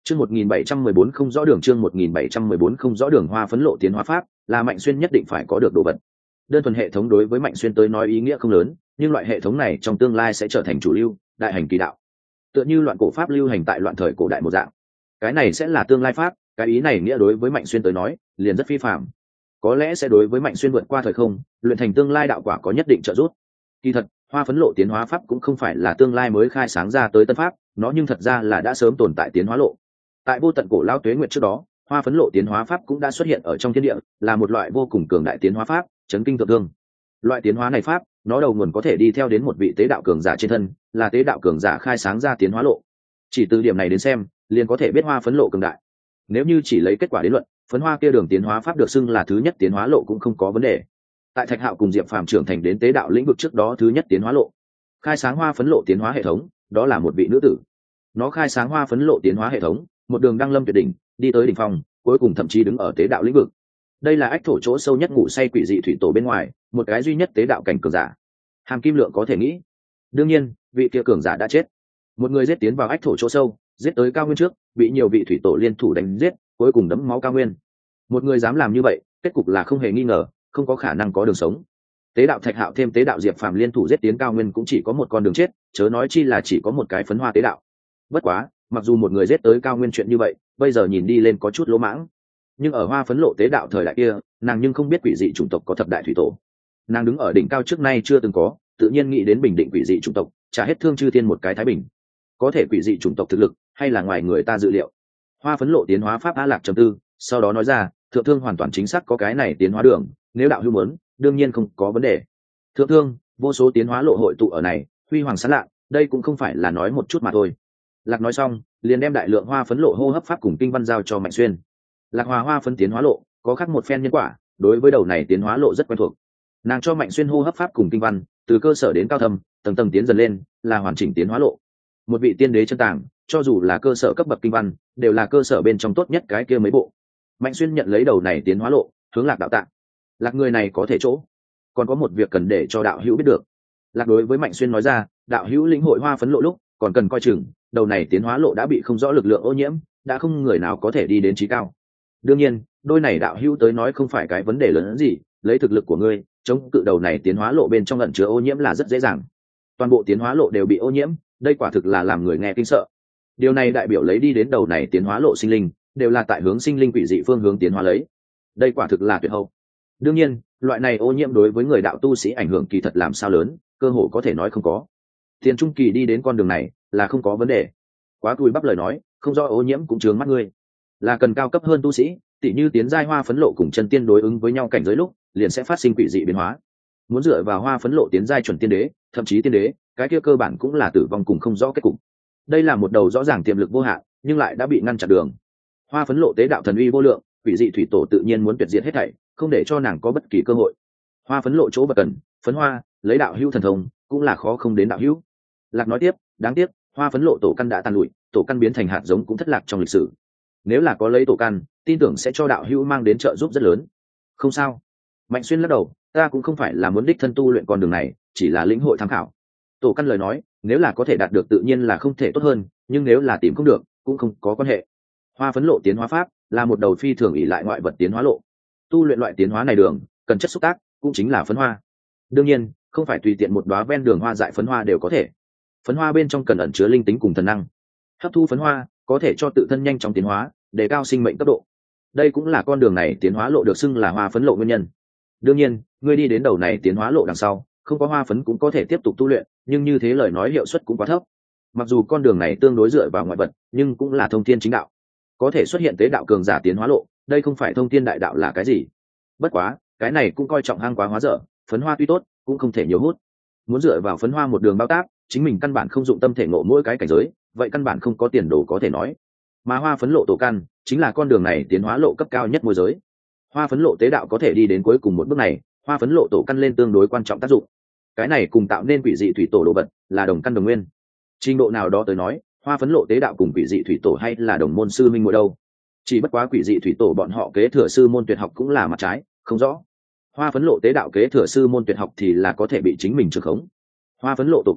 Chương 1714 không rõ đường, chương 1714 không rõ đường. Hoa phấn lộ tiến hóa pháp là Mạnh Xuyên nhất định phải có được đồ vật. Đơn thuần hệ thống đối với Mạnh Xuyên tới nói ý nghĩa không lớn, nhưng loại hệ thống này trong tương lai sẽ trở thành chủ lưu, đại hành kỳ đạo. Tựa như loạn cổ pháp lưu hành tại loạn thời cổ đại một dạng. Cái này sẽ là tương lai pháp, cái ý này nghĩa đối với Mạnh Xuyên tới nói, liền rất phi phàm. Có lẽ sẽ đối với Mạnh Xuyên vượt qua thời không, luyện thành tương lai đạo quả có nhất định trợ giúp. Kỳ thật, Hoa phấn lộ tiến hóa pháp cũng không phải là tương lai mới khai sáng ra tới tân pháp, nó nhưng thật ra là đã sớm tồn tại tiến hóa lộ. Tại vô tận cổ lao tuế nguyệt trước đó, Hoa phấn lộ tiến hóa pháp cũng đã xuất hiện ở trong thiên địa, là một loại vô cùng cường đại tiến hóa pháp, chấn kinh thượng thương. Loại tiến hóa này pháp, nó đầu nguồn có thể đi theo đến một vị tế đạo cường giả trên thân, là tế đạo cường giả khai sáng ra tiến hóa lộ. Chỉ từ điểm này đến xem, liền có thể biết Hoa phấn lộ cường đại. Nếu như chỉ lấy kết quả đến luận, phấn hoa kia đường tiến hóa pháp được xưng là thứ nhất tiến hóa lộ cũng không có vấn đề. Tại Thạch Hạo cùng Diệp Phàm trưởng thành đến tế đạo lĩnh vực trước đó thứ nhất tiến hóa lộ, khai sáng Hoa phấn lộ tiến hóa hệ thống, đó là một vị nữ tử. Nó khai sáng Hoa phấn lộ tiến hóa hệ thống, một đường đăng lâm tuyệt đỉnh, đi tới đỉnh phong, cuối cùng thậm chí đứng ở tế đạo lĩnh vực. Đây là ách thổ chỗ sâu nhất ngủ say quỷ dị thủy tổ bên ngoài, một cái duy nhất tế đạo cảnh cường giả. Hàm Kim Lượng có thể nghĩ, đương nhiên, vị kia cường giả đã chết. Một người giết tiến vào ách thổ chỗ sâu, giết tới cao nguyên trước, bị nhiều vị thủy tổ liên thủ đánh giết, cuối cùng đẫm máu cao nguyên. Một người dám làm như vậy, kết cục là không hề nghi ngờ, không có khả năng có đường sống. Tế đạo Thạch Hạo thêm tế đạo Diệp Phàm liên thủ giết tiến cao nguyên cũng chỉ có một con đường chết, chớ nói chi là chỉ có một cái phấn hoa tế đạo. Bất quá, mặc dù một người giết tới cao nguyên chuyện như vậy, bây giờ nhìn đi lên có chút lỗ mãng, nhưng ở Hoa phấn lộ tế đạo thời đại kia, nàng nhưng không biết quỷ dị chủng tộc có thập đại thủy tổ. Nàng đứng ở đỉnh cao trước nay chưa từng có, tự nhiên nghĩ đến bình định quỷ dị chủng tộc, trả hết thương chư thiên một cái thái bình. Có thể quỷ dị chủng tộc thực lực hay là ngoài người ta dự liệu. Hoa phấn lộ tiến hóa pháp A Lạc trầm tư, sau đó nói ra, thượng thương hoàn toàn chính xác có cái này tiến hóa đường, nếu đạo hữu muốn, đương nhiên không có vấn đề. Thượng thương, vô số tiến hóa lộ hội tụ ở này, huy hoàng sáng lạ, đây cũng không phải là nói một chút mà thôi. Lạc nói xong, liền đem đại lượng hoa phấn lộ hô hấp pháp cùng kinh văn giao cho Mạnh Xuyên. Lạc Hòa hoa phấn tiến hóa lộ có khác một phen nhân quả, đối với đầu này tiến hóa lộ rất quen thuộc. Nàng cho Mạnh Xuyên hô hấp pháp cùng kinh văn, từ cơ sở đến cao thâm, tầng tầng tiến dần lên, là hoàn chỉnh tiến hóa lộ. Một vị tiên đế chân tàng, cho dù là cơ sở cấp bậc kinh văn, đều là cơ sở bên trong tốt nhất cái kia mấy bộ. Mạnh Xuyên nhận lấy đầu này tiến hóa lộ, hướng Lạc đạo tạ. Lạc người này có thể chỗ, còn có một việc cần để cho đạo hữu biết được. Lạc đối với Mạnh Xuyên nói ra, đạo hữu lĩnh hội hoa phấn lộ lúc, còn cần coi chừng, đầu này tiến hóa lộ đã bị không rõ lực lượng ô nhiễm, đã không người nào có thể đi đến trí cao. Đương nhiên, đôi này đạo hữu tới nói không phải cái vấn đề lớn hơn gì, lấy thực lực của ngươi, chống cự đầu này tiến hóa lộ bên trong ẩn chứa ô nhiễm là rất dễ dàng. Toàn bộ tiến hóa lộ đều bị ô nhiễm, đây quả thực là làm người nghe kinh sợ. Điều này đại biểu lấy đi đến đầu này tiến hóa lộ sinh linh, đều là tại hướng sinh linh quỷ dị phương hướng tiến hóa lấy. Đây quả thực là tuyệt hậu. Đương nhiên, loại này ô nhiễm đối với người đạo tu sĩ ảnh hưởng kỳ thật làm sao lớn, cơ hội có thể nói không có. Tiền trung kỳ đi đến con đường này là không có vấn đề. Quá cùi bắp lời nói, không do ô nhiễm cũng chướng mắt ngươi. Là cần cao cấp hơn tu sĩ, tỉ như tiến giai hoa phấn lộ cùng chân tiên đối ứng với nhau cảnh giới lúc, liền sẽ phát sinh quỷ dị biến hóa. Muốn dựa vào hoa phấn lộ tiến giai chuẩn tiên đế, thậm chí tiên đế, cái kia cơ bản cũng là tử vong cùng không rõ kết cục. Đây là một đầu rõ ràng tiềm lực vô hạn, nhưng lại đã bị ngăn chặn đường. Hoa phấn lộ tế đạo thần uy vô lượng, quỷ dị thủy tổ tự nhiên muốn tuyệt diệt hết thảy, không để cho nàng có bất kỳ cơ hội. Hoa phấn lộ chỗ bậc cần, phấn hoa, lấy đạo hữu thần thông, cũng là khó không đến đạo hữu. Lạc nói tiếp, đáng tiếc, hoa phấn lộ tổ căn đã tàn lụi, tổ căn biến thành hạt giống cũng thất lạc trong lịch sử. Nếu là có lấy tổ căn, tin tưởng sẽ cho đạo hữu mang đến trợ giúp rất lớn. Không sao. Mạnh Xuyên lắc đầu, ta cũng không phải là muốn đích thân tu luyện con đường này, chỉ là lĩnh hội tham khảo. Tổ căn lời nói, nếu là có thể đạt được tự nhiên là không thể tốt hơn, nhưng nếu là tìm không được, cũng không có quan hệ. Hoa phấn lộ tiến hóa pháp là một đầu phi thường ỷ lại ngoại vật tiến hóa lộ. Tu luyện loại tiến hóa này đường, cần chất xúc tác, cũng chính là phấn hoa. Đương nhiên, không phải tùy tiện một đóa ven đường hoa dại phấn hoa đều có thể. Phấn hoa bên trong cần ẩn chứa linh tính cùng thần năng. Hấp thu phấn hoa có thể cho tự thân nhanh chóng tiến hóa, đề cao sinh mệnh cấp độ. Đây cũng là con đường này tiến hóa lộ được xưng là hoa phấn lộ nguyên nhân. Đương nhiên, ngươi đi đến đầu này tiến hóa lộ đằng sau, không có hoa phấn cũng có thể tiếp tục tu luyện, nhưng như thế lời nói hiệu suất cũng quá thấp. Mặc dù con đường này tương đối dựa vào ngoại vật, nhưng cũng là thông thiên chính đạo. Có thể xuất hiện tế đạo cường giả tiến hóa lộ, đây không phải thông thiên đại đạo là cái gì. Bất quá, cái này cũng coi trọng hang quá hóa dở, phấn hoa tuy tốt, cũng không thể nhiều hút. Muốn dựa vào phấn hoa một đường bao tác, chính mình căn bản không dụng tâm thể ngộ mỗi cái cảnh giới, vậy căn bản không có tiền đồ có thể nói. Mà hoa phấn lộ tổ căn chính là con đường này tiến hóa lộ cấp cao nhất môi giới. Hoa phấn lộ tế đạo có thể đi đến cuối cùng một bước này, hoa phấn lộ tổ căn lên tương đối quan trọng tác dụng. Cái này cùng tạo nên quỷ dị thủy tổ đồ vật là đồng căn đồng nguyên. Trình độ nào đó tới nói, hoa phấn lộ tế đạo cùng quỷ dị thủy tổ hay là đồng môn sư minh muội đâu. Chỉ bất quá quỷ dị thủy tổ bọn họ kế thừa sư môn tuyệt học cũng là mặt trái, không rõ. Hoa phấn lộ tế đạo kế thừa sư môn tuyệt học thì là có thể bị chính mình trường khống. Hoa phấn lộ tổ căn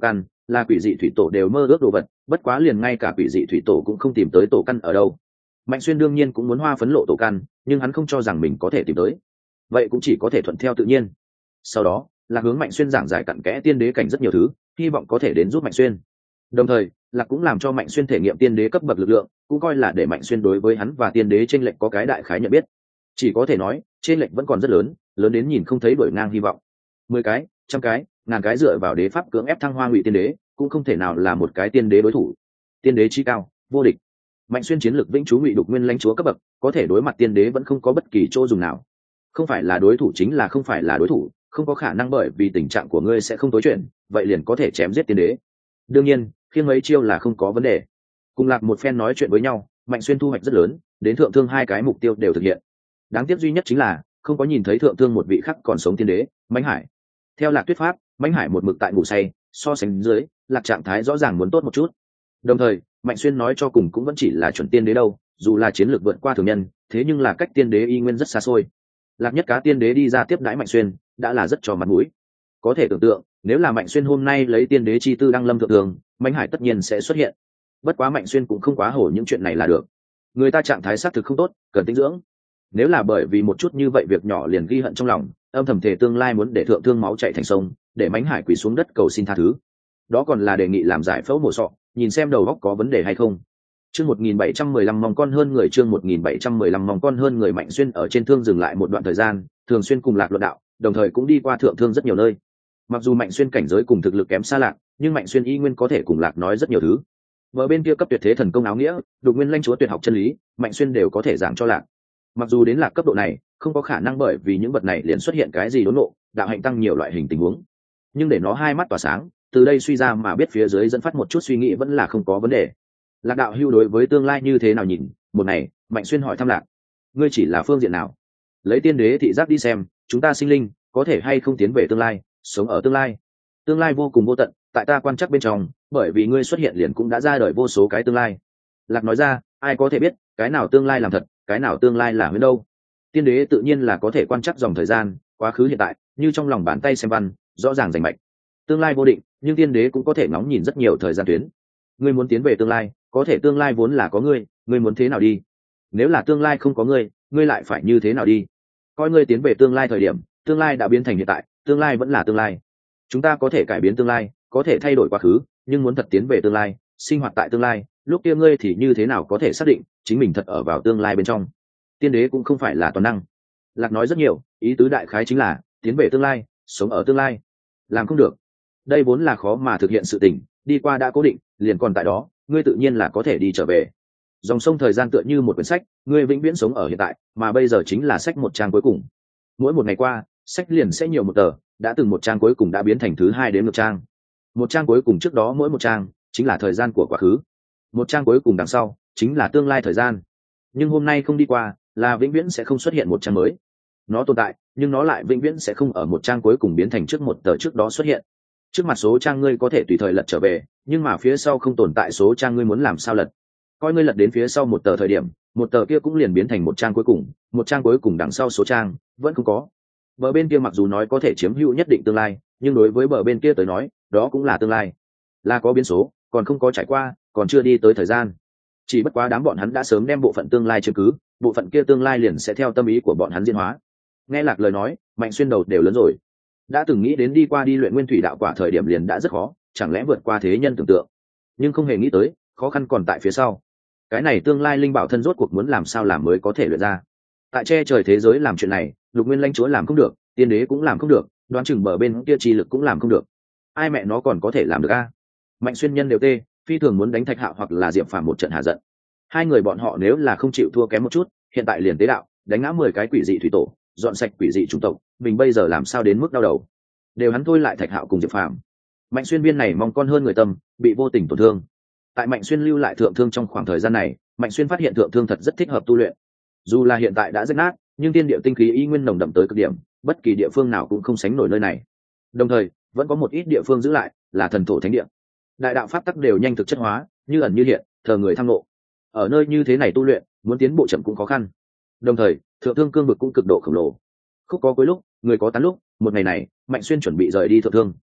là quỷ dị thủy tổ đều mơ ước đồ vật, bất quá liền ngay cả quỷ dị thủy tổ cũng không tìm tới tổ căn ở đâu. Mạnh Xuyên đương nhiên cũng muốn hoa phấn lộ tổ căn, nhưng hắn không cho rằng mình có thể tìm tới, vậy cũng chỉ có thể thuận theo tự nhiên. Sau đó là hướng Mạnh Xuyên giảng giải cặn kẽ tiên đế cảnh rất nhiều thứ, hy vọng có thể đến giúp Mạnh Xuyên. Đồng thời Lạc cũng làm cho Mạnh Xuyên thể nghiệm tiên đế cấp bậc lực lượng, cũng coi là để Mạnh Xuyên đối với hắn và tiên đế chênh lệch có cái đại khái nhận biết. Chỉ có thể nói chênh lệch vẫn còn rất lớn, lớn đến nhìn không thấy đổi ngang hy vọng. 10 cái, trăm cái, ngàn cái dựa vào đế pháp cưỡng ép thăng hoa ngụy tiên đế, cũng không thể nào là một cái tiên đế đối thủ. Tiên đế chí cao, vô địch. Mạnh Xuyên chiến lược vĩnh chú ngụy đục nguyên lãnh chúa cấp bậc, có thể đối mặt tiên đế vẫn không có bất kỳ chỗ dùng nào. Không phải là đối thủ chính là không phải là đối thủ, không có khả năng bởi vì tình trạng của ngươi sẽ không tối chuyện, vậy liền có thể chém giết tiên đế. Đương nhiên khiêng mấy chiêu là không có vấn đề. Cùng Lạc một phen nói chuyện với nhau, Mạnh Xuyên thu hoạch rất lớn, đến thượng thương 2 cái mục tiêu đều thực hiện. Đáng tiếc duy nhất chính là không có nhìn thấy thượng thương một vị khác còn sống tiên đế, Mãnh Hải. Theo Lạc thuyết pháp, Mãnh Hải một mực tại ngủ say, so sánh dưới, Lạc trạng thái rõ ràng muốn tốt một chút. Đồng thời Mạnh Xuyên nói cho cùng cũng vẫn chỉ là chuẩn tiên đế đâu, dù là chiến lược vượt qua thường nhân, thế nhưng là cách tiên đế y nguyên rất xa xôi. Lạc nhất cá tiên đế đi ra tiếp đãi Mạnh Xuyên đã là rất cho mặt mũi. Có thể tưởng tượng nếu là Mạnh Xuyên hôm nay lấy tiên đế chi tư đăng lâm thượng thường, Mãnh Hải tất nhiên sẽ xuất hiện. Bất quá Mạnh Xuyên cũng không quá hổ những chuyện này là được, người ta trạng thái xác thực không tốt, cần tĩnh dưỡng. Nếu là bởi vì một chút như vậy việc nhỏ liền ghi hận trong lòng, âm thầm thể tương lai muốn để thượng thương máu chảy thành sông, để Mãnh Hải quỳ xuống đất cầu xin tha thứ, đó còn là đề nghị làm giải phẫu mổ sọ, nhìn xem đầu óc có vấn đề hay không. Chương 1715 mong con hơn người, chương 1715 mong con hơn người. Mạnh Xuyên ở trên thương dừng lại một đoạn thời gian, thường xuyên cùng Lạc luận đạo, đồng thời cũng đi qua thượng thương rất nhiều nơi. Mặc dù Mạnh Xuyên cảnh giới cùng thực lực kém xa Lạc, nhưng Mạnh Xuyên y nguyên có thể cùng Lạc nói rất nhiều thứ. Ở bên kia cấp tuyệt thế thần công áo nghĩa, đục nguyên lãnh chúa tuyệt học chân lý, Mạnh Xuyên đều có thể giảng cho Lạc. Mặc dù đến Lạc cấp độ này, không có khả năng bởi vì những vật này liền xuất hiện cái gì đốn nộ, đạo hạnh tăng nhiều loại hình tình huống, nhưng để nó hai mắt tỏa sáng, từ đây suy ra mà biết phía dưới dẫn phát một chút suy nghĩ vẫn là không có vấn đề. Lạc đạo hưu đối với tương lai như thế nào nhìn? Một ngày Mạnh Xuyên hỏi thăm Lạc, ngươi chỉ là phương diện nào? Lấy tiên đế thị giác đi xem, chúng ta sinh linh có thể hay không tiến về tương lai, sống ở tương lai. Tương lai vô cùng vô tận, tại ta quan chắc bên trong, bởi vì ngươi xuất hiện liền cũng đã ra đời vô số cái tương lai. Lạc nói ra, ai có thể biết cái nào tương lai làm thật, cái nào tương lai là huyễn đâu? Tiên đế tự nhiên là có thể quan chắc dòng thời gian, quá khứ hiện tại, như trong lòng bàn tay xem văn, rõ ràng rành mạch. Tương lai vô định, nhưng tiên đế cũng có thể ngóng nhìn rất nhiều thời gian tuyến. Ngươi muốn tiến về tương lai, có thể tương lai vốn là có ngươi, ngươi muốn thế nào đi? Nếu là tương lai không có ngươi, ngươi lại phải như thế nào đi? Coi ngươi tiến về tương lai thời điểm, tương lai đã biến thành hiện tại, tương lai vẫn là tương lai. Chúng ta có thể cải biến tương lai, có thể thay đổi quá khứ, nhưng muốn thật tiến về tương lai, sinh hoạt tại tương lai, lúc kia ngươi thì như thế nào có thể xác định chính mình thật ở vào tương lai bên trong? Tiên đế cũng không phải là toàn năng. Lạc nói rất nhiều, ý tứ đại khái chính là tiến về tương lai, sống ở tương lai. Làm không được. Đây vốn là khó mà thực hiện sự tình, đi qua đã cố định, liền còn tại đó, ngươi tự nhiên là có thể đi trở về. Dòng sông thời gian tựa như một quyển sách, ngươi vĩnh viễn sống ở hiện tại, mà bây giờ chính là sách một trang cuối cùng. Mỗi một ngày qua, sách liền sẽ nhiều một tờ, đã từng một trang cuối cùng đã biến thành thứ hai đến một trang. Một trang cuối cùng trước đó mỗi một trang chính là thời gian của quá khứ. Một trang cuối cùng đằng sau chính là tương lai thời gian. Nhưng hôm nay không đi qua, là vĩnh viễn sẽ không xuất hiện một trang mới. Nó tồn tại, nhưng nó lại vĩnh viễn sẽ không ở một trang cuối cùng biến thành trước một tờ trước đó xuất hiện. Trước mặt số trang ngươi có thể tùy thời lật trở về, nhưng mà phía sau không tồn tại số trang ngươi muốn làm sao lật. Coi ngươi lật đến phía sau một tờ thời điểm, một tờ kia cũng liền biến thành một trang cuối cùng, một trang cuối cùng đằng sau số trang vẫn không có. Bờ bên kia mặc dù nói có thể chiếm hữu nhất định tương lai, nhưng đối với bờ bên kia tới nói, đó cũng là tương lai, là có biến số, còn không có trải qua, còn chưa đi tới thời gian. Chỉ bất quá đám bọn hắn đã sớm đem bộ phận tương lai chiếm cứ, bộ phận kia tương lai liền sẽ theo tâm ý của bọn hắn diễn hóa. Nghe Lạc lời nói, Mạnh Xuyên đầu đều lớn rồi. Đã từng nghĩ đến đi qua đi luyện nguyên thủy đạo quả thời điểm liền đã rất khó, chẳng lẽ vượt qua thế nhân tưởng tượng, nhưng không hề nghĩ tới khó khăn còn tại phía sau. Cái này tương lai linh bảo thân rốt cuộc muốn làm sao làm mới có thể luyện ra. Tại che trời thế giới làm chuyện này, lục nguyên lãnh chúa làm không được, tiên đế cũng làm không được, đoán chừng bờ bên kia chi lực cũng làm không được. Ai mẹ nó còn có thể làm được a? Mạnh Xuyên nhân đều tê, phi thường muốn đánh Thạch Hạo hoặc là Diệp Phàm một trận hạ giận. Hai người bọn họ nếu là không chịu thua kém một chút, hiện tại liền tế đạo đánh ngã 10 cái quỷ dị thủy tổ, dọn sạch quỷ dị chủng tộc, mình bây giờ làm sao đến mức đau đầu. Đều hắn thôi lại Thạch Hạo cùng Diệp Phàm. Mạnh Xuyên viên này mong con hơn người tâm, bị vô tình tổn thương. Tại Mạnh Xuyên lưu lại thượng thương trong khoảng thời gian này, Mạnh Xuyên phát hiện thượng thương thật rất thích hợp tu luyện. Dù là hiện tại đã rách nát, nhưng tiên địa tinh khí y nguyên nồng đậm tới cực điểm, bất kỳ địa phương nào cũng không sánh nổi nơi này. Đồng thời, vẫn có một ít địa phương giữ lại, là thần thổ thánh địa. Đại đạo pháp tắc đều nhanh thực chất hóa, như ẩn như hiện, thờ người tham nộ. Ở nơi như thế này tu luyện, muốn tiến bộ chậm cũng khó khăn. Đồng thời, thượng thương cương vực cũng cực độ khổng lồ. Khúc có cuối lúc, người có tán lúc, một ngày này, Mạnh Xuyên chuẩn bị rời đi thượng thương.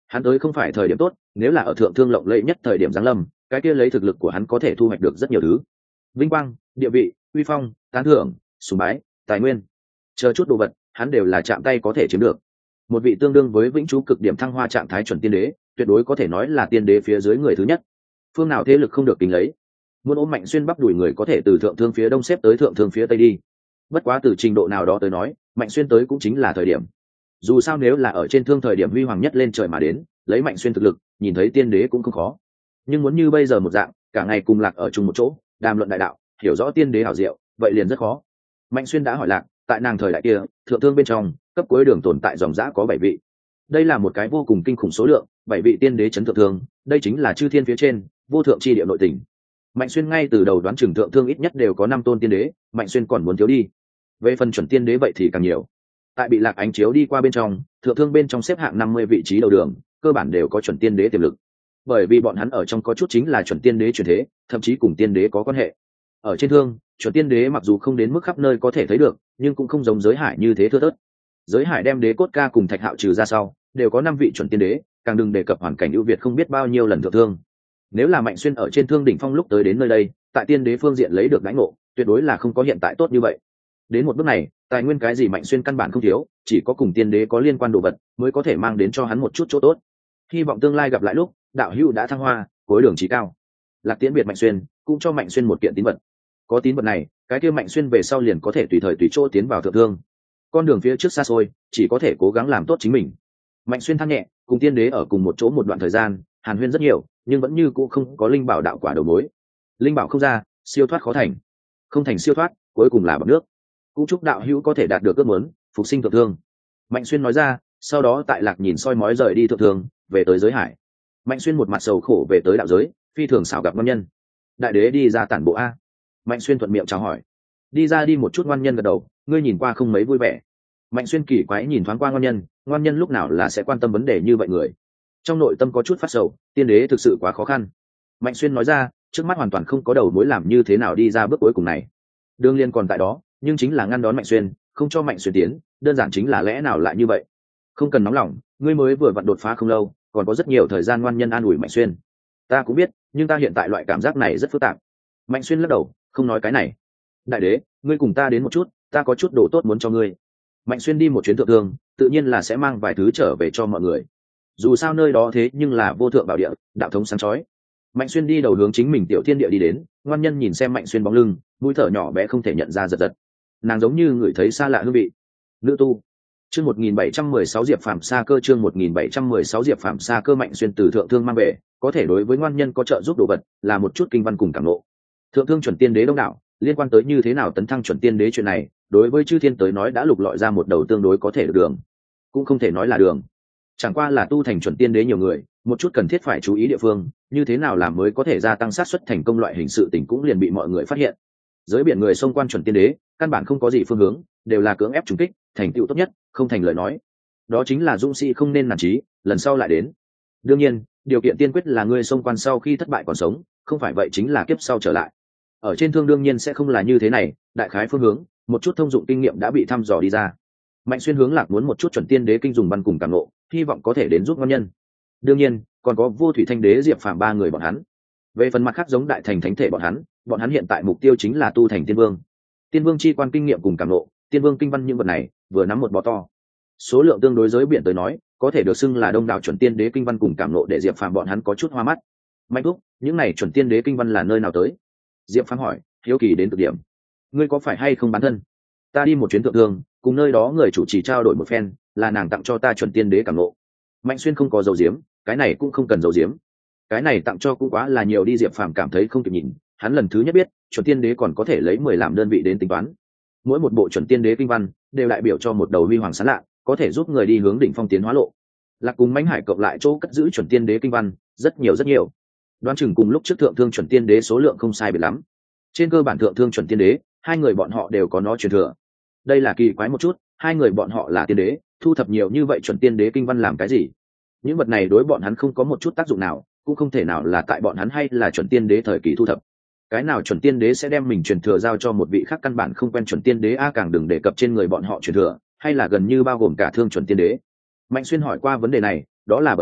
Hắn tới không phải thời điểm tốt, nếu là ở thượng thương lộng lẫy nhất thời điểm giáng lâm, cái kia lấy thực lực của hắn có thể thu hoạch được rất nhiều thứ: vinh quang, địa vị, uy phong, tán thưởng, sùng bái, tài nguyên, chờ chút đồ vật hắn đều là chạm tay có thể chiếm được. Một vị tương đương với vĩnh trú cực điểm thăng hoa trạng thái chuẩn tiên đế, tuyệt đối có thể nói là tiên đế phía dưới người thứ nhất. Phương nào thế lực không được kính lấy, muốn ôm Mạnh Xuyên bắp đuổi người có thể từ thượng thương phía đông xếp tới thượng thương phía tây đi. Bất quá từ trình độ nào đó tới nói, Mạnh Xuyên tới cũng chính là thời điểm. Dù sao nếu là ở trên thương thời điểm huy hoàng nhất lên trời mà đến, lấy Mạnh Xuyên thực lực, nhìn thấy tiên đế cũng không khó. Nhưng muốn như bây giờ một dạng, cả ngày cùng Lạc ở chung một chỗ, đàm luận đại đạo, hiểu rõ tiên đế hảo diệu, vậy liền rất khó. Mạnh Xuyên đã hỏi Lạc, tại nàng thời đại kia, thượng thương bên trong, cấp cuối đường tồn tại dòng dã có 7 vị. Đây là một cái vô cùng kinh khủng số lượng, 7 vị tiên đế chấn thượng thương, đây chính là chư thiên phía trên, vô thượng chi địa nội tình. Mạnh Xuyên ngay từ đầu đoán chừng thượng thương ít nhất đều có 5 tôn tiên đế, Mạnh Xuyên còn muốn thiếu đi. Về phần chuẩn tiên đế vậy thì càng nhiều. Tại bị Lạc ánh chiếu đi qua bên trong, thượng thương bên trong xếp hạng 50 vị trí đầu đường, cơ bản đều có chuẩn tiên đế tiềm lực. Bởi vì bọn hắn ở trong có chút chính là chuẩn tiên đế truyền thế, thậm chí cùng tiên đế có quan hệ. Ở trên thương, chuẩn tiên đế mặc dù không đến mức khắp nơi có thể thấy được, nhưng cũng không giống giới hải như thế thưa thớt. Giới hải đem Đế Cốt Ca cùng Thạch Hạo trừ ra sau, đều có 5 vị chuẩn tiên đế, càng đừng đề cập hoàn cảnh ưu việt không biết bao nhiêu lần thượng thương. Nếu là Mạnh Xuyên ở trên thương đỉnh phong lúc tới đến nơi đây, tại tiên đế phương diện lấy được đãi ngộ, tuyệt đối là không có hiện tại tốt như vậy. Đến một bước này, tài nguyên cái gì Mạnh Xuyên căn bản không thiếu, chỉ có cùng tiên đế có liên quan đồ vật mới có thể mang đến cho hắn một chút chỗ tốt. Hy vọng tương lai gặp lại lúc, đạo hữu đã thăng hoa, cuối đường chí cao. Lạc Tiễn biệt Mạnh Xuyên, cũng cho Mạnh Xuyên một kiện tín vật. Có tín vật này, cái kia Mạnh Xuyên về sau liền có thể tùy thời tùy chỗ tiến vào thượng thương. Con đường phía trước xa xôi, chỉ có thể cố gắng làm tốt chính mình. Mạnh Xuyên than nhẹ, cùng tiên đế ở cùng một chỗ một đoạn thời gian, hàn huyên rất nhiều, nhưng vẫn như cũ không có linh bảo đạo quả đầu mối. Linh bảo không ra, siêu thoát khó thành, không thành siêu thoát, cuối cùng là bọt nước. Cũng chúc đạo hữu có thể đạt được ước muốn, phục sinh thượng thương. Mạnh Xuyên nói ra, sau đó tại Lạc nhìn soi mói rời đi thượng thương, về tới giới hải. Mạnh Xuyên một mặt sầu khổ về tới đạo giới, phi thường xảo gặp ngon nhân. Đại đế đi ra tản bộ a? Mạnh Xuyên thuận miệng chào hỏi. Đi ra đi một chút, ngoan nhân gật đầu, ngươi nhìn qua không mấy vui vẻ. Mạnh Xuyên kỳ quái nhìn thoáng qua ngoan nhân lúc nào là sẽ quan tâm vấn đề như vậy người. Trong nội tâm có chút phát sầu, tiên đế thực sự quá khó khăn. Mạnh Xuyên nói ra, trước mắt hoàn toàn không có đầu mối làm như thế nào đi ra bước cuối cùng này. Đương Liên còn tại đó, nhưng chính là ngăn đón Mạnh Xuyên, không cho Mạnh Xuyên tiến, đơn giản chính là lẽ nào lại như vậy. Không cần nóng lòng, ngươi mới vừa vặn đột phá không lâu, còn có rất nhiều thời gian. Ngoan nhân an ủi Mạnh Xuyên. Ta cũng biết, nhưng ta hiện tại loại cảm giác này rất phức tạp. Mạnh Xuyên lắc đầu, không nói cái này. Đại đế, ngươi cùng ta đến một chút, ta có chút đồ tốt muốn cho ngươi. Mạnh Xuyên đi một chuyến thượng thương, tự nhiên là sẽ mang vài thứ trở về cho mọi người. Dù sao nơi đó thế nhưng là vô thượng bảo địa, đạo thống sáng chói. Mạnh Xuyên đi đầu hướng chính mình tiểu thiên địa đi đến, ngoan nhân nhìn xem Mạnh Xuyên bóng lưng, mũi thở nhỏ bé không thể nhận ra, giật giật. Nàng giống như người thấy xa lạ hương vị. Nữ tu. Chương 1716 Diệp Phàm Sa Cơ, chương 1716 Diệp Phàm Sa Cơ. Mạnh Xuyên từ thượng thương mang về, có thể đối với ngoan nhân có trợ giúp đồ vật, là một chút kinh văn cùng cảm ngộ. Thượng thương chuẩn tiên đế đông đảo, liên quan tới như thế nào tấn thăng chuẩn tiên đế chuyện này, đối với chư thiên tới nói đã lục lọi ra một đầu tương đối có thể được đường. Cũng không thể nói là đường, chẳng qua là tu thành chuẩn tiên đế nhiều người, một chút cần thiết phải chú ý địa phương, như thế nào làm mới có thể gia tăng xác suất thành công loại hình sự tình cũng liền bị mọi người phát hiện. Giới biển người xông quan chuẩn tiên đế, căn bản không có gì phương hướng, đều là cưỡng ép trùng kích, thành tựu tốt nhất, không thành lời nói. Đó chính là dũng sĩ không nên nản chí, lần sau lại đến. Đương nhiên, điều kiện tiên quyết là ngươi xông quan sau khi thất bại còn sống, không phải vậy chính là kiếp sau trở lại. Ở trên thương đương nhiên sẽ không là như thế này, đại khái phương hướng, một chút thông dụng kinh nghiệm đã bị thăm dò đi ra. Mạnh Xuyên hướng Lạc muốn một chút chuẩn tiên đế kinh dùng văn cùng cảm ngộ, hy vọng có thể đến giúp ngon nhân. Đương nhiên, còn có Vô Thủy Thanh Đế, Diệp Phàm ba người bọn hắn. Về phần mặt khác giống Đại Thành Thánh Thể bọn hắn hiện tại mục tiêu chính là tu thành tiên vương. Tiên vương chi quan kinh nghiệm cùng cảm ngộ, tiên vương kinh văn những vật này, vừa nắm một bó to. Số lượng tương đối giới biển tới nói, có thể được xưng là đông đảo chuẩn tiên đế kinh văn cùng cảm ngộ để Diệp Phàm bọn hắn có chút hoa mắt. Mạnh thúc, những này chuẩn tiên đế kinh văn là nơi nào tới? Diệp Phàm hỏi, hiếu kỳ đến cực điểm. Ngươi có phải hay không bán thân? Ta đi một chuyến thượng thương, cùng nơi đó người chủ trì trao đổi một phen, là nàng tặng cho ta chuẩn tiên đế cảm ngộ. Mạnh Xuyên không có dầu diếm, cái này cũng không cần dầu diếm. Cái này tặng cho cũng quá là nhiều đi. Diệp Phàm cảm thấy không kịp nhìn, hắn lần thứ nhất biết chuẩn tiên đế còn có thể lấy 10 làm đơn vị đến tính toán. Mỗi một bộ chuẩn tiên đế kinh văn đều đại biểu cho một đầu huy hoàng sáng lạ, có thể giúp người đi hướng đỉnh phong tiến hóa lộ. Lạc cùng Mãnh Hải cộng lại chỗ cất giữ chuẩn tiên đế kinh văn rất nhiều. Đoán chừng cùng lúc trước thượng thương chuẩn tiên đế số lượng không sai biệt lắm. Trên cơ bản thượng thương chuẩn tiên đế, hai người bọn họ đều có nó truyền thừa. Đây là kỳ quái một chút, hai người bọn họ là tiên đế, thu thập nhiều như vậy chuẩn tiên đế kinh văn làm cái gì? Những vật này đối bọn hắn không có một chút tác dụng nào, cũng không thể nào là tại bọn hắn hay là chuẩn tiên đế thời kỳ thu thập. Cái nào chuẩn tiên đế sẽ đem mình truyền thừa giao cho một vị khác căn bản không quen chuẩn tiên đế a, càng đừng đề cập trên người bọn họ truyền thừa, hay là gần như bao gồm cả thương chuẩn tiên đế. Mạnh Xuyên hỏi qua vấn đề này, đó là bởi vì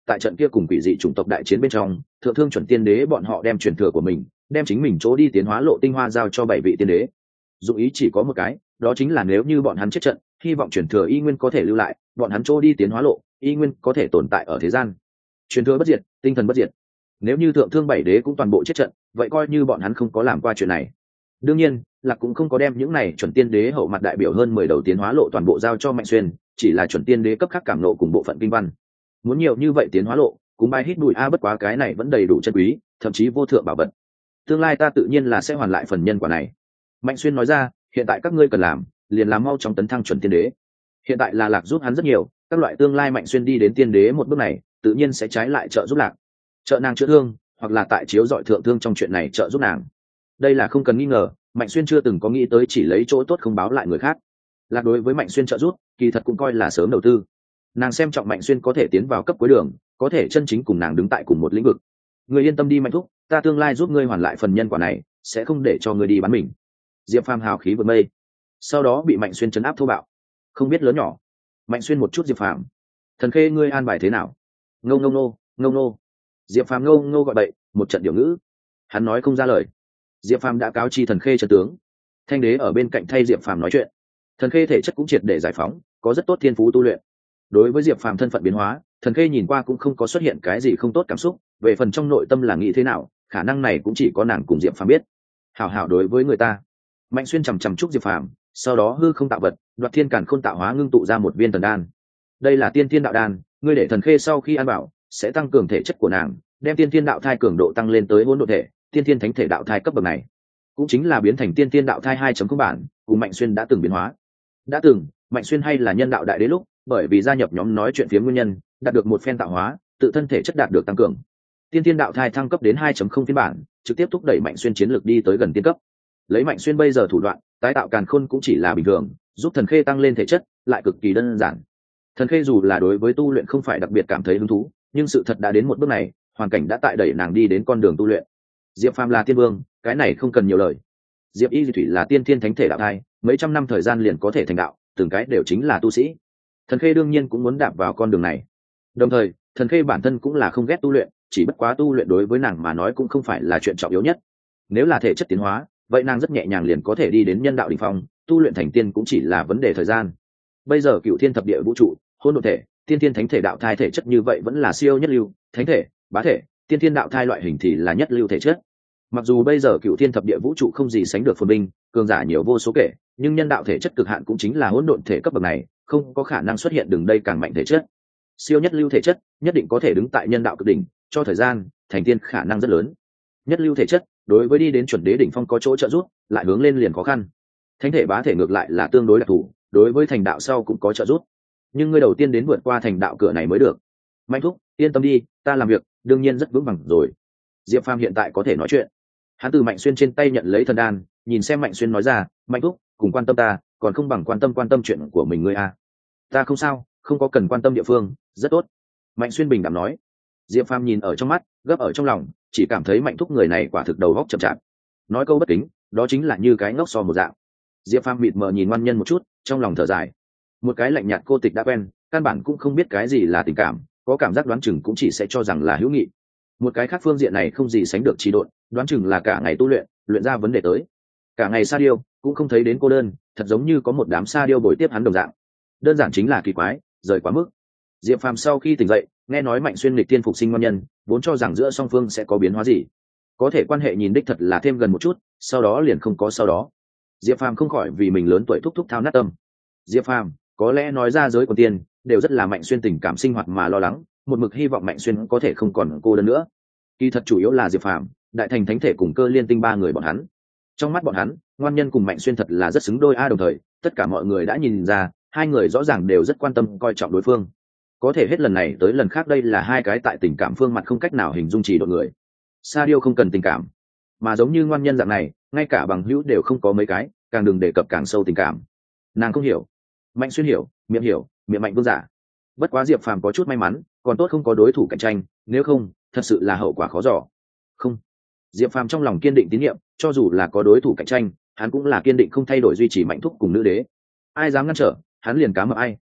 tại trận kia cùng quỷ dị chủng tộc đại chiến bên trong, thượng thương chuẩn tiên đế bọn họ đem truyền thừa của mình, đem chính mình chỗ đi tiến hóa lộ tinh hoa giao cho 7 vị tiên đế. Dụng ý chỉ có một cái, đó chính là nếu như bọn hắn chết trận, hy vọng truyền thừa y nguyên có thể lưu lại, bọn hắn chỗ đi tiến hóa lộ y nguyên có thể tồn tại ở thế gian. Truyền thừa bất diệt, tinh thần bất diệt. Nếu như thượng thương 7 đế cũng toàn bộ chết trận, vậy coi như bọn hắn không có làm qua chuyện này. Đương nhiên, Lạc cũng không có đem những này chuẩn tiên đế hậu mặt đại biểu hơn 10 đầu tiến hóa lộ toàn bộ giao cho Mạnh Xuyên, chỉ là chuẩn tiên đế cấp khác cảm nộ cùng bộ phận kinh văn. Muốn nhiều như vậy tiến hóa lộ, cũng bay hít bụi a, bất quá cái này vẫn đầy đủ chân quý, thậm chí vô thượng bảo vật. Tương lai ta tự nhiên là sẽ hoàn lại phần nhân quả này. Mạnh Xuyên nói ra, hiện tại các ngươi cần làm, liền làm mau trong tấn thăng chuẩn tiên đế. Hiện tại là Lạc giúp hắn rất nhiều, các loại tương lai Mạnh Xuyên đi đến tiên đế một bước này, tự nhiên sẽ trái lại trợ giúp Lạc, trợ nàng chữa thương, hoặc là tại chiếu dọi thượng thương trong chuyện này trợ giúp nàng. Đây là không cần nghi ngờ, Mạnh Xuyên chưa từng có nghĩ tới chỉ lấy chỗ tốt không báo lại người khác. Lạc đối với Mạnh Xuyên trợ giúp, kỳ thật cũng coi là sớm đầu tư. Nàng xem trọng Mạnh Xuyên có thể tiến vào cấp cuối đường, có thể chân chính cùng nàng đứng tại cùng một lĩnh vực. Người yên tâm đi Mạnh thúc, ta tương lai giúp ngươi hoàn lại phần nhân quả này, sẽ không để cho ngươi đi bán mình. Diệp Phàm hào khí vượt mây, sau đó bị Mạnh Xuyên trấn áp thô bạo, không biết lớn nhỏ. Mạnh Xuyên một chút Diệp Phàm, Thần Khê ngươi an bài thế nào? Ngô ngô nô, ngô nô. Diệp Phàm ngô ngô gọi bậy, một trận điều ngữ, hắn nói không ra lời. Diệp Phàm đã cáo chi Thần Khê trận tướng, Thanh đế ở bên cạnh thay Diệp Phàm nói chuyện. Thần Khê thể chất cũng triệt để giải phóng, có rất tốt thiên phú tu luyện. Đối với Diệp Phàm thân phận biến hóa, Thần Khê nhìn qua cũng không có xuất hiện cái gì không tốt cảm xúc, về phần trong nội tâm là nghĩ thế nào, khả năng này cũng chỉ có nàng cùng Diệp Phàm biết. Hảo hảo đối với người ta. Mạnh Xuyên chằm chằm chúc Diệp Phàm, sau đó hư không tạo vật, đoạt thiên càn khôn tạo hóa ngưng tụ ra một viên thần đan. Đây là tiên thiên đạo đan, ngươi để Thần Khê sau khi ăn bảo, sẽ tăng cường thể chất của nàng, đem tiên thiên đạo thai cường độ tăng lên tới hỗn độn thể, tiên thiên thánh thể đạo thai cấp bậc này, cũng chính là biến thành tiên thiên đạo thai 2.0 bản, cùng Mạnh Xuyên đã từng biến hóa. Đã từng, Mạnh Xuyên hay là nhân đạo đại đế lúc, bởi vì gia nhập nhóm nói chuyện phía nguyên nhân, đạt được một phen tạo hóa, tự thân thể chất đạt được tăng cường. Tiên thiên đạo thai thăng cấp đến 2.0 phiên bản, trực tiếp thúc đẩy Mạnh Xuyên chiến lược đi tới gần tiên cấp. Lấy Mạnh Xuyên bây giờ thủ đoạn, tái tạo càn khôn cũng chỉ là bình thường, giúp Thần Khê tăng lên thể chất, lại cực kỳ đơn giản. Thần Khê dù là đối với tu luyện không phải đặc biệt cảm thấy hứng thú, nhưng sự thật đã đến một bước này, hoàn cảnh đã tại đẩy nàng đi đến con đường tu luyện. Diệp Phàm là tiên vương, cái này không cần nhiều lời. Diệp Y Di Thủy là tiên thiên thánh thể đạo thai, mấy trăm năm thời gian liền có thể thành đạo, từng cái đều chính là tu sĩ. Thần Khê đương nhiên cũng muốn đạp vào con đường này. Đồng thời, Thần Khê bản thân cũng là không ghét tu luyện, chỉ bất quá tu luyện đối với nàng mà nói cũng không phải là chuyện trọng yếu nhất. Nếu là thể chất tiến hóa, vậy nàng rất nhẹ nhàng liền có thể đi đến nhân đạo đỉnh phong, tu luyện thành tiên cũng chỉ là vấn đề thời gian. Bây giờ Cửu Thiên thập địa vũ trụ, hỗn độn thể, tiên thiên thánh thể đạo thai thể chất như vậy vẫn là siêu nhất lưu, thánh thể, bá thể, tiên thiên đạo thai loại hình thì là nhất lưu thể chất. Mặc dù bây giờ Cửu Thiên thập địa vũ trụ không gì sánh được phồn binh, cường giả nhiều vô số kể, nhưng nhân đạo thể chất cực hạn cũng chính là hỗn độn thể cấp bậc này, không có khả năng xuất hiện đường đây càng mạnh thể chất. Siêu nhất lưu thể chất nhất định có thể đứng tại nhân đạo cực đỉnh, cho thời gian thành tiên khả năng rất lớn. Nhất lưu thể chất đối với đi đến chuẩn đế đỉnh phong có chỗ trợ giúp, lại hướng lên liền khó khăn. Thánh thể bá thể ngược lại là tương đối đặc thù, đối với thành đạo sau cũng có trợ giúp. Nhưng ngươi đầu tiên đến vượt qua thành đạo cửa này mới được. Mạnh thúc, yên tâm đi, ta làm việc đương nhiên rất vững vàng rồi. Diệp Phàm hiện tại có thể nói chuyện. Hắn từ Mạnh Xuyên trên tay nhận lấy thần đan, nhìn xem Mạnh Xuyên nói ra, Mạnh thúc, cùng quan tâm ta, còn không bằng quan tâm chuyện của mình ngươi à. Ta không sao, không có cần quan tâm địa phương, rất tốt. Mạnh Xuyên bình đẳng nói. Diệp Phàm nhìn ở trong mắt, gấp ở trong lòng, chỉ cảm thấy Mạnh thúc người này quả thực đầu óc chậm chạp. Nói câu bất kính, đó chính là như cái ngốc so một dạng. Diệp Phàm mịt mờ nhìn ngoan nhân một chút, trong lòng thở dài. Một cái lạnh nhạt cô tịch đã quen, căn bản cũng không biết cái gì là tình cảm, có cảm giác đoán chừng cũng chỉ sẽ cho rằng là hữu nghị. Một cái khác phương diện này không gì sánh được trì độn, đoán chừng là cả ngày tu luyện, luyện ra vấn đề tới. Cả ngày sa điêu, cũng không thấy đến cô đơn, thật giống như có một đám sa điêu bồi tiếp hắn đồng dạng. Đơn giản chính là kỳ quái, rời quá mức. Diệp Phàm sau khi tỉnh dậy, nghe nói Mạnh Xuyên nghịch tiên phục sinh ngoan nhân, vốn cho rằng giữa song phương sẽ có biến hóa gì, có thể quan hệ nhìn đích thật là thêm gần một chút, sau đó liền không có sau đó. Diệp Phàm không khỏi vì mình lớn tuổi thúc thúc thao nát tâm. Diệp Phàm có lẽ nói ra giới quần tiên đều rất là Mạnh Xuyên tình cảm sinh hoạt mà lo lắng, một mực hy vọng Mạnh Xuyên có thể không còn cô đơn nữa. Kỳ thật chủ yếu là Diệp Phàm, đại thành thánh thể cùng Cơ Liên Tinh ba người bọn hắn. Trong mắt bọn hắn, ngoan nhân cùng Mạnh Xuyên thật là rất xứng đôi a, đồng thời, tất cả mọi người đã nhìn ra, hai người rõ ràng đều rất quan tâm coi trọng đối phương. Có thể hết lần này tới lần khác đây là hai cái tại tình cảm phương mặt không cách nào hình dung chỉ độ người. Sa điêu không cần tình cảm, mà giống như ngoan nhân dạng này, ngay cả bằng hữu đều không có mấy cái, càng đừng đề cập càng sâu tình cảm. Nàng không hiểu, Mạnh Xuyên hiểu, miệng mạnh vương giả. Bất quá Diệp Phàm có chút may mắn, còn tốt không có đối thủ cạnh tranh, nếu không thật sự là hậu quả khó dò. Không, Diệp Phàm trong lòng kiên định tín nhiệm, cho dù là có đối thủ cạnh tranh, hắn cũng là kiên định không thay đổi duy trì Mạnh thúc cùng nữ đế. Ai dám ngăn trở, hắn liền cám ơn ai.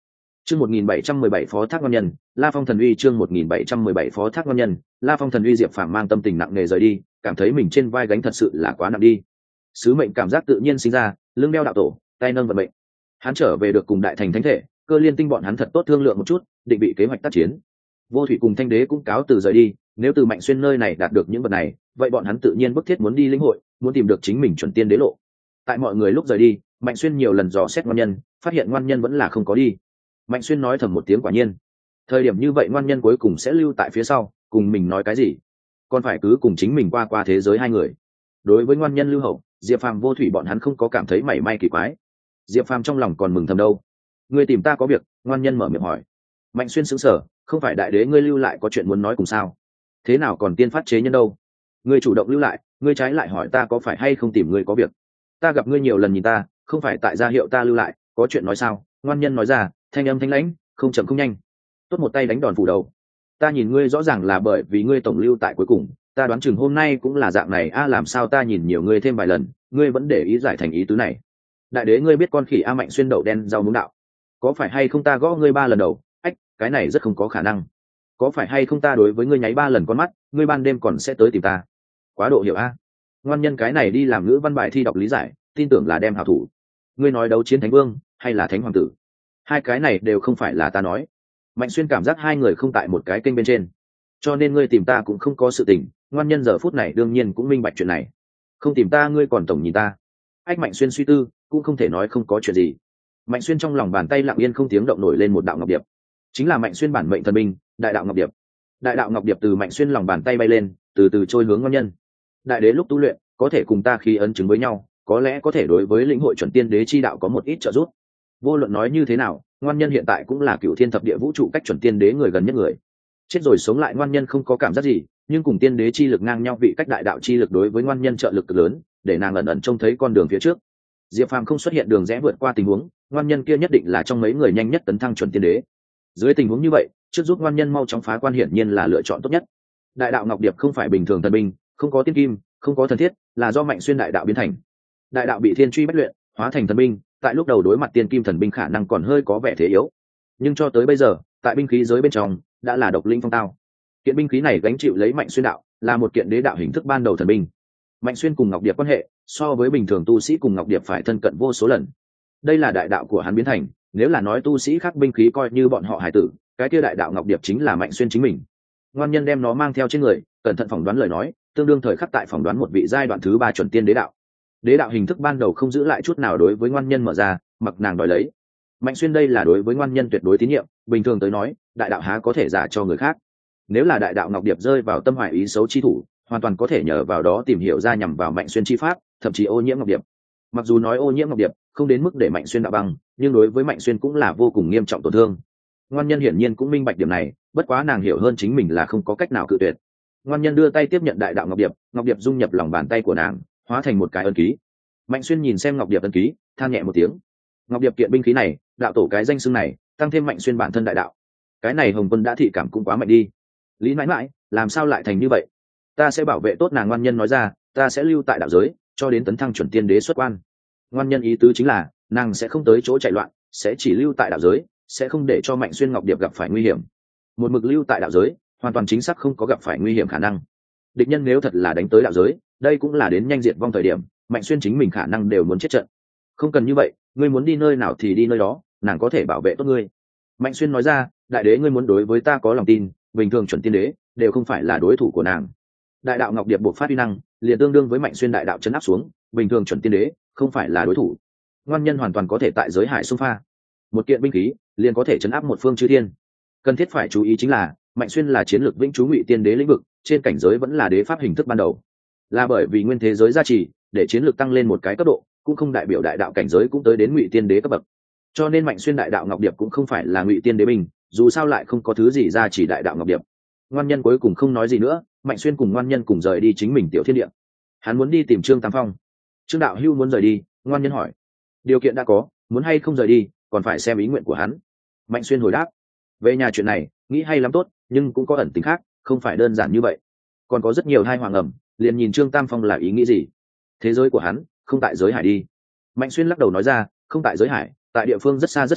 Chương 1717 Phó Thác Ngon Nhân, La Phong Thần Uy chương 1717 Phó Thác Ngon Nhân, La Phong Thần Uy. Diệp Phàm mang tâm tình nặng nề rời đi, cảm thấy mình trên vai gánh thật sự là quá nặng đi. Sứ mệnh cảm giác tự nhiên sinh ra, lưng đeo đạo tổ, tay nâng vận mệnh. Hắn trở về được cùng đại thành thánh thể, Cơ Liên Tinh bọn hắn thật tốt thương lượng một chút, định bị kế hoạch tác chiến. Vô Thủy cùng Thanh Đế cũng cáo từ rời đi, nếu từ Mạnh Xuyên nơi này đạt được những vật này, vậy bọn hắn tự nhiên bức thiết muốn đi lĩnh hội, muốn tìm được chính mình chuẩn tiên đế lộ. Tại mọi người lúc rời đi, Mạnh Xuyên nhiều lần dò xét Ngoan Nhân, phát hiện Ngoan Nhân vẫn là không có đi. Mạnh Xuyên nói thầm một tiếng quả nhiên. Thời điểm như vậy Ngoan Nhân cuối cùng sẽ lưu tại phía sau, cùng mình nói cái gì? Còn phải cứ cùng chính mình qua thế giới hai người. Đối với Ngoan Nhân lưu hậu, Diệp Phàm Vô Thủy bọn hắn không có cảm thấy mảy may kỳ quái. Diệp Phàm trong lòng còn mừng thầm đâu. Ngươi tìm ta có việc? Ngoan Nhân mở miệng hỏi. Mạnh Xuyên sững sờ, không phải đại đế ngươi lưu lại có chuyện muốn nói cùng sao? Thế nào còn tiên phát chế nhân đâu? Ngươi chủ động lưu lại, ngươi trái lại hỏi ta có phải hay không tìm ngươi có việc? Ta gặp ngươi nhiều lần nhìn ta, không phải tại gia hiệu ta lưu lại, có chuyện nói sao? Ngoan Nhân nói ra, thanh âm thanh lãnh, không chậm không nhanh. Tốt một tay đánh đòn phủ đầu. Ta nhìn ngươi rõ ràng là bởi vì ngươi tổng lưu tại cuối cùng, ta đoán chừng hôm nay cũng là dạng này. Làm sao ta nhìn nhiều ngươi thêm vài lần, ngươi vẫn để ý giải thành ý tứ này? Đại đế ngươi biết con khỉ Mạnh Xuyên đậu đen rau muống đạo, có phải hay không ta gõ ngươi 3 lần đầu? Ách, cái này rất không có khả năng. Có phải hay không ta đối với ngươi nháy 3 lần con mắt, ngươi ban đêm còn sẽ tới tìm ta? Quá độ hiểu a. Ngoan Nhân cái này đi làm ngữ văn bài thi đọc lý giải, tin tưởng là đem hảo thủ. Ngươi nói đấu chiến thánh vương hay là thánh hoàng tử? Hai cái này đều không phải là ta nói. Mạnh Xuyên cảm giác hai người không tại một cái kênh bên trên, cho nên ngươi tìm ta cũng không có sự tình. Ngoan Nhân giờ phút này đương nhiên cũng minh bạch chuyện này. Không tìm ta ngươi còn tổng nhìn ta. Ách. Mạnh Xuyên suy tư, cũng không thể nói không có chuyện gì. Mạnh Xuyên trong lòng bàn tay lặng yên không tiếng động nổi lên một đạo ngọc điệp, chính là Mạnh Xuyên bản mệnh thần binh đại đạo ngọc điệp. Đại đạo ngọc điệp từ Mạnh Xuyên lòng bàn tay bay lên, từ từ trôi hướng Ngoan Nhân. Đại đế lúc tu luyện có thể cùng ta khí ấn chứng với nhau, có lẽ có thể đối với lĩnh hội chuẩn tiên đế chi đạo có một ít trợ giúp. Vô luận nói như thế nào, Ngoan Nhân hiện tại cũng là cửu thiên thập địa vũ trụ cách chuẩn tiên đế người gần nhất người. Chết rồi sống lại Ngoan Nhân không có cảm giác gì, nhưng cùng tiên đế chi lực ngang nhau vị cách đại đạo chi lực đối với Ngoan Nhân trợ lực cực lớn, để nàng ẩn ẩn trông thấy con đường phía trước. Diệp Phàm không xuất hiện đường rẽ vượt qua tình huống, Ngoan Nhân kia nhất định là trong mấy người nhanh nhất tấn thăng chuẩn tiên đế. Dưới tình huống như vậy, trước giúp Ngoan Nhân mau chóng phá quan hiển nhiên là lựa chọn tốt nhất. Đại đạo ngọc điệp không phải bình thường thần binh, không có tiên kim, không có thần thiết, là do Mạnh Xuyên đại đạo biến thành. Đại đạo bị thiên truy bách luyện, hóa thành thần binh, tại lúc đầu đối mặt tiên kim thần binh khả năng còn hơi có vẻ thế yếu, nhưng cho tới bây giờ, tại binh khí giới bên trong đã là độc linh phong tao. Kiện binh khí này gánh chịu lấy Mạnh Xuyên đạo, là một kiện đế đạo hình thức ban đầu thần binh. Mạnh Xuyên cùng ngọc điệp quan hệ so với bình thường tu sĩ cùng ngọc điệp phải thân cận vô số lần. Đây là đại đạo của hắn biến thành, nếu là nói tu sĩ khác binh khí coi như bọn họ hải tử, cái kia đại đạo ngọc điệp chính là Mạnh Xuyên chính mình. Ngoan Nhân đem nó mang theo trên người, cẩn thận phỏng đoán lời nói, tương đương thời khắc tại phỏng đoán một vị giai đoạn thứ 3 chuẩn tiên đế đạo. Đế đạo hình thức ban đầu không giữ lại chút nào đối với Ngoan Nhân mở ra, mặc nàng đòi lấy. Mạnh Xuyên đây là đối với Ngoan Nhân tuyệt đối tín nhiệm, bình thường tới nói, đại đạo há có thể giả cho người khác. Nếu là đại đạo ngọc điệp rơi vào tâm hoài ý xấu chi thủ, hoàn toàn có thể nhờ vào đó tìm hiểu ra nhằm vào Mạnh Xuyên chi pháp, thậm chí ô nhiễm ngọc điệp. Mặc dù nói ô nhiễm ngọc điệp không đến mức để Mạnh Xuyên đạo băng, nhưng đối với Mạnh Xuyên cũng là vô cùng nghiêm trọng tổn thương. Ngoan Nhân hiển nhiên cũng minh bạch điểm này, bất quá nàng hiểu hơn chính mình là không có cách nào cự tuyệt. Ngoan Nhân đưa tay tiếp nhận đại đạo ngọc điệp dung nhập lòng bàn tay của nàng, hóa thành một cái ấn ký. Mạnh Xuyên nhìn xem ngọc điệp ấn ký, than nhẹ một tiếng. Ngọc điệp kiện binh khí này, đạo tổ cái danh xưng này, tăng thêm Mạnh Xuyên bản thân đại đạo, cái này Hồng Quân đã thị cảm cũng quá mạnh đi. Lý mãi mãi, làm sao lại thành như vậy? Ta sẽ bảo vệ tốt nàng. Ngoan Nhân nói ra, ta sẽ lưu tại đạo giới, cho đến tấn thăng chuẩn tiên đế xuất quan. Ngoan Nhân ý tứ chính là, nàng sẽ không tới chỗ chạy loạn, sẽ chỉ lưu tại đạo giới, sẽ không để cho Mạnh Xuyên ngọc điệp gặp phải nguy hiểm. Một mực lưu tại đạo giới, hoàn toàn chính xác không có gặp phải nguy hiểm khả năng. Địch nhân nếu thật là đánh tới đạo giới, đây cũng là đến nhanh diệt vong thời điểm, Mạnh Xuyên chính mình khả năng đều muốn chết trận. Không cần như vậy, ngươi muốn đi nơi nào thì đi nơi đó, nàng có thể bảo vệ tốt ngươi. Mạnh Xuyên nói ra, đại đế ngươi muốn đối với ta có lòng tin, bình thường chuẩn tiên đế đều không phải là đối thủ của nàng. Đại đạo ngọc điệp buộc phát uy năng, liền tương đương với Mạnh Xuyên đại đạo chấn áp xuống, bình thường chuẩn tiên đế không phải là đối thủ. Ngoan Nhân hoàn toàn có thể tại giới hải xung pha, một kiện binh khí liền có thể chấn áp một phương chư thiên. Cần thiết phải chú ý chính là, Mạnh Xuyên là chiến lược vĩnh trú ngụy tiên đế lĩnh vực, trên cảnh giới vẫn là đế pháp hình thức ban đầu, là bởi vì nguyên thế giới gia trì, để chiến lược tăng lên một cái cấp độ, cũng không đại biểu đại đạo cảnh giới cũng tới đến ngụy tiên đế cấp bậc. Cho nên Mạnh Xuyên đại đạo ngọc điệp cũng không phải là ngụy tiên đế binh, dù sao lại không có thứ gì ra chỉ đại đạo ngọc điệp. Ngoan Nhân cuối cùng không nói gì nữa, Mạnh Xuyên cùng Ngoan Nhân cùng rời đi chính mình tiểu thiên địa. Hắn muốn đi tìm Trương Tam Phong. Trương đạo hưu muốn rời đi? Ngoan Nhân hỏi. Điều kiện đã có, muốn hay không rời đi còn phải xem ý nguyện của hắn. Mạnh Xuyên hồi đáp. Về nhà chuyện này nghĩ hay lắm tốt, nhưng cũng có ẩn tính khác, không phải đơn giản như vậy, còn có rất nhiều hai hoàng ẩm, liền nhìn Trương Tam Phong là ý nghĩ gì. Thế giới của hắn không tại giới hải đi. Mạnh Xuyên lắc đầu nói ra, không tại giới hải, tại địa phương rất xa rất xa,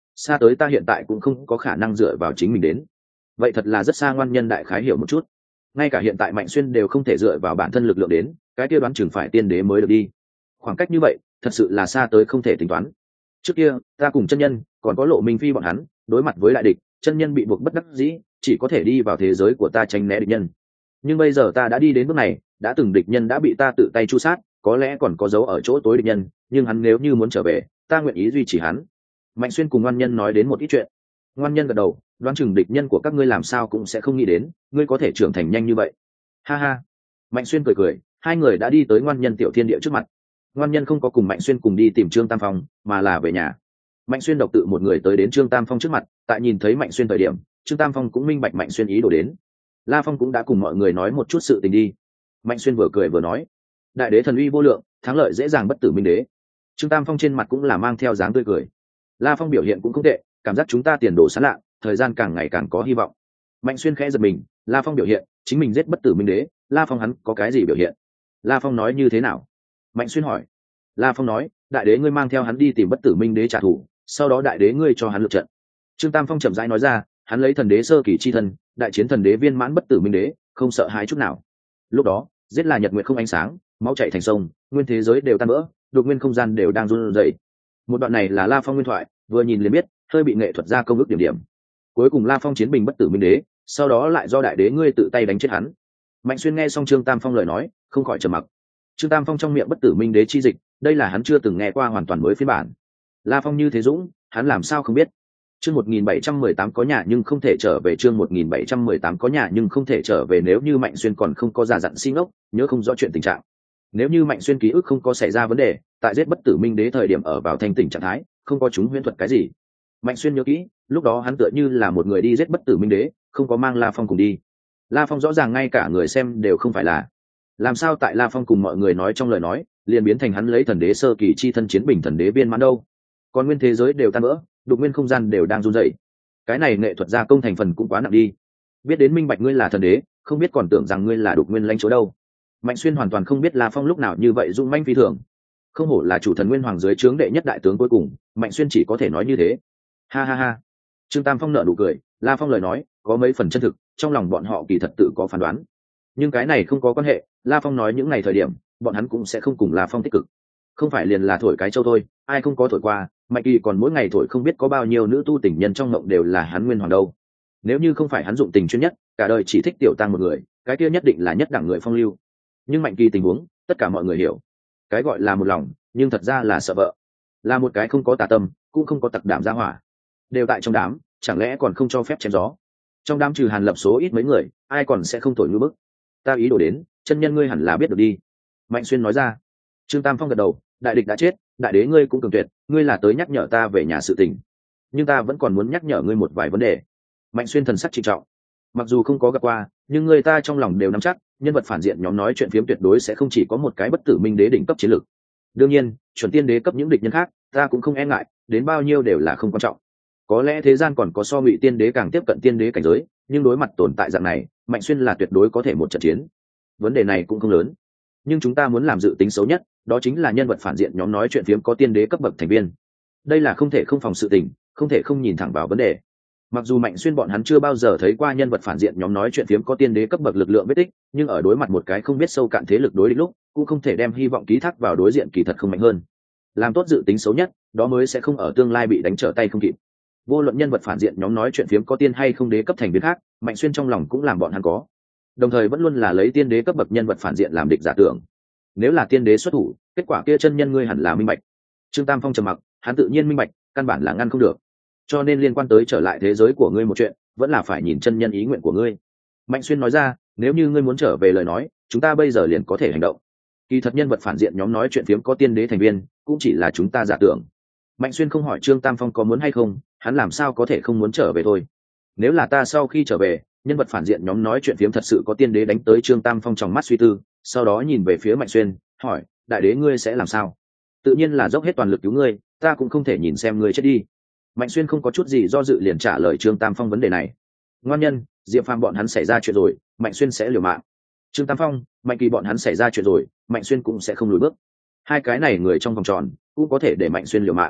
xa tới ta hiện tại cũng không có khả năng dựa vào chính mình đến. Vậy thật là rất xa. Ngoan Nhân đại khái hiểu một chút, ngay cả hiện tại Mạnh Xuyên đều không thể dựa vào bản thân lực lượng đến, cái kia đoán chừng phải tiên đế mới được đi. Khoảng cách như vậy thật sự là xa tới không thể tính toán. Trước kia ta cùng chân nhân còn có Lộ Minh Phi bọn hắn đối mặt với đại địch, chân nhân bị buộc bất đắc dĩ chỉ có thể đi vào thế giới của ta tránh né địch nhân. Nhưng bây giờ ta đã đi đến bước này, đã từng địch nhân đã bị ta tự tay chu sát, có lẽ còn có dấu ở chỗ tối địch nhân, nhưng hắn nếu như muốn trở về, ta nguyện ý duy trì hắn. Mạnh Xuyên cùng Ngoan Nhân nói đến một ít chuyện. Ngoan Nhân gật đầu, đoán chừng địch nhân của các ngươi làm sao cũng sẽ không nghĩ đến ngươi có thể trưởng thành nhanh như vậy. Ha ha. Mạnh Xuyên cười cười, hai người đã đi tới Ngoan Nhân tiểu thiên địa trước mặt. Ngoan Nhân không có cùng Mạnh Xuyên cùng đi tìm Trương Tam Phong, mà là về nhà. Mạnh Xuyên độc tự một người tới đến Trương Tam Phong trước mặt, tại nhìn thấy Mạnh Xuyên thời điểm, Trương Tam Phong cũng minh bạch Mạnh Xuyên ý đồ đến. La Phong cũng đã cùng mọi người nói một chút sự tình đi. Mạnh Xuyên vừa cười vừa nói, đại đế thần uy vô lượng, thắng lợi dễ dàng bất tử minh đế. Trương Tam Phong trên mặt cũng là mang theo dáng tươi cười. La Phong biểu hiện cũng không tệ, cảm giác chúng ta tiền đồ sáng lạ, thời gian càng ngày càng có hy vọng. Mạnh Xuyên khẽ giật mình, La Phong biểu hiện chính mình giết bất tử minh đế, La Phong hắn có cái gì biểu hiện? La Phong nói như thế nào? Mạnh Xuyên hỏi. La Phong nói, đại đế ngươi mang theo hắn đi tìm bất tử minh đế trả thù, sau đó đại đế ngươi cho hắn lượt trận. Trương Tam Phong chậm rãi nói ra, hắn lấy thần đế sơ kỳ chi thân, đại chiến thần đế viên mãn bất tử minh đế, không sợ hãi chút nào. Lúc đó giết là nhật nguyệt không ánh sáng, máu chảy thành sông, nguyên thế giới đều tan vỡ, đột nguyên không gian đều đang run rẩy. Một đoạn này là La Phong nguyên thoại, vừa nhìn liền biết hơi bị nghệ thuật gia công ước điểm điểm. Cuối cùng La Phong chiến bình bất tử minh đế, sau đó lại do đại đế ngươi tự tay đánh chết hắn. Mạnh Xuyên nghe xong Trương Tam Phong lời nói, không khỏi trầm mặc. Trương Tam Phong trong miệng bất tử minh đế chi dịch, đây là hắn chưa từng nghe qua hoàn toàn mới phiên bản. La Phong như thế dũng, hắn làm sao không biết. Chương 1718 có nhà nhưng không thể trở về, chương 1718 có nhà nhưng không thể trở về. Nếu như Mạnh Xuyên còn không có già dặn si ngốc, nhớ không rõ chuyện tình trạng. Nếu như Mạnh Xuyên ký ức không có xảy ra vấn đề, tại giết bất tử minh đế thời điểm ở vào thanh tỉnh trạng thái, không có chúng huyễn thuật cái gì. Mạnh Xuyên nhớ kỹ, lúc đó hắn tựa như là một người đi giết bất tử minh đế, không có mang La Phong cùng đi. La Phong rõ ràng ngay cả người xem đều không phải là. Làm sao tại La Phong cùng mọi người nói trong lời nói, liền biến thành hắn lấy thần đế sơ kỳ chi thân chiến bình thần đế viên mãn đâu? Còn nguyên thế giới đều tan vỡ, đục nguyên không gian đều đang run rẩy. Cái này nghệ thuật gia công thành phần cũng quá nặng đi. Biết đến minh bạch ngươi là thần đế, không biết còn tưởng rằng ngươi là đục nguyên lãnh chúa đâu. Mạnh Xuyên hoàn toàn không biết La Phong lúc nào như vậy dung manh phi thường. Không hổ là chủ thần nguyên hoàng dưới trướng đệ nhất đại tướng cuối cùng, Mạnh Xuyên chỉ có thể nói như thế. Ha ha ha. Trương Tam Phong nở nụ cười, La Phong lời nói có mấy phần chân thực, trong lòng bọn họ kỳ thật tự có phán đoán. Nhưng cái này không có quan hệ, La Phong nói những ngày thời điểm, bọn hắn cũng sẽ không cùng La Phong tích cực. Không phải liền là thổi cái châu thôi, ai không có thổi qua, Mạnh Kỳ còn mỗi ngày thổi không biết có bao nhiêu nữ tu tình nhân trong mộng đều là hắn nguyên hoàng đâu. Nếu như không phải hắn dụng tình chuyên nhất, cả đời chỉ thích tiểu tăng một người, cái kia nhất định là nhất đẳng người phong lưu. Nhưng Mạnh Kỳ tình huống, tất cả mọi người hiểu. Cái gọi là một lòng, nhưng thật ra là sợ vợ. Là một cái không có tà tâm, cũng không có tặc đảm ra hỏa. Đều tại trong đám, chẳng lẽ còn không cho phép chém gió? Trong đám trừ Hàn Lập số ít mấy người, ai còn sẽ không thổi ngư bức? Ta ý đồ đến, chân nhân ngươi hẳn là biết được đi. Mạnh Xuyên nói ra. Trương Tam Phong gật đầu, đại địch đã chết, đại đế ngươi cũng cường tuyệt, ngươi là tới nhắc nhở ta về nhà sự tình, nhưng ta vẫn còn muốn nhắc nhở ngươi một vài vấn đề. Mạnh Xuyên thần sắc trịnh trọng. Mặc dù không có gặp qua, nhưng người ta trong lòng đều nắm chắc, nhân vật phản diện nhóm nói chuyện phiếm tuyệt đối sẽ không chỉ có một cái bất tử minh đế đỉnh cấp chiến lược. Đương nhiên, chuẩn tiên đế cấp những địch nhân khác, ta cũng không e ngại, đến bao nhiêu đều là không quan trọng. Có lẽ thế gian còn có so ngụy tiên đế càng tiếp cận tiên đế cảnh giới, nhưng đối mặt tồn tại dạng này, Mạnh Xuyên là tuyệt đối có thể một trận chiến. Vấn đề này cũng không lớn, nhưng chúng ta muốn làm dự tính xấu nhất, đó chính là nhân vật phản diện nhóm nói chuyện phiếm có tiên đế cấp bậc thành viên. Đây là không thể không phòng sự tình, không thể không nhìn thẳng vào vấn đề. Mặc dù Mạnh Xuyên bọn hắn chưa bao giờ thấy qua nhân vật phản diện nhóm nói chuyện phiếm có tiên đế cấp bậc lực lượng vết tích, nhưng ở đối mặt một cái không biết sâu cạn thế lực đối địch lúc, cũng không thể đem hy vọng ký thác vào đối diện kỳ thật không mạnh hơn. Làm tốt dự tính xấu nhất, đó mới sẽ không ở tương lai bị đánh trở tay không kịp. Vô luận nhân vật phản diện nhóm nói chuyện phiếm có tiên hay không đế cấp thành viên khác, Mạnh Xuyên trong lòng cũng làm bọn hắn có. Đồng thời vẫn luôn là lấy tiên đế cấp bậc nhân vật phản diện làm địch giả tưởng. Nếu là tiên đế xuất thủ, kết quả kia chân nhân ngươi hẳn là minh bạch. Trương Tam Phong trầm mặc, hắn tự nhiên minh bạch, căn bản là ngăn không được. Cho nên liên quan tới trở lại thế giới của ngươi một chuyện, vẫn là phải nhìn chân nhân ý nguyện của ngươi. Mạnh Xuyên nói ra, nếu như ngươi muốn trở về lời nói, chúng ta bây giờ liền có thể hành động. Kỳ thật nhân vật phản diện nhóm nói chuyện phiếm có tiên đế thành viên, cũng chỉ là chúng ta giả tưởng. Mạnh Xuyên không hỏi Trương Tam Phong có muốn hay không, hắn làm sao có thể không muốn trở về thôi. Nếu là ta sau khi trở về, nhân vật phản diện nhóm nói chuyện phiếm thật sự có tiên đế đánh tới Trương Tam Phong trong mắt suy tư, sau đó nhìn về phía Mạnh Xuyên, hỏi, đại đế ngươi sẽ làm sao? Tự nhiên là dốc hết toàn lực cứu ngươi, ta cũng không thể nhìn xem ngươi chết đi. Mạnh Xuyên không có chút gì do dự liền trả lời Trương Tam Phong vấn đề này. Ngoan nhân, Diệp Phàm bọn hắn xảy ra chuyện rồi, Mạnh Xuyên sẽ liều mạng. Trương Tam Phong, Mạnh Kỳ bọn hắn xảy ra chuyện rồi, Mạnh Xuyên cũng sẽ không lùi bước. Hai cái này người trong vòng tròn cũng có thể để Mạnh Xuyên liều mạng.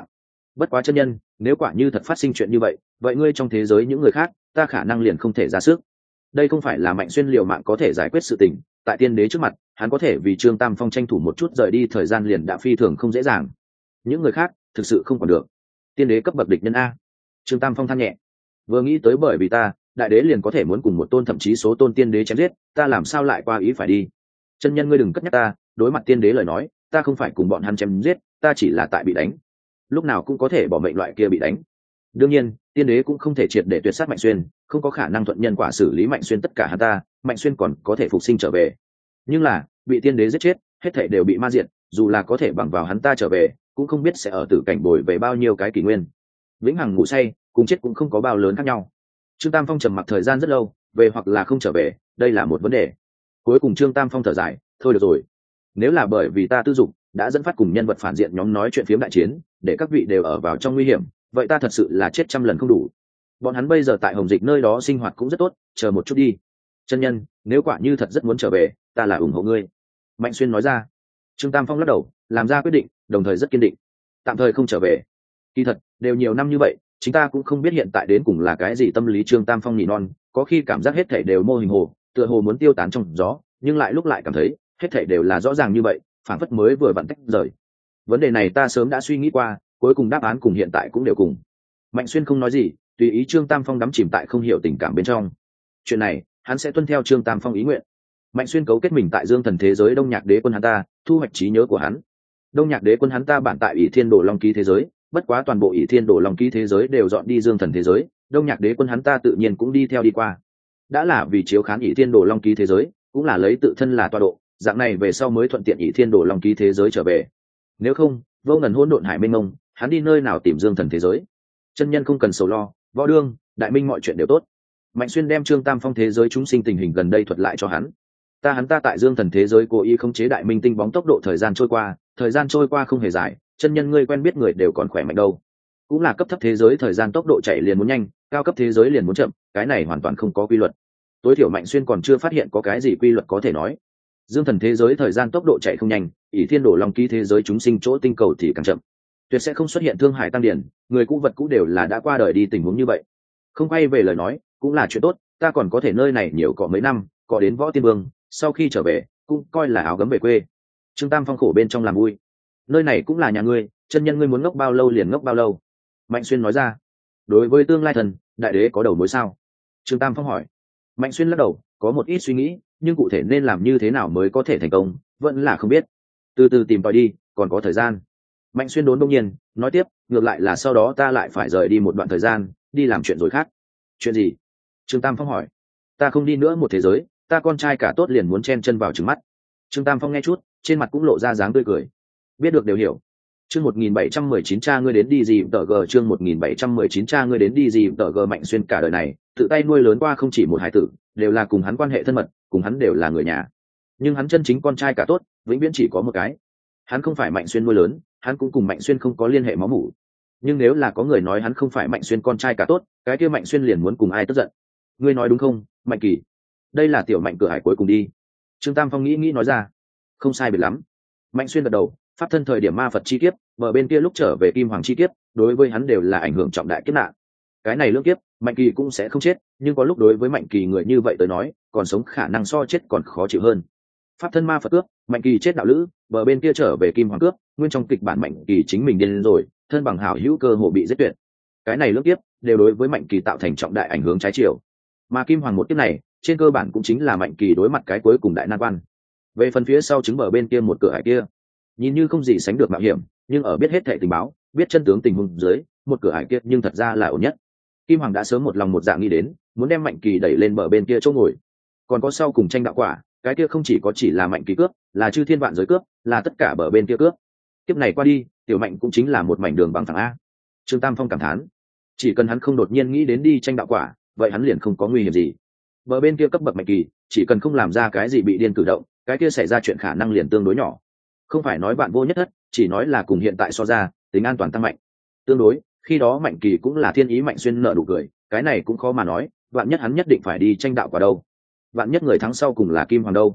Bất quá chân nhân, nếu quả như thật phát sinh chuyện như vậy, vậy ngươi trong thế giới những người khác, ta khả năng liền không thể ra sức. Đây không phải là Mạnh Xuyên liều mạng có thể giải quyết sự tình, tại tiên đế trước mặt, hắn có thể vì Trương Tam Phong tranh thủ một chút rời đi thời gian liền đã phi thường không dễ dàng. Những người khác, thực sự không còn được. Tiên đế cấp bậc địch nhân a. Trương Tam Phong than nhẹ. Vừa nghĩ tới bởi vì ta, đại đế liền có thể muốn cùng một tôn thậm chí số tôn tiên đế chém giết, ta làm sao lại qua ý phải đi. Chân nhân ngươi đừng cất nhắc ta, đối mặt tiên đế lời nói, ta không phải cùng bọn hắn chém giết, ta chỉ là tại bị đánh. Lúc nào cũng có thể bỏ mệnh loại kia bị đánh. Đương nhiên, tiên đế cũng không thể triệt để tuyệt sát Mạnh Xuyên, không có khả năng thuận nhân quả xử lý Mạnh Xuyên tất cả hắn ta, Mạnh Xuyên còn có thể phục sinh trở về. Nhưng là, bị tiên đế giết chết, hết thảy đều bị ma diệt, dù là có thể bằng vào hắn ta trở về, cũng không biết sẽ ở tử cảnh bồi về bao nhiêu cái kỷ nguyên. Vĩnh hằng ngủ say, cùng chết cũng không có bao lớn khác nhau. Trương Tam Phong trầm mặc thời gian rất lâu, về hoặc là không trở về, đây là một vấn đề. Cuối cùng Trương Tam Phong thở dài, thôi được rồi. Nếu là bởi vì ta tư dục, đã dẫn phát cùng nhân vật phản diện nhóm nói chuyện phiếm đại chiến, để các vị đều ở vào trong nguy hiểm, vậy ta thật sự là chết trăm lần không đủ. Bọn hắn bây giờ tại Hồng Dịch nơi đó sinh hoạt cũng rất tốt, chờ một chút đi. Chân nhân, nếu quả như thật rất muốn trở về, ta là ủng hộ ngươi. Mạnh Xuyên nói ra. Trương Tam Phong lắc đầu, làm ra quyết định, đồng thời rất kiên định. Tạm thời không trở về. Kỳ thật, đều nhiều năm như vậy, chúng ta cũng không biết hiện tại đến cùng là cái gì tâm lý. Trương Tam Phong nhỉ non, có khi cảm giác hết thảy đều mô hình hồ, tựa hồ muốn tiêu tán trong gió, nhưng lại lúc lại cảm thấy, hết thảy đều là rõ ràng như vậy, phản phất mới vừa vặn tách rời. Vấn đề này ta sớm đã suy nghĩ qua, cuối cùng đáp án cùng hiện tại cũng đều cùng. Mạnh Xuyên không nói gì, tùy ý Trương Tam Phong đắm chìm tại không hiểu tình cảm bên trong. Chuyện này, hắn sẽ tuân theo Trương Tam Phong ý nguyện. Mạnh Xuyên cấu kết mình tại Dương Thần thế giới Đông Nhạc Đế Quân hắn ta, thu hoạch trí nhớ của hắn. Đông Nhạc Đế Quân hắn ta bản tại ỷ Thiên Đồ Long ký thế giới, bất quá toàn bộ ỷ Thiên Đồ Long ký thế giới đều dọn đi Dương Thần thế giới, Đông Nhạc Đế Quân hắn ta tự nhiên cũng đi theo đi qua. Đã là vì chiếu khán ỷ Thiên Đồ Long ký thế giới, cũng là lấy tự thân là tọa độ, dạng này về sau mới thuận tiện ỷ Thiên Đồ Long ký thế giới trở về. Nếu không, vô ngần hỗn độn hải mênh mông, hắn đi nơi nào tìm Dương Thần thế giới. Chân nhân không cần sầu lo, võ đương, đại minh mọi chuyện đều tốt. Mạnh Xuyên đem Trương Tam Phong thế giới chúng sinh tình hình gần đây thuật lại cho hắn. Hắn ta tại Dương Thần thế giới cố ý khống chế đại minh tinh bóng tốc độ thời gian trôi qua không hề dài, chân nhân ngươi quen biết người đều còn khỏe mạnh đâu. Cũng là cấp thấp thế giới thời gian tốc độ chạy liền muốn nhanh, cao cấp thế giới liền muốn chậm, cái này hoàn toàn không có quy luật. Tối thiểu Mạnh Xuyên còn chưa phát hiện có cái gì quy luật có thể nói. Dương Thần thế giới thời gian tốc độ chạy không nhanh, ỷ Thiên Đồ Long ký thế giới chúng sinh chỗ tinh cầu thì càng chậm. Tuyệt sẽ không xuất hiện thương hải tăng điển, người cũ vật cũ đều là đã qua đời đi tình huống như vậy. Không quay về lời nói, cũng là chuyện tốt, ta còn có thể nơi này nhiều cọ mấy năm, cọ đến Võ Tiên Vương, sau khi trở về, cũng coi là áo gấm về quê. Trương Tam Phong khổ bên trong làm vui. Nơi này cũng là nhà ngươi, chân nhân ngươi muốn ngốc bao lâu liền ngốc bao lâu. Mạnh Xuyên nói ra. Đối với tương lai thần, đại đế có đầu mối sao? Trương Tam Phong hỏi. Mạnh Xuyên lắc đầu, có một ít suy nghĩ, nhưng cụ thể nên làm như thế nào mới có thể thành công, vẫn là không biết. Từ từ tìm tòi đi, còn có thời gian. Mạnh Xuyên đốn đông nhiên, nói tiếp, ngược lại là sau đó ta lại phải rời đi một đoạn thời gian, đi làm chuyện rồi khác. Chuyện gì? Trương Tam Phong hỏi. Ta không đi nữa một thế giới, ta con trai cả tốt liền muốn chen chân vào trừng mắt. Trương Tam Phong nghe chút, trên mặt cũng lộ ra dáng tươi cười. Biết được đều hiểu. Chương 1719 cha ngươi đến đi gì tờ g, chương 1719 cha ngươi đến đi gì tờ g. Mạnh Xuyên cả đời này, tự tay nuôi lớn qua không chỉ một hải tử, đều là cùng hắn quan hệ thân mật, cùng hắn đều là người nhà. Nhưng hắn chân chính con trai cả tốt, vĩnh viễn chỉ có một cái. Hắn không phải Mạnh Xuyên nuôi lớn, hắn cũng cùng Mạnh Xuyên không có liên hệ máu mủ. Nhưng nếu là có người nói hắn không phải Mạnh Xuyên con trai cả tốt, cái kia Mạnh Xuyên liền muốn cùng ai tức giận. Ngươi nói đúng không, Mạnh Kỳ? Đây là tiểu Mạnh cửa hải cuối cùng đi. Trương Tam Phong nghĩ nói ra. Không sai biệt lắm. Mạnh Xuyên gật đầu, pháp thân thời điểm ma Phật chi kiếp, bờ bên kia lúc trở về Kim Hoàng chi kiếp, đối với hắn đều là ảnh hưởng trọng đại kiếp nạn. Cái này lưỡng kiếp, Mạnh Kỳ cũng sẽ không chết, nhưng có lúc đối với Mạnh Kỳ người như vậy tới nói, còn sống khả năng so chết còn khó chịu hơn. Pháp thân ma Phật cướp, Mạnh Kỳ chết đạo lữ, bờ bên kia trở về Kim Hoàng cướp, nguyên trong kịch bản Mạnh Kỳ chính mình điên rồi, thân bằng hảo hữu cơ hồ bị giết tuyệt. Cái này lưỡng kiếp đều đối với Mạnh Kỳ tạo thành trọng đại ảnh hưởng trái chiều. Mà Kim Hoàng một kiếp này, trên cơ bản cũng chính là Mạnh Kỳ đối mặt cái cuối cùng đại nan quan. Về phần phía sau chứng bờ bên kia một cửa hải kia, nhìn như không gì sánh được mạo hiểm, nhưng ở biết hết thảy tình báo, biết chân tướng tình huống dưới, một cửa hải kia nhưng thật ra là ổn nhất. Kim Hoàng đã sớm một lòng một dạ nghĩ đến, muốn đem Mạnh Kỳ đẩy lên bờ bên kia chỗ ngồi. Còn có sau cùng tranh đạo quả, cái kia không chỉ là Mạnh Kỳ cướp, là chư thiên vạn giới cướp, là tất cả bờ bên kia cướp. Kiếp này qua đi, tiểu Mạnh cũng chính là một mảnh đường bằng thẳng a. Trương Tam Phong cảm thán, chỉ cần hắn không đột nhiên nghĩ đến đi tranh đạo quả, vậy hắn liền không có nguy hiểm gì. Bờ bên kia cấp bậc Mạnh Kỳ, chỉ cần không làm ra cái gì bị điên cử động, cái kia xảy ra chuyện khả năng liền tương đối nhỏ. Không phải nói bạn vô nhất thất, chỉ nói là cùng hiện tại so ra, tính an toàn tăng mạnh. Tương đối, khi đó Mạnh Kỳ cũng là thiên ý Mạnh Xuyên nợ đủ cười, cái này cũng khó mà nói, vạn nhất hắn nhất định phải đi tranh đạo quả đâu. Vạn nhất người thắng sau cùng là Kim Hoàng đâu.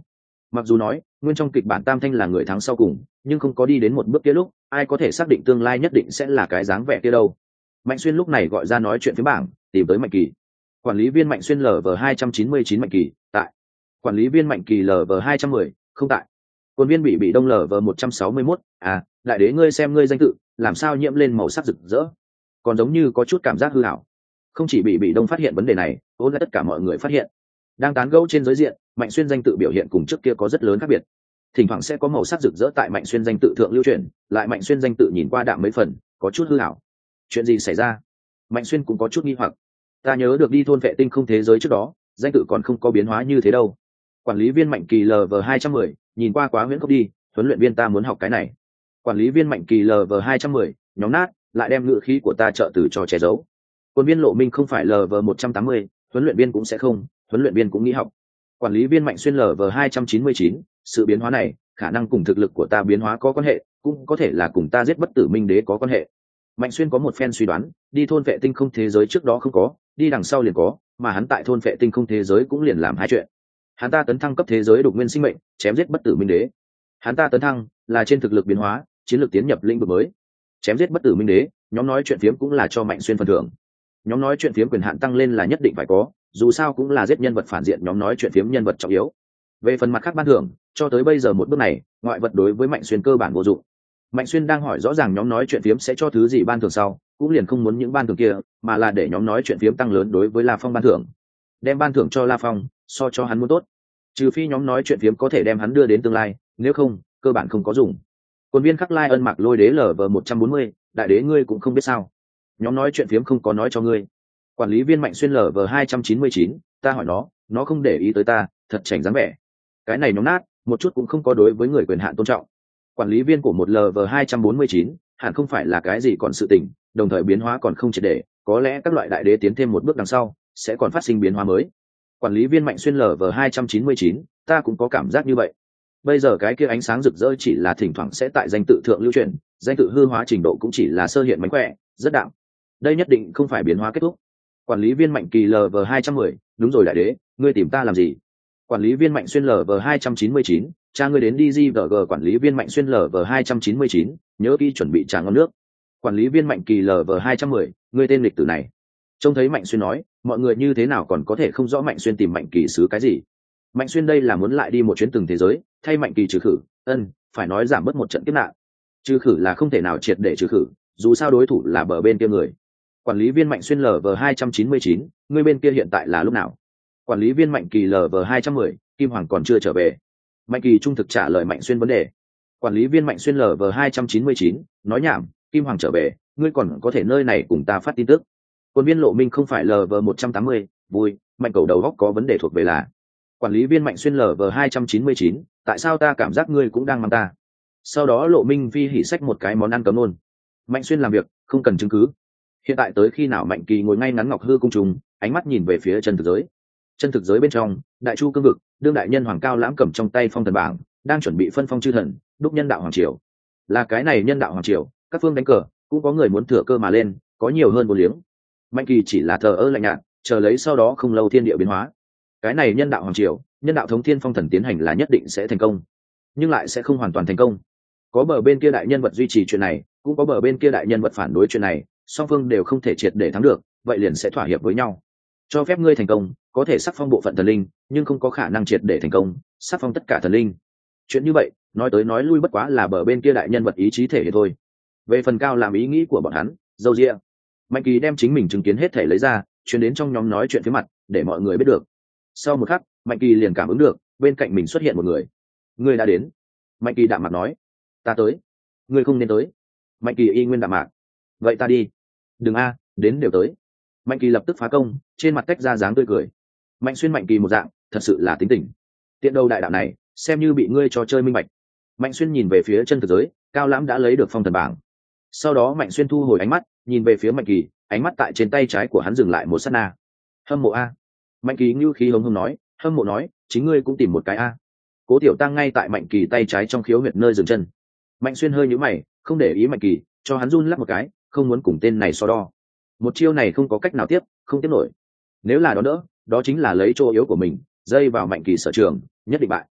Mặc dù nói nguyên trong kịch bản Tam Thanh là người thắng sau cùng, nhưng không có đi đến một bước kia lúc, ai có thể xác định tương lai nhất định sẽ là cái dáng vẻ kia đâu. Mạnh Xuyên lúc này gọi ra nói chuyện phía bảng, tìm tới Mạnh Kỳ. Quản lý viên Mạnh Xuyên LV299 Mạnh Kỳ tại. Quản lý viên Mạnh Kỳ LV210 không tại. Quân viên bị đông LV161, à, đại đế ngươi xem ngươi danh tự, làm sao nhiễm lên màu sắc rực rỡ, còn giống như có chút cảm giác hư ảo. Không chỉ bị đông phát hiện vấn đề này, ôn lại tất cả mọi người phát hiện. Đang tán gẫu trên giới diện, Mạnh Xuyên danh tự biểu hiện cùng trước kia có rất lớn khác biệt. Thỉnh thoảng sẽ có màu sắc rực rỡ tại Mạnh Xuyên danh tự thượng lưu truyền, lại Mạnh Xuyên danh tự nhìn qua đạm mấy phần, có chút hư ảo. Chuyện gì xảy ra? Mạnh Xuyên cũng có chút nghi hoặc. Ta nhớ được đi thôn vệ tinh không thế giới trước đó, danh tự còn không có biến hóa như thế đâu. Quản lý viên Mạnh Kỳ LV210, nhìn qua quá huyễn cốc đi, huấn luyện viên ta muốn học cái này. Quản lý viên Mạnh Kỳ LV210, nhóm nát, lại đem ngữ khí của ta trợ từ cho che giấu. Quân viên Lộ Minh không phải LV180, huấn luyện viên cũng sẽ không, huấn luyện viên cũng nghĩ học. Quản lý viên Mạnh Xuyên LV299, sự biến hóa này khả năng cùng thực lực của ta biến hóa có quan hệ, cũng có thể là cùng ta giết bất tử minh đế có quan hệ. Mạnh Xuyên có một phen suy đoán, đi thôn vệ tinh không thế giới trước đó không có, đi đằng sau liền có, mà hắn tại thôn vệ tinh không thế giới cũng liền làm hai chuyện. Hắn ta tấn thăng cấp thế giới đục nguyên sinh mệnh, chém giết bất tử minh đế. Hắn ta tấn thăng là trên thực lực biến hóa, chiến lược tiến nhập lĩnh vực mới. Chém giết bất tử minh đế, nhóm nói chuyện phiếm cũng là cho Mạnh Xuyên phần thưởng. Nhóm nói chuyện phiếm quyền hạn tăng lên là nhất định phải có, dù sao cũng là giết nhân vật phản diện nhóm nói chuyện phiếm nhân vật trọng yếu. Về phần mặt khác ban thưởng, cho tới bây giờ một bước này, ngoại vật đối với Mạnh Xuyên cơ bản vô dụng. Mạnh Xuyên đang hỏi rõ ràng nhóm nói chuyện phiếm sẽ cho thứ gì ban thưởng sau, cũng liền không muốn những ban thưởng kia, mà là để nhóm nói chuyện phiếm tăng lớn đối với La Phong ban thưởng. Đem ban thưởng cho La Phong, so cho hắn muốn tốt. Trừ phi nhóm nói chuyện phiếm có thể đem hắn đưa đến tương lai, nếu không, cơ bản không có dùng. Quân viên Khắc Lai Ân Mạc Lôi Đế LV140, đại đế ngươi cũng không biết sao? Nhóm nói chuyện phiếm không có nói cho ngươi. Quản lý viên Mạnh Xuyên LV299, ta hỏi nó không để ý tới ta, thật chảnh dáng vẻ. Cái này nhóm nát, một chút cũng không có đối với người quyền hạn tôn trọng. Quản lý viên của một LV249, hẳn không phải là cái gì còn sự tình, đồng thời biến hóa còn không triệt để, có lẽ các loại đại đế tiến thêm một bước đằng sau, sẽ còn phát sinh biến hóa mới. Quản lý viên Mạnh Xuyên LV299, ta cũng có cảm giác như vậy. Bây giờ cái kia ánh sáng rực rỡ chỉ là thỉnh thoảng sẽ tại danh tự thượng lưu truyền, danh tự hư hóa trình độ cũng chỉ là sơ hiện mánh khỏe, rất đạm. Đây nhất định không phải biến hóa kết thúc. Quản lý viên Mạnh Kỳ LV210, đúng rồi đại đế, ngươi tìm ta làm gì? Quản lý viên Mạnh Xuyên LV299, cha ngươi đến DGVG. Quản lý viên Mạnh Xuyên LV299, nhớ kỹ chuẩn bị trà ngon nước. Quản lý viên Mạnh Kỳ LV210, ngươi tên lịch tử này. Trông thấy Mạnh Xuyên nói, mọi người như thế nào còn có thể không rõ Mạnh Xuyên tìm Mạnh Kỳ xứ cái gì? Mạnh Xuyên đây là muốn lại đi một chuyến từng thế giới, thay Mạnh Kỳ trừ khử, phải nói giảm bớt một trận kiếp nạn. Trừ khử là không thể nào triệt để trừ khử, dù sao đối thủ là bờ bên kia người. Quản lý viên Mạnh Xuyên LV299, ngươi bên kia hiện tại là lúc nào? Quản lý viên Mạnh Kỳ LV210, Kim Hoàng còn chưa trở về. Mạnh Kỳ trung thực trả lời Mạnh Xuyên vấn đề. Quản lý viên Mạnh Xuyên LV299, nói nhảm, Kim Hoàng trở về, ngươi còn có thể nơi này cùng ta phát tin tức. Quân viên Lộ Minh không phải LV180, vui, Mạnh cầu đầu góc có vấn đề thuộc về là. Quản lý viên Mạnh Xuyên LV299, tại sao ta cảm giác ngươi cũng đang mang ta? Sau đó Lộ Minh vi hỉ xách một cái món ăn cấm luôn. Mạnh Xuyên làm việc, không cần chứng cứ. Hiện tại tới khi nào Mạnh Kỳ ngồi ngay ngắn ngọc hư cung trùng, ánh mắt nhìn về phía chân thực giới. Chân thực giới bên trong, đại chu cương vực, đương đại nhân Hoàng Cao Lãm cầm trong tay phong thần bảng, đang chuẩn bị phân phong chư thần, đúc nhân đạo hoàng triều. Là cái này nhân đạo hoàng triều, các phương đánh cờ, cũng có người muốn thừa cơ mà lên, có nhiều hơn một liếng. Mạnh Kỳ chỉ là thờ ơ lạnh nhạt, chờ lấy sau đó không lâu thiên địa biến hóa. Cái này nhân đạo hoàng triều, nhân đạo thống thiên phong thần tiến hành là nhất định sẽ thành công, nhưng lại sẽ không hoàn toàn thành công. Có bờ bên kia đại nhân vật duy trì chuyện này, cũng có bờ bên kia đại nhân vật phản đối chuyện này, song phương đều không thể triệt để thắng được, vậy liền sẽ thỏa hiệp với nhau. Cho phép ngươi thành công, có thể sắc phong bộ phận thần linh, nhưng không có khả năng triệt để thành công, sắc phong tất cả thần linh. Chuyện như vậy, nói tới nói lui bất quá là bờ bên kia đại nhân vật ý chí thể hiện thôi. Về phần Cao làm ý nghĩ của bọn hắn, dâu dịa. Mạnh Kỳ đem chính mình chứng kiến hết thể lấy ra, truyền đến trong nhóm nói chuyện phía mặt, để mọi người biết được. Sau một khắc, Mạnh Kỳ liền cảm ứng được, bên cạnh mình xuất hiện một người. Ngươi đã đến. Mạnh Kỳ đạm mạc nói. Ta tới. Ngươi không nên tới. Mạnh Kỳ y nguyên đạm mạc. Vậy ta đi. Đừng a, đến đều tới. Mạnh Kỳ lập tức phá công, trên mặt tách ra dáng tươi cười. Mạnh Xuyên Mạnh Kỳ một dạng, thật sự là tính tình. Tiện đầu đại đạo này, xem như bị ngươi cho chơi minh bạch. Mạnh Xuyên nhìn về phía chân thực giới, Cao Lãm đã lấy được phong thần bảng. Sau đó Mạnh Xuyên thu hồi ánh mắt, nhìn về phía Mạnh Kỳ, ánh mắt tại trên tay trái của hắn dừng lại một sát na. Hâm mộ a. Mạnh Kỳ ngưu khí hống hống nói, hâm mộ nói, chính ngươi cũng tìm một cái a. Cố Tiểu Tăng ngay tại Mạnh Kỳ tay trái trong khiếu huyệt nơi dừng chân. Mạnh Xuyên hơi nhíu mày, không để ý Mạnh Kỳ, cho hắn run lắc một cái, không muốn cùng tên này so đo. Một chiêu này không có cách nào tiếp, không tiếp nổi. Nếu là đó đỡ, đó chính là lấy chỗ yếu của mình, dây vào Mạnh Kỳ sở trường, nhất định bại.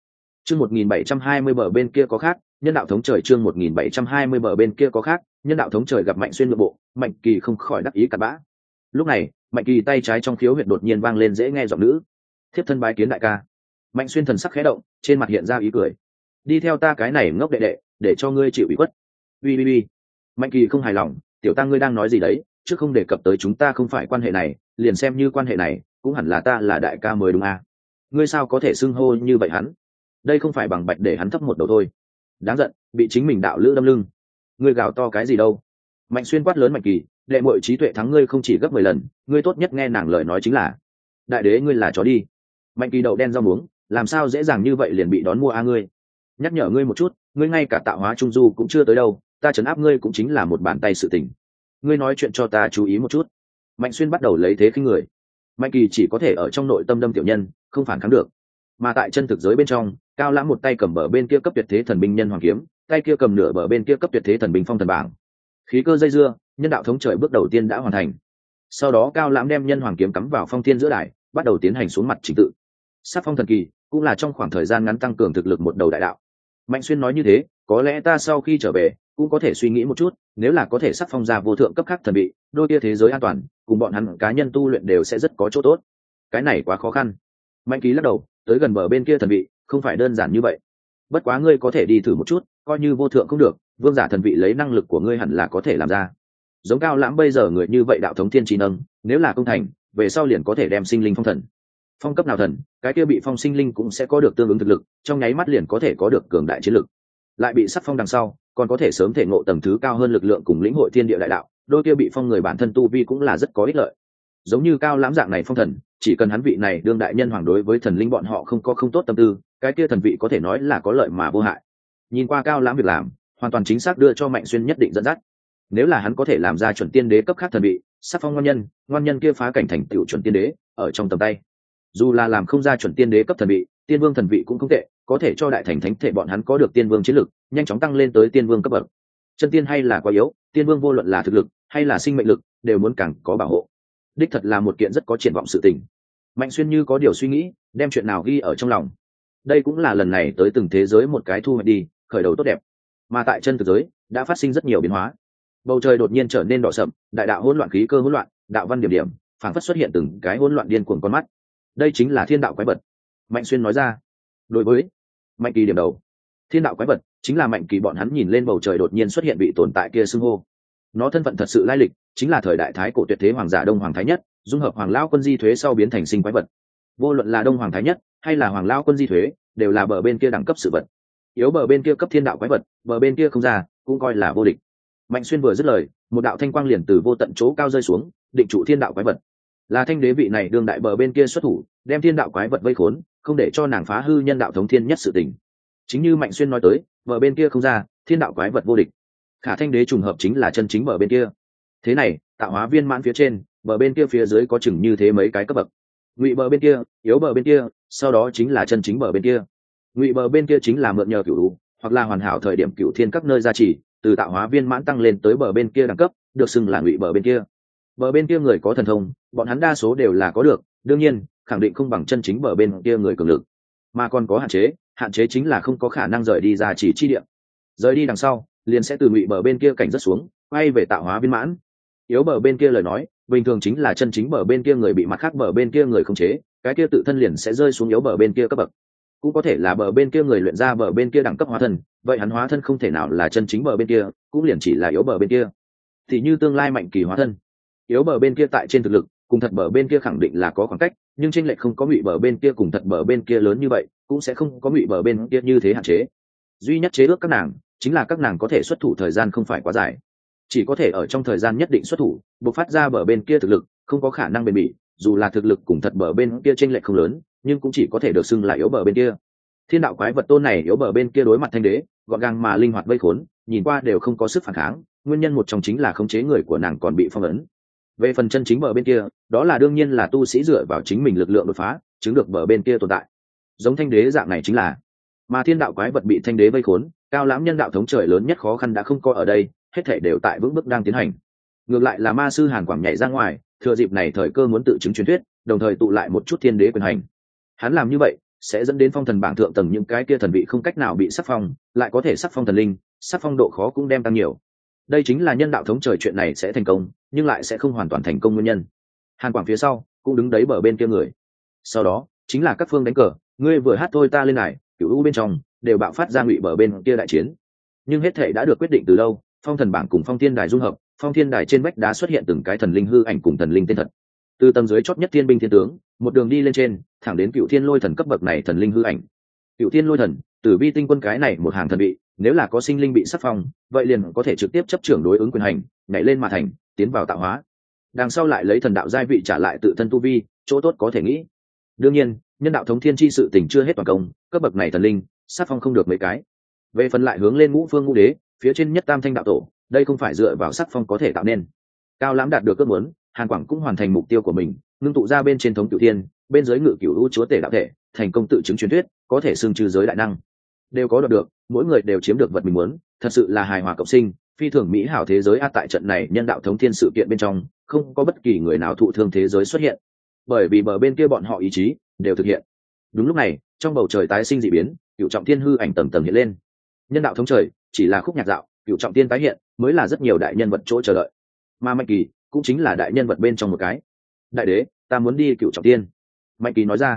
Chương 1720 bờ bên kia có khác, nhân đạo thống trời. Chương 1720 bờ bên kia có khác, nhân đạo thống trời. Gặp Mạnh Xuyên nội bộ, Mạnh Kỳ không khỏi đắc ý cặn bã. Lúc này, Mạnh Kỳ tay trái trong khiếu huyệt đột nhiên vang lên dễ nghe giọng nữ. Thiếp thân bái kiến đại ca. Mạnh Xuyên thần sắc khẽ động, trên mặt hiện ra ý cười. Đi theo ta cái này ngốc đệ đệ, để cho ngươi chịu ủy khuất. Ui. Mạnh Kỳ không hài lòng, tiểu tăng ngươi đang nói gì đấy, chứ không đề cập tới chúng ta không phải quan hệ này, liền xem như quan hệ này, cũng hẳn là ta là đại ca mới đúng à. Ngươi sao có thể xưng hô như vậy hắn? Đây không phải bằng bạch để hắn thấp một đầu thôi. Đáng giận, bị chính mình đạo lữ đâm lưng. Ngươi gào to cái gì đâu? Mạnh Xuyên quát lớn Mạnh Kỳ, đệ muội trí tuệ thắng ngươi không chỉ gấp 10 lần, ngươi tốt nhất nghe nàng lời nói chính là đại đế ngươi là chó đi. Mạnh Kỳ đậu đen rau muống, làm sao dễ dàng như vậy liền bị đón mua a ngươi? Nhắc nhở ngươi một chút, ngươi ngay cả tạo hóa trung du cũng chưa tới đâu, ta trấn áp ngươi cũng chính là một bàn tay sự tình. Ngươi nói chuyện cho ta chú ý một chút. Mạnh Xuyên bắt đầu lấy thế khinh người. Mạnh Kỳ chỉ có thể ở trong nội tâm đâm tiểu nhân, không phản kháng được. Mà tại chân thực giới bên trong, Cao Lãm một tay cầm bờ bên kia cấp tuyệt thế thần binh nhân hoàng kiếm, tay kia cầm nửa bờ bên kia cấp tuyệt thế thần binh phong thần bảng. Khí cơ dây dưa, nhân đạo thống trời bước đầu tiên đã hoàn thành. Sau đó Cao Lãm đem nhân hoàng kiếm cắm vào phong thiên giữa đài, bắt đầu tiến hành xuống mặt trình tự. Sát phong thần kỳ cũng là trong khoảng thời gian ngắn tăng cường thực lực một đầu đại đạo. Mạnh Xuyên nói như thế, có lẽ ta sau khi trở về cũng có thể suy nghĩ một chút, nếu là có thể sắc phong ra vô thượng cấp khác thần bị, đôi kia thế giới an toàn, cùng bọn hắn cá nhân tu luyện đều sẽ rất có chỗ tốt. Cái này quá khó khăn. Mạnh Ký lắc đầu, tới gần bờ bên kia thần vị, không phải đơn giản như vậy. Bất quá ngươi có thể đi thử một chút, coi như vô thượng không được, vương giả thần vị lấy năng lực của ngươi hẳn là có thể làm ra. Giống Cao Lãm bây giờ người như vậy đạo thống thiên trí nâng, nếu là công thành, về sau liền có thể đem sinh linh phong thần. Phong cấp nào thần, cái kia bị phong sinh linh cũng sẽ có được tương ứng thực lực, trong nháy mắt liền có thể có được cường đại chiến lực. Lại bị sắc phong đằng sau, còn có thể sớm thể ngộ tầng thứ cao hơn lực lượng cùng lĩnh hội thiên địa đại đạo, đôi kia bị phong người bản thân tu vi cũng là rất có ích lợi. Giống như Cao Lãm dạng này phong thần, chỉ cần hắn vị này đương đại nhân hoàng đối với thần linh bọn họ không có không tốt tâm tư, cái kia thần vị có thể nói là có lợi mà vô hại. Nhìn qua Cao Lãm việc làm, hoàn toàn chính xác đưa cho Mạnh Xuyên nhất định dẫn dắt. Nếu là hắn có thể làm ra chuẩn tiên đế cấp khác thần vị, sắc phong ngoan nhân kia phá cảnh thành tựu chuẩn tiên đế ở trong tầm tay. Dù là làm không ra chuẩn tiên đế cấp thần vị, tiên vương thần vị cũng không tệ, có thể cho đại thành thánh thể bọn hắn có được tiên vương chiến lực, nhanh chóng tăng lên tới tiên vương cấp bậc. Chân tiên hay là quá yếu, tiên vương vô luận là thực lực hay là sinh mệnh lực đều muốn càng có bảo hộ. Đích thật là một kiện rất có triển vọng sự tình. Mạnh Xuyên như có điều suy nghĩ, đem chuyện nào ghi ở trong lòng. Đây cũng là lần này tới từng thế giới một cái thu hoạch đi, khởi đầu tốt đẹp. Mà tại chân thực giới đã phát sinh rất nhiều biến hóa. Bầu trời đột nhiên trở nên đỏ sậm, đại đạo hỗn loạn, khí cơ hỗn loạn, đạo văn điểm điểm, phảng phất xuất hiện từng cái hỗn loạn điên cuồng con mắt. Đây chính là thiên đạo quái vật. Mạnh Xuyên nói ra. Đối với Mạnh Kỳ điểm đầu, thiên đạo quái vật chính là Mạnh Kỳ bọn hắn nhìn lên bầu trời đột nhiên xuất hiện vị tồn tại kia xưng hô. Nó thân phận thật sự lai lịch chính là thời đại thái cổ tuyệt thế hoàng giả Đông Hoàng Thái Nhất, dung hợp Hoàng Lão Quân Di Thuế sau biến thành sinh quái vật. Vô luận là Đông Hoàng Thái Nhất hay là Hoàng Lão Quân Di Thuế, đều là bờ bên kia đẳng cấp sự vật. Yếu bờ bên kia cấp thiên đạo quái vật, bờ bên kia không ra, cũng coi là vô địch. Mạnh Xuyên vừa dứt lời, một đạo thanh quang liền từ vô tận chỗ cao rơi xuống, định trụ thiên đạo quái vật. Là thanh đế vị này đương đại bờ bên kia xuất thủ, đem thiên đạo quái vật vây khốn, không để cho nàng phá hư nhân đạo thống thiên nhất sự tình. Chính như Mạnh Xuyên nói tới, bờ bên kia không ra, thiên đạo quái vật vô địch. Khả thanh đế trùng hợp chính là chân chính bờ bên kia. Thế này, tạo hóa viên mãn phía trên, bờ bên kia phía dưới có chừng như thế mấy cái cấp bậc. Ngụy bờ bên kia, yếu bờ bên kia, sau đó chính là chân chính bờ bên kia. Ngụy bờ bên kia chính là mượn nhờ cửu đủ, hoặc là hoàn hảo thời điểm cửu thiên các nơi gia trì, từ tạo hóa viên mãn tăng lên tới bờ bên kia đẳng cấp, được xưng là ngụy bờ bên kia. Bờ bên kia người có thần thông, bọn hắn đa số đều là có được, đương nhiên khẳng định không bằng chân chính bờ bên kia người cường lực, mà còn có hạn chế chính là không có khả năng rời đi ra chỉ chi địa. Rời đi đằng sau liền sẽ từ ngụy bờ bên kia cảnh rất xuống, quay về tạo hóa viên mãn. Yếu bờ bên kia lời nói, bình thường chính là chân chính bờ bên kia người bị mặt khác bờ bên kia người khống chế, cái kia tự thân liền sẽ rơi xuống yếu bờ bên kia cấp bậc. Cũng có thể là bờ bên kia người luyện ra bờ bên kia đẳng cấp hóa thân, vậy hắn hóa thân không thể nào là chân chính bờ bên kia, cũng liền chỉ là yếu bờ bên kia. Thì như tương lai Mạnh Kỳ hóa thân, yếu bờ bên kia tại trên thực lực cùng thật bờ bên kia khẳng định là có khoảng cách, nhưng chênh lệch không có ngụy bờ bên kia cùng thật bờ bên kia lớn như vậy, cũng sẽ không có ngụy bờ bên kia như thế hạn chế. Duy nhất chế ước các nàng chính là các nàng có thể xuất thủ thời gian không phải quá dài, chỉ có thể ở trong thời gian nhất định xuất thủ, bộc phát ra bờ bên kia thực lực không có khả năng bền bỉ, dù là thực lực cùng thật bờ bên kia chênh lệch không lớn, nhưng cũng chỉ có thể được xưng là yếu bờ bên kia. Thiên đạo quái vật tôn này yếu bờ bên kia đối mặt thanh đế, gọn gàng mà linh hoạt vây khốn, nhìn qua đều không có sức phản kháng, nguyên nhân một trong chính là khống chế người của nàng còn bị phong ấn. Về phần chân chính bờ bên kia, đó là đương nhiên là tu sĩ dựa vào chính mình lực lượng đột phá, chứng được bờ bên kia tồn tại. Giống thanh đế dạng này chính là, mà thiên đạo quái vật bị thanh đế vây khốn, Cao Lãm nhân đạo thống trời lớn nhất khó khăn đã không có ở đây, hết thảy đều tại vững bước đang tiến hành. Ngược lại là ma sư Hàn Quảng nhảy ra ngoài, thừa dịp này thời cơ muốn tự chứng truyền thuyết, đồng thời tụ lại một chút thiên đế quyền hành. Hắn làm như vậy, sẽ dẫn đến phong thần bảng thượng tầng những cái kia thần vị không cách nào bị sắc phong, lại có thể sắc phong thần linh, sắc phong độ khó cũng đem tăng nhiều. Đây chính là nhân đạo thống trời chuyện này sẽ thành công, nhưng lại sẽ không hoàn toàn thành công nguyên nhân. Hàn Quảng phía sau cũng đứng đấy bờ bên kia người. Sau đó chính là các phương đánh cờ, ngươi vừa hát thôi ta lên này, cửu u bên trong đều bạo phát ra ngụy bờ bên kia đại chiến. Nhưng hết thể đã được quyết định từ lâu, phong thần bảng cùng phong thiên đài dung hợp, phong thiên đài trên vách đá xuất hiện từng cái thần linh hư ảnh cùng thần linh tên thật. Từ tầng dưới chót nhất thiên binh thiên tướng, một đường đi lên trên, thẳng đến cựu thiên lôi thần cấp bậc này thần linh hư ảnh. Cựu thiên lôi thần, tử vi tinh quân cái này một hàng thần vị, nếu là có sinh linh bị sắc phong, vậy liền có thể trực tiếp chấp trưởng đối ứng quyền hành, nhảy lên mà thành, tiến vào tạo hóa. Đằng sau lại lấy thần đạo giai vị trả lại tự thân tu vi, chỗ tốt có thể nghĩ. Đương nhiên, nhân đạo thống thiên chi sự tình chưa hết toàn công, cấp bậc này thần linh, sắc phong không được mấy cái. Về phần lại hướng lên ngũ phương ngũ đế, phía trên nhất tam thanh đạo tổ, đây không phải dựa vào sắc phong có thể tạo nên. Cao Lãm đạt được ước muốn, Hàn Quảng cũng hoàn thành mục tiêu của mình, ngưng tụ ra bên trên thống cửu thiên, bên dưới ngự cửu u chúa tể đạo thể, thành công tự chứng truyền thuyết, có thể xưng trừ giới đại năng. Đều có đoạt được, mỗi người đều chiếm được vật mình muốn, thật sự là hài hòa cộng sinh, phi thường mỹ hảo thế giới tại trận này nhân đạo thống thiên sự kiện bên trong, không có bất kỳ người nào thụ thương thế giới xuất hiện, bởi vì bờ bên kia bọn họ ý chí đều thực hiện. Đúng lúc này, trong bầu trời tái sinh dị biến, cửu trọng thiên hư ảnh tầng tầng hiện lên. Nhân đạo thống trời chỉ là khúc nhạc dạo, cửu trọng thiên tái hiện mới là rất nhiều đại nhân vật chỗ chờ đợi, mà Mạnh Kỳ cũng chính là đại nhân vật bên trong một cái. Đại đế, ta muốn đi cửu trọng thiên. Mạnh Kỳ nói ra.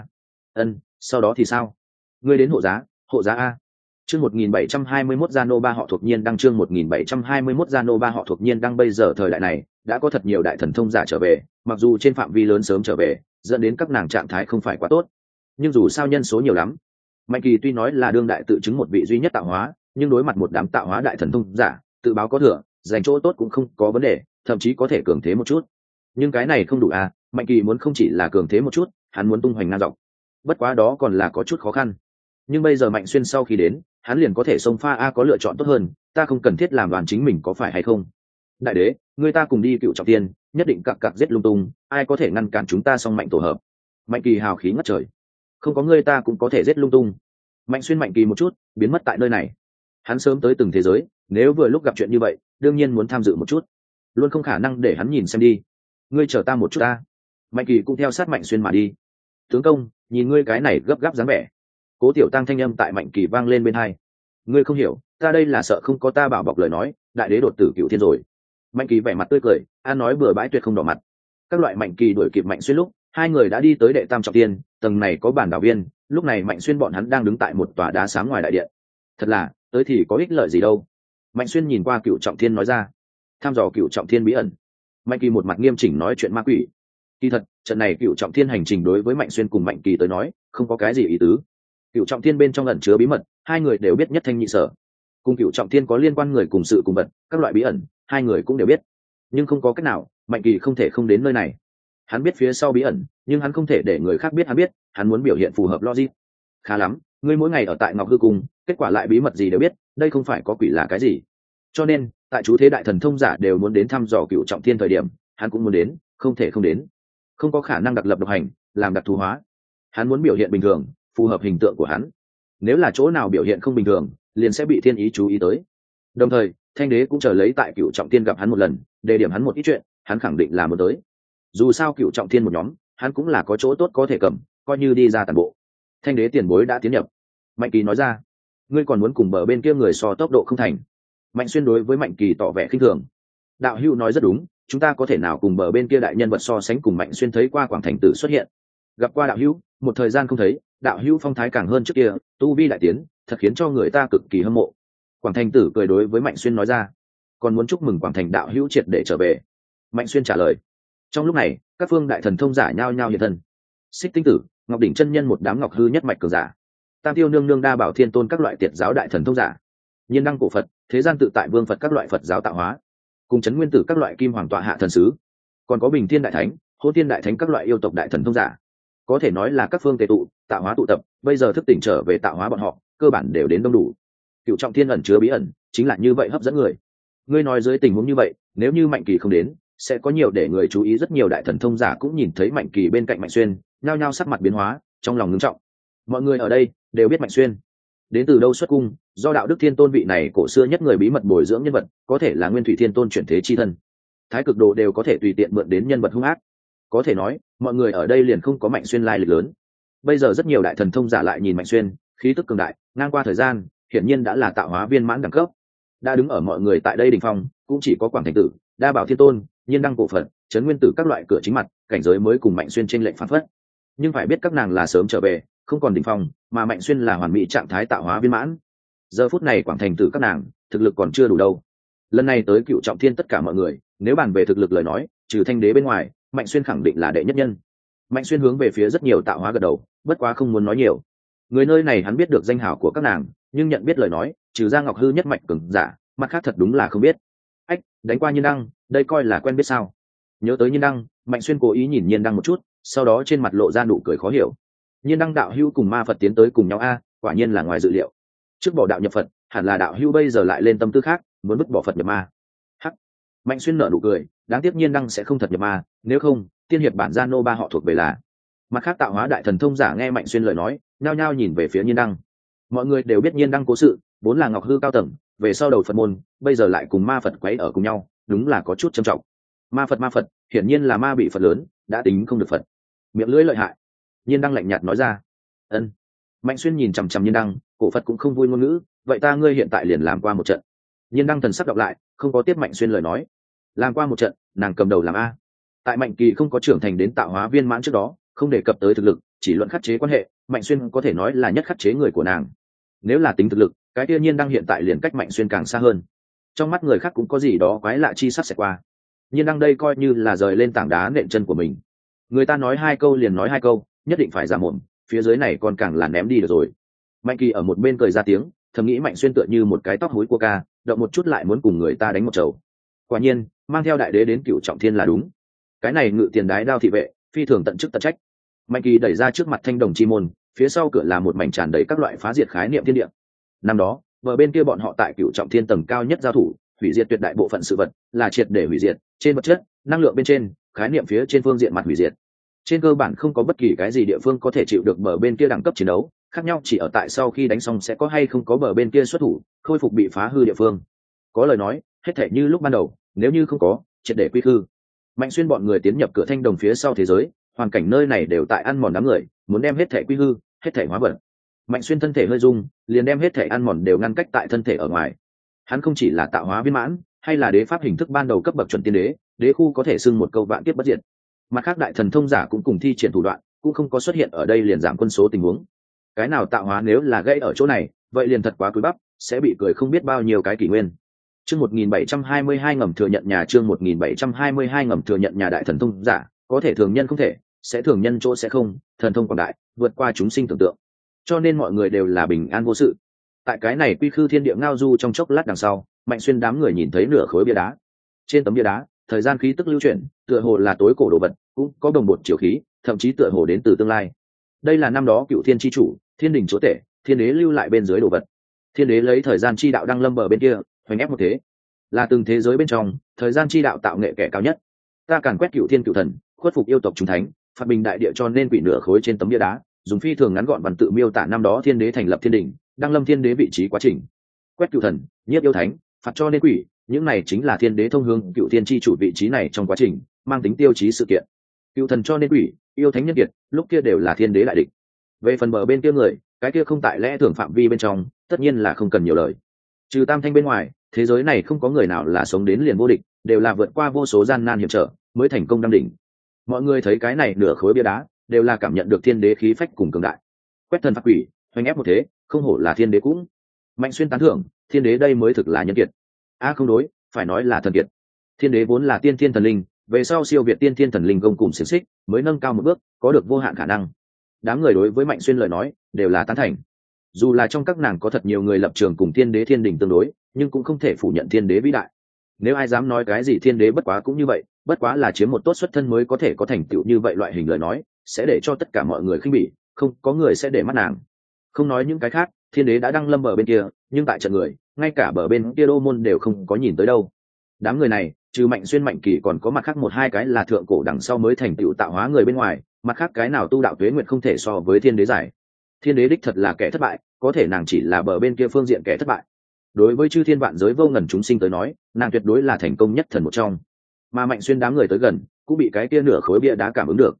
Sau đó thì sao? Ngươi đến hộ giá a. Chương 1721 Zano ba họ thuộc nhiên đăng, chương 1721 Zano ba họ thuộc nhiên đăng. Bây giờ thời đại này đã có thật nhiều đại thần thông giả trở về, mặc dù trên phạm vi lớn sớm trở về, dẫn đến các nàng trạng thái không phải quá tốt, nhưng dù sao nhân số nhiều lắm. Mạnh Kỳ tuy nói là đương đại tự chứng một vị duy nhất tạo hóa, nhưng đối mặt một đám tạo hóa đại thần thông giả, tự báo có thừa, giành chỗ tốt cũng không có vấn đề, thậm chí có thể cường thế một chút. Nhưng cái này không đủ à, Mạnh Kỳ muốn không chỉ là cường thế một chút, hắn muốn tung hoành ngang dọc. Bất quá đó còn là có chút khó khăn. Nhưng bây giờ Mạnh Xuyên sau khi đến, hắn liền có thể xông pha a, có lựa chọn tốt hơn, ta không cần thiết làm đoàn chính mình, có phải hay không? Đại đế, người ta cùng đi cựu trọng thiên, nhất định cặc cặc giết lung tung, ai có thể ngăn cản chúng ta song mạnh tổ hợp? Mạnh Kỳ hào khí ngất trời. Không có người ta cũng có thể giết lung tung. Mạnh Xuyên Mạnh Kỳ một chút biến mất tại nơi này. Hắn sớm tới từng thế giới, nếu vừa lúc gặp chuyện như vậy, đương nhiên muốn tham dự một chút, luôn không khả năng để hắn nhìn xem đi. Ngươi chờ ta một chút ta. Mạnh Kỳ cũng theo sát Mạnh Xuyên mà đi. Tướng công, nhìn ngươi cái này gấp gáp dáng vẻ. Cố Tiểu Tăng thanh âm tại Mạnh Kỳ vang lên bên hai. Ngươi không hiểu, ta đây là sợ không có ta bảo bọc lời nói, đại đế đột tử cựu thiên rồi. Mạnh Kỳ vẻ mặt tươi cười, an nói bừa bãi tuyệt không đỏ mặt. Các loại Mạnh Kỳ đuổi kịp Mạnh Xuyên lúc, hai người đã đi tới đệ tam trọng thiên, tầng này có bản đảo viên, lúc này Mạnh Xuyên bọn hắn đang đứng tại một tòa đá sáng ngoài đại điện. Thật là, tới thì có ích lợi gì đâu. Mạnh Xuyên nhìn qua cựu trọng thiên nói ra. Tham dò cựu trọng thiên bí ẩn. Mạnh Kỳ một mặt nghiêm chỉnh nói chuyện ma quỷ. Kỳ thật, trận này cựu trọng thiên hành trình đối với Mạnh Xuyên cùng Mạnh Kỳ tới nói, không có cái gì ý tứ. Cựu trọng thiên bên trong ẩn chứa bí mật, hai người đều biết nhất thanh nhị sở. Cùng cựu trọng thiên có liên quan người cùng sự cùng vật, các loại bí ẩn, hai người cũng đều biết. Nhưng không có cách nào, Mạnh Kỳ không thể không đến nơi này. Hắn biết phía sau bí ẩn, nhưng hắn không thể để người khác biết hắn biết, hắn muốn biểu hiện phù hợp logic. Khá lắm, ngươi mỗi ngày ở tại Ngọc Hư Cung, kết quả lại bí mật gì đều biết, đây không phải có quỷ là cái gì. Cho nên, tại chú thế đại thần thông giả đều muốn đến thăm dò cựu trọng thiên thời điểm, hắn cũng muốn đến, không thể không đến. Không có khả năng đặc lập độc hành, làm đặc thù hóa. Hắn muốn biểu hiện bình thường, phù hợp hình tượng của hắn. Nếu là chỗ nào biểu hiện không bình thường, liền sẽ bị thiên ý chú ý tới. Đồng thời, Thanh Đế cũng chờ lấy tại cựu trọng thiên gặp hắn một lần, đề điểm hắn một ít chuyện, hắn khẳng định là muốn tới. Dù sao cựu trọng thiên một nhóm, hắn cũng là có chỗ tốt có thể cầm, coi như đi ra toàn bộ. Thanh Đế tiền bối đã tiến nhập. Mạnh Kỳ nói ra. Ngươi còn muốn cùng bờ bên kia người so tốc độ không thành? Mạnh Xuyên đối với Mạnh Kỳ tỏ vẻ khinh thường. Đạo hữu nói rất đúng, chúng ta có thể nào cùng bờ bên kia đại nhân vật so sánh? Cùng Mạnh Xuyên thấy qua Quảng Thành Tử xuất hiện, gặp qua đạo hữu, một thời gian không thấy, đạo hữu phong thái càng hơn trước kia, tu vi đại tiến, thật khiến cho người ta cực kỳ hâm mộ. Quảng Thành Tử cười đối với Mạnh Xuyên nói ra. Còn muốn chúc mừng Quảng Thành đạo hữu triệt để trở về. Mạnh Xuyên trả lời. Trong lúc này, các phương đại thần thông giả nhao nhao hiện thân. Xích Tinh Tử, Ngọc Đỉnh chân nhân một đám ngọc hư nhất mạch cường giả, Tam Tiêu nương nương đa bảo thiên tôn các loại tiệt giáo đại thần thông giả, Nhiên đăng cổ Phật, thế gian tự tại vương Phật các loại Phật giáo tạo hóa, cùng Trấn Nguyên Tử các loại kim hoàng tọa hạ thần sứ, còn có Bình Thiên đại thánh, Hôn Thiên đại thánh các loại yêu tộc đại thần thông giả. Có thể nói là các phương tề tụ, tạo hóa tụ tập, bây giờ thức tỉnh trở về tạo hóa bọn họ, cơ bản đều đến đông đủ. Cựu trọng thiên ẩn chứa bí ẩn, chính là như vậy hấp dẫn người. Ngươi nói dưới tình huống như vậy, nếu như Mạnh Kỳ không đến, sẽ có nhiều để người chú ý. Rất nhiều đại thần thông giả cũng nhìn thấy Mạnh Kỳ bên cạnh Mạnh Xuyên, nhao nhao sắc mặt biến hóa, trong lòng ngưng trọng. Mọi người ở đây đều biết Mạnh Xuyên đến từ đâu xuất cung, do đạo đức thiên tôn vị này cổ xưa nhất người bí mật bồi dưỡng nhân vật, có thể là Nguyên Thủy Thiên Tôn chuyển thế chi thân. Thái Cực Đồ đều có thể tùy tiện mượn đến nhân vật hung ác. Có thể nói, mọi người ở đây liền không có Mạnh Xuyên lai lịch lớn. bây giờ rất nhiều đại thần thông giả lại nhìn Mạnh Xuyên, khí tức cường đại, ngang qua thời gian, hiển nhiên đã là tạo hóa viên mãn đẳng cấp. Đã đứng ở mọi người tại đây đỉnh phong, cũng chỉ có Quảng Thành Tử, Đa Bảo Thiên Tôn, Nhiên Đăng Cổ Phật, Trấn Nguyên Tử các loại cửa chính mặt, cảnh giới mới cùng Mạnh Xuyên trên lệnh phán phất. Nhưng phải biết các nàng là sớm trở về, không còn đỉnh phong, mà Mạnh Xuyên là hoàn mỹ trạng thái tạo hóa viên mãn. Giờ phút này Quảng Thành Tử các nàng, thực lực còn chưa đủ đâu. Lần này tới Cựu Trọng Thiên tất cả mọi người, nếu bàn về thực lực lời nói, trừ Thanh Đế bên ngoài, Mạnh Xuyên khẳng định là đệ nhất nhân. Mạnh Xuyên hướng về phía rất nhiều tạo hóa gật đầu, bất quá không muốn nói nhiều. Người nơi này hắn biết được danh hào của các nàng, nhưng nhận biết lời nói, trừ ra Ngọc Hư nhất mạch cường giả, mặt khác thật đúng là không biết. Ách, đánh qua Nhiên Đăng, đây coi là quen biết sao? Nhớ tới Nhiên Đăng, Mạnh Xuyên cố ý nhìn Nhiên Đăng một chút, sau đó trên mặt lộ ra nụ cười khó hiểu. Nhiên Đăng đạo hữu cùng ma Phật tiến tới cùng nhau a, quả nhiên là ngoài dự liệu. Trước bỏ đạo nhập Phật, hẳn là đạo hữu bây giờ lại lên tâm tư khác, muốn vứt bỏ Phật nhập ma. Hắc. Mạnh Xuyên nở nụ cười, đáng tiếc Nhiên Đăng sẽ không thật nhập ma, nếu không, tiên hiệp bản gia nô ba họ thuộc về là. Mặt khác tạo hóa đại thần thông giả nghe Mạnh Xuyên lời nói, nhao nhao nhìn về phía Nhiên Đăng. Mọi người đều biết Nhiên Đăng cố sự, vốn là Ngọc Hư cao tầng, về sau đầu Phật môn, bây giờ lại cùng ma Phật quấy ở cùng nhau, đúng là có chút trầm trọng. Ma Phật, hiển nhiên là ma bị Phật lớn, đã tính không được Phật. Miệng lưỡi lợi hại. Nhiên Đăng lạnh nhạt nói ra. Ân. Mạnh Xuyên nhìn chằm chằm Nhiên Đăng, cổ Phật cũng không vui ngôn ngữ, vậy ta ngươi hiện tại liền làm qua một trận. Nhiên Đăng thần sắc đọc lại, không có tiếp Mạnh Xuyên lời nói. Làm qua một trận, nàng cầm đầu làm a. Tại Mạnh Kỳ không có trưởng thành đến tạo hóa viên mãn trước đó, không đề cập tới thực lực, chỉ luận khắc chế quan hệ, Mạnh Xuyên có thể nói là nhất khắc chế người của nàng. Nếu là tính thực lực, cái kia Nhiên Đăng hiện tại liền cách Mạnh Xuyên càng xa hơn. Trong mắt người khác cũng có gì đó quái lạ chi sắc sẽ qua. Nhiên Đăng đây coi như là rời lên tảng đá nện chân của mình. Người ta nói hai câu liền nói hai câu, nhất định phải giả mồm, phía dưới này còn càng là ném đi được rồi. Mạnh Kỳ ở một bên cười ra tiếng, thầm nghĩ Mạnh Xuyên tựa như một cái tóc hối của ca, động một chút lại muốn cùng người ta đánh một chầu. Quả nhiên, mang theo đại đế đến Cửu Trọng Thiên là đúng. Cái này ngự tiền đái đao thị vệ, phi thường tận chức tận trách. Mạnh Kỳ đẩy ra trước mặt thanh đồng chi môn, phía sau cửa là một mảnh tràn đầy các loại phá diệt khái niệm thiên địa. Năm đó, bờ bên kia bọn họ tại Cửu Trọng Thiên tầng cao nhất giao thủ, hủy diệt tuyệt đại bộ phận sự vật, là triệt để hủy diệt, trên vật chất, năng lượng bên trên, khái niệm phía trên phương diện mặt hủy diệt. Trên cơ bản không có bất kỳ cái gì địa phương có thể chịu được bờ bên kia đẳng cấp chiến đấu, khác nhau chỉ ở tại sau khi đánh xong sẽ có hay không có bờ bên kia xuất thủ, khôi phục bị phá hư địa phương. Có lời nói, hết thảy như lúc ban đầu, nếu như không có, triệt để quy hư. Mạnh Xuyên bọn người tiến nhập cửa thanh đồng phía sau thế giới, hoàn cảnh nơi này đều tại ăn mòn đám người, muốn đem hết thảy quy hư, hết thảy hóa vật. Mạnh Xuyên thân thể hơi rung, liền đem hết thảy ăn mòn đều ngăn cách tại thân thể ở ngoài. Hắn không chỉ là tạo hóa viên mãn, hay là đế pháp hình thức ban đầu cấp bậc chuẩn tiên đế, đế khu có thể xưng một câu vạn kiếp bất diệt. Mặt khác đại thần thông giả cũng cùng thi triển thủ đoạn, cũng không có xuất hiện ở đây liền giảm quân số tình huống. Cái nào tạo hóa nếu là gãy ở chỗ này, vậy liền thật quá cúi bắp, sẽ bị cười không biết bao nhiêu cái kỷ nguyên. Chương 1722 ngầm thừa nhận nhà, chương 1722 ngầm thừa nhận nhà đại thần thông giả, có thể thường nhân không thể, sẽ thường nhân chỗ sẽ không, thần thông quảng đại, vượt qua chúng sinh tưởng tượng. Cho nên mọi người đều là bình an vô sự. Tại cái này quy khư thiên địa ngao du trong chốc lát đằng sau, Mạnh Xuyên đám người nhìn thấy nửa khối bia đá. Trên tấm bia đá, thời gian khí tức lưu chuyển, tựa hồ là tối cổ đồ vật, cũng có đồng bột chiều khí, thậm chí tựa hồ đến từ tương lai. Đây là năm đó Cựu Thiên chi chủ, Thiên đình chúa tể, Thiên đế lưu lại bên dưới đồ vật. Thiên đế lấy thời gian chi đạo đăng lâm bờ bên kia, hoành ép một thế, là từng thế giới bên trong, thời gian chi đạo tạo nghệ kẻ cao nhất. Ta càn quét Cựu Thiên cựu thần, khuất phục yêu tộc chúng thánh, phạt bình đại địa cho nên quỷ nửa khối trên tấm bia đá, dùng phi thường ngắn gọn văn tự miêu tả năm đó Thiên đế thành lập Thiên đình, đăng lâm Thiên đế vị trí quá trình. Quét cựu thần, nhiếp yêu thánh, phạt cho nên quỷ, những này chính là Thiên đế thông hướng Cựu Thiên chi chủ vị trí này trong quá trình, mang tính tiêu chí sự kiện. Cựu thần cho nên quỷ, yêu thánh nhân kiệt, lúc kia đều là Thiên đế đại địch. Về phần bờ bên kia người, cái kia không tại lẽ thường phạm vi bên trong, tất nhiên là không cần nhiều lời. Trừ Tam Thanh bên ngoài, thế giới này không có người nào là sống đến liền vô địch, đều là vượt qua vô số gian nan hiểm trở mới thành công đăng đỉnh. Mọi người thấy cái này nửa khối bia đá, đều là cảm nhận được Thiên đế khí phách cùng cường đại. Quét thần phạt quỷ, hoành ép một thế, không hổ là Thiên đế cũng. Mạnh Xuyên tán thưởng, Thiên đế đây mới thực là nhân kiệt. Không đối, phải nói là thần kiệt. Thiên đế vốn là tiên thiên thần linh, về sau siêu việt tiên thiên thần linh gông cùng xiềng xích, mới nâng cao một bước, có được vô hạn khả năng. Đám người đối với Mạnh Xuyên lời nói đều là tán thành. Dù là trong các nàng có thật nhiều người lập trường cùng Thiên đế Thiên đình tương đối, nhưng cũng không thể phủ nhận Thiên đế vĩ đại. Nếu ai dám nói cái gì Thiên đế bất quá cũng như vậy, bất quá là chiếm một tốt xuất thân mới có thể có thành tựu như vậy loại hình lời nói, sẽ để cho tất cả mọi người khinh bỉ, không có người sẽ để mắt nàng. Không nói những cái khác, Thiên đế đã đăng lâm bờ bên kia, nhưng tại trận người, ngay cả bờ bên kia đô môn đều không có nhìn tới đâu. Đám người này, trừ Mạnh Xuyên Mạnh Kỳ còn có mặt khác một hai cái là thượng cổ đằng sau mới thành tựu tạo hóa người bên ngoài, mặt khác cái nào tu đạo tuế nguyện không thể so với Thiên đế giải. Thiên đế đích thật là kẻ thất bại, có thể nàng chỉ là bờ bên kia phương diện kẻ thất bại. Đối với chư thiên vạn giới vô ngần chúng sinh tới nói, nàng tuyệt đối là thành công nhất thần một trong. Mà Mạnh Xuyên đám người tới gần, cũng bị cái kia nửa khối bia đá cảm ứng được.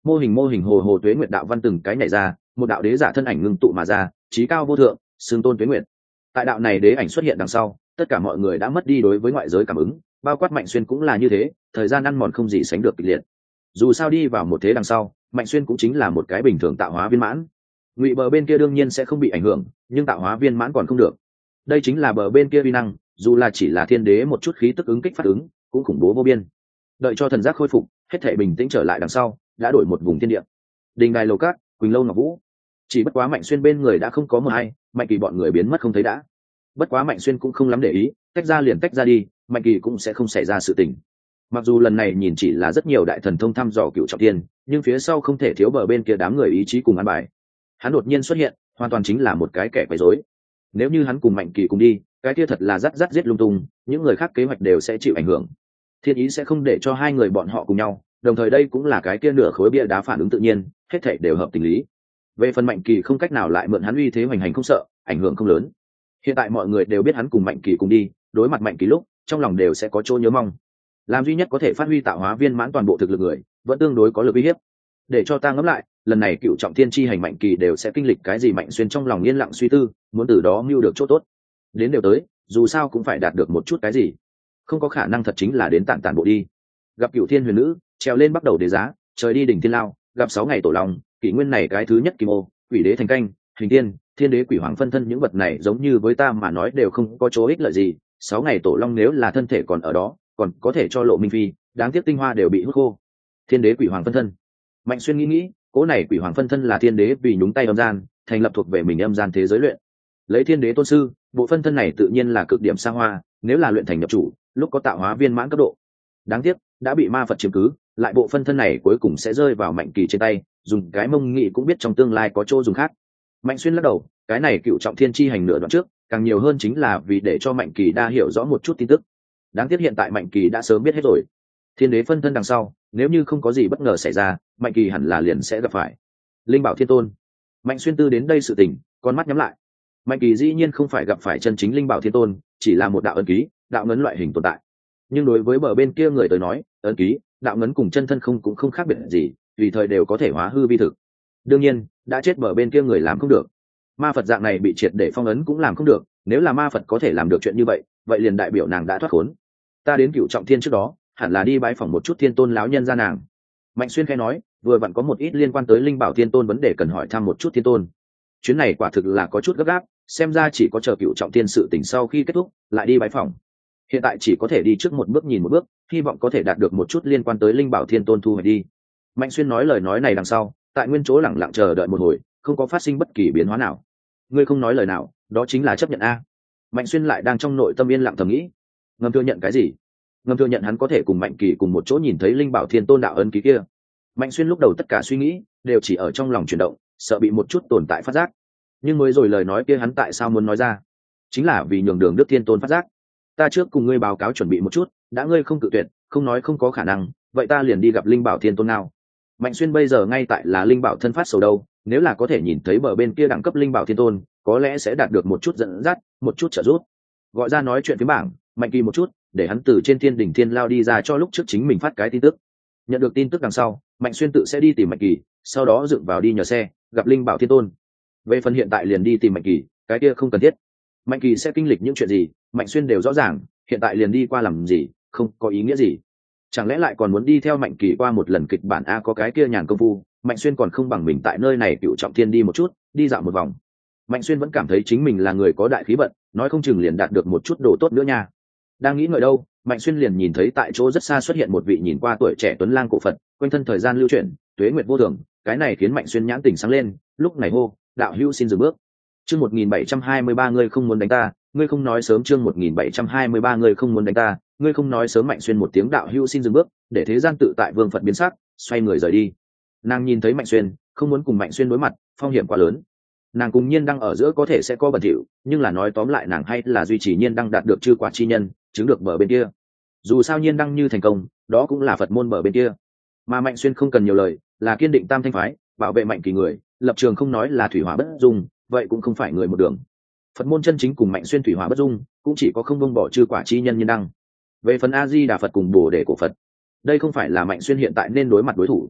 mô hình hồ hồ tuế nguyệt đạo văn từng cái nhảy ra, một đạo đế giả thân ảnh ngưng tụ mà ra, chí cao vô thượng, xưng tôn tuế nguyệt. Tại đạo này đế ảnh xuất hiện đằng sau, tất cả mọi người đã mất đi đối với ngoại giới cảm ứng, bao quát Mạnh Xuyên cũng là như thế, thời gian ăn mòn không gì sánh được kịch liệt. Dù sao đi vào một thế đằng sau, Mạnh Xuyên cũng chính là một cái bình thường tạo hóa viên mãn. Ngụy bờ bên kia đương nhiên sẽ không bị ảnh hưởng, nhưng tạo hóa viên mãn còn không được. Đây chính là bờ bên kia uy năng, dù là chỉ là thiên đế một chút khí tức ứng kích phát ứng, cũng khủng bố vô biên. Đợi cho thần giác khôi phục, hết thảy bình tĩnh trở lại đằng sau, đã đổi một vùng thiên địa. Đình đài lầu cát, quỳnh lâu ngọc vũ. Chỉ bất quá Mạnh Xuyên bên người đã không có một ai, Mạnh Kỳ bọn người biến mất không thấy đã. Bất quá Mạnh Xuyên cũng không lắm để ý, tách ra liền tách ra đi, Mạnh Kỳ cũng sẽ không xảy ra sự tình. Mặc dù lần này nhìn chỉ là rất nhiều đại thần thông thăm dò cựu trọng thiên, nhưng phía sau không thể thiếu bờ bên kia đám người ý chí cùng ăn bài. Hắn đột nhiên xuất hiện, hoàn toàn chính là một cái kẻ quấy rối. Nếu như hắn cùng Mạnh Kỳ cùng đi, cái kia thật là rắt giết lung tung, những người khác kế hoạch đều sẽ chịu ảnh hưởng. Thiên ý sẽ không để cho hai người bọn họ cùng nhau, đồng thời đây cũng là cái kia nửa khối bia đá phản ứng tự nhiên, hết thảy đều hợp tình lý. Về phần Mạnh Kỳ không cách nào lại mượn hắn uy thế hoành hành không sợ, ảnh hưởng không lớn. Hiện tại mọi người đều biết hắn cùng Mạnh Kỳ cùng đi, đối mặt Mạnh Kỳ lúc, trong lòng đều sẽ có chỗ nhớ mong. Làm duy nhất có thể phát huy tạo hóa viên mãn toàn bộ thực lực người, vẫn tương đối có lực uy hiếp. Để cho ta ngẫm lại, lần này cựu trọng thiên chi hành Mạnh Kỳ đều sẽ kinh lịch cái gì? Mạnh Xuyên trong lòng yên lặng suy tư, muốn từ đó mưu được chỗ tốt. Đến đều tới, dù sao cũng phải đạt được một chút cái gì. Không có khả năng thật chính là đến tản bộ đi. Gặp Cựu Thiên Huyền Nữ, trèo lên bắt đầu đế giá, trời đi đỉnh thiên lao, gặp 6 ngày tổ lòng, kỷ nguyên này cái thứ nhất kim ô, quỷ đế thành canh, hình tiên, thiên đế quỷ hoàng phân thân, những vật này giống như với ta mà nói đều không có chỗ ích lợi gì. 6 ngày tổ long nếu là thân thể còn ở đó, còn có thể cho Lộ Minh Phi, đáng tiếc tinh hoa đều bị hút khô. Thiên đế quỷ hoàng phân thân. Mạnh Xuyên nghĩ, cỗ này quỷ hoàng phân thân là thiên đế vì nhúng tay âm gian, thành lập thuộc về mình âm gian thế giới luyện. Lấy thiên đế tôn sư, bộ phân thân này tự nhiên là cực điểm xa hoa, nếu là luyện thành nhập chủ, lúc có tạo hóa viên mãn cấp độ. Đáng tiếc, đã bị ma Phật chiếm cứ, lại bộ phân thân này cuối cùng sẽ rơi vào Mạnh Kỳ trên tay, dùng cái mông nghị cũng biết trong tương lai có chỗ dùng khác. Mạnh Xuyên lắc đầu, cái này cựu trọng thiên chi hành nửa đoạn trước, càng nhiều hơn chính là vì để cho Mạnh Kỳ đa hiểu rõ một chút tin tức. Đáng tiếc hiện tại Mạnh Kỳ đã sớm biết hết rồi. Thiên đế phân thân đằng sau, nếu như không có gì bất ngờ xảy ra, Mạnh Kỳ hẳn là liền sẽ gặp phải Linh Bảo Thiên Tôn. Mạnh Xuyên tư đến đây sự tình, con mắt nhắm lại. Mạnh Kỳ dĩ nhiên không phải gặp phải chân chính Linh Bảo Thiên Tôn, chỉ là một đạo ấn ký, đạo ngấn loại hình tồn tại. Nhưng đối với bờ bên kia người tới nói, ấn ký, đạo ngấn cùng chân thân cũng không khác biệt gì, tùy thời đều có thể hóa hư vi thực. Đương nhiên, đã chết bờ bên kia người làm không được. Ma Phật dạng này bị triệt để phong ấn cũng làm không được, nếu là ma Phật có thể làm được chuyện như vậy, vậy liền đại biểu nàng đã thoát khốn. Ta đến cựu trọng thiên trước đó, hẳn là đi bái phỏng một chút Thiên Tôn lão nhân gia nàng. Mạnh Xuyên khẽ nói, vừa vặn có một ít liên quan tới Linh Bảo Thiên Tôn vấn đề cần hỏi thăm một chút Thiên Tôn. Chuyến này quả thực là có chút gấp gáp, xem ra chỉ có chờ cựu trọng thiên sự tình sau khi kết thúc, lại đi bái phỏng. Hiện tại chỉ có thể đi trước một bước nhìn một bước, hy vọng có thể đạt được một chút liên quan tới Linh Bảo Thiên Tôn thu hồi đi. Mạnh Xuyên nói lời nói này đằng sau, tại nguyên chỗ lẳng lặng chờ đợi một hồi, không có phát sinh bất kỳ biến hóa nào. Ngươi không nói lời nào, đó chính là chấp nhận a. Mạnh Xuyên lại đang trong nội tâm yên lặng thầm nghĩ, ngầm thừa nhận cái gì? Ngầm thừa nhận hắn có thể cùng Mạnh Kỳ cùng một chỗ nhìn thấy Linh Bảo Thiên Tôn đạo ân ký kia. Mạnh Xuyên lúc đầu tất cả suy nghĩ đều chỉ ở trong lòng chuyển động, sợ bị một chút tồn tại phát giác. Nhưng mới rồi lời nói kia hắn tại sao muốn nói ra? Chính là vì nhường đường Đức Thiên Tôn phát giác. Ta trước cùng ngươi báo cáo chuẩn bị một chút, đã ngươi không cự tuyệt, không nói không có khả năng, vậy ta liền đi gặp Linh Bảo Thiên Tôn nào. Mạnh Xuyên bây giờ ngay tại là Linh Bảo thân phát sầu đâu, nếu là có thể nhìn thấy bờ bên kia đẳng cấp Linh Bảo Thiên Tôn, có lẽ sẽ đạt được một chút dẫn dắt, một chút trợ giúp. Gọi ra nói chuyện với bảng, Mạnh Kỳ một chút, để hắn từ trên thiên đỉnh thiên lao đi ra cho lúc trước chính mình phát cái tin tức. Nhận được tin tức đằng sau, Mạnh Xuyên tự sẽ đi tìm Mạnh Kỳ, sau đó dựng vào đi nhờ xe, gặp Linh Bảo Thiên Tôn. Về phần hiện tại liền đi tìm Mạnh Kỳ, cái kia không cần thiết. Mạnh Kỳ sẽ kinh lịch những chuyện gì, Mạnh Xuyên đều rõ ràng, hiện tại liền đi qua làm gì, không có ý nghĩa gì. Chẳng lẽ lại còn muốn đi theo Mạnh Kỳ qua một lần kịch bản a, có cái kia nhàn công phu, Mạnh Xuyên còn không bằng mình tại nơi này cựu trọng thiên đi một chút, đi dạo một vòng. Mạnh Xuyên vẫn cảm thấy chính mình là người có đại khí vận, nói không chừng liền đạt được một chút đồ tốt nữa nha. Đang nghĩ ngợi đâu, Mạnh Xuyên liền nhìn thấy tại chỗ rất xa xuất hiện một vị nhìn qua tuổi trẻ tuấn lang cổ Phật, quanh thân thời gian lưu chuyển, tuế nguyệt vô thường, cái này khiến Mạnh Xuyên nhãn tỉnh sáng lên, lúc này hô, đạo hữu xin dừng bước. Chương 1723 ngươi không muốn đánh ta, ngươi không nói sớm. Chương 1723 ngươi không muốn đánh ta, ngươi không nói sớm. Mạnh Xuyên một tiếng đạo hữu xin dừng bước, để thế gian tự tại vương Phật biến sắc, xoay người rời đi. Nàng nhìn thấy Mạnh Xuyên, không muốn cùng Mạnh Xuyên đối mặt, phong hiểm quá lớn. Nàng cùng Nhiên Đăng ở giữa có thể sẽ có bẩn thỉu, nhưng là nói tóm lại nàng hay là duy trì Nhiên Đăng đạt được chư quả chi nhân, chứng được bờ bên kia. Dù sao Nhiên Đăng như thành công, đó cũng là Phật môn bờ bên kia. Mà Mạnh Xuyên không cần nhiều lời, là kiên định tam thanh phái, bảo vệ Mạnh Kỳ người, lập trường không nói là thủy hỏa bất dung, vậy cũng không phải người một đường. Phật môn chân chính cùng Mạnh Xuyên thủy hỏa bất dung, cũng chỉ có không buông bỏ chư quả chi nhân Nhiên Đăng. Về phần A Di Đà Phật cùng Bồ Đề cổ Phật, đây không phải là Mạnh Xuyên hiện tại nên đối mặt đối thủ.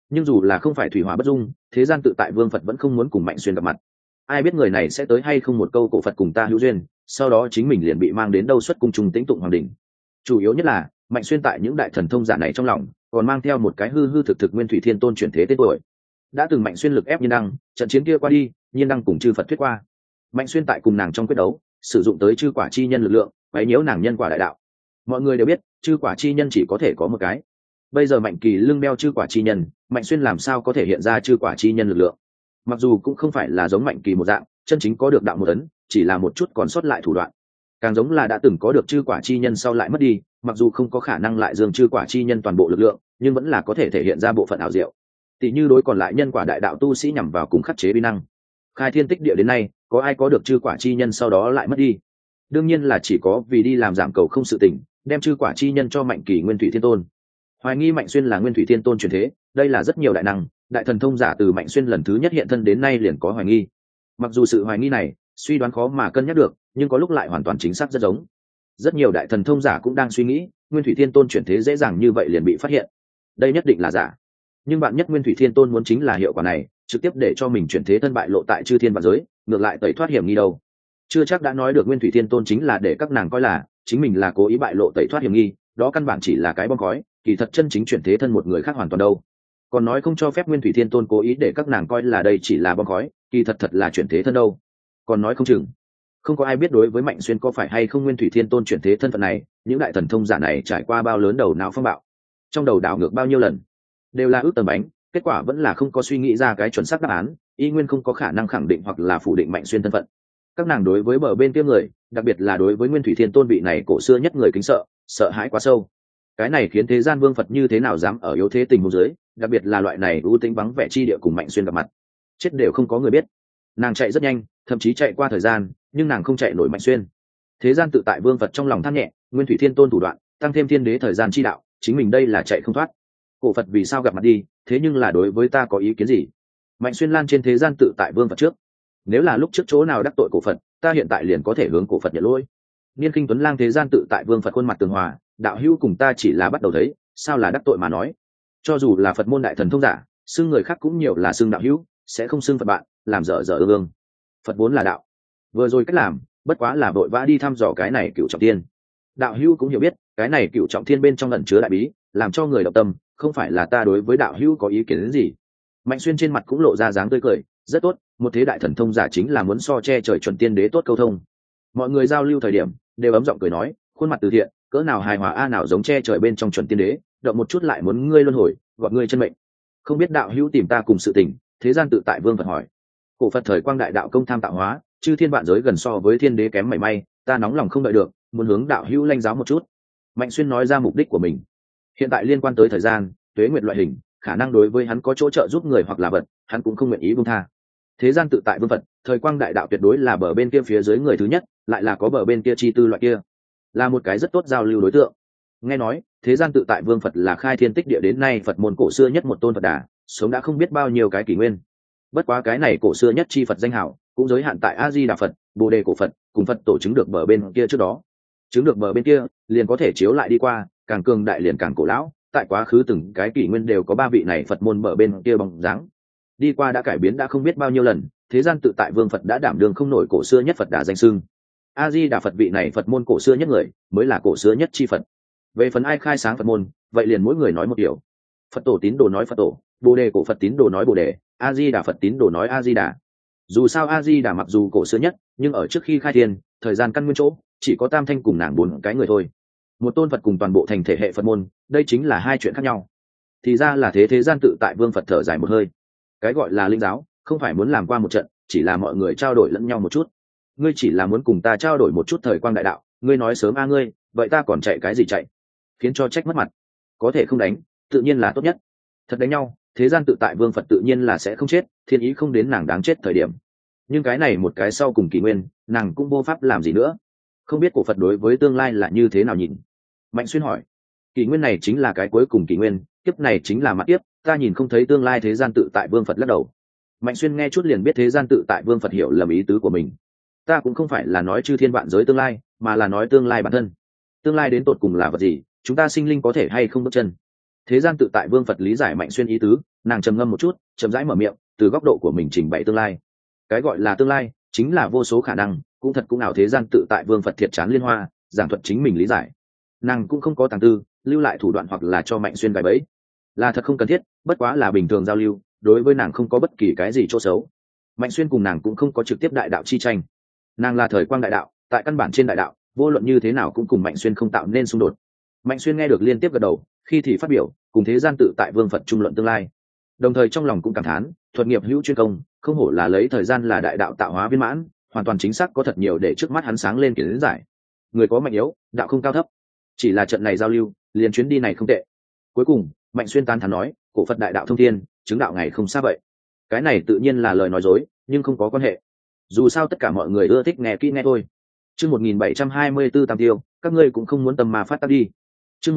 Nhưng dù là không phải thủy hỏa bất dung, thế gian tự tại vương Phật vẫn không muốn cùng Mạnh Xuyên gặp mặt. Ai biết người này sẽ tới hay không, một câu cổ Phật cùng ta hữu duyên, sau đó chính mình liền bị mang đến đâu xuất cung trùng tĩnh tụng hoàng đỉnh. Chủ yếu nhất là Mạnh Xuyên tại những đại thần thông giả này trong lòng còn mang theo một cái hư hư thực thực Nguyên Thủy Thiên Tôn chuyển thế tên tuổi. Đã từng Mạnh Xuyên lực ép Nhiên Đăng, trận chiến kia qua đi, Nhiên Đăng cùng chư Phật thuyết qua. Mạnh Xuyên tại cùng nàng trong quyết đấu sử dụng tới chư quả chi nhân lực lượng, quấy nhiễu nàng nhân quả đại đạo. Mọi người đều biết chư quả chi nhân chỉ có thể có một cái. Bây giờ Mạnh Kỳ lưng đeo chư quả chi nhân, Mạnh Xuyên làm sao có thể hiện ra chư quả chi nhân lực lượng? Mặc dù cũng không phải là giống Mạnh Kỳ một dạng chân chính có được đạo một ấn, chỉ là một chút còn sót lại thủ đoạn. Càng giống là đã từng có được chư quả chi nhân sau lại mất đi, mặc dù không có khả năng lại dương chư quả chi nhân toàn bộ lực lượng, nhưng vẫn là có thể thể hiện ra bộ phận ảo diệu. Tỷ như đối còn lại nhân quả đại đạo tu sĩ nhằm vào cùng khắc chế uy năng. Khai thiên tích địa đến nay, có ai có được chư quả chi nhân sau đó lại mất đi? Đương nhiên là chỉ có vì đi làm giảm cầu không sự tình, đem chư quả chi nhân cho Mạnh Kỳ Nguyên Thủy Thiên Tôn. Hoài nghi Mạnh Xuyên là Nguyên Thủy Thiên Tôn truyền thế, đây là rất nhiều đại năng, đại thần thông giả từ Mạnh Xuyên lần thứ nhất hiện thân đến nay liền có hoài nghi. Mặc dù sự hoài nghi này suy đoán khó mà cân nhắc được, nhưng có lúc lại hoàn toàn chính xác rất giống. Rất nhiều đại thần thông giả cũng đang suy nghĩ, Nguyên Thủy Thiên Tôn chuyển thế dễ dàng như vậy liền bị phát hiện, đây nhất định là giả. Nhưng bạn nhất Nguyên Thủy Thiên Tôn muốn chính là hiệu quả này, trực tiếp để cho mình chuyển thế thân bại lộ tại chư thiên vạn giới, ngược lại tẩy thoát hiểm nghi đâu. Chưa chắc đã nói được Nguyên Thủy Thiên Tôn chính là để các nàng coi là chính mình là cố ý bại lộ tẩy thoát hiểm nghi, đó căn bản chỉ là cái bom khói, kỳ thật chân chính chuyển thế thân một người khác hoàn toàn đâu. Còn nói không cho phép Nguyên Thủy Thiên Tôn cố ý để các nàng coi là đây chỉ là bom khói, kỳ thật thật là chuyển thế thân đâu. Còn nói không chừng. Không có ai biết đối với Mạnh Xuyên có phải hay không Nguyên Thủy Thiên Tôn chuyển thế thân phận này, những đại thần thông giả này trải qua bao lớn đầu não phong bạo, trong đầu đảo ngược bao nhiêu lần, đều là ước tầm bánh, kết quả vẫn là không có suy nghĩ ra cái chuẩn xác đáp án, y nguyên không có khả năng khẳng định hoặc là phủ định Mạnh Xuyên thân phận. Các nàng đối với bờ bên kia người, đặc biệt là đối với Nguyên Thủy Thiên Tôn vị này cổ xưa nhất người kính sợ hãi quá sâu. Cái này khiến thế gian vương Phật như thế nào dám ở yếu thế tình huống dưới, đặc biệt là loại này ưu tính vắng vẻ chi địa cùng Mạnh Xuyên gặp mặt, chết đều không có người biết. Nàng chạy rất nhanh, thậm chí chạy qua thời gian, nhưng nàng không chạy nổi Mạnh Xuyên. Thế gian tự tại vương Phật trong lòng than nhẹ, Nguyên Thủy Thiên Tôn thủ đoạn, tăng thêm thiên đế thời gian chi đạo, chính mình đây là chạy không thoát. Cổ Phật vì sao gặp mặt đi, thế nhưng là đối với ta có ý kiến gì? Mạnh Xuyên lan trên thế gian tự tại vương Phật trước, nếu là lúc trước chỗ nào đắc tội cổ Phật, ta hiện tại liền có thể hướng cổ Phật nhận lỗi. Niên Kinh Tuấn lang thế gian tự tại vương Phật khuôn mặt tường hòa, đạo hữu cùng ta chỉ là bắt đầu thấy, sao là đắc tội mà nói? Cho dù là Phật môn đại thần thông giả, xưng người khác cũng nhiều là xưng đạo hữu, sẽ không xưng Phật bạn, làm dở dở ương. Phật vốn là đạo, vừa rồi cách làm bất quá là vội vã đi thăm dò cái này cựu trọng thiên. Đạo hữu cũng hiểu biết cái này cựu trọng thiên bên trong ẩn chứa đại bí, làm cho người động tâm, không phải là ta đối với đạo hữu có ý kiến đến gì. Mạnh Xuyên trên mặt cũng lộ ra dáng tươi cười, rất tốt, một thế đại thần thông giả chính là muốn so che trời chuẩn tiên đế tốt câu thông. Mọi người giao lưu thời điểm đều ấm giọng cười nói, khuôn mặt từ thiện, cỡ nào hài hòa a nào giống che trời bên trong chuẩn tiên đế, động một chút lại muốn ngươi luân hồi, gọi ngươi chân mệnh. Không biết đạo hữu tìm ta cùng sự tình, thế gian tự tại vương Phật hỏi. Cổ Phật thời quang đại đạo công tham tạo hóa, chư thiên vạn giới gần so với thiên đế kém mảy may, ta nóng lòng không đợi được, muốn hướng đạo hữu lanh giáo một chút. Mạnh Xuyên nói ra mục đích của mình. Hiện tại liên quan tới thời gian, tuế nguyệt loại hình, khả năng đối với hắn có chỗ trợ giúp người hoặc là vật, hắn cũng không nguyện ý buông tha. Thế gian tự tại vương Phật, thời quang đại đạo tuyệt đối là bờ bên kia phía dưới người thứ nhất, lại là có bờ bên kia chi tư loại kia, là một cái rất tốt giao lưu đối tượng. Nghe nói thế gian tự tại vương Phật là khai thiên tích địa đến nay Phật môn cổ xưa nhất một tôn Phật đà, sống đã không biết bao nhiêu cái kỷ nguyên. Bất quá cái này cổ xưa nhất chi Phật danh hảo cũng giới hạn tại A Di Đà Phật, Bồ Đề cổ Phật cùng Phật tổ chứng được bờ bên kia trước đó. Chứng được bờ bên kia liền có thể chiếu lại đi qua, càng cường đại liền càng cổ lão, tại quá khứ từng cái kỷ nguyên đều có ba vị này Phật môn bờ bên kia bóng dáng. Đi qua đã cải biến đã không biết bao nhiêu lần, thế gian tự tại vương Phật đã đảm đương không nổi cổ xưa nhất Phật đà danh xưng. A Di Đà Phật vị này Phật môn cổ xưa nhất người, mới là cổ xưa nhất chi Phật. Về phần ai khai sáng Phật môn, vậy liền mỗi người nói một điều. Phật tổ tín đồ nói Phật tổ, Bồ Đề cổ Phật tín đồ nói Bồ Đề, A Di Đà Phật tín đồ nói A Di Đà. Dù sao A Di Đà mặc dù cổ xưa nhất, nhưng ở trước khi khai thiên, thời gian căn nguyên chỗ, chỉ có Tam Thanh cùng nàng bốn cái người thôi. Một tôn Phật cùng toàn bộ thành thể hệ Phật môn, đây chính là hai chuyện khác nhau. Thì ra là thế, thế gian tự tại vương Phật thở dài một hơi. Cái gọi là linh giáo, không phải muốn làm qua một trận, chỉ là mọi người trao đổi lẫn nhau một chút. Ngươi chỉ là muốn cùng ta trao đổi một chút thời quang đại đạo, ngươi nói sớm a ngươi, vậy ta còn chạy cái gì chạy? Khiến cho trách mất mặt. Có thể không đánh, tự nhiên là tốt nhất. Thật đánh nhau, thế gian tự tại vương Phật tự nhiên là sẽ không chết, thiên ý không đến nàng đáng chết thời điểm. Nhưng cái này một cái sau cùng kỷ nguyên, nàng cũng vô pháp làm gì nữa. Không biết cổ Phật đối với tương lai là như thế nào nhìn. Mạnh Xuyên hỏi. Kỷ nguyên này chính là cái cuối cùng kỷ nguyên, kiếp này chính là mặt kiếp, ta nhìn không thấy tương lai. Thế gian tự tại vương Phật lắc đầu. Mạnh Xuyên nghe chút liền biết thế gian tự tại vương Phật hiểu lầm ý tứ của mình. Ta cũng không phải là nói chư thiên vạn giới tương lai, mà là nói tương lai bản thân. Tương lai đến tột cùng là vật gì, chúng ta sinh linh có thể hay không bước chân. Thế gian tự tại vương Phật lý giải Mạnh Xuyên ý tứ, nàng trầm ngâm một chút, chậm rãi mở miệng, từ góc độ của mình trình bày tương lai. Cái gọi là tương lai chính là vô số khả năng, cũng thật cũng ảo. Thế gian tự tại vương Phật thiệt chán liên hoa, giảng thuật chính mình lý giải. Nàng cũng không có tàng tư, lưu lại thủ đoạn hoặc là cho Mạnh Xuyên gài bẫy, là thật không cần thiết, bất quá là bình thường giao lưu, đối với nàng không có bất kỳ cái gì chỗ xấu. Mạnh Xuyên cùng nàng cũng không có trực tiếp đại đạo chi tranh, nàng là thời quang đại đạo, tại căn bản trên đại đạo, vô luận như thế nào cũng cùng Mạnh Xuyên không tạo nên xung đột. Mạnh Xuyên nghe được liên tiếp gật đầu, khi thì phát biểu cùng thế gian tự tại vương Phật trung luận tương lai, đồng thời trong lòng cũng cảm thán thuật nghiệp hữu chuyên công, không hổ là lấy thời gian là đại đạo tạo hóa viên mãn, hoàn toàn chính xác, có thật nhiều để trước mắt hắn sáng lên kiến giải. Người có mạnh yếu, đạo không cao thấp, chỉ là trận này giao lưu, liền chuyến đi này không tệ. Cuối cùng Mạnh Xuyên tán thán nói, cổ Phật đại đạo thông thiên, chứng đạo ngày không xa vậy. Cái này tự nhiên là lời nói dối, nhưng không có quan hệ, dù sao tất cả mọi người ưa thích nghe kỹ nghe thôi. Chương 1724 tam tiêu, các ngươi cũng không muốn tâm ma phát tác đi. Chương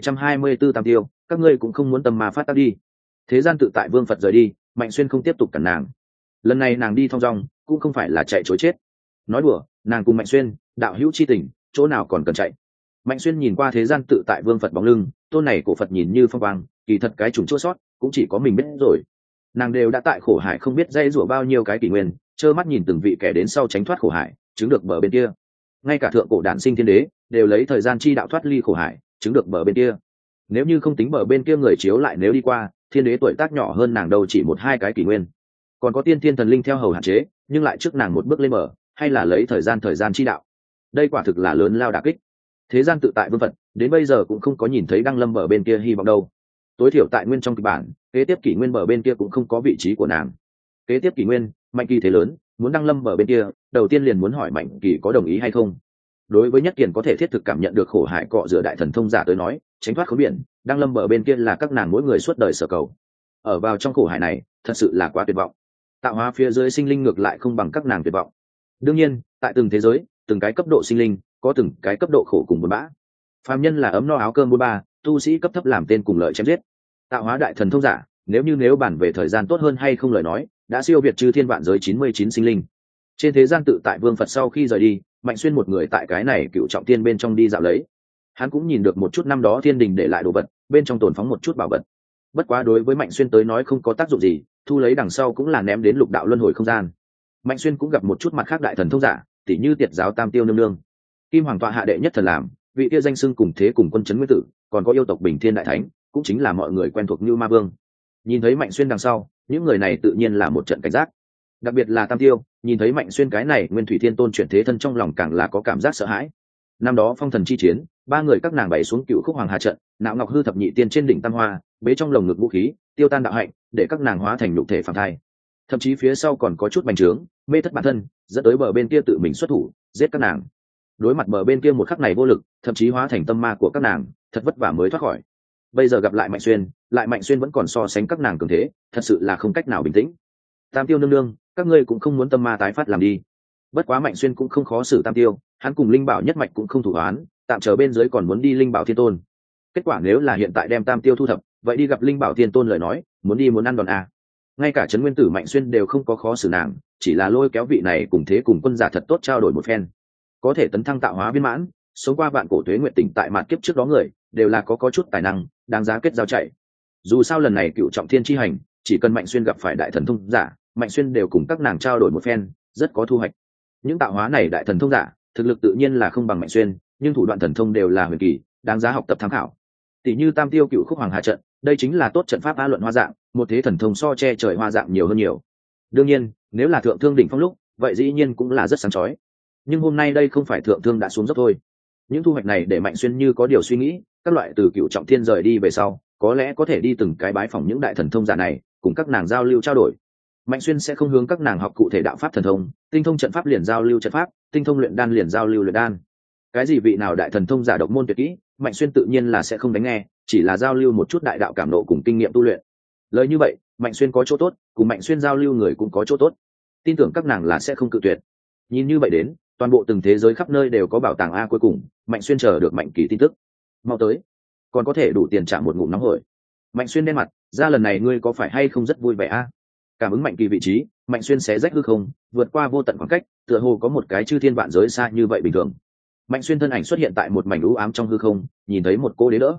1724 tam tiêu, các ngươi cũng không muốn tâm ma phát tác đi. Thế gian tự tại vương Phật rời đi, Mạnh Xuyên không tiếp tục cản nàng. Lần này nàng đi thong dong, cũng không phải là chạy chối chết. Nói đùa, nàng cùng Mạnh Xuyên, đạo hữu chi tình, chỗ nào còn cần chạy. Mạnh Xuyên nhìn qua thế gian tự tại vương Phật bóng lưng, tôn này cổ Phật nhìn như phong quang, kỳ thật cái trùng chua sót, cũng chỉ có mình biết rồi. Nàng đều đã tại khổ hải không biết dây rủa bao nhiêu cái kỷ nguyên, trơ mắt nhìn từng vị kẻ đến sau tránh thoát khổ hải, chứng được bờ bên kia. Ngay cả thượng cổ đản sinh thiên đế đều lấy thời gian chi đạo thoát ly khổ hải, chứng được bờ bên kia. Nếu như không tính bờ bên kia người chiếu lại, nếu đi qua, thiên đế tuổi tác nhỏ hơn nàng đâu chỉ một hai cái kỷ nguyên. Còn có tiên thiên thần linh theo hầu hạn chế, nhưng lại trước nàng một bước lên bờ, hay là lấy thời gian chi đạo. Đây quả thực là lớn lao đả kích. Thế gian tự tại vương Phật đến bây giờ cũng không có nhìn thấy đăng lâm bờ bên kia hy vọng đâu. Tối thiểu tại nguyên trong kịch bản, kế tiếp kỷ nguyên bờ bên kia cũng không có vị trí của nàng. Kế tiếp kỷ nguyên, Mạnh Kỳ thế lớn, muốn đăng lâm bờ bên kia, đầu tiên liền muốn hỏi Mạnh Kỳ có đồng ý hay không. Đối với Nhất Kiền có thể thiết thực cảm nhận được khổ hải cọ rửa đại thần thông giả tới nói, tránh thoát khốn biển, đăng lâm bờ bên kia là các nàng mỗi người suốt đời sở cầu. Ở vào trong khổ hải này, thật sự là quá tuyệt vọng. Tạo hóa phía dưới sinh linh ngược lại không bằng các nàng tuyệt vọng. Đương nhiên, tại từng thế giới, từng cái cấp độ sinh linh, có từng cái cấp độ khổ cùng buồn bã. Phàm nhân là ấm no áo cơm bôn ba, tu sĩ cấp thấp làm tên cùng lợi chém giết. Tạo hóa đại thần thông giả, nếu bản về thời gian tốt hơn hay không lời nói, đã siêu việt chư thiên vạn giới 99 sinh linh. Trên thế gian tự tại vương Phật sau khi rời đi, Mạnh Xuyên một người tại cái này cựu trọng thiên bên trong đi dạo lấy. Hắn cũng nhìn được một chút năm đó thiên đình để lại đồ vật, bên trong tồn phóng một chút bảo vật. Bất quá đối với Mạnh Xuyên tới nói không có tác dụng gì, thu lấy đằng sau cũng là ném đến lục đạo luân hồi không gian. Mạnh Xuyên cũng gặp một chút mặt khác đại thần thông giả, tỉ như Tiệt giáo Tam Tiêu nương nương, Kim Hoàng tọa hạ đệ nhất thần làm, vị kia danh xưng cùng thế cùng quân chấn nguyên tử, còn có yêu tộc Bình Thiên đại thánh, cũng chính là mọi người quen thuộc như Ma Vương. Nhìn thấy Mạnh Xuyên đằng sau, những người này tự nhiên là một trận cảnh giác. Đặc biệt là Tam Tiêu, nhìn thấy Mạnh Xuyên cái này Nguyên Thủy Thiên Tôn chuyển thế thân, trong lòng càng là có cảm giác sợ hãi. Năm đó phong thần chi chiến, ba người các nàng bày xuống cựu khúc hoàng hà trận, nạo ngọc hư thập nhị tiên trên đỉnh tam hoa, bế trong lồng ngực vũ khí, tiêu tan đạo hạnh, để các nàng hóa thành nhục thể phàm thai. Thậm chí phía sau còn có chút bành trướng, mê thất bản thân, dẫn tới bờ bên kia tự mình xuất thủ, giết các nàng. Đối mặt bờ bên kia một khắc này vô lực, thậm chí hóa thành tâm ma của các nàng, thật vất vả mới thoát khỏi. Bây giờ gặp lại Mạnh Xuyên vẫn còn so sánh các nàng cường thế, thật sự là không cách nào bình tĩnh. Tam Tiêu nương nương, các ngươi cũng không muốn tâm ma tái phát làm đi. Bất quá Mạnh Xuyên cũng không khó xử Tam Tiêu, hắn cùng Linh Bảo nhất mạch cũng không thủ oán, tạm chờ bên dưới còn muốn đi Linh Bảo Thiên Tôn. Kết quả nếu là hiện tại đem Tam Tiêu thu thập, vậy đi gặp Linh Bảo Thiên Tôn lời nói, muốn ăn đòn à. Ngay cả Trấn Nguyên Tử Mạnh Xuyên đều không có khó xử nàng, chỉ là lôi kéo vị này cùng thế cùng quân giả thật tốt trao đổi một phen. Có thể tấn thăng tạo hóa viên mãn, sống qua vạn cổ tuế nguyện tỉnh tại mạt kiếp trước đó người, đều là có chút tài năng, đáng giá kết giao chạy. Dù sao lần này cựu trọng thiên chi hành, chỉ cần Mạnh Xuyên gặp phải đại thần thông giả, Mạnh Xuyên đều cùng các nàng trao đổi một phen, rất có thu hoạch. Những tạo hóa này đại thần thông giả, thực lực tự nhiên là không bằng Mạnh Xuyên, nhưng thủ đoạn thần thông đều là huyền kỳ, đáng giá học tập tham khảo. Tỷ như Tam Tiêu cựu khúc hoàng hà trận, đây chính là tốt trận pháp a luận hoa dạng, một thế thần thông so che trời hoa dạng nhiều hơn nhiều. Đương nhiên, nếu là thượng thương đỉnh phong lúc, vậy dĩ nhiên cũng là rất sáng chói. Nhưng hôm nay đây không phải thượng thương đã xuống dốc thôi. Những thu hoạch này để Mạnh Xuyên như có điều suy nghĩ, các loại từ cựu trọng thiên rời đi về sau, có lẽ có thể đi từng cái bái phỏng những đại thần thông giả này, cùng các nàng giao lưu trao đổi. Mạnh Xuyên sẽ không hướng các nàng học cụ thể đạo pháp thần thông, tinh thông trận pháp liền giao lưu trận pháp, tinh thông luyện đan liền giao lưu luyện đan. Cái gì vị nào đại thần thông giả độc môn tuyệt kỹ, Mạnh Xuyên tự nhiên là sẽ không đánh nghe, chỉ là giao lưu một chút đại đạo cảm nộ cùng kinh nghiệm tu luyện. Lời như vậy, Mạnh Xuyên có chỗ tốt, cùng Mạnh Xuyên giao lưu người cũng có chỗ tốt. Tin tưởng các nàng là sẽ không cự tuyệt. Nhìn như vậy đến, toàn bộ từng thế giới khắp nơi đều có bảo tàng a. Cuối cùng Mạnh Xuyên chờ được Mạnh Kỳ tin tức, mau tới, còn có thể đủ tiền trả một ngụm nóng hổi. Mạnh Xuyên đen mặt ra, lần này ngươi có phải hay không rất vui vẻ a? Cảm ứng Mạnh Kỳ vị trí, Mạnh Xuyên xé rách hư không, vượt qua vô tận khoảng cách, tựa hồ có một cái chư thiên vạn giới xa như vậy bình thường. Mạnh Xuyên thân ảnh xuất hiện tại một mảnh u ám trong hư không, nhìn thấy một cô đế đỡ.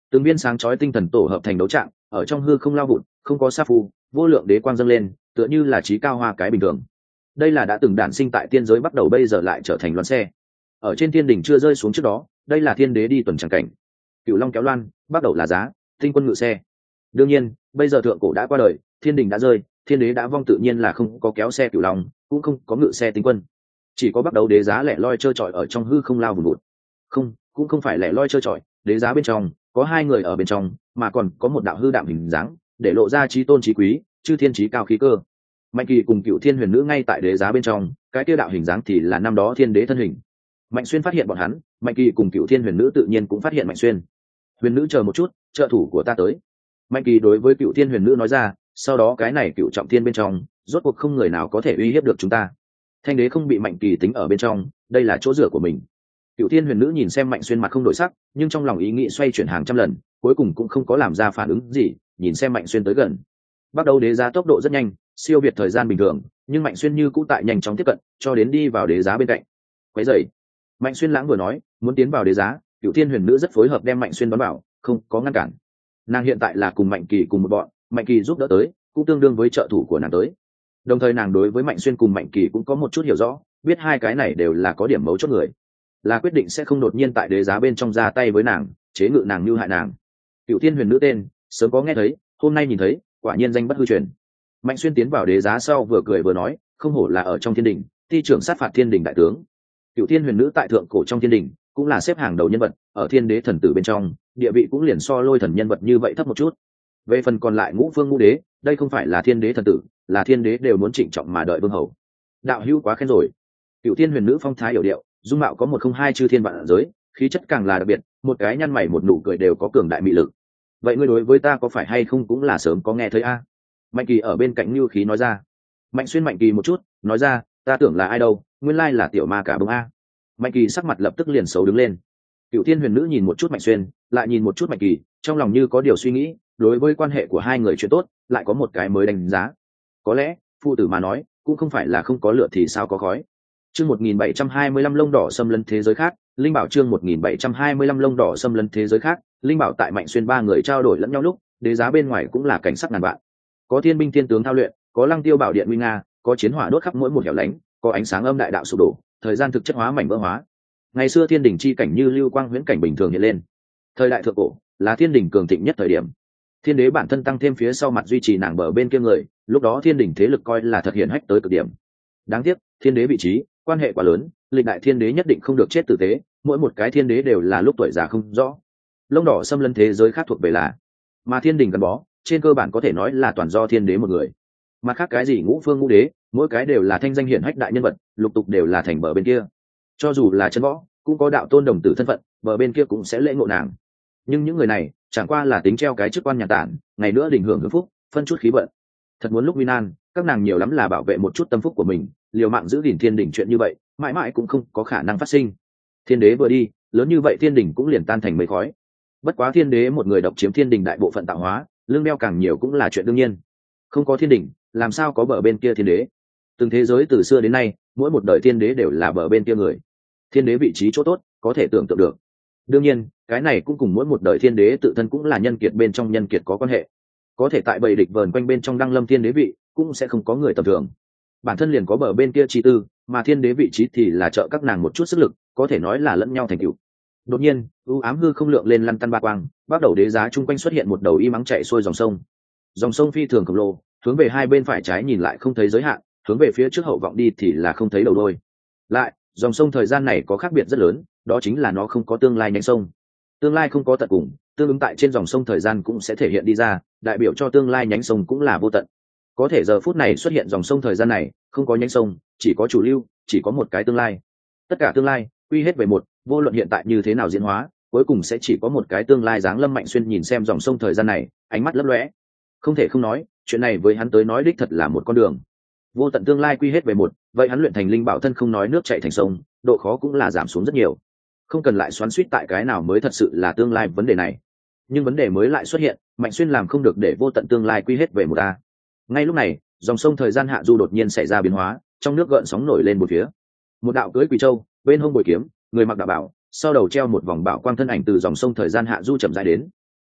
từng viên sáng chói tinh thần tổ hợp thành đấu trạng ở trong hư không lao vụt, không có sa phù, vô lượng đế quang dâng lên, tựa như là trí cao hoa cái bình thường. Đây là đã từng đản sinh tại tiên giới bắt đầu bây giờ lại trở thành loan xe. Ở trên thiên đỉnh chưa rơi xuống trước đó, đây là thiên đế đi tuần tràng cảnh. Cửu long kéo loan, bắt đầu là giá, tinh quân ngự xe. Đương nhiên, bây giờ thượng cổ đã qua đời, thiên đỉnh đã rơi, thiên đế đã vong, tự nhiên là không có kéo xe cửu long, cũng không có ngự xe tinh quân, chỉ có bắt đầu đế giá lẻ loi trơ trọi ở trong hư không lao vùn vụt. Không, cũng không phải lẻ loi trơ trọi, đế giá bên trong có hai người ở bên trong, mà còn có một đạo hư đạm hình dáng, để lộ ra trí tôn trí quý, chư thiên trí cao khí cơ. Mạnh Kỳ cùng Cựu Thiên Huyền Nữ ngay tại đế giá bên trong, cái kia đạo hình dáng thì là năm đó thiên đế thân hình. Mạnh Xuyên phát hiện bọn hắn, Mạnh Kỳ cùng Cựu Thiên Huyền Nữ tự nhiên cũng phát hiện Mạnh Xuyên. Huyền Nữ chờ một chút, trợ thủ của ta tới. Mạnh Kỳ đối với Cựu Thiên Huyền Nữ nói ra, sau đó cái này Cựu Trọng Thiên bên trong, rốt cuộc không người nào có thể uy hiếp được chúng ta. Thanh đế không bị Mạnh Kỳ tính ở bên trong, đây là chỗ dựa của mình. Cựu Thiên Huyền Nữ nhìn xem Mạnh Xuyên mặt không đổi sắc, nhưng trong lòng ý nghĩ xoay chuyển hàng trăm lần, cuối cùng cũng không có làm ra phản ứng gì, nhìn xem Mạnh Xuyên tới gần. Bắt đầu đế giá tốc độ rất nhanh, siêu việt thời gian bình thường, nhưng Mạnh Xuyên như cũ tại nhanh chóng tiếp cận, cho đến đi vào đế giá bên cạnh. Quấy rầy. Mạnh Xuyên lãng vừa nói, muốn tiến vào đế giá, Cựu Thiên Huyền Nữ rất phối hợp đem Mạnh Xuyên đón vào, không có ngăn cản. Nàng hiện tại là cùng Mạnh Kỳ cùng một bọn, Mạnh Kỳ giúp đỡ tới, cũng tương đương với trợ thủ của nàng tới. Đồng thời nàng đối với Mạnh Xuyên cùng Mạnh Kỳ cũng có một chút hiểu rõ, biết hai cái này đều là có điểm mấu chốt người, là quyết định sẽ không đột nhiên tại đế giá bên trong ra tay với nàng, chế ngự nàng như hại nàng. Cựu Thiên Huyền Nữ tên sớm có nghe thấy, hôm nay nhìn thấy, quả nhiên danh bất hư truyền. Mạnh Xuyên tiến vào đế giá sau vừa cười vừa nói, không hổ là ở trong thiên đình, thi trưởng sát phạt thiên đình đại tướng. Cựu Thiên Huyền Nữ tại thượng cổ trong thiên đình cũng là xếp hàng đầu nhân vật, ở thiên đế thần tử bên trong địa vị cũng liền so Lôi thần nhân vật như vậy thấp một chút. Về phần còn lại ngũ phương ngũ đế, đây không phải là thiên đế thần tử, là thiên đế đều muốn trịnh trọng mà đợi vương hầu. Đạo hữu quá khen rồi. Cựu Thiên Huyền Nữ phong thái hiểu điệu, dung mạo có một không hai chư thiên vạn giới, khí chất càng là đặc biệt, một cái nhăn mày một nụ cười đều có cường đại mị lực. Vậy ngươi đối với ta có phải hay không cũng là sớm có nghe thấy a? Mạnh Kỳ ở bên cạnh Nưu Khí nói ra. Mạnh Xuyên Mạnh Kỳ một chút, nói ra, ta tưởng là ai đâu, nguyên lai là tiểu ma cả bông a. Mạnh Kỳ sắc mặt lập tức liền xấu đứng lên. Cựu Thiên Huyền Nữ nhìn một chút Mạnh Xuyên, lại nhìn một chút Mạnh Kỳ, trong lòng như có điều suy nghĩ, đối với quan hệ của hai người chuyện tốt, lại có một cái mới đánh giá. Có lẽ, phụ tử mà nói, cũng không phải là không có lửa thì sao có khói. Chương 1725 lông đỏ xâm lấn thế giới khác, linh bảo chương 1725 lông đỏ xâm lấn thế giới khác, linh bảo tại Mạnh Xuyên ba người trao đổi lẫn nhau lúc, đế giá bên ngoài cũng là cảnh sắc ngàn vạn. Có thiên binh thiên tướng thao luyện, có lăng tiêu bảo điện nguy nga, có chiến hỏa đốt khắp mỗi một hẻo lánh, có ánh sáng âm đại đạo sụp đổ, thời gian thực chất hóa mảnh vỡ hóa. Ngày xưa thiên đỉnh chi cảnh như lưu quang huyễn cảnh bình thường hiện lên. Thời đại thượng cổ là thiên đỉnh cường thịnh nhất thời điểm. Thiên đế bản thân tăng thêm phía sau mặt duy trì nàng bờ bên kia người, lúc đó thiên đỉnh thế lực coi là thật hiển hách tới cực điểm. Đáng tiếc, thiên đế vị trí, quan hệ quá lớn, lịch đại thiên đế nhất định không được chết tử tế, mỗi một cái thiên đế đều là lúc tuổi già không rõ. Lông đỏ xâm lấn thế giới khác thuộc về là, mà thiên đỉnh gắn bó, trên cơ bản có thể nói là toàn do thiên đế một người. Mặt khác cái gì ngũ phương ngũ đế, mỗi cái đều là thanh danh hiển hách đại nhân vật, lục tục đều là thành bờ bên kia. Cho dù là chân võ, cũng có đạo tôn đồng tử thân phận, bờ bên kia cũng sẽ lễ ngộ nàng. Nhưng những người này chẳng qua là tính treo cái chức quan nhà tản, ngày nữa đỉnh hưởng hưởng phúc, phân chút khí vận. Thật muốn lúc nguy nan, các nàng nhiều lắm là bảo vệ một chút tâm phúc của mình, liều mạng giữ gìn thiên đỉnh chuyện như vậy, mãi mãi cũng không có khả năng phát sinh. Thiên đế vừa đi, lớn như vậy thiên đỉnh cũng liền tan thành mây khói. Bất quá thiên đế một người độc chiếm thiên đỉnh đại bộ phận tạo hóa, lương đeo càng nhiều cũng là chuyện đương nhiên. Không có thiên đỉnh, làm sao có bờ bên kia thiên đế? Từng thế giới từ xưa đến nay, mỗi một đời thiên đế đều là bờ bên kia người. Thiên đế vị trí chỗ tốt, có thể tưởng tượng được. Đương nhiên, cái này cũng cùng mỗi một đời thiên đế tự thân cũng là nhân kiệt bên trong nhân kiệt có quan hệ. Có thể tại bầy địch vờn quanh bên trong đăng lâm thiên đế vị, cũng sẽ không có người tầm thường. Bản thân liền có bờ bên kia chi tư, mà thiên đế vị trí thì là trợ các nàng một chút sức lực, có thể nói là lẫn nhau thành tựu. Đột nhiên, u ám hư không lượng lên lăn tăn ba quang, bắt đầu đế giá chung quanh xuất hiện một đầu y mắng chạy xuôi dòng sông. Dòng sông phi thường khổng lồ, hướng về hai bên phải trái nhìn lại không thấy giới hạn, hướng về phía trước hậu vọng đi thì là không thấy đầu đôi. Lại, dòng sông thời gian này có khác biệt rất lớn, đó chính là nó không có tương lai nhánh sông. Tương lai không có tận cùng, tương ứng tại trên dòng sông thời gian cũng sẽ thể hiện đi ra, đại biểu cho tương lai nhánh sông cũng là vô tận. Có thể giờ phút này xuất hiện dòng sông thời gian này, không có nhánh sông, chỉ có chủ lưu, chỉ có một cái tương lai. Tất cả tương lai quy hết về một, vô luận hiện tại như thế nào diễn hóa, cuối cùng sẽ chỉ có một cái tương lai. Giáng Lâm Mạnh Xuyên nhìn xem dòng sông thời gian này, ánh mắt lấp lóe. Không thể không nói, chuyện này với hắn tới nói đích thật là một con đường. Vô tận tương lai quy hết về một, vậy hắn luyện thành linh bảo thân không nói nước chảy thành sông, độ khó cũng là giảm xuống rất nhiều. Không cần lại xoắn xuýt tại cái nào mới thật sự là tương lai vấn đề này. Nhưng vấn đề mới lại xuất hiện, Mạnh Xuyên làm không được để vô tận tương lai quy hết về một ta. Ngay lúc này, dòng sông thời gian hạ du đột nhiên xảy ra biến hóa, trong nước gợn sóng nổi lên một phía. Một đạo cưỡi quỷ châu, bên hông bội kiếm, người mặc đạo bảo, sau đầu treo một vòng bảo quang thân ảnh từ dòng sông thời gian hạ du chậm rãi đến.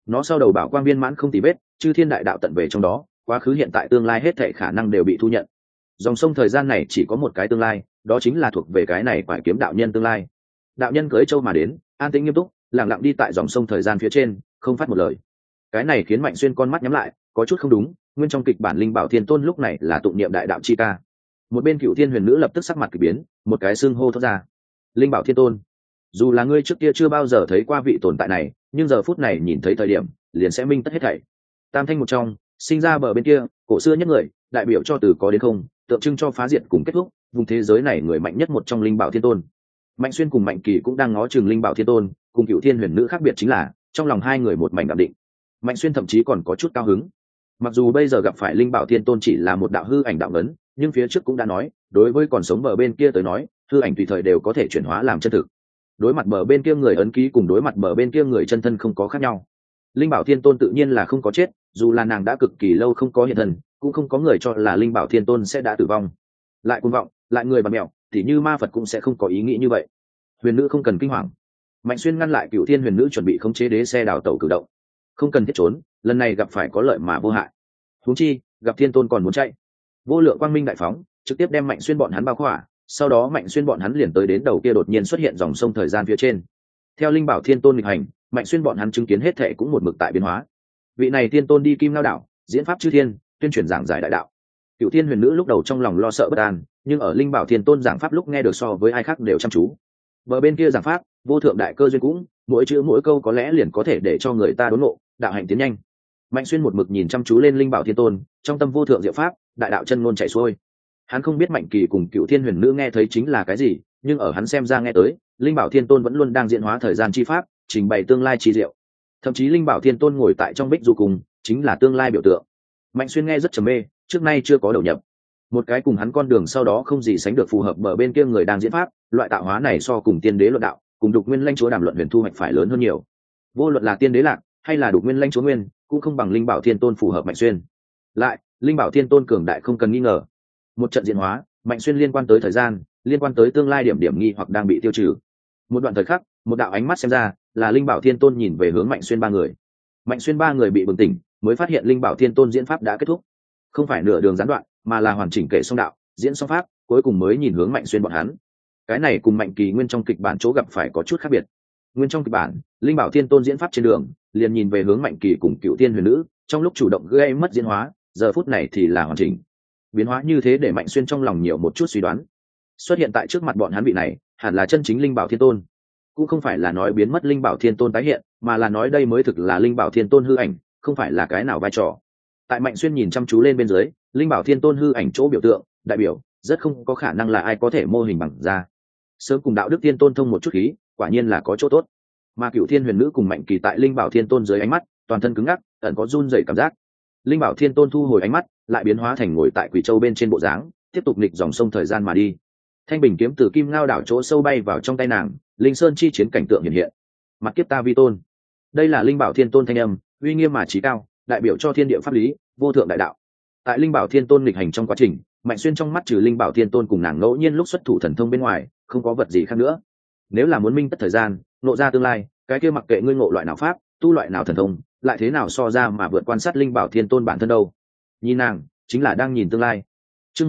nó sau đầu bảo quang viên mãn không tì vết, chư thiên đại đạo tận về trong đó, quá khứ hiện tại tương lai hết thảy khả năng đều bị thu nhận. Dòng sông thời gian này chỉ có một cái tương lai, đó chính là thuộc về cái này phải kiếm đạo nhân tương lai. Đạo nhân cưỡi châu mà đến, an tĩnh nghiêm túc, lặng lặng đi tại dòng sông thời gian phía trên, không phát một lời. Cái này khiến Mạnh Xuyên con mắt nhắm lại, có chút không đúng, nguyên trong kịch bản Linh Bảo Thiên Tôn lúc này là tụng niệm đại đạo chi ca. Một bên Cựu Thiên Huyền Nữ lập tức sắc mặt kỳ biến, một cái xưng hô thoát ra. Linh Bảo Thiên Tôn, dù là ngươi trước kia chưa bao giờ thấy qua vị tồn tại này, nhưng giờ phút này nhìn thấy thời điểm, liền sẽ minh tất hết thảy. Tam thanh một trong, sinh ra bờ bên kia, cổ xưa nhất người, đại biểu cho từ có đến không, tượng trưng cho phá diệt cùng kết thúc, vùng thế giới này người mạnh nhất một trong Linh Bảo Thiên Tôn. Mạnh Xuyên cùng Mạnh Kỳ cũng đang ngó chừng Linh Bảo Thiên Tôn, cùng Cựu Thiên Huyền Nữ khác biệt chính là, trong lòng hai người một mảnh đạm định. Mạnh Xuyên thậm chí còn có chút cao hứng. Mặc dù bây giờ gặp phải Linh Bảo Thiên Tôn chỉ là một đạo hư ảnh đạo ngấn, nhưng phía trước cũng đã nói, đối với còn sống bờ bên kia tới nói, hư ảnh tùy thời đều có thể chuyển hóa làm chân thực. Đối mặt bờ bên kia người ấn ký cùng đối mặt bờ bên kia người chân thân không có khác nhau. Linh Bảo Thiên Tôn tự nhiên là không có chết, dù là nàng đã cực kỳ lâu không có hiện thân, cũng không có người cho là Linh Bảo Thiên Tôn sẽ đã tử vong. Lại cuồng vọng, lại người bạt mẹo, thì như ma Phật cũng sẽ không có ý nghĩ như vậy. Huyền Nữ không cần kinh hoàng. Mạnh Xuyên ngăn lại Cựu Thiên Huyền Nữ chuẩn bị khống chế đế xe đào tẩu cử động. Không cần thiết trốn, lần này gặp phải có lợi mà vô hại. Huống chi, gặp Thiên Tôn còn muốn chạy. Vô lượng quang minh đại phóng, trực tiếp đem Mạnh Xuyên bọn hắn bao khỏa, sau đó Mạnh Xuyên bọn hắn liền tới đến đầu kia đột nhiên xuất hiện dòng sông thời gian phía trên. Theo Linh Bảo Thiên Tôn nghịch hành, Mạnh Xuyên bọn hắn chứng kiến hết thệ cũng một mực tại biến hóa. Vị này Thiên Tôn đi Kim Lao đảo, diễn pháp chư thiên, tuyên truyền giảng giải đại đạo. Cựu Thiên Huyền Nữ lúc đầu trong lòng lo sợ bất an, nhưng ở Linh Bảo Thiên Tôn giảng pháp lúc nghe được so với ai khác đều chăm chú. Bờ bên kia giảng pháp, vô thượng đại cơ duyên cũng, mỗi chữ mỗi câu có lẽ liền có thể để cho người ta đốn ngộ, đạo hạnh tiến nhanh. Mạnh Xuyên một mực nhìn chăm chú lên Linh Bảo Thiên Tôn, trong tâm vô thượng diệu pháp, đại đạo chân ngôn chảy xuôi. Hắn không biết Mạnh Kỳ cùng Cựu Thiên Huyền Nữ nghe thấy chính là cái gì, nhưng ở hắn xem ra nghe tới, Linh Bảo Thiên Tôn vẫn luôn đang diễn hóa thời gian chi pháp, trình bày tương lai chi diệu. Thậm chí Linh Bảo Thiên Tôn ngồi tại trong bích du cùng, chính là tương lai biểu tượng. Mạnh Xuyên nghe rất trầm mê, trước nay chưa có đầu nhập. Một cái cùng hắn con đường sau đó không gì sánh được phù hợp bờ bên kia người đang diễn pháp, loại tạo hóa này so cùng tiên đế luận đạo, cùng Đục Nguyên Lãnh Chúa đàm luận huyền thu hoạch phải lớn hơn nhiều. Vô luận là tiên đế lạc, hay là Đục Nguyên Lãnh Chúa nguyên, cũng không bằng Linh Bảo Thiên Tôn phù hợp Mạnh Xuyên. Lại, Linh Bảo Thiên Tôn cường đại không cần nghi ngờ. Một trận diễn hóa, Mạnh Xuyên liên quan tới thời gian, liên quan tới tương lai điểm điểm nghi hoặc đang bị tiêu trừ. Một đoạn thời khắc, một đạo ánh mắt xem ra, là Linh Bảo Thiên Tôn nhìn về hướng Mạnh Xuyên ba người. Mạnh Xuyên ba người bị bừng tỉnh, mới phát hiện Linh Bảo Thiên Tôn diễn pháp đã kết thúc, không phải nửa đường gián đoạn, mà là hoàn chỉnh kể xong đạo, diễn xong pháp, cuối cùng mới nhìn hướng Mạnh Xuyên bọn hắn. Cái này cùng Mạnh Kỳ nguyên trong kịch bản chỗ gặp phải có chút khác biệt. Nguyên trong kịch bản, Linh Bảo Thiên Tôn diễn pháp trên đường, liền nhìn về hướng Mạnh Kỳ cùng Cựu Thiên Huyền Nữ, trong lúc chủ động gây mất diễn hóa, giờ phút này thì là hoàn chỉnh. Biến hóa như thế để Mạnh Xuyên trong lòng nhiều một chút suy đoán. Xuất hiện tại trước mặt bọn hắn vị này, hẳn là chân chính Linh Bảo Thiên Tôn. Cũng không phải là nói biến mất Linh Bảo Thiên Tôn tái hiện, mà là nói đây mới thực là Linh Bảo Thiên Tôn hư ảnh, không phải là cái nào vai trò. Tại Mạnh Xuyên nhìn chăm chú lên bên dưới, Linh Bảo Thiên Tôn hư ảnh chỗ biểu tượng, đại biểu, rất không có khả năng là ai có thể mô hình bằng ra. Sớm cùng Đạo Đức Thiên Tôn thông một chút khí, quả nhiên là có chỗ tốt. Mà Cựu Thiên Huyền Nữ cùng Mạnh Kỳ tại Linh Bảo Thiên Tôn dưới ánh mắt, toàn thân cứng ngắc, ẩn có run rẩy cảm giác. Linh Bảo Thiên Tôn thu hồi ánh mắt, lại biến hóa thành ngồi tại Quỷ Châu bên trên bộ dáng, tiếp tục nghịch dòng sông thời gian mà đi. Thanh bình kiếm từ Kim Ngao đảo chỗ sâu bay vào trong tay nàng, Linh Sơn chi chiến cảnh tượng hiện hiện. Mặt kiếp ta vi tôn. Đây là Linh Bảo Thiên Tôn thanh âm, uy nghiêm mà chí cao, đại biểu cho thiên địa pháp lý, vô thượng đại đạo. Tại Linh Bảo Thiên Tôn nghịch hành trong quá trình, Mạnh Xuyên trong mắt trừ Linh Bảo Thiên Tôn cùng nàng ngẫu nhiên lúc xuất thủ thần thông bên ngoài, không có vật gì khác nữa. Nếu là muốn minh tất thời gian, ngộ ra tương lai, cái kia mặc kệ ngươi ngộ loại nào pháp, tu loại nào thần thông, lại thế nào so ra mà vượt quan sát Linh Bảo Thiên Tôn bản thân đâu. Nhìn nàng, chính là đang nhìn tương lai. Chương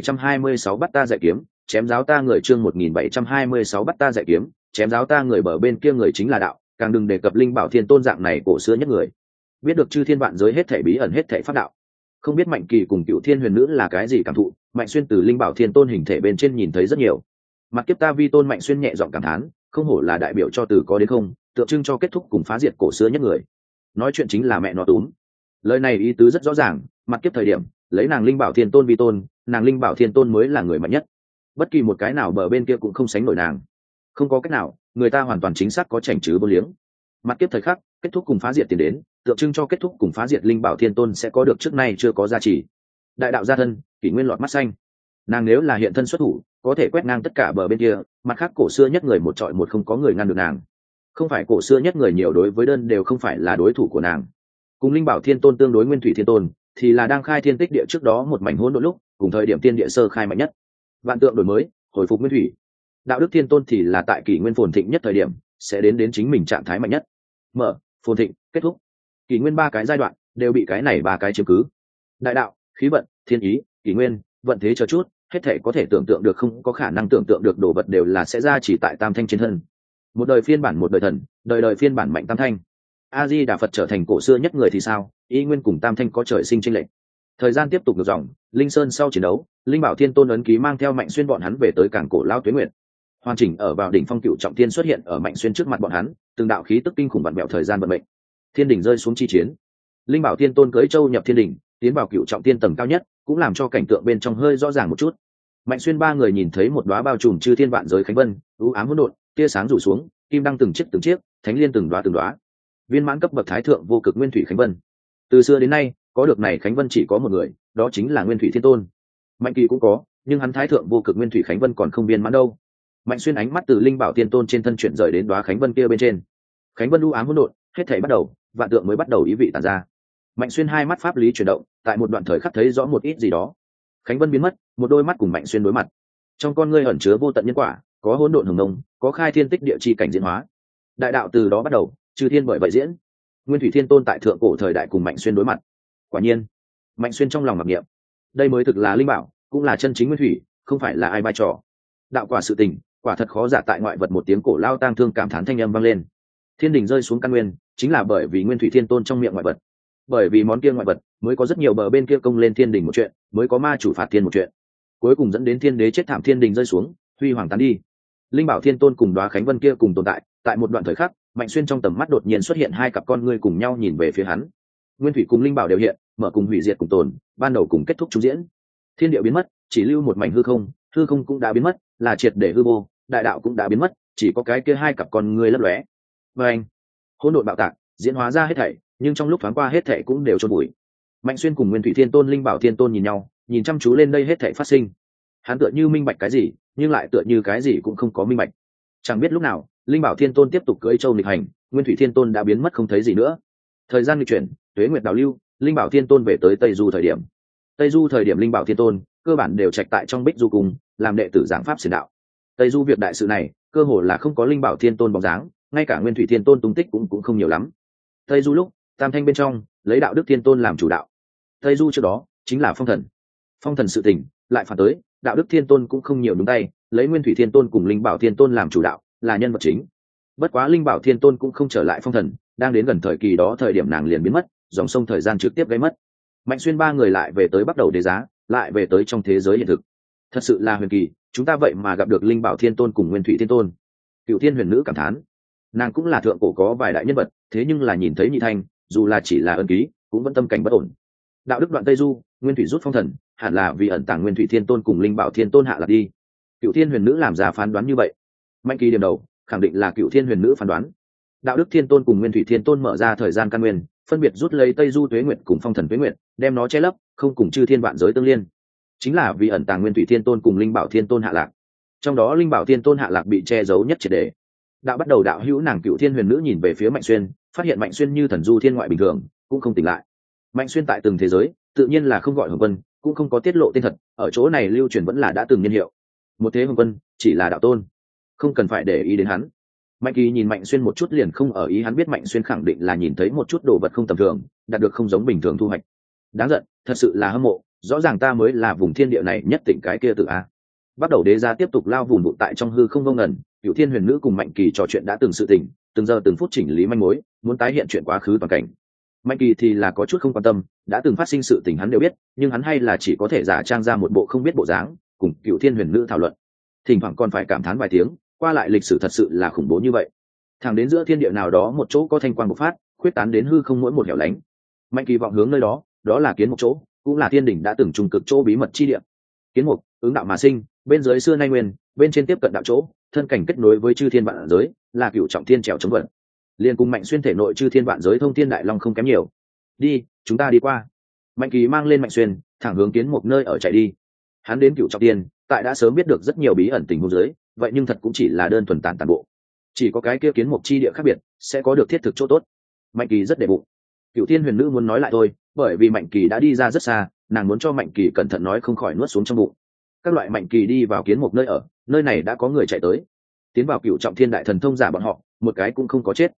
1726 bắt ta dạy kiếm, chém giáo ta người, chương 1726 bắt ta dạy kiếm, chém giáo ta người, bờ bên kia người chính là đạo, càng đừng đề cập Linh Bảo Thiên Tôn dạng này cổ xưa nhất người. Biết được chư thiên vạn giới hết thảy bí ẩn hết thảy pháp đạo. Không biết Mạnh Kỳ cùng Cựu Thiên Huyền Nữ là cái gì cảm thụ, Mạnh Xuyên từ Linh Bảo Thiên Tôn hình thể bên trên nhìn thấy rất nhiều. Mặt kiếp ta vi tôn, Mạnh Xuyên nhẹ giọng cảm thán, không hổ là đại biểu cho từ có đến không, tượng trưng cho kết thúc cùng phá diệt cổ xưa nhất người. Nói chuyện chính là mẹ nó túm. Lời này ý tứ rất rõ ràng, mặt kiếp thời điểm, lấy nàng Linh Bảo Thiên Tôn vi tôn, nàng Linh Bảo Thiên Tôn mới là người mạnh nhất. Bất kỳ một cái nào bờ bên kia cũng không sánh nổi nàng. Không có cách nào, người ta hoàn toàn chính xác có chảnh chứ vô liếng. Mặt kiếp thời khắc, kết thúc cùng phá diệt tiền đến, tượng trưng cho kết thúc cùng phá diệt Linh Bảo Thiên Tôn sẽ có được trước nay chưa có giá trị. Đại đạo gia thân, kỷ nguyên lọt mắt xanh. Nàng nếu là hiện thân xuất thủ, có thể quét ngang tất cả bờ bên kia, mặt khác cổ xưa nhất người một trọi một không có người ngăn được nàng. Không phải cổ xưa nhất người nhiều đối với đơn đều không phải là đối thủ của nàng. Cùng Linh Bảo Thiên Tôn tương đối Nguyên Thủy Thiên Tôn, thì là đang khai thiên tích địa trước đó một mảnh hỗn độn lúc, cùng thời điểm tiên địa sơ khai mạnh nhất. Vạn tượng đổi mới, hồi phục Nguyên Thủy. Đạo Đức Thiên Tôn thì là tại kỷ nguyên phồn thịnh nhất thời điểm, sẽ đến chính mình trạng thái mạnh nhất. Mở, phồn thịnh, kết thúc. kỷ nguyên ba cái giai đoạn đều bị cái này ba cái chiếm cứ. Đại đạo, khí vận, thiên ý, kỷ nguyên, vận thế chờ chút, hết thể có thể tưởng tượng được không có khả năng tưởng tượng được đồ vật đều là sẽ ra chỉ tại tam thanh trên thân. Một đời phiên bản một đời thần, đời đời phiên bản mạnh tam thanh. A Di Đà Phật trở thành cổ xưa nhất người thì sao, y nguyên cùng tam thanh có trời sinh chênh lệch. Thời gian tiếp tục ngược dòng, Linh Sơn sau chiến đấu, Linh Bảo Thiên Tôn ấn ký mang theo Mạnh Xuyên bọn hắn về tới cảng cổ lao Tuế Nguyệt. Hoàn chỉnh ở vào đỉnh phong cựu trọng thiên xuất hiện ở Mạnh Xuyên trước mặt bọn hắn, từng đạo khí tức kinh khủng vặn vẹo thời gian vận mệnh. Thiên đỉnh rơi xuống chi chiến, Linh Bảo Thiên Tôn cưỡi châu nhập thiên đỉnh, tiến vào cựu trọng thiên tầng cao nhất, cũng làm cho cảnh tượng bên trong hơi rõ ràng một chút. Mạnh Xuyên ba người nhìn thấy một đóa bao trùm chư thiên vạn giới khánh vân, u ám hỗn độn, tia sáng rủ xuống, kim đăng từng chiếc, thánh liên từng đóa. Viên mãn cấp bậc thái thượng vô cực nguyên thủy khánh vân. Từ xưa đến nay, có được này khánh vân chỉ có một người, đó chính là Nguyên Thủy Thiên Tôn. Mạnh Kỳ cũng có, nhưng hắn thái thượng vô cực nguyên thủy khánh vân còn không viên mãn đâu. Mạnh Xuyên ánh mắt từ Linh Bảo Thiên Tôn trên thân chuyển rời đến đóa khánh vân kia bên trên. Khánh vân u ám hỗn độn, hết thảy bắt đầu, vạn tượng mới bắt đầu ý vị tản ra. Mạnh Xuyên hai mắt pháp lý chuyển động, tại một đoạn thời khắc thấy rõ một ít gì đó. Khánh vân biến mất, một đôi mắt cùng Mạnh Xuyên đối mặt. Trong con ngươi ẩn chứa vô tận nhân quả, có hỗn độn hồng nông, có khai thiên tích địa chi cảnh diễn hóa. Đại đạo từ đó bắt đầu, chư thiên bởi vậy diễn. Nguyên Thủy Thiên Tôn tại thượng cổ thời đại cùng Mạnh Xuyên đối mặt. Quả nhiên, Mạnh Xuyên trong lòng mặc niệm, đây mới thực là linh bảo, cũng là chân chính nguyên thủy, không phải là ai vai trò. Đạo quả sự tình, quả thật khó giả tại ngoại vật. Một tiếng cổ lao tang thương cảm thán thanh âm vang lên. Thiên đình rơi xuống căn nguyên, chính là bởi vì Nguyên Thủy Thiên Tôn trong miệng ngoại vật. Bởi vì món kia ngoại vật, mới có rất nhiều bờ bên kia công lên thiên đình một chuyện, mới có ma chủ phạt thiên một chuyện. Cuối cùng dẫn đến thiên đế chết thảm, thiên đình rơi xuống, huy hoàng tán đi. Linh Bảo Thiên Tôn cùng đóa khánh vân kia cùng tồn tại, tại một đoạn thời khắc, Mạnh Xuyên trong tầm mắt đột nhiên xuất hiện hai cặp con ngươi cùng nhau nhìn về phía hắn. Nguyên thủy cùng linh bảo đều hiện, mở cùng hủy diệt cùng tồn, ban đầu cùng kết thúc trung diễn. Thiên địa biến mất, chỉ lưu một mảnh hư không, hư không cũng đã biến mất, là triệt để hư vô, đại đạo cũng đã biến mất, chỉ có cái kia hai cặp con ngươi lấp lóe. Và anh, hỗn độn bạo tạc, diễn hóa ra hết thảy, nhưng trong lúc thoáng qua hết thảy cũng đều chôn bụi. Mạnh Xuyên cùng Nguyên Thủy Thiên Tôn, Linh Bảo Thiên Tôn nhìn nhau, nhìn chăm chú lên đây hết thảy phát sinh. Hắn tựa như minh bạch cái gì, nhưng lại tựa như cái gì cũng không có minh bạch. Chẳng biết lúc nào, Linh Bảo Thiên Tôn tiếp tục cưỡi châu nghịch hành, Nguyên Thủy Thiên Tôn đã biến mất không thấy gì nữa. Thời gian nghịch chuyển, tuế nguyệt đảo lưu, Linh Bảo Thiên Tôn về tới Tây Du thời điểm. Tây Du thời điểm Linh Bảo Thiên Tôn cơ bản đều trạch tại trong Bích Du Cung, làm đệ tử giảng pháp xiển đạo. Tây Du việc đại sự này, cơ hồ là không có Linh Bảo Thiên Tôn bóng dáng, ngay cả Nguyên Thủy Thiên Tôn tung tích cũng không nhiều lắm. Tây Du lúc, Tam Thanh bên trong, lấy Đạo Đức Thiên Tôn làm chủ đạo. Tây Du trước đó, chính là Phong Thần. Phong Thần sự tình, lại phản tới, Đạo Đức Thiên Tôn cũng không nhiều đúng tay, lấy Nguyên Thủy Thiên Tôn cùng Linh Bảo Thiên Tôn làm chủ đạo, là nhân vật chính. Bất quá Linh Bảo Thiên Tôn cũng không trở lại Phong Thần, đang đến gần thời kỳ đó thời điểm nàng liền biến mất, dòng sông thời gian trực tiếp gây mất. Mạnh Xuyên ba người lại về tới bắt đầu đế giá, lại về tới trong thế giới hiện thực. Thật sự là huyền kỳ, chúng ta vậy mà gặp được Linh Bảo Thiên Tôn cùng Nguyên Thủy Thiên Tôn. Cựu Thiên Huyền Nữ cảm thán, nàng cũng là thượng cổ có vài đại nhân vật, thế nhưng là nhìn thấy nhị thanh, dù là chỉ là ân ký, cũng vẫn tâm cảnh bất ổn. Đạo đức đoạn Tây Du, Nguyên Thủy rút Phong Thần, hẳn là vì ẩn tàng Nguyên Thủy Thiên Tôn cùng Linh Bảo Thiên Tôn hạ lạc đi. Cựu Thiên Huyền Nữ làm ra phán đoán như vậy. Mạnh Kỳ điểm đầu, khẳng định là Cựu Thiên Huyền Nữ phán đoán. Đạo đức Thiên Tôn cùng Nguyên Thủy Thiên Tôn mở ra thời gian căn nguyên, phân biệt rút lấy Tây Du Tuế Nguyệt cùng Phong Thần Tuế Nguyệt, đem nó che lấp, không cùng chư thiên vạn giới tương liên. Chính là vì ẩn tàng Nguyên Thủy Thiên Tôn cùng Linh Bảo Thiên Tôn hạ lạc. Trong đó Linh Bảo Thiên Tôn hạ lạc bị che giấu nhất triệt để. Đạo bắt đầu đạo hữu nàng Cựu Thiên Huyền Nữ nhìn về phía Mạnh Xuyên, phát hiện Mạnh Xuyên như thần du thiên ngoại bình thường, cũng không tỉnh lại. Mạnh Xuyên tại từng thế giới, tự nhiên là không gọi Hồng Quân, cũng không có tiết lộ tên thật, ở chỗ này lưu truyền vẫn là đã từng niên hiệu. Một thế Hồng Quân, chỉ là đạo tôn, không cần phải để ý đến hắn. Mạnh Kỳ nhìn Mạnh Xuyên một chút liền không ở ý hắn, biết Mạnh Xuyên khẳng định là nhìn thấy một chút đồ vật không tầm thường, đạt được không giống bình thường thu hoạch. Đáng giận, thật sự là hâm mộ, rõ ràng ta mới là vùng thiên địa này nhất tỉnh cái kia tự a. Bắt đầu đế gia tiếp tục lao vùn vụt tại trong hư không vô ngần, Cửu Thiên Huyền Nữ cùng Mạnh Kỳ trò chuyện đã từng sự tình, từng giờ từng phút chỉnh lý manh mối, muốn tái hiện chuyện quá khứ toàn cảnh. Mạnh Kỳ thì là có chút không quan tâm, đã từng phát sinh sự tình hắn đều biết, nhưng hắn hay là chỉ có thể giả trang ra một bộ không biết bộ dáng, cùng Cửu Thiên Huyền Nữ thảo luận. Thỉnh thoảng còn phải cảm thán vài tiếng, qua lại lịch sử thật sự là khủng bố như vậy. Thẳng đến giữa thiên địa nào đó một chỗ có thanh quang bộc phát, khuyết tán đến hư không mỗi một hẻo lánh. Mạnh Kỳ vọng hướng nơi đó, đó là Kiến Mục chỗ, cũng là thiên đỉnh đã từng trùng cực chỗ bí mật chi địa. Kiến Mục, ứng đạo mà sinh, bên dưới xưa nay nguyên, bên trên tiếp cận đạo chỗ, thân cảnh kết nối với chư thiên vạn giới, là cửu trọng thiên trèo chống vận. Liên cùng Mạnh Xuyên thể nội chư thiên vạn giới thông thiên đại long không kém nhiều. Đi, chúng ta đi qua. Mạnh Kỳ mang lên Mạnh Xuyên, thẳng hướng Kiến Mục nơi ở chạy đi. Hắn đến cửu trọng thiên, tại đã sớm biết được rất nhiều bí ẩn tình huống giới, vậy nhưng thật cũng chỉ là đơn thuần tản bộ. Chỉ có cái kia Kiến Mục chi địa khác biệt, sẽ có được thiết thực chỗ tốt. Mạnh Kỳ rất để bụng. Cửu Thiên Huyền Nữ muốn nói lại thôi, bởi vì Mạnh Kỳ đã đi ra rất xa, nàng muốn cho Mạnh Kỳ cẩn thận nói không khỏi nuốt xuống trong bụng. Các loại Mạnh Kỳ đi vào Kiến Mục nơi ở, nơi này đã có người chạy tới. Tiến vào cửu trọng thiên đại thần thông giả bọn họ, một cái cũng không có chết.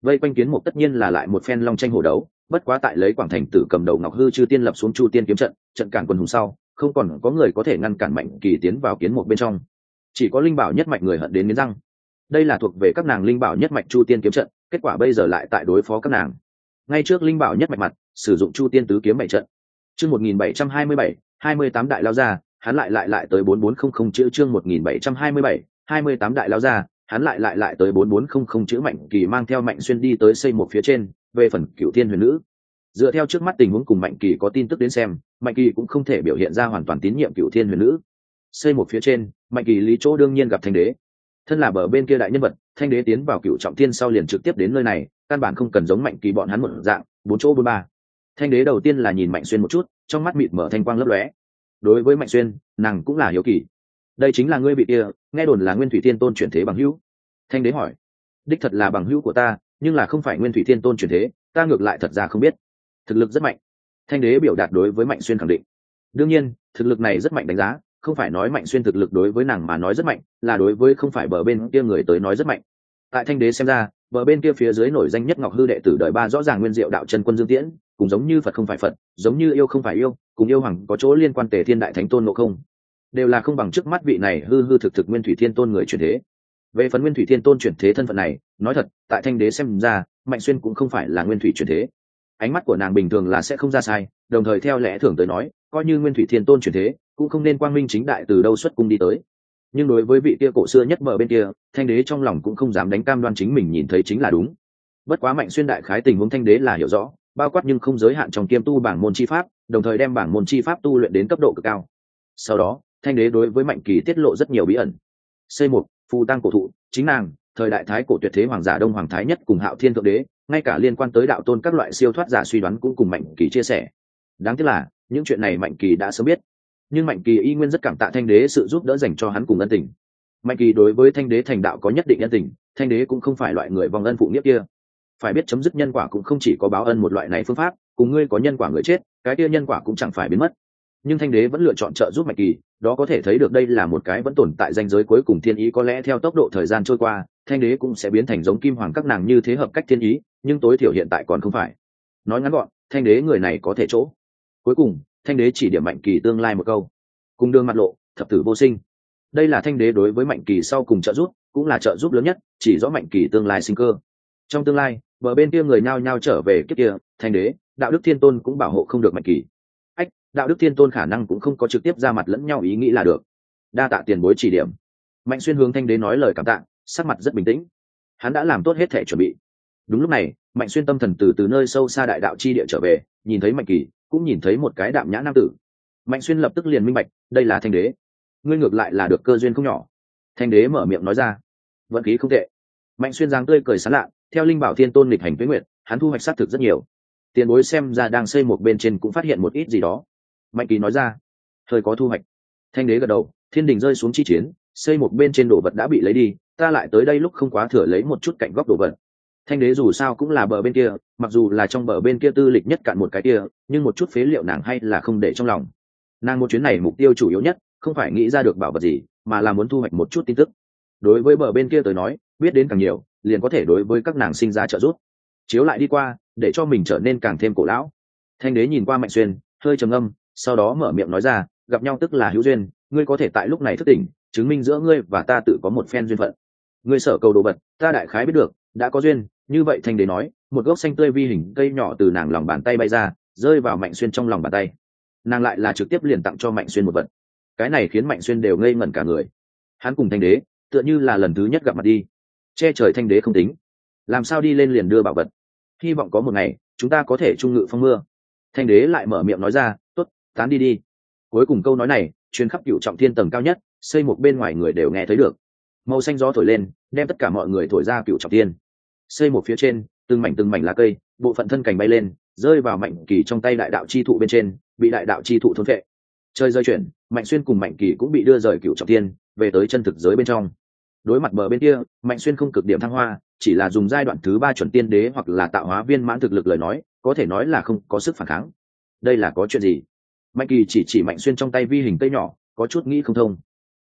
vây quanh kiến mục tất nhiên là lại một phen long tranh hổ đấu, bất quá tại lấy Quảng Thành Tử cầm đầu Ngọc Hư chư tiên lập xuống Chu Tiên kiếm trận, trận cản quần hùng sau, không còn có người có thể ngăn cản Mạnh Kỳ tiến vào kiến mục bên trong. Chỉ có linh bảo nhất mạch người hận đến nghiến răng. Đây là thuộc về các nàng linh bảo nhất mạch Chu Tiên kiếm trận, kết quả bây giờ lại tại đối phó các nàng. Ngay trước linh bảo nhất mạch mặt, sử dụng Chu Tiên tứ kiếm bảy trận. Chương 1727, 28 đại lao ra, hắn lại tới 4400 chữ chương 1727, 28 đại lao ra, hắn lại tới 4400 chữ. Mạnh Kỳ mang theo Mạnh Xuyên đi tới xây một phía trên, về phần Cửu Thiên Huyền Nữ. Dựa theo trước mắt tình huống cùng Mạnh Kỳ có tin tức đến xem, Mạnh Kỳ cũng không thể biểu hiện ra hoàn toàn tín nhiệm Cửu Thiên Huyền Nữ. Xây một phía trên, Mạnh Kỳ lý chỗ đương nhiên gặp Thanh Đế. Thân là bờ bên kia đại nhân vật, Thanh Đế tiến vào Cửu Trọng Thiên sau liền trực tiếp đến nơi này, căn bản không cần giống Mạnh Kỳ bọn hắn một dạng, bốn chỗ bốn ba. Thanh Đế đầu tiên là nhìn Mạnh Xuyên một chút, trong mắt mịt mở thanh quang lấp lóe. Đối với Mạnh Xuyên, nàng cũng là hiếu kỳ. Đây chính là ngươi vị kia, nghe đồn là Nguyên Thủy Thiên Tôn chuyển thế bằng hữu. Thanh Đế hỏi. Đích thật là bằng hữu của ta, nhưng là không phải Nguyên Thủy Thiên Tôn chuyển thế, ta ngược lại thật ra không biết. Thực lực rất mạnh. Thanh Đế biểu đạt đối với Mạnh Xuyên khẳng định. Đương nhiên, thực lực này rất mạnh đánh giá, không phải nói Mạnh Xuyên thực lực đối với nàng mà nói rất mạnh, là đối với không phải bờ bên kia người tới nói rất mạnh. Tại Thanh Đế xem ra, bờ bên kia phía dưới nổi danh nhất Ngọc Hư đệ tử đời ba rõ ràng nguyên diệu đạo chân quân Dương Tiễn, cũng giống như Phật không phải Phật, giống như yêu không phải yêu, cùng yêu hoàng có chỗ liên quan Tề Thiên Đại Thánh Tôn Ngộ Không, đều là không bằng trước mắt vị này hư hư thực thực Nguyên Thủy Thiên Tôn người chuyển thế. Về phần Nguyên Thủy Thiên Tôn chuyển thế thân phận này, nói thật, tại Thanh Đế xem ra, Mạnh Xuyên cũng không phải là Nguyên Thủy chuyển thế. Ánh mắt của nàng bình thường là sẽ không ra sai, đồng thời theo lẽ thường tới nói, coi như Nguyên Thủy Thiên Tôn chuyển thế, cũng không nên quang minh chính đại từ đâu xuất cung đi tới. Nhưng đối với vị kia cổ xưa nhất bờ bên kia, Thanh Đế trong lòng cũng không dám đánh cam đoan chính mình nhìn thấy chính là đúng. Bất quá Mạnh Xuyên đại khái tình huống Thanh Đế là hiểu rõ, bao quát nhưng không giới hạn trong kiêm tu bảng môn chi pháp, đồng thời đem bảng môn chi pháp tu luyện đến cấp độ cực cao. Sau đó, Thanh Đế đối với Mạnh Kỳ tiết lộ rất nhiều bí ẩn. C1, phù tăng cổ thụ, chính nàng, thời đại thái cổ tuyệt thế hoàng giả Đông Hoàng Thái Nhất cùng Hạo Thiên thượng đế, ngay cả liên quan tới đạo tôn các loại siêu thoát giả suy đoán cũng cùng Mạnh Kỳ chia sẻ. Đáng tiếc là, những chuyện này Mạnh Kỳ đã sớm biết, nhưng Mạnh Kỳ y nguyên rất cảm tạ Thanh Đế sự giúp đỡ dành cho hắn cùng ân tình. Mạnh Kỳ đối với Thanh Đế thành đạo có nhất định ân tình, Thanh Đế cũng không phải loại người vong ân phụ nghĩa kia. Phải biết chấm dứt nhân quả cũng không chỉ có báo ân một loại này phương pháp, cùng ngươi có nhân quả người chết, cái kia nhân quả cũng chẳng phải biến mất. Nhưng Thanh Đế vẫn lựa chọn trợ giúp Mạnh Kỳ, đó có thể thấy được đây là một cái vẫn tồn tại ranh giới cuối cùng thiên ý. Có lẽ theo tốc độ thời gian trôi qua, Thanh Đế cũng sẽ biến thành giống Kim Hoàng các nàng như thế hợp cách thiên ý, nhưng tối thiểu hiện tại còn không phải. Nói ngắn gọn, Thanh Đế người này có thể chỗ. Cuối cùng, Thanh Đế chỉ điểm Mạnh Kỳ tương lai một câu: cùng đường mặt lộ, thập tử vô sinh. Đây là Thanh Đế đối với Mạnh Kỳ sau cùng trợ giúp, cũng là trợ giúp lớn nhất, chỉ rõ Mạnh Kỳ tương lai sinh cơ. Trong tương lai, bờ bên kia người nhao nhao trở về kiếp kia, Thanh Đế, Đạo Đức Thiên Tôn cũng bảo hộ không được Mạnh Kỳ. Đạo Đức Thiên Tôn khả năng cũng không có trực tiếp ra mặt lẫn nhau ý nghĩ là được. Đa tạ tiền bối chỉ điểm. Mạnh Xuyên hướng Thanh Đế nói lời cảm tạ, sắc mặt rất bình tĩnh. Hắn đã làm tốt hết thể chuẩn bị. Đúng lúc này, Mạnh Xuyên tâm thần từ nơi sâu xa đại đạo chi địa trở về, nhìn thấy Mạnh Kỳ, cũng nhìn thấy một cái đạm nhã nam tử. Mạnh Xuyên lập tức liền minh bạch, đây là Thanh Đế. Ngươi ngược lại là được cơ duyên không nhỏ. Thanh Đế mở miệng nói ra. Vận khí không tệ. Mạnh Xuyên dáng tươi cười sán lạ, theo linh bảo Thiên Tôn nghịch hành tuế nguyệt, hắn thu hoạch sát thực rất nhiều. Tiền bối xem ra đang xây một bên trên cũng phát hiện một ít gì đó. Mạnh Kỳ nói ra. Hơi có thu hoạch. Thanh Đế gật đầu, thiên đình rơi xuống chi chiến, xây một bên trên đồ vật đã bị lấy đi, ta lại tới đây lúc không quá thừa lấy một chút cạnh góc đồ vật. Thanh Đế dù sao cũng là bờ bên kia, mặc dù là trong bờ bên kia tư lịch nhất cạn một cái kia, nhưng một chút phế liệu nàng hay là không để trong lòng. Nàng một chuyến này mục tiêu chủ yếu nhất không phải nghĩ ra được bảo vật gì, mà là muốn thu hoạch một chút tin tức. Đối với bờ bên kia tới nói, biết đến càng nhiều, liền có thể đối với các nàng sinh ra trợ giúp. Chiếu lại đi qua, để cho mình trở nên càng thêm cổ lão. Thanh Đế nhìn qua Mạnh Xuyên, hơi trầm ngâm, sau đó mở miệng nói ra, gặp nhau tức là hữu duyên, ngươi có thể tại lúc này thức tỉnh, chứng minh giữa ngươi và ta tự có một phen duyên phận. Ngươi sở cầu đồ vật, ta đại khái biết được, đã có duyên. Như vậy Thanh Đế nói, một gốc xanh tươi vi hình cây nhỏ từ nàng lòng bàn tay bay ra, rơi vào Mạnh Xuyên trong lòng bàn tay. Nàng lại là trực tiếp liền tặng cho Mạnh Xuyên một vật. Cái này khiến Mạnh Xuyên đều ngây ngẩn cả người. Hắn cùng Thanh Đế tựa như là lần thứ nhất gặp mặt đi. Che trời Thanh Đế không tính, làm sao đi lên liền đưa bảo vật. Hy vọng có một ngày chúng ta có thể chung ngự phong mưa. Thanh Đế lại mở miệng nói ra, tốt, tán đi đi. Cuối cùng câu nói này truyền khắp Cửu Trọng Thiên tầng cao nhất, xây một bên ngoài người đều nghe thấy được. Màu xanh gió thổi lên, đem tất cả mọi người thổi ra Cửu Trọng Thiên. Xây một phía trên, từng mảnh lá cây, bộ phận thân cành bay lên, rơi vào Mạnh Kỳ trong tay đại đạo chi thụ bên trên, bị đại đạo chi thụ thôn phệ. Trời rơi chuyển, Mạnh Xuyên cùng Mạnh Kỳ cũng bị đưa rời Cửu Trọng Thiên, về tới chân thực giới bên trong. Đối mặt bờ bên kia, Mạnh Xuyên không cực điểm thăng hoa, chỉ là dùng giai đoạn thứ 3 chuẩn tiên đế hoặc là tạo hóa viên mãn thực lực lời nói, có thể nói là không có sức phản kháng. Đây là có chuyện gì? Mạnh Kỳ chỉ Mạnh Xuyên trong tay vi hình cây nhỏ, có chút nghĩ không thông.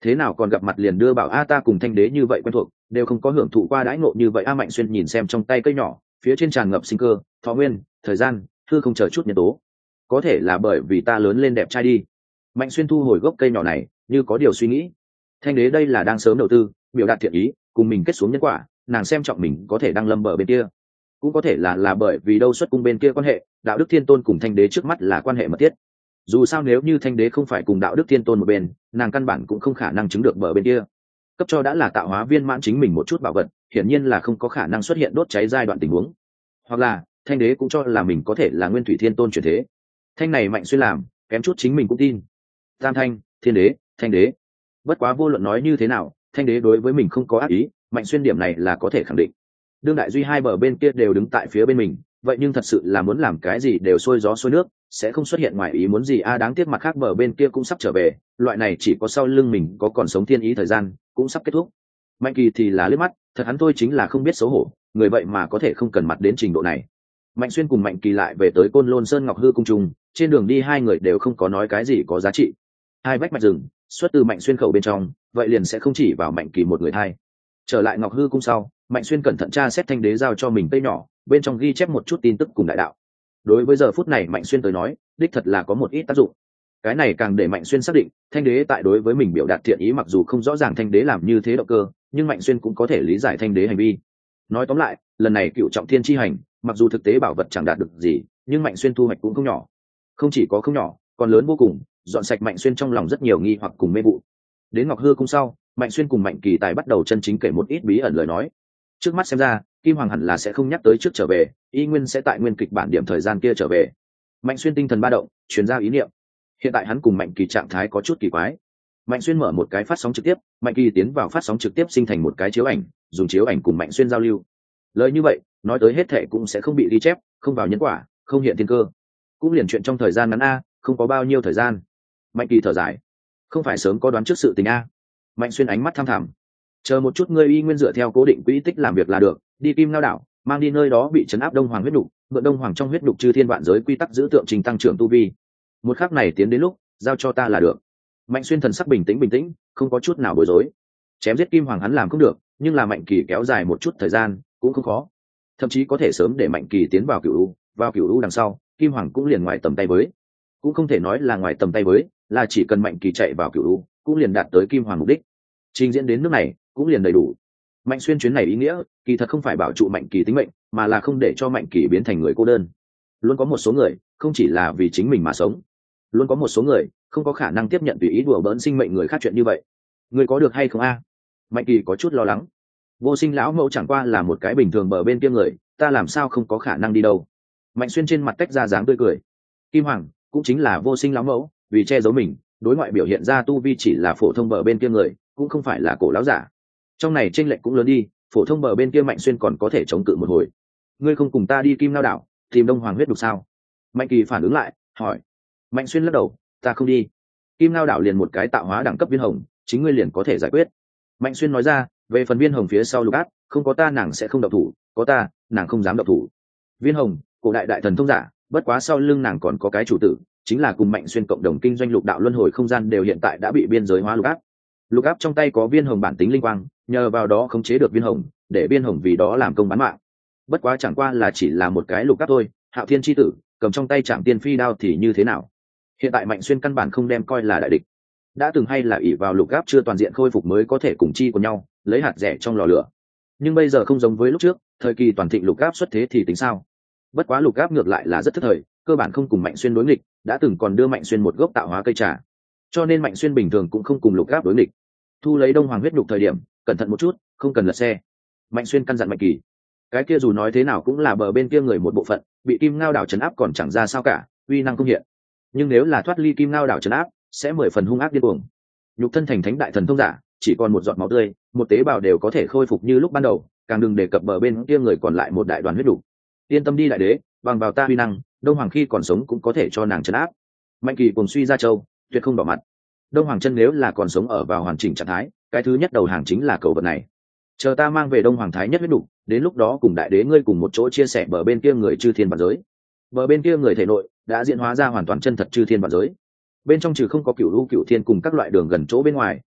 thế nào còn gặp mặt liền đưa bảo a ta cùng thanh đế như vậy quen thuộc, đều không có hưởng thụ qua đãi ngộ như vậy a. Mạnh Xuyên nhìn xem trong tay cây nhỏ, phía trên tràn ngập sinh cơ, thọ nguyên, thời gian, hư không chờ chút nhân tố. Có thể là bởi vì ta lớn lên đẹp trai đi. Mạnh Xuyên thu hồi gốc cây nhỏ này, như có điều suy nghĩ. Thanh đế đây là đang sớm đầu tư, biểu đạt thiện ý, cùng mình kết xuống nhân quả, nàng xem trọng mình có thể đăng lâm bờ bên kia. Cũng có thể là bởi vì đâu xuất cung bên kia quan hệ, đạo đức thiên tôn cùng thanh đế trước mắt là quan hệ mật thiết. Dù sao nếu như thanh đế không phải cùng đạo đức thiên tôn một bên, nàng căn bản cũng không khả năng chứng được bờ bên kia. Cấp cho đã là tạo hóa viên mãn chính mình một chút bảo vật, hiển nhiên là không có khả năng xuất hiện đốt cháy giai đoạn tình huống. Hoặc là thanh đế cũng cho là mình có thể là nguyên thủy thiên tôn chuyển thế. Thanh này Mạnh Xuyên làm kém chút chính mình cũng tin. Tam thanh, thiên đế, thanh đế. Bất quá vô luận nói như thế nào, thanh đế đối với mình không có ác ý, Mạnh Xuyên điểm này là có thể khẳng định. Đương đại duy hai bờ bên kia đều đứng tại phía bên mình, vậy nhưng thật sự là muốn làm cái gì đều xuôi gió xuôi nước, sẽ không xuất hiện ngoài ý muốn gì a. Đáng tiếc mặt khác bờ bên kia cũng sắp trở về, loại này chỉ có sau lưng mình có còn sống thiên ý thời gian cũng sắp kết thúc. Mạnh Kỳ thì là liếc mắt, thật hắn thôi chính là không biết xấu hổ, người vậy mà có thể không cần mặt đến trình độ này. Mạnh Xuyên cùng Mạnh Kỳ lại về tới Côn Lôn Sơn Ngọc Hư cung trùng, trên đường đi hai người đều không có nói cái gì có giá trị. Hai vách mạch rừng xuất từ Mạnh Xuyên khẩu bên trong, vậy liền sẽ không chỉ vào Mạnh Kỳ một người thay. Trở lại Ngọc Hư cung sau, Mạnh Xuyên cẩn thận tra xét thanh đế giao cho mình cây nhỏ, bên trong ghi chép một chút tin tức cùng đại đạo. Đối với giờ phút này Mạnh Xuyên tới nói, đích thật là có một ít tác dụng. Cái này càng để Mạnh Xuyên xác định, thanh đế tại đối với mình biểu đạt thiện ý, mặc dù không rõ ràng thanh đế làm như thế động cơ, nhưng Mạnh Xuyên cũng có thể lý giải thanh đế hành vi. Nói tóm lại, lần này Cựu Trọng Thiên chi hành, mặc dù thực tế bảo vật chẳng đạt được gì, nhưng Mạnh Xuyên thu hoạch cũng không nhỏ. Không chỉ có không nhỏ, còn lớn vô cùng, dọn sạch Mạnh Xuyên trong lòng rất nhiều nghi hoặc cùng mê vụ. Đến Ngọc Hư cung sau, Mạnh Xuyên cùng Mạnh Kỳ tài bắt đầu chân chính kể một ít bí ẩn lời nói. Trước mắt xem ra, Kim Hoàng hẳn là sẽ không nhắc tới trước trở về, y nguyên sẽ tại nguyên kịch bản điểm thời gian kia trở về. Mạnh Xuyên tinh thần ba động, truyền ra ý niệm. Hiện tại hắn cùng Mạnh Kỳ trạng thái có chút kỳ quái. Mạnh Xuyên mở một cái phát sóng trực tiếp, Mạnh Kỳ tiến vào phát sóng trực tiếp sinh thành một cái chiếu ảnh, dùng chiếu ảnh cùng Mạnh Xuyên giao lưu. Lời như vậy, nói tới hết thệ cũng sẽ không bị ghi chép, không vào nhân quả, không hiện thiên cơ. Cũng liền chuyện trong thời gian ngắn a, không có bao nhiêu thời gian. Mạnh Kỳ thở dài, không phải sớm có đoán trước sự tình a. Mạnh Xuyên ánh mắt thăm thẳm, chờ một chút, ngươi y nguyên dựa theo cố định quỹ tích làm việc là được, đi Kim Ngao đảo, mang đi nơi đó bị trấn áp Đông Hoàng huyết đục, mượn Đông Hoàng trong huyết đục chư thiên vạn giới quy tắc giữ tượng trình tăng trưởng tu vi. Một khắc này tiến đến lúc, giao cho ta là được. Mạnh Xuyên thần sắc bình tĩnh, không có chút nào bối rối. Chém giết Kim Hoàng hắn làm không được, nhưng là Mạnh Kỳ kéo dài một chút thời gian cũng không khó, thậm chí có thể sớm để Mạnh Kỳ tiến vào Cửu U đằng sau, Kim Hoàng cũng liền ngoài tầm tay với. Cũng không thể nói là ngoài tầm tay với, là chỉ cần Mạnh Kỳ chạy vào Cửu U, cũng liền đạt tới Kim Hoàng mục đích. Trình diễn đến nước này cũng liền đầy đủ. Mạnh Xuyên chuyến này ý nghĩa kỳ thật không phải bảo trụ Mạnh Kỳ tính mệnh, mà là không để cho Mạnh Kỳ biến thành người cô đơn. Luôn có một số người không chỉ là vì chính mình mà sống, luôn có một số người không có khả năng tiếp nhận tùy ý đùa bỡn sinh mệnh người khác chuyện như vậy. Người có được hay không a? Mạnh Kỳ có chút lo lắng. Vô Sinh lão mẫu chẳng qua là một cái bình thường bờ bên kia người, ta làm sao không có khả năng đi đâu. Mạnh Xuyên trên mặt tách ra dáng tươi cười. Kim Hoàng cũng chính là Vô Sinh lão mẫu, vì che giấu mình, đối ngoại biểu hiện ra tu vi chỉ là phổ thông bờ bên kia người, cũng không phải là cổ lão giả. Trong này chênh lệch cũng lớn đi, phổ thông bờ bên kia Mạnh Xuyên còn có thể chống cự một hồi. Ngươi không cùng ta đi Kim Lao đảo, tìm Đông Hoàng huyết đục sao? Mạnh Kỳ phản ứng lại, hỏi. Mạnh Xuyên lắc đầu, ta không đi. Kim Lao đảo liền một cái tạo hóa đẳng cấp viên hồng, chính ngươi liền có thể giải quyết. Mạnh Xuyên nói ra, về phần viên hồng phía sau lục áp, không có ta nàng sẽ không động thủ, có ta, nàng không dám động thủ. Viên hồng, cổ đại đại thần thông giả, bất quá sau lưng nàng còn có cái chủ tử, chính là cùng Mạnh Xuyên cộng đồng kinh doanh lục đạo luân hồi không gian đều hiện tại đã bị biên giới hóa lục áp. Lục áp trong tay có viên hồng bản tính linh quang, nhờ vào đó khống chế được viên hồng, để viên hồng vì đó làm công bán mạng. Bất quá chẳng qua là chỉ là một cái lục áp thôi, Hạo Thiên chi tử cầm trong tay Trảm Tiên Phi đao thì như thế nào? Hiện tại Mạnh Xuyên căn bản không đem coi là đại địch. Đã từng hay là ỷ vào lục áp chưa toàn diện khôi phục mới có thể cùng chi của nhau, lấy hạt rẻ trong lò lửa. Nhưng bây giờ không giống với lúc trước, thời kỳ toàn thịnh lục áp xuất thế thì tính sao? Bất quá lục áp ngược lại là rất thất thời, cơ bản không cùng Mạnh Xuyên đối nghịch, đã từng còn đưa Mạnh Xuyên một gốc tạo hóa cây trà. Cho nên Mạnh Xuyên bình thường cũng không cùng lục áp đối nghịch. Thu lấy Đông Hoàng huyết nhục thời điểm, cẩn thận một chút, không cần lật xe. Mạnh Xuyên căn dặn Mạnh Kỳ. Cái kia dù nói thế nào cũng là bờ bên kia người một bộ phận, bị Kim Ngao đảo trấn áp còn chẳng ra sao cả, uy năng không hiện. Nhưng nếu là thoát ly Kim Ngao đảo trấn áp, sẽ 10 phần hung ác điên cuồng. Nhục thân thành thánh đại thần thông giả, chỉ còn một giọt máu tươi, một tế bào đều có thể khôi phục như lúc ban đầu, càng đừng đề cập bờ bên kia người còn lại một đại đoàn huyết đủ. Yên tâm đi đại đế, bằng vào ta uy năng, Đông Hoàng khi còn sống cũng có thể cho nàng trấn áp. Mạnh Kỳ cùng suy ra châu, tuyệt không đỏ mặt. Đông Hoàng chân nếu là còn sống ở vào hoàn chỉnh trạng thái, cái thứ nhất đầu hàng chính là cầu vật này. Chờ ta mang về Đông Hoàng thái nhất huyết đủ, đến lúc đó cùng đại đế ngươi cùng một chỗ chia sẻ bờ bên kia người chư thiên vạn giới. Bờ bên kia người thể nội đã diễn hóa ra hoàn toàn chân thật chư thiên vạn giới. Bên trong trừ không có cửu u cửu thiên cùng các loại đường gần chỗ bên ngoài,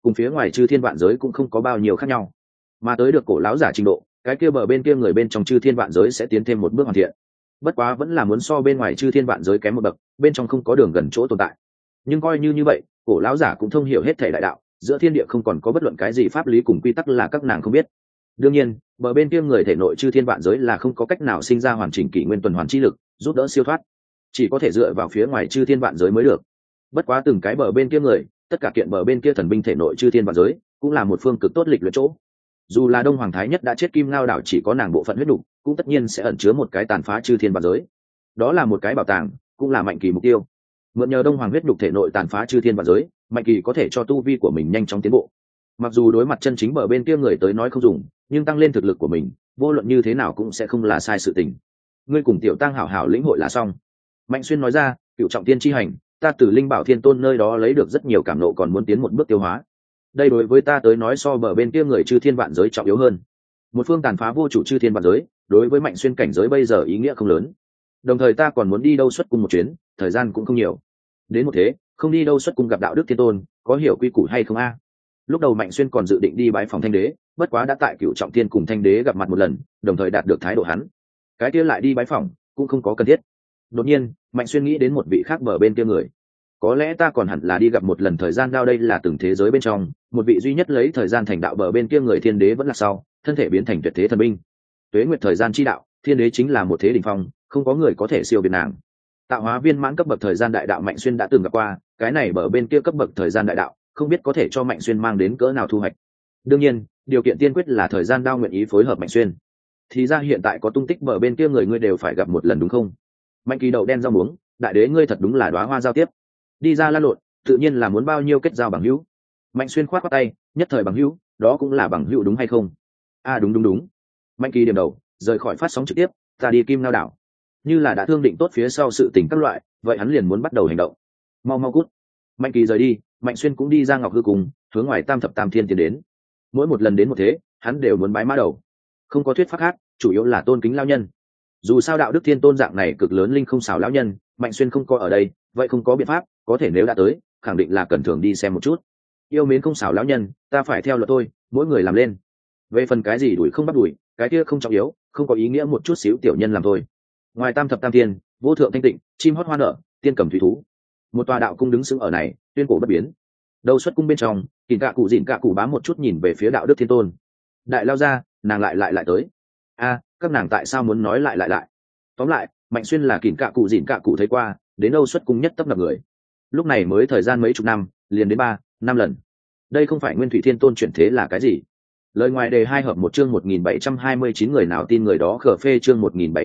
cùng phía ngoài chư thiên vạn giới cũng không có bao nhiêu khác nhau. Mà tới được cổ lão giả trình độ, cái kia bờ bên kia người bên trong chư thiên vạn giới sẽ tiến thêm một bước hoàn thiện. Bất quá vẫn là muốn so bên ngoài chư thiên vạn giới kém một bậc, bên trong không có đường gần chỗ tồn tại. Nhưng coi như vậy, cổ lão giả cũng thông hiểu hết thể đại đạo, giữa thiên địa không còn có bất luận cái gì pháp lý cùng quy tắc là các nàng không biết. Đương nhiên, bờ bên kia người thể nội chư thiên vạn giới là không có cách nào sinh ra hoàn chỉnh kỷ nguyên tuần hoàn chi lực, giúp đỡ siêu thoát, chỉ có thể dựa vào phía ngoài chư thiên vạn giới mới được. Bất quá từng cái bờ bên kia người, tất cả kiện bờ bên kia thần binh thể nội chư thiên vạn giới, cũng là một phương cực tốt lịch luyện chỗ. Dù là Đông Hoàng Thái Nhất đã chết, Kim Ngao đảo chỉ có nàng bộ phận huyết đủ, cũng tất nhiên sẽ ẩn chứa một cái tàn phá chư thiên vạn giới. Đó là một cái bảo tàng, cũng là Mạnh Kỳ mục tiêu. Mượn nhờ Đông Hoàng huyết nhục thể nội tàn phá chư thiên vạn giới, Mạnh Kỳ có thể cho tu vi của mình nhanh chóng tiến bộ. Mặc dù đối mặt chân chính bờ bên kia người tới nói không dùng, nhưng tăng lên thực lực của mình, vô luận như thế nào cũng sẽ không là sai sự tình. Ngươi cùng Tiểu Tăng hảo hảo lĩnh hội là xong. Mạnh Xuyên nói ra, Cựu trọng tiên chi hành, ta từ Linh Bảo Thiên Tôn nơi đó lấy được rất nhiều cảm nộ, còn muốn tiến một bước tiêu hóa. Đây đối với ta tới nói so bờ bên kia người chư thiên vạn giới trọng yếu hơn. Một phương tàn phá vô chủ chư thiên vạn giới, đối với Mạnh Xuyên cảnh giới bây giờ ý nghĩa không lớn. Đồng thời ta còn muốn đi đâu xuất cung một chuyến, thời gian cũng không nhiều. Đến một thế, không đi đâu xuất cung gặp đạo đức thiên tôn, có hiểu quy củ hay không a? Lúc đầu Mạnh Xuyên còn dự định đi bái phòng Thanh Đế, bất quá đã tại Cựu trọng tiên cùng Thanh Đế gặp mặt một lần, đồng thời đạt được thái độ hắn. Cái kia lại đi bái phòng, cũng không có cần thiết. Đột nhiên, Mạnh Xuyên nghĩ đến một vị khác bờ bên kia người. Có lẽ ta còn hẳn là đi gặp một lần thời gian đao, đây là từng thế giới bên trong, một vị duy nhất lấy thời gian thành đạo bờ bên kia người. Thiên Đế vẫn là sau, thân thể biến thành tuyệt thế thần binh. Tuế nguyệt thời gian chi đạo, Thiên Đế chính là một thế đỉnh phong, không có người có thể siêu việt nàng. Tạo hóa viên mãn cấp bậc thời gian đại đạo Mạnh Xuyên đã từng gặp qua, cái này bờ bên kia cấp bậc thời gian đại đạo, không biết có thể cho Mạnh Xuyên mang đến cỡ nào thu hoạch. Đương nhiên, điều kiện tiên quyết là thời gian đao nguyện ý phối hợp Mạnh Xuyên. Thì ra hiện tại có tung tích bờ bên kia người, ngươi đều phải gặp một lần đúng không? Mạnh Kỳ đậu đen rau muống, đại đế ngươi thật đúng là đóa hoa giao tiếp. Đi ra lan lộn, tự nhiên là muốn bao nhiêu kết giao bằng hữu. Mạnh Xuyên khoát khoát tay, nhất thời bằng hữu, đó cũng là bằng hữu đúng hay không? A đúng. Mạnh Kỳ điểm đầu, rời khỏi phát sóng trực tiếp, ta đi Kim Ngao đảo. Như là đã thương định tốt phía sau sự tình các loại, vậy hắn liền muốn bắt đầu hành động. Mau cút. Mạnh Kỳ rời đi, Mạnh Xuyên cũng đi ra Ngọc Hư Cung, hướng ngoài Tam Thập Tam Thiên tiến đến. Mỗi một lần đến một thế, hắn đều muốn bái mã đầu. Không có thuyết pháp khác, chủ yếu là tôn kính lão nhân. Dù sao đạo đức thiên tôn dạng này cực lớn linh không xảo lão nhân, Mạnh Xuyên không có ở đây, vậy không có biện pháp, có thể nếu đã tới, khẳng định là cần thường đi xem một chút. Yêu mến không xảo lão nhân, ta phải theo luật tôi, mỗi người làm lên. Về phần cái gì đuổi không bắt đuổi, cái kia không trọng yếu, không có ý nghĩa, một chút xíu tiểu nhân làm thôi. Ngoài Tam Thập Tam Thiên, vô thượng thanh tịnh, chim hót hoa nở, tiên cầm thủy thú. Một tòa đạo cung đứng sững ở này, tuyên cổ bất biến. Đầu xuất cung bên trong, Kình Cạ Cụ Dịn Cạ Cụ bám một chút nhìn về phía đạo đức thiên tôn. Đại lao ra, nàng lại tới. A, các nàng tại sao muốn nói lại? Tóm lại, Mạnh Xuyên là Kình Cạ Cụ Dịn Cạ Cụ thấy qua, đến đâu xuất cung nhất tấp nập người. Lúc này mới thời gian mấy chục năm, liền đến 3-5 lần. Đây không phải Nguyên Thủy Thiên Tôn chuyển thế là cái gì? Lời ngoài đề 2 hợp 1 chương 1729 người nào tin người đó khở phê, chương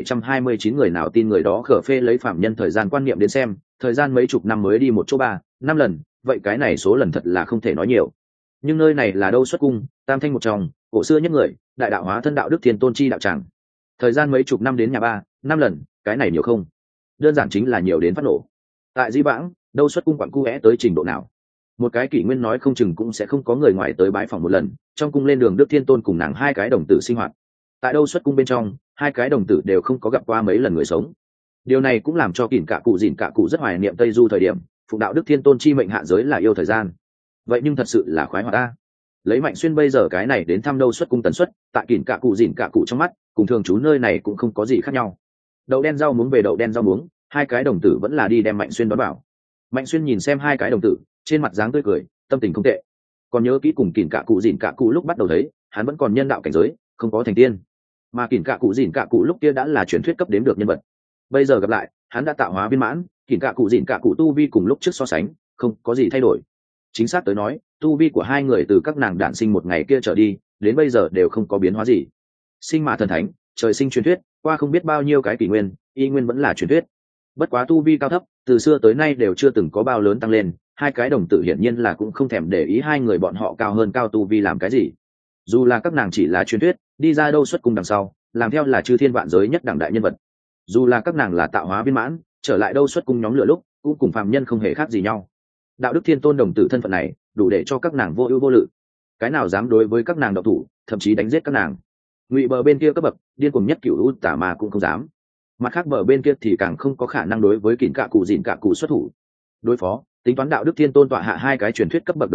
1729 người nào tin người đó khở phê. Lấy phạm nhân thời gian quan niệm đến xem, thời gian mấy chục năm mới đi một chỗ 3-5 lần, vậy cái này số lần thật là không thể nói nhiều. Nhưng nơi này là đâu xuất cung, tam thanh một trong, cổ xưa nhất người, đại đạo hóa thân đạo đức thiên tôn chi đạo tràng. Thời gian mấy chục năm đến nhà 3-5 lần, cái này nhiều không? Đơn giản chính là nhiều đến phát nổ. Tại Di Vãng, đâu xuất cung quặng cu é tới trình độ nào? Một cái kỷ nguyên nói không chừng cũng sẽ không có người ngoài tới bái phỏng một lần. Trong cung lên đường Đức Thiên Tôn cùng nàng hai cái đồng tử sinh hoạt. Tại đâu xuất cung bên trong, hai cái đồng tử đều không có gặp qua mấy lần người sống. Điều này cũng làm cho Kình Cạ Cụ Dịn Cạ Cụ rất hoài niệm Tây Du thời điểm, phụng đạo Đức Thiên Tôn chi mệnh hạ giới là yêu thời gian. Vậy nhưng thật sự là khoái hoạt ta. Lấy Mạnh Xuyên bây giờ cái này đến thăm đâu xuất cung tần suất, tại Kình Cạ Cụ Dịn Cạ Cụ trong mắt, cùng thường trú nơi này cũng không có gì khác nhau. Đậu đen rau muống về đậu đen rau muống, hai cái đồng tử vẫn là đi đem Mạnh Xuyên đón bảo. Mạnh Xuyên nhìn xem hai cái đồng tử, trên mặt dáng tươi cười, tâm tình không tệ. Còn nhớ kỹ cùng Kình Cạ Cụ Dịn Cạ Cụ lúc bắt đầu thấy, hắn vẫn còn nhân đạo cảnh giới, không có thành tiên. Mà Kình Cạ Cụ Dịn Cạ Cụ lúc kia đã là truyền thuyết cấp đếm được nhân vật. Bây giờ gặp lại, hắn đã tạo hóa viên mãn, Kình Cạ Cụ Dịn Cạ Cụ tu vi cùng lúc trước so sánh, không có gì thay đổi. Chính xác tới nói, tu vi của hai người từ các nàng đản sinh một ngày kia trở đi, đến bây giờ đều không có biến hóa gì. Sinh mà thần thánh, trời sinh truyền thuyết, qua không biết bao nhiêu cái kỷ nguyên, y nguyên vẫn là truyền thuyết. Bất quá tu vi cao thấp, từ xưa tới nay đều chưa từng có bao lớn tăng lên, hai cái đồng tử hiển nhiên là cũng không thèm để ý hai người bọn họ cao hơn cao tu vi làm cái gì. Dù là các nàng chỉ là truyền thuyết, đi ra đâu xuất cung đằng sau, làm theo là chư thiên vạn giới nhất đẳng đại nhân vật. Dù là các nàng là tạo hóa viên mãn, trở lại đâu xuất cung nhóm lửa lúc, cũng cùng phàm nhân không hề khác gì nhau. Đạo đức thiên tôn đồng tử thân phận này, đủ để cho các nàng vô ưu vô lự. Cái nào dám đối với các nàng động thủ, thậm chí đánh giết các nàng. Ngụy bờ bên kia cấp bậc, điên cuồng nhất Cửu U Tả Ma cũng không dám. Mặt khác bờ bên kia thì càng không có khả năng đối với Kình Cạ Cụ Dịn Cạ Cụ xuất thủ. Đối phó, tính toán đạo đức thiên tôn tọa hạ hai cái truyền thuyết cấp bậc đồng tử,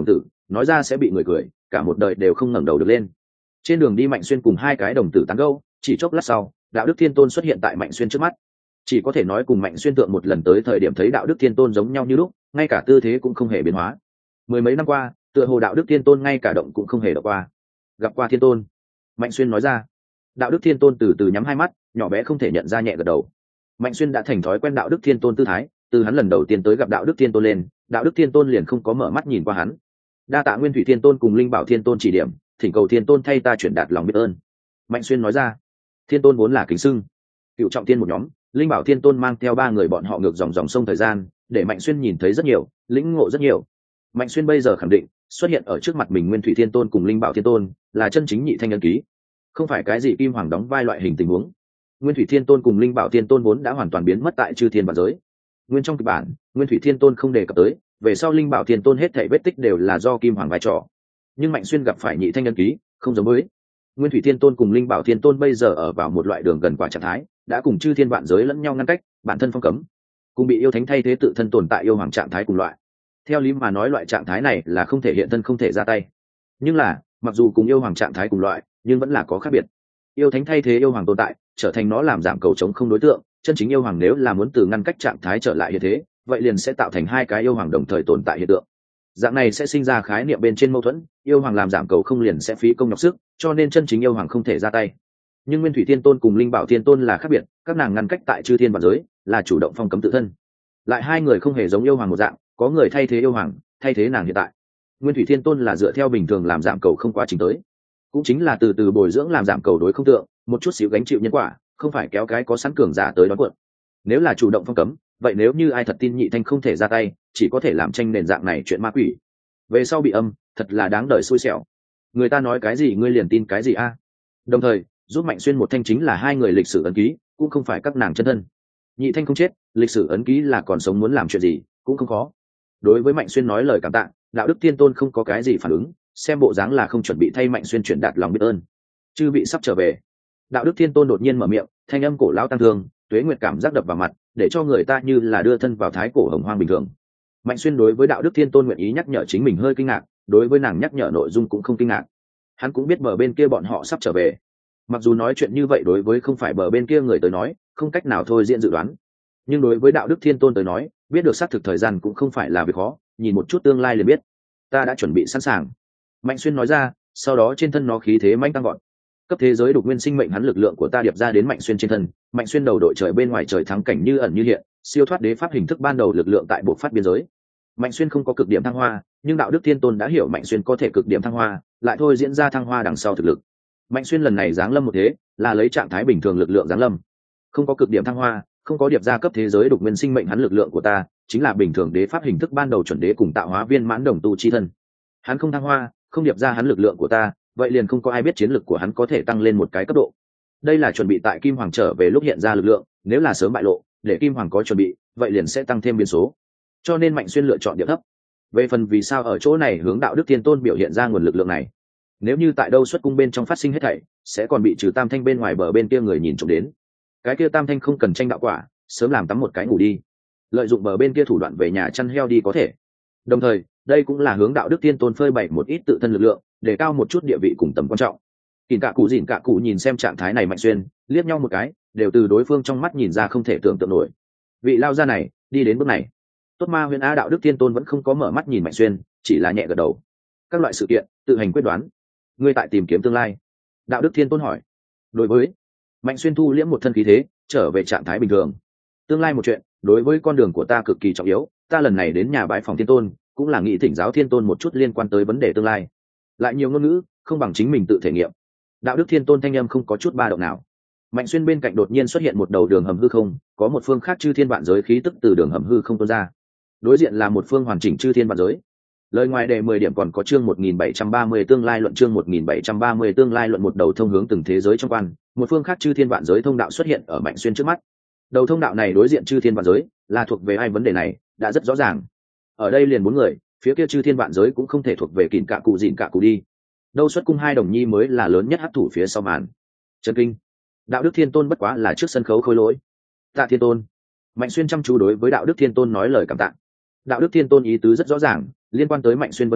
nói ra sẽ bị người cười, cả một đời đều không ngẩng đầu được lên. Trên đường đi Mạnh Xuyên cùng hai cái đồng tử tán gẫu, chỉ chốc lát sau đạo đức thiên tôn xuất hiện tại Mạnh Xuyên trước mắt. Chỉ có thể nói cùng Mạnh Xuyên tượng một lần tới thời điểm thấy đạo đức thiên tôn giống nhau như lúc, ngay cả tư thế cũng không hề biến hóa. Mười mấy năm qua tựa hồ đạo đức thiên tôn ngay cả động cũng không hề động qua. Gặp qua thiên tôn, Mạnh Xuyên nói ra. Đạo đức thiên tôn từ từ nhắm hai mắt, nhỏ bé không thể nhận ra nhẹ gật đầu. Mạnh Xuyên đã thành thói quen đạo đức thiên tôn tư thái, từ hắn lần đầu tiên tới gặp đạo đức thiên tôn lên, đạo đức thiên tôn liền không có mở mắt nhìn qua hắn. Đa tạ Nguyên Thủy thiên tôn cùng Linh Bảo thiên tôn chỉ điểm, thỉnh cầu thiên tôn thay ta chuyển đạt lòng biết ơn. Mạnh Xuyên nói ra. Thiên tôn vốn là kính xưng cựu trọng thiên một nhóm, Linh Bảo thiên tôn mang theo ba người bọn họ ngược dòng sông thời gian, để Mạnh Xuyên nhìn thấy rất nhiều, lĩnh ngộ rất nhiều. Mạnh Xuyên bây giờ khẳng định xuất hiện ở trước mặt mình Nguyên Thủy thiên tôn cùng Linh Bảo thiên tôn là chân chính nhị thanh nhân ký, không phải cái gì kim hoàng đóng vai loại hình tình huống. Nguyên Thủy thiên tôn cùng Linh Bảo thiên tôn vốn đã hoàn toàn biến mất tại chư thiên vạn giới. Nguyên trong kịch bản Nguyên Thủy thiên tôn không đề cập tới, về sau Linh Bảo thiên tôn hết thảy vết tích đều là do kim hoàng vai trò. Nhưng Mạnh Xuyên gặp phải nhị thanh nhân ký không giống với Nguyên Thủy thiên tôn cùng Linh Bảo thiên tôn, bây giờ ở vào một loại đường gần quả trạng thái, đã cùng chư thiên vạn giới lẫn nhau ngăn cách, bản thân phong cấm, cùng bị yêu thánh thay thế tự thân tồn tại yêu hoàng trạng thái cùng loại. Theo lý mà nói loại trạng thái này là không thể hiện thân, không thể ra tay. Nhưng là mặc dù cùng yêu hoàng trạng thái cùng loại, nhưng vẫn là có khác biệt. Yêu thánh thay thế yêu hoàng tồn tại, trở thành nó làm giảm cầu chống không đối tượng. Chân chính yêu hoàng nếu là muốn từ ngăn cách trạng thái trở lại hiện thế, vậy liền sẽ tạo thành hai cái yêu hoàng đồng thời tồn tại hiện tượng. Dạng này sẽ sinh ra khái niệm bên trên mâu thuẫn, yêu hoàng làm giảm cầu không liền sẽ phí công nhọc sức, cho nên chân chính yêu hoàng không thể ra tay. Nhưng Nguyên Thủy thiên tôn cùng Linh Bảo thiên tôn là khác biệt, các nàng ngăn cách tại chư thiên vạn giới, là chủ động phong cấm tự thân. Lại hai người không hề giống yêu hoàng một dạng, có người thay thế yêu hoàng, thay thế nàng hiện tại. Nguyên Thủy thiên tôn là dựa theo bình thường làm giảm cầu không quá trình tới, cũng chính là từ từ bồi dưỡng làm giảm cầu đối không tượng, một chút xíu gánh chịu nhân quả, không phải kéo cái có sẵn cường giả tới đón cuộn. Nếu là chủ động phong cấm, vậy nếu như ai thật tin nhị thanh không thể ra tay, chỉ có thể làm tranh nền dạng này chuyện ma quỷ. Về sau bị âm, thật là đáng đời xui xẻo. Người ta nói cái gì ngươi liền tin cái gì a? Đồng thời giúp Mạnh Xuyên một thanh chính là hai người lịch sử ấn ký, cũng không phải các nàng chân thân. Nhị thanh không chết, lịch sử ấn ký là còn sống, muốn làm chuyện gì cũng không khó. Đối với Mạnh Xuyên nói lời cảm tạ, đạo đức thiên tôn không có cái gì phản ứng, xem bộ dáng là không chuẩn bị thay Mạnh Xuyên chuyển đạt lòng biết ơn. Chư vị sắp trở về. Đạo đức thiên tôn đột nhiên mở miệng, thanh âm cổ lão tăng thương, tuế nguyệt cảm giác đập vào mặt, để cho người ta như là đưa thân vào thái cổ hồng hoang bình thường. Mạnh Xuyên đối với đạo đức thiên tôn nguyện ý nhắc nhở chính mình hơi kinh ngạc, đối với nàng nhắc nhở nội dung cũng không kinh ngạc. Hắn cũng biết bờ bên kia bọn họ sắp trở về. Mặc dù nói chuyện như vậy đối với không phải bờ bên kia người tới nói không cách nào thôi diễn dự đoán, nhưng đối với đạo đức thiên tôn tới nói, biết được xác thực thời gian cũng không phải là việc khó, nhìn một chút tương lai liền biết. Ta đã chuẩn bị sẵn sàng, Mạnh Xuyên nói ra, sau đó trên thân nó khí thế manh tăng gọn. Cấp thế giới đục nguyên sinh mệnh hắn lực lượng của ta điệp ra đến Mạnh Xuyên trên thân. Mạnh Xuyên đầu đội trời bên ngoài trời thắng cảnh như ẩn như hiện, siêu thoát đế pháp hình thức ban đầu lực lượng tại bộ phát biên giới. Mạnh Xuyên không có cực điểm thăng hoa, nhưng đạo đức thiên tôn đã hiểu Mạnh Xuyên có thể cực điểm thăng hoa, lại thôi diễn ra thăng hoa đằng sau thực lực. Mạnh Xuyên lần này giáng lâm một thế, là lấy trạng thái bình thường lực lượng giáng lâm, không có cực điểm thăng hoa, không có điệp ra cấp thế giới đục nguyên sinh mệnh hắn lực lượng của ta chính là bình thường đế pháp hình thức ban đầu chuẩn đế cùng tạo hóa viên mãn đồng tu chi thân. Hắn không thăng hoa, không điệp ra hắn lực lượng của ta, vậy liền không có ai biết chiến lực của hắn có thể tăng lên một cái cấp độ. Đây là chuẩn bị tại Kim Hoàng trở về lúc hiện ra lực lượng, nếu là sớm bại lộ, để Kim Hoàng có chuẩn bị, vậy liền sẽ tăng thêm biến số. Cho nên Mạnh Xuyên lựa chọn điệp thấp. Về phần vì sao ở chỗ này hướng đạo đức thiên tôn biểu hiện ra nguồn lực lượng này, nếu như tại đâu xuất cung bên trong phát sinh hết thảy, sẽ còn bị trừ tam thanh bên ngoài bờ bên kia người nhìn trộm đến. Cái kia tam thanh không cần tranh đạo quả, sớm làm tắm một cái ngủ đi, lợi dụng bờ bên kia thủ đoạn về nhà chăn heo đi có thể. Đồng thời đây cũng là hướng đạo đức thiên tôn phơi bày một ít tự thân lực lượng, để cao một chút địa vị cùng tầm quan trọng. Kìn cả cụ dỉn cả cụ nhìn xem trạng thái này Mạnh Xuyên, liếc nhau một cái, đều từ đối phương trong mắt nhìn ra không thể tưởng tượng nổi. Vị lao gia này đi đến bước này. Tốt Ma Huyền Á đạo đức thiên tôn vẫn không có mở mắt nhìn Mạnh Xuyên, chỉ là nhẹ gật đầu. Các loại sự kiện tự hành quyết đoán. Ngươi tại tìm kiếm tương lai? Đạo đức thiên tôn hỏi. Đối với Mạnh Xuyên thu liễm một thân khí thế, trở về trạng thái bình thường. Tương lai một chuyện, đối với con đường của ta cực kỳ trọng yếu, ta lần này đến nhà bái phòng thiên tôn, cũng là nghị thỉnh giáo thiên tôn một chút liên quan tới vấn đề tương lai. Lại nhiều ngôn ngữ, không bằng chính mình tự thể nghiệm. Đạo đức thiên tôn thanh âm không có chút ba động nào. Mạnh Xuyên bên cạnh đột nhiên xuất hiện một đầu đường hầm hư không, có một phương khác chư thiên vạn giới khí tức từ đường hầm hư không tuôn ra. Đối diện là một phương hoàn chỉnh chư thiên vạn giới. Lời ngoài đề 10 điểm còn có chương 1730 tương lai luận, chương 1730 tương lai luận, một đầu thông hướng từng thế giới trong quan, một phương khác chư thiên vạn giới thông đạo xuất hiện ở Mạnh Xuyên trước mắt. Đầu thông đạo này đối diện chư thiên vạn giới, là thuộc về ai vấn đề này đã rất rõ ràng. Ở đây liền 4 người, phía kia chư thiên vạn giới cũng không thể thuộc về Kìn cả cụ dịn cả cụ đi. Đâu xuất cung hai đồng nhi mới là lớn nhất hấp thủ phía sau màn. Chân kinh. Đạo đức thiên tôn bất quá là trước sân khấu khôi lỗi. Tạ thiên tôn. Mạnh Xuyên chăm chú đối với đạo đức thiên tôn nói lời cảm tạ. Đạo đức thiên tôn ý tứ rất rõ ràng, liên quan tới Mạnh Xuyên vấn đề,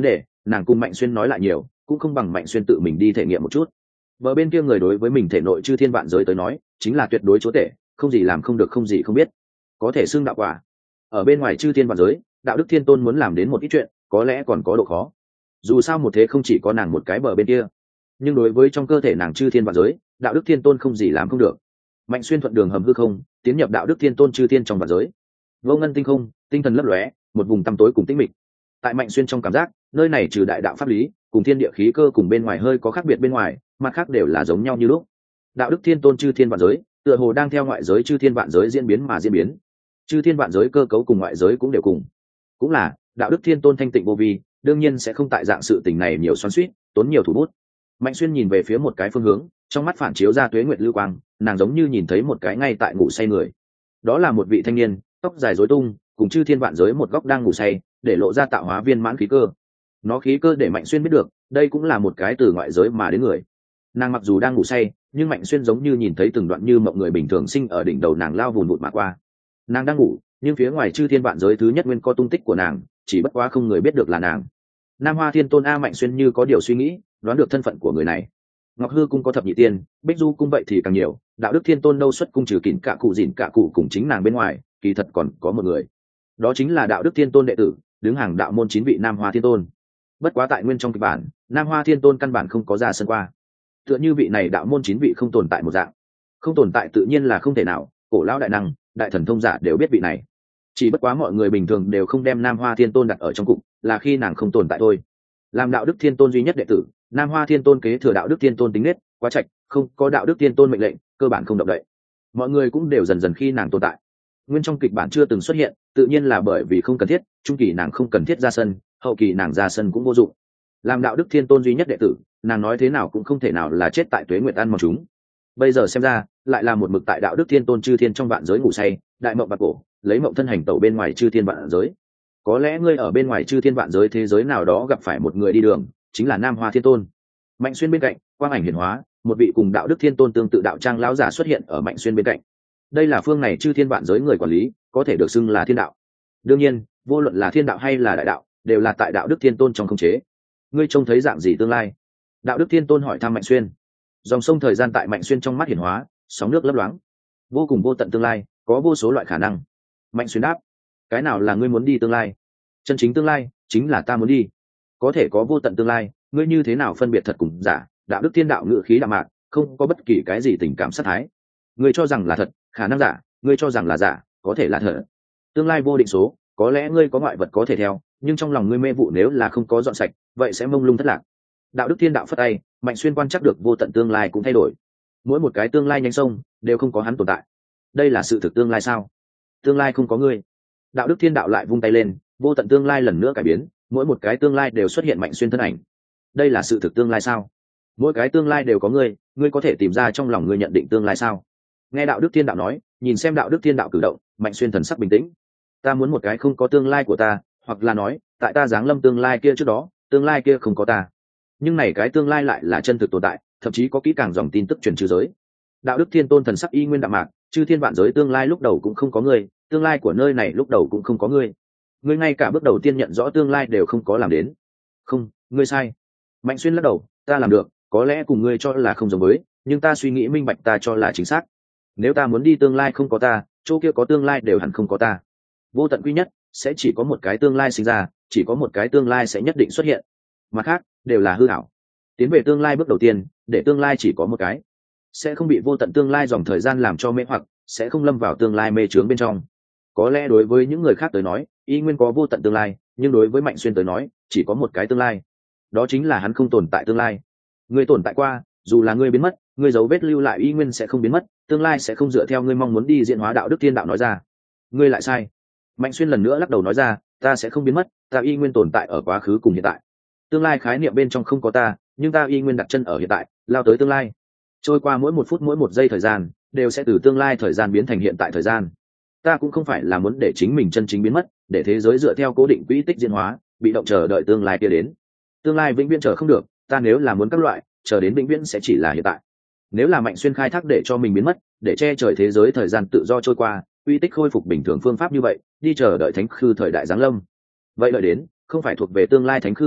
nàng cùng Mạnh Xuyên nói lại nhiều cũng không bằng Mạnh Xuyên tự mình đi thể nghiệm một chút. Bờ bên kia người đối với mình thể nội chư thiên vạn giới tới nói chính là tuyệt đối chúa tể, không gì làm không được, không gì không biết, có thể xưng đạo quả. Ở bên ngoài chư thiên vạn giới, đạo đức thiên tôn muốn làm đến một ít chuyện có lẽ còn có độ khó. Dù sao một thế không chỉ có nàng một cái bờ bên kia, nhưng đối với trong cơ thể nàng chư thiên vạn giới, đạo đức thiên tôn không gì làm không được. Mạnh Xuyên thuận đường hầm hư không tiến nhập đạo đức thiên tôn chư thiên trong vạn giới. Vô ngân tinh không, tinh thần lấp lóe, một vùng tăm tối cùng tĩnh mịch. Tại Mạnh Xuyên trong cảm giác, nơi này trừ đại đạo pháp lý cùng thiên địa khí cơ cùng bên ngoài hơi có khác biệt bên ngoài, mặt khác đều là giống nhau như lúc. Đạo đức thiên tôn chư thiên vạn giới tựa hồ đang theo ngoại giới chư thiên vạn giới diễn biến mà diễn biến. Chư thiên vạn giới cơ cấu cùng ngoại giới cũng đều cùng, cũng là đạo đức thiên tôn thanh tịnh vô vi, đương nhiên sẽ không tại dạng sự tình này nhiều xoắn xuýt, tốn nhiều thủ bút. Mạnh Xuyên nhìn về phía một cái phương hướng, trong mắt phản chiếu ra tuế nguyệt lưu quang, nàng giống như nhìn thấy một cái ngay tại ngủ say người. Đó là một vị thanh niên, tóc dài rối tung, cùng chư thiên vạn giới một góc đang ngủ say, để lộ ra tạo hóa viên mãn khí cơ. Nó khí cơ để Mạnh Xuyên biết được, đây cũng là một cái từ ngoại giới mà đến người. Nàng mặc dù đang ngủ say, nhưng Mạnh Xuyên giống như nhìn thấy từng đoạn như mộng người bình thường sinh ở đỉnh đầu nàng lao vùn vụt mà qua. Nàng đang ngủ, nhưng phía ngoài chư thiên vạn giới thứ nhất nguyên có tung tích của nàng, chỉ bất quá không người biết được là nàng. Nam Hoa Thiên Tôn a. Mạnh Xuyên như có điều suy nghĩ, đoán được thân phận của người này. Ngọc Hư cung có thập nhị tiên, Bích Du cung vậy thì càng nhiều, đạo đức thiên tôn đâu xuất cung trừ kín cả cụ dỉn cả cụ cùng chính nàng bên ngoài, kỳ thật còn có một người, đó chính là đạo đức thiên tôn đệ tử, đứng hàng đạo môn 9 vị Nam Hoa Thiên Tôn. Bất quá tại nguyên trong kịch bản, Nam Hoa Thiên Tôn căn bản không có ra sân qua, tựa như vị này đạo môn 9 vị không tồn tại một dạng. Không tồn tại tự nhiên là không thể nào, cổ lão đại năng, đại thần thông giả đều biết vị này, chỉ bất quá mọi người bình thường đều không đem Nam Hoa Thiên Tôn đặt ở trong cục, là khi nàng không tồn tại thôi. Làm đạo đức thiên tôn duy nhất đệ tử, Nam Hoa Thiên Tôn kế thừa đạo đức thiên tôn tính nết quá trạch, không có đạo đức thiên tôn mệnh lệnh, cơ bản không động đậy. Mọi người cũng đều dần dần khi nàng tồn tại. Nguyên trong kịch bản chưa từng xuất hiện, tự nhiên là bởi vì không cần thiết, trung kỳ nàng không cần thiết ra sân, hậu kỳ nàng ra sân cũng vô dụng. Làm đạo đức thiên tôn duy nhất đệ tử, nàng nói thế nào cũng không thể nào là chết tại tuế nguyệt ăn mòn chúng. Bây giờ xem ra, lại là một mực tại đạo đức thiên tôn chư thiên trong vạn giới ngủ say, đại mộng bạc cổ, lấy mộng thân hành tẩu bên ngoài chư thiên vạn giới. Có lẽ ngươi ở bên ngoài chư thiên vạn giới thế giới nào đó gặp phải một người đi đường, chính là Nam Hoa Thiên Tôn. Mạnh Xuyên bên cạnh, quang ảnh hiển hóa, một vị cùng đạo đức thiên tôn tương tự đạo trang lão giả xuất hiện ở Mạnh Xuyên bên cạnh. Đây là phương này chư thiên vạn giới người quản lý, có thể được xưng là thiên đạo. Đương nhiên, vô luận là thiên đạo hay là đại đạo, đều là tại đạo đức thiên tôn trong khống chế. Ngươi trông thấy dạng gì tương lai? Đạo đức thiên tôn hỏi thăm Mạnh Xuyên. Dòng sông thời gian tại Mạnh Xuyên trong mắt hiển hóa, sóng nước lấp loáng, vô cùng vô tận tương lai, có vô số loại khả năng. Mạnh Xuyên đáp, cái nào là ngươi muốn đi tương lai? Chân chính tương lai chính là ta muốn đi. Có thể có vô tận tương lai, ngươi như thế nào phân biệt thật cùng giả? Đạo đức thiên đạo ngự khí đạm mạc, không có bất kỳ cái gì tình cảm sát thái. Ngươi cho rằng là thật, khả năng giả; ngươi cho rằng là giả, có thể là thật. Tương lai vô định số, có lẽ ngươi có ngoại vật có thể theo, nhưng trong lòng ngươi mê vụ nếu là không có dọn sạch, vậy sẽ mông lung thất lạc. Đạo đức thiên đạo phất tay, Mạnh Xuyên quan chắc được vô tận tương lai cũng thay đổi. Mỗi một cái tương lai nhánh sông đều không có hắn tồn tại. Đây là sự thực tương lai sao? Tương lai không có ngươi. Đạo đức thiên đạo lại vung tay lên, vô tận tương lai lần nữa cải biến, mỗi một cái tương lai đều xuất hiện Mạnh Xuyên thân ảnh. Đây là sự thực tương lai sao? Mỗi cái tương lai đều có ngươi, ngươi có thể tìm ra trong lòng ngươi nhận định tương lai sao? Nghe đạo đức thiên đạo nói, nhìn xem đạo đức thiên đạo cử động, Mạnh Xuyên thần sắc bình tĩnh. Ta muốn một cái không có tương lai của ta, hoặc là nói, tại ta giáng lâm tương lai kia trước đó, tương lai kia không có ta. Nhưng này cái tương lai lại là chân thực tồn tại, thậm chí có kỹ càng dòng tin tức truyền trừ giới. Đạo đức thiên tôn thần sắc y nguyên đạm mạc, chư thiên vạn giới tương lai lúc đầu cũng không có ngươi, tương lai của nơi này lúc đầu cũng không có ngươi. Ngươi ngay cả bước đầu tiên nhận rõ tương lai đều không có làm đến. Không, ngươi sai. Mạnh Xuyên lắc đầu, ta làm được, có lẽ cùng ngươi cho là không giống với, nhưng ta suy nghĩ minh bạch ta cho là chính xác. Nếu ta muốn đi tương lai không có ta, chỗ kia có tương lai đều hẳn không có ta. Vô tận quy nhất, sẽ chỉ có một cái tương lai sinh ra, chỉ có một cái tương lai sẽ nhất định xuất hiện. Mặt khác, đều là hư ảo. Tiến về tương lai bước đầu tiên, để tương lai chỉ có một cái, sẽ không bị vô tận tương lai dòng thời gian làm cho mê hoặc, sẽ không lâm vào tương lai mê chướng bên trong. Có lẽ đối với những người khác tới nói, y nguyên có vô tận tương lai, nhưng đối với Mạnh Xuyên tới nói, chỉ có một cái tương lai. Đó chính là hắn không tồn tại tương lai. Ngươi tồn tại qua, dù là ngươi biến mất, ngươi dấu vết lưu lại y nguyên sẽ không biến mất, tương lai sẽ không dựa theo ngươi mong muốn đi diễn hóa. Đạo đức thiên đạo nói ra. Ngươi lại sai. Mạnh Xuyên lần nữa lắc đầu nói ra, ta sẽ không biến mất, ta y nguyên tồn tại ở quá khứ cùng hiện tại. Tương lai khái niệm bên trong không có ta, nhưng ta y nguyên đặt chân ở hiện tại, lao tới tương lai. Trôi qua mỗi một phút mỗi một giây thời gian, đều sẽ từ tương lai thời gian biến thành hiện tại thời gian. Ta cũng không phải là muốn để chính mình chân chính biến mất, để thế giới dựa theo cố định quỹ tích diễn hóa, bị động chờ đợi tương lai kia đến. Tương lai vĩnh viễn chờ không được, ta nếu là muốn các loại, chờ đến vĩnh viễn sẽ chỉ là hiện tại. Nếu là Mạnh Xuyên khai thác để cho mình biến mất, để che trời thế giới thời gian tự do trôi qua, quỹ tích khôi phục bình thường phương pháp như vậy, đi chờ đợi thánh khư thời đại giáng lâm. Vậy đợi đến, không phải thuộc về tương lai thánh khư thời đại,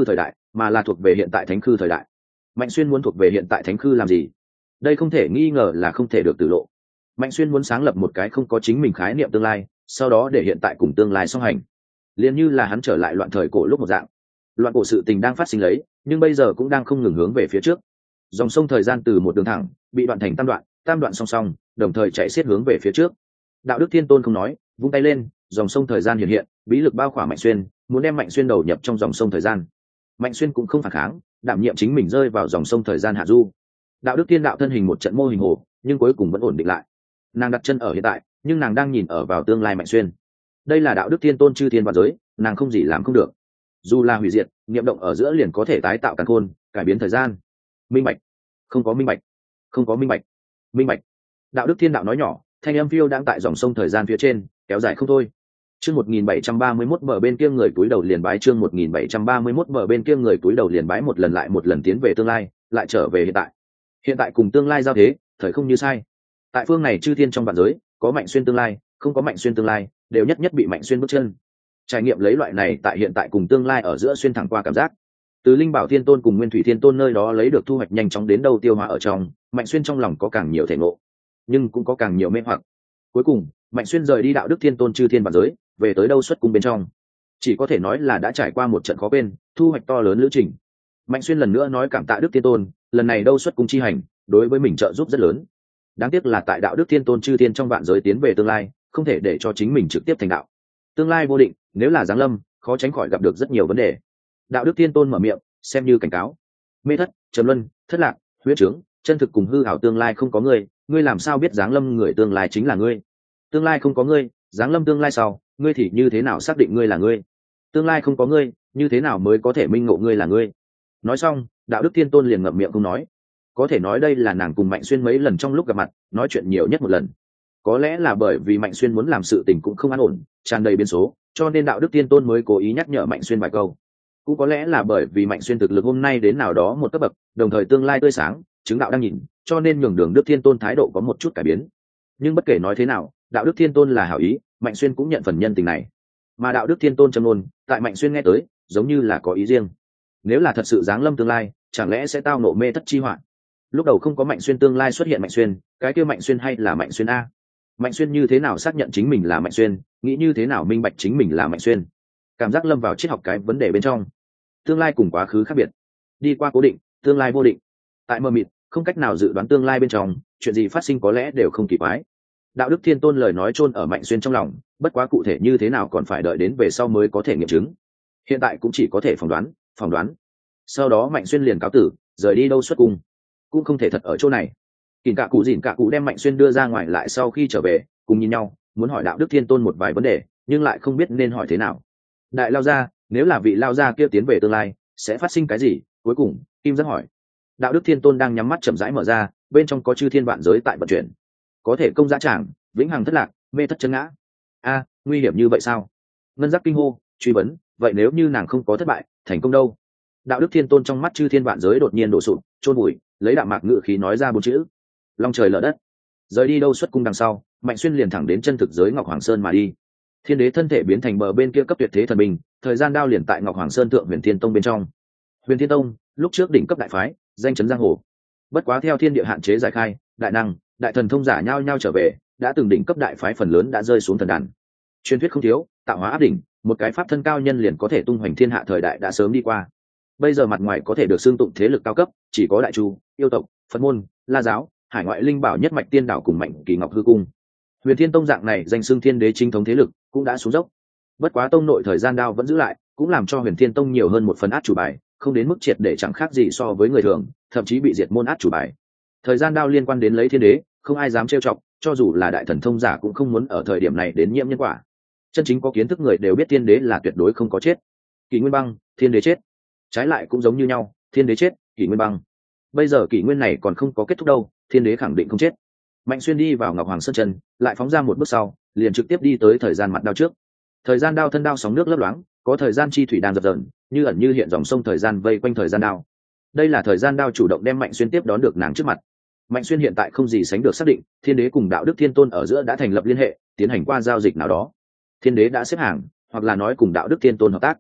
mà là thuộc về hiện tại thánh khư thời đại. Mạnh Xuyên muốn thuộc về hiện tại thánh khư làm gì? Đây không thể nghi ngờ là không thể được tử lộ. Mạnh Xuyên muốn sáng lập một cái không có chính mình khái niệm tương lai, sau đó để hiện tại cùng tương lai song hành, liền như là hắn trở lại loạn thời cổ lúc một dạng. Loạn cổ sự tình đang phát sinh lấy, nhưng bây giờ cũng đang không ngừng hướng về phía trước. Dòng sông thời gian từ một đường thẳng bị đoạn thành tam đoạn song song, đồng thời chạy xiết hướng về phía trước. Đạo đức thiên tôn không nói, vung tay lên, dòng sông thời gian hiện hiện, bí lực bao khỏa Mạnh Xuyên, muốn đem Mạnh Xuyên đầu nhập trong dòng sông thời gian. Mạnh Xuyên cũng không phản kháng, đảm nhiệm chính mình rơi vào dòng sông thời gian hạ du. Đạo đức thiên đạo thân hình một trận mô hình hồ, nhưng cuối cùng vẫn ổn định lại. Nàng đặt chân ở hiện tại, nhưng nàng đang nhìn ở vào tương lai Mạnh Xuyên. Đây là đạo đức thiên tôn chư thiên vạn giới, nàng không gì làm không được. Dù là hủy diệt, niệm động ở giữa liền có thể tái tạo càn khôn, cải biến thời gian. Minh bạch, không có minh bạch, không có minh bạch, minh bạch. Đạo đức thiên đạo nói nhỏ, thanh âm phiêu đang tại dòng sông thời gian phía trên, kéo dài không thôi. Chương 1731 bờ bên kia người túi đầu liền bái, chương 1731 bờ bên kia người túi đầu liền bái, một lần lại một lần tiến về tương lai, lại trở về hiện tại. Hiện tại cùng tương lai giao thế, thời không như sai. Tại phương này chư thiên trong vạn giới, có Mạnh Xuyên tương lai, không có Mạnh Xuyên tương lai, đều nhất nhất bị Mạnh Xuyên bước chân. Trải nghiệm lấy loại này tại hiện tại cùng tương lai ở giữa xuyên thẳng qua cảm giác. Từ Linh Bảo Thiên Tôn cùng Nguyên Thủy Thiên Tôn nơi đó lấy được thu hoạch nhanh chóng đến đâu tiêu hóa ở trong, Mạnh Xuyên trong lòng có càng nhiều thể ngộ, nhưng cũng có càng nhiều mê hoặc. Cuối cùng, Mạnh Xuyên rời đi đạo đức thiên tôn chư thiên vạn giới, về tới đâu xuất cung bên trong. Chỉ có thể nói là đã trải qua một trận khó quên, thu hoạch to lớn lữ trình. Mạnh Xuyên lần nữa nói cảm tạ Đức Thiên Tôn, lần này đâu xuất cung chi hành, đối với mình trợ giúp rất lớn. Đáng tiếc là tại đạo đức thiên tôn chư thiên trong vạn giới tiến về tương lai, không thể để cho chính mình trực tiếp thành đạo. Tương lai vô định, nếu là giáng lâm, khó tránh khỏi gặp được rất nhiều vấn đề. Đạo đức thiên tôn mở miệng, xem như cảnh cáo. Mê thất, trầm luân, thất lạc, huyết trướng, chân thực cùng hư ảo tương lai không có ngươi, ngươi làm sao biết giáng lâm người tương lai chính là ngươi? Tương lai không có ngươi, giáng lâm tương lai sau, ngươi thì như thế nào xác định ngươi là ngươi? Tương lai không có ngươi, như thế nào mới có thể minh ngộ ngươi là ngươi? Nói xong, đạo đức thiên tôn liền ngậm miệng không nói. Có thể nói đây là nàng cùng Mạnh Xuyên mấy lần trong lúc gặp mặt nói chuyện nhiều nhất một lần. Có lẽ là bởi vì Mạnh Xuyên muốn làm sự tình cũng không an ổn, tràn đầy biến số, cho nên đạo đức thiên tôn mới cố ý nhắc nhở Mạnh Xuyên vài câu. Cũng có lẽ là bởi vì Mạnh Xuyên thực lực hôm nay đến nào đó một cấp bậc, đồng thời tương lai tươi sáng, chứng đạo đang nhìn, cho nên nhường đường đức thiên tôn thái độ có một chút cải biến. Nhưng bất kể nói thế nào, đạo đức thiên tôn là hảo ý, Mạnh Xuyên cũng nhận phần nhân tình này. Mà đạo đức thiên tôn châm ngôn, tại Mạnh Xuyên nghe tới, giống như là có ý riêng. Nếu là thật sự giáng lâm tương lai, chẳng lẽ sẽ tao nộ mê thất chi hoạn? Lúc đầu không có Mạnh Xuyên tương lai xuất hiện Mạnh Xuyên, cái kia Mạnh Xuyên hay là Mạnh Xuyên a? Mạnh Xuyên như thế nào xác nhận chính mình là Mạnh Xuyên, nghĩ như thế nào minh bạch chính mình là Mạnh Xuyên? Cảm giác lâm vào triết học cái vấn đề bên trong. Tương lai cùng quá khứ khác biệt, đi qua cố định, tương lai vô định. Tại mờ mịt, không cách nào dự đoán tương lai bên trong, chuyện gì phát sinh có lẽ đều không kỳ quái. Đạo đức thiên tôn lời nói chôn ở Mạnh Xuyên trong lòng, bất quá cụ thể như thế nào còn phải đợi đến về sau mới có thể nghiệm chứng. Hiện tại cũng chỉ có thể phỏng đoán. Sau đó Mạnh Xuyên liền cáo tử, rời đi đâu xuất cung, cũng không thể thật ở chỗ này. Kìn cả cụ dỉn cả cụ đem Mạnh Xuyên đưa ra ngoài lại sau khi trở về, cùng nhìn nhau, muốn hỏi đạo đức thiên tôn một vài vấn đề, nhưng lại không biết nên hỏi thế nào. Đại lao gia, nếu là vị lao gia kia tiến về tương lai, sẽ phát sinh cái gì? Cuối cùng, Kim rất hỏi. Đạo đức thiên tôn đang nhắm mắt chậm rãi mở ra, bên trong có chư thiên vạn giới tại vận chuyển, có thể công giá tràng, vĩnh hằng thất lạc, mê thất chân ngã. A, nguy hiểm như vậy sao? Ngân giác kinh hô, truy vấn, vậy nếu như nàng không có thất bại, thành công đâu? Đạo đức thiên tôn trong mắt chư thiên vạn giới đột nhiên đổ sụp, chôn bụi, lấy đạm mạc ngự khí nói ra bốn chữ: long trời lở đất. Rời đi đâu xuất cung đằng sau, Mạnh Xuyên liền thẳng đến chân thực giới Ngọc Hoàng Sơn mà đi. Thiên đế thân thể biến thành bờ bên kia cấp tuyệt thế thần binh, thời gian đao liền tại Ngọc Hoàng Sơn thượng Huyền Thiên Tông bên trong. Huyền Thiên Tông lúc trước đỉnh cấp đại phái, danh chấn giang hồ. Bất quá theo thiên địa hạn chế giải khai, đại năng, đại thần thông giả nhau nhau trở về, đã từng đỉnh cấp đại phái phần lớn đã rơi xuống thần đàn. Truyền thuyết không thiếu, tạo hóa áp đỉnh, một cái pháp thân cao nhân liền có thể tung hoành thiên hạ thời đại đã sớm đi qua. Bây giờ mặt ngoài có thể được xưng tụng thế lực cao cấp, chỉ có Đại Chu, yêu tộc, Phật môn, La giáo, hải ngoại linh bảo nhất mạch tiên đảo cùng Mạnh Kỳ Ngọc hư cung. Huyền Thiên Tông dạng này danh xưng thiên đế chính thống thế lực cũng đã xuống dốc. Bất quá tông nội thời gian đao vẫn giữ lại, cũng làm cho Huyền Thiên Tông nhiều hơn một phần át chủ bài, không đến mức triệt để chẳng khác gì so với người thường, thậm chí bị diệt môn át chủ bài. Thời gian đao liên quan đến lấy thiên đế, không ai dám trêu chọc, cho dù là đại thần thông giả cũng không muốn ở thời điểm này đến nhiễm nhân quả. Chân chính có kiến thức người đều biết thiên đế là tuyệt đối không có chết. Kỷ Nguyên băng, thiên đế chết. Trái lại cũng giống như nhau, thiên đế chết, kỷ nguyên băng. Bây giờ kỷ nguyên này còn không có kết thúc đâu, thiên đế khẳng định không chết. Mạnh Xuyên đi vào Ngọc Hoàng Sơn chân, lại phóng ra một bước sau, liền trực tiếp đi tới thời gian mặt đao trước. Thời gian đao thân đao sóng nước lấp loáng, có thời gian chi thủy đang dập dờn, như ẩn như hiện dòng sông thời gian vây quanh thời gian đao. Đây là thời gian đao chủ động đem Mạnh Xuyên tiếp đón được nàng trước mặt. Mạnh Xuyên hiện tại không gì sánh được xác định, thiên đế cùng đạo đức thiên tôn ở giữa đã thành lập liên hệ, tiến hành qua giao dịch nào đó. Thiên đế đã xếp hàng, hoặc là nói cùng đạo đức thiên tôn hợp tác.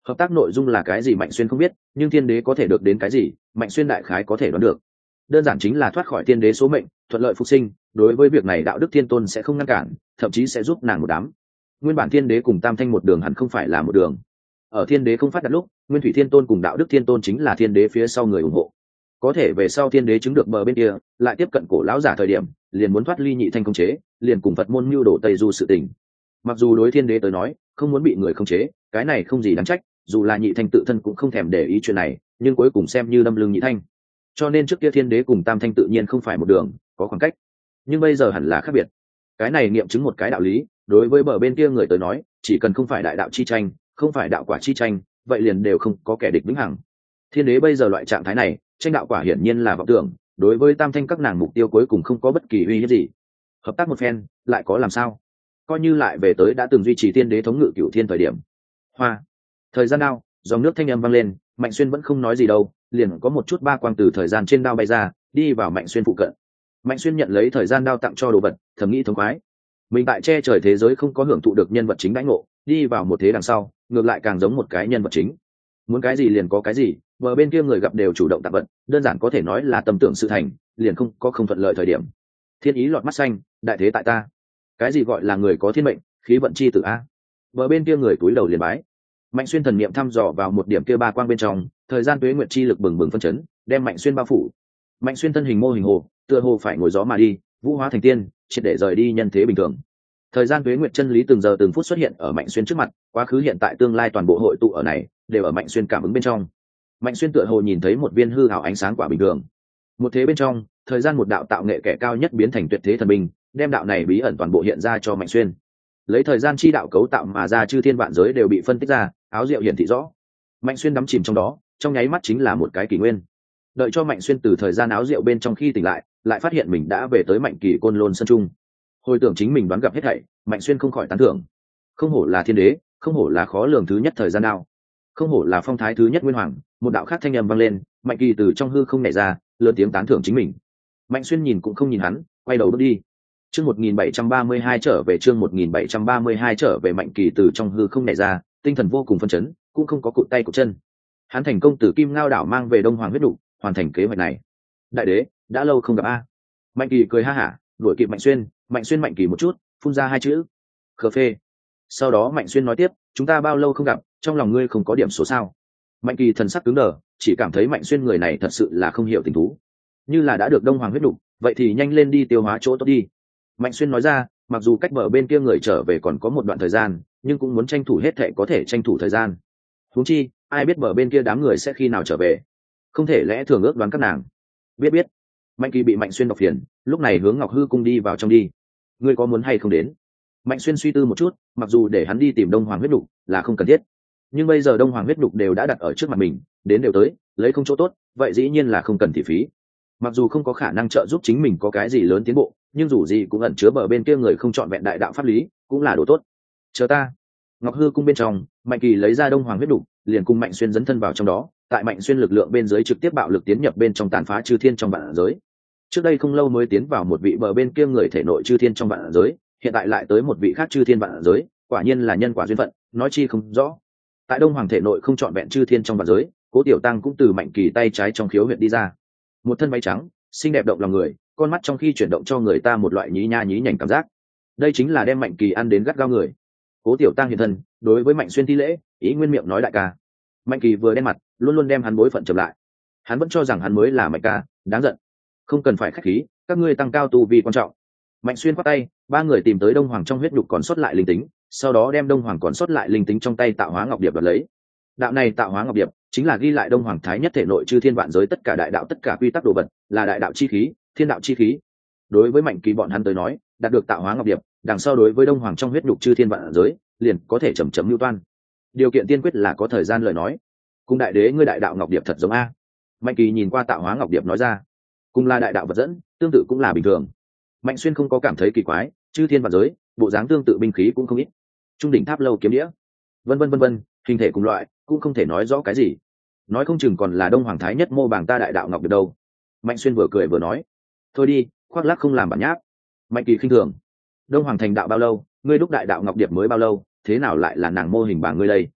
Hợp tác nội dung là cái gì Mạnh Xuyên không biết, nhưng thiên đế có thể được đến cái gì, Mạnh Xuyên đại khái có thể đoán được. Đơn giản chính là thoát khỏi thiên đế số mệnh, thuận lợi phục sinh. Đối với việc này đạo đức thiên tôn sẽ không ngăn cản, thậm chí sẽ giúp nàng một đám. Nguyên bản thiên đế cùng tam thanh một đường hẳn không phải là một đường. Ở thiên đế không phát đạt lúc, nguyên thủy thiên tôn cùng đạo đức thiên tôn chính là thiên đế phía sau người ủng hộ. Có thể về sau thiên đế chứng được bờ bên kia, lại tiếp cận cổ lão giả thời điểm, liền muốn thoát ly nhị thanh khống chế, liền cùng Phật môn mưu đồ tây du sự tình. Mặc dù đối thiên đế tới nói, không muốn bị người khống chế, cái này không gì đáng trách, dù là nhị thanh tự thân cũng không thèm để ý chuyện này, nhưng cuối cùng xem như đâm lưng nhị thanh. Cho nên trước kia thiên đế cùng tam thanh tự nhiên không phải một đường, có khoảng cách. Nhưng bây giờ hẳn là khác biệt. Cái này nghiệm chứng một cái đạo lý, đối với bờ bên kia người tới nói, chỉ cần không phải đại đạo chi tranh, không phải đạo quả chi tranh, vậy liền đều không có kẻ địch vĩnh hằng. Thiên đế bây giờ loại trạng thái này, tranh đạo quả hiển nhiên là vọng tưởng, đối với tam thanh các nàng mục tiêu cuối cùng không có bất kỳ uy hiếp gì. Hợp tác một phen, lại có làm sao? Coi như lại về tới đã từng duy trì thiên đế thống ngự cửu thiên thời điểm. Hoa. Thời gian đao, dòng nước thanh âm vang lên, Mạnh Xuyên vẫn không nói gì đâu, liền có một chút ba quang từ thời gian trên đao bay ra, đi vào Mạnh Xuyên phụ cận. Mạnh Xuyên nhận lấy thời gian đao tặng cho đồ vật, thầm nghĩ thống khoái. Mình tại che trời thế giới không có hưởng thụ được nhân vật chính đãi ngộ, đi vào một thế đằng sau, ngược lại càng giống một cái nhân vật chính. Muốn cái gì liền có cái gì, bờ bên kia người gặp đều chủ động tặng vật, đơn giản có thể nói là tâm tưởng sự thành, liền không có không thuận lợi thời điểm. Thiên ý lọt mắt xanh, đại thế tại ta. Cái gì gọi là người có thiên mệnh, khí vận chi tử a? Bờ bên kia người túi đầu liền bái. Mạnh Xuyên thần niệm thăm dò vào một điểm kia ba quang bên trong, thời gian tuế nguyệt chi lực bừng bừng phân chấn, đem Mạnh Xuyên bao phủ. Mạnh Xuyên thân hình mô hình hồ, tựa hồ phải ngồi gió mà đi, vũ hóa thành tiên, triệt để rời đi nhân thế bình thường. Thời gian tuế nguyệt chân lý từng giờ từng phút xuất hiện ở Mạnh Xuyên trước mặt, quá khứ hiện tại tương lai toàn bộ hội tụ ở này, đều ở Mạnh Xuyên cảm ứng bên trong. Mạnh Xuyên tựa hồ nhìn thấy một viên hư ảo ánh sáng quả bình thường. Một thế bên trong, thời gian một đạo tạo nghệ kẻ cao nhất biến thành tuyệt thế thần binh, đem đạo này bí ẩn toàn bộ hiện ra cho Mạnh Xuyên. Lấy thời gian chi đạo cấu tạo mà ra chư thiên vạn giới đều bị phân tích ra, áo diệu hiển thị rõ. Mạnh Xuyên đắm chìm trong đó, trong nháy mắt chính là một cái kỷ nguyên. Đợi cho Mạnh Xuyên từ thời gian áo diệu bên trong khi tỉnh lại, lại phát hiện mình đã về tới Mạnh Kỳ Côn Lôn sân trung. Hồi tưởng chính mình đoán gặp hết thảy, Mạnh Xuyên không khỏi tán thưởng. Không hổ là thiên đế, không hổ là khó lường thứ nhất thời gian đao, không hổ là phong thái thứ nhất nguyên hoàng. Một đạo khác thanh âm vang lên, Mạnh Kỳ từ trong hư không nảy ra, lớn tiếng tán thưởng chính mình. Mạnh Xuyên nhìn cũng không nhìn hắn, quay đầu bước đi. Chương 1732 trở về, chương 1732 trở về. Mạnh Kỳ từ trong hư không nảy ra, tinh thần vô cùng phấn chấn, cũng không có cụt tay cụt chân. Hắn thành công từ Kim Ngao đảo mang về Đông Hoàng huyết nục, hoàn thành kế hoạch này. Đại đế, đã lâu không gặp a. Mạnh Kỳ cười ha hả, đuổi kịp Mạnh Xuyên. Mạnh Xuyên Mạnh Kỳ một chút, phun ra hai chữ: khờ phê. Sau đó Mạnh Xuyên nói tiếp: chúng ta bao lâu không gặp, trong lòng ngươi không có điểm số sao? Mạnh Kỳ thần sắc cứng đờ, chỉ cảm thấy Mạnh Xuyên người này thật sự là không hiểu tình thú. Như là đã được Đông Hoàng huyết nục, vậy thì nhanh lên đi tiêu hóa chỗ tốt đi. Mạnh Xuyên nói ra, mặc dù cách bờ bên kia người trở về còn có một đoạn thời gian, nhưng cũng muốn tranh thủ hết thệ có thể tranh thủ thời gian. Huống chi, ai biết bờ bên kia đám người sẽ khi nào trở về, không thể lẽ thường ước đoán các nàng. Biết. Mạnh Kỳ bị Mạnh Xuyên đọc phiền, lúc này hướng Ngọc Hư cung đi vào trong đi. Ngươi có muốn hay không đến? Mạnh Xuyên suy tư một chút, mặc dù để hắn đi tìm Đông Hoàng huyết nục là không cần thiết, nhưng bây giờ Đông Hoàng huyết nục đều đã đặt ở trước mặt mình, đến đều tới, lấy không chỗ tốt, vậy dĩ nhiên là không cần thị phí. Mặc dù không có khả năng trợ giúp chính mình có cái gì lớn tiến bộ, nhưng dù gì cũng ẩn chứa bờ bên kia người không chọn vẹn đại đạo pháp lý, cũng là đồ tốt. Chờ ta. Ngọc Hư cung bên trong, Mạnh Kỳ lấy ra Đông Hoàng huyết nục, liền cùng Mạnh Xuyên dấn thân vào trong đó, tại Mạnh Xuyên lực lượng bên dưới trực tiếp bạo lực tiến nhập bên trong tàn phá chư thiên trong vạn giới. Trước đây không lâu mới tiến vào một vị bờ bên kia người thể nội chư thiên trong vạn giới, hiện tại lại tới một vị khác chư thiên vạn giới, quả nhiên là nhân quả duyên phận, nói chi không rõ. Tại Đông Hoàng thể nội không chọn vẹn chư thiên trong vạn giới, Cố Tiểu Tăng cũng từ Mạnh Kỳ tay trái trong khiếu huyệt đi ra. Một thân váy trắng, xinh đẹp động lòng người, con mắt trong khi chuyển động cho người ta một loại nhí nha nhí nhảnh cảm giác. Đây chính là đem Mạnh Kỳ ăn đến gắt gao người. Cố Tiểu Tăng hiện thân, đối với Mạnh Xuyên thi lễ, ý nguyên miệng nói đại ca. Mạnh Kỳ vừa đen mặt, luôn luôn đem hắn bối phận chậm lại. Hắn vẫn cho rằng hắn mới là Mạnh ca, đáng giận. Không cần phải khách khí, các ngươi tăng cao tu vi quan trọng. Mạnh Xuyên quát tay, ba người tìm tới Đông Hoàng trong huyết nhục còn sót lại linh tính, sau đó đem Đông Hoàng còn sót lại linh tính trong tay tạo hóa ngọc điệp đoạt lấy. Đạo này tạo hóa ngọc điệp chính là ghi lại Đông Hoàng thái nhất thể nội chư thiên vạn giới tất cả đại đạo tất cả quy tắc đồ vật, là đại đạo chi khí, thiên đạo chi khí. Đối với Mạnh Kỳ bọn hắn tới nói, đạt được tạo hóa ngọc điệp, đằng sau đối với Đông Hoàng trong huyết nhục chư thiên vạn giới, liền có thể chậm chậm lưu toan. Điều kiện tiên quyết là có thời gian lời nói. Cùng đại đế ngươi đại đạo ngọc điệp thật giống a. Mạnh Kỳ nhìn qua tạo hóa ngọc điệp nói ra, cùng là đại đạo vật dẫn, tương tự cũng là bình thường. Mạnh Xuyên không có cảm thấy kỳ quái, chư thiên vạn giới, bộ dáng tương tự binh khí cũng không ít. Trung đỉnh tháp lâu kiếm đĩa, vân, hình thể cùng loại, cũng không thể nói rõ cái gì. Nói không chừng còn là Đông Hoàng thái nhất mô bảng ta đại đạo ngọc điệp đâu. Mạnh Xuyên vừa cười vừa nói, thôi đi, khoác lác không làm bản nháp. Mạnh Kỳ khinh thường, Đông Hoàng thành đạo bao lâu, ngươi đúc đại đạo ngọc điệp mới bao lâu, thế nào lại là nàng mô hình bảng ngươi đây?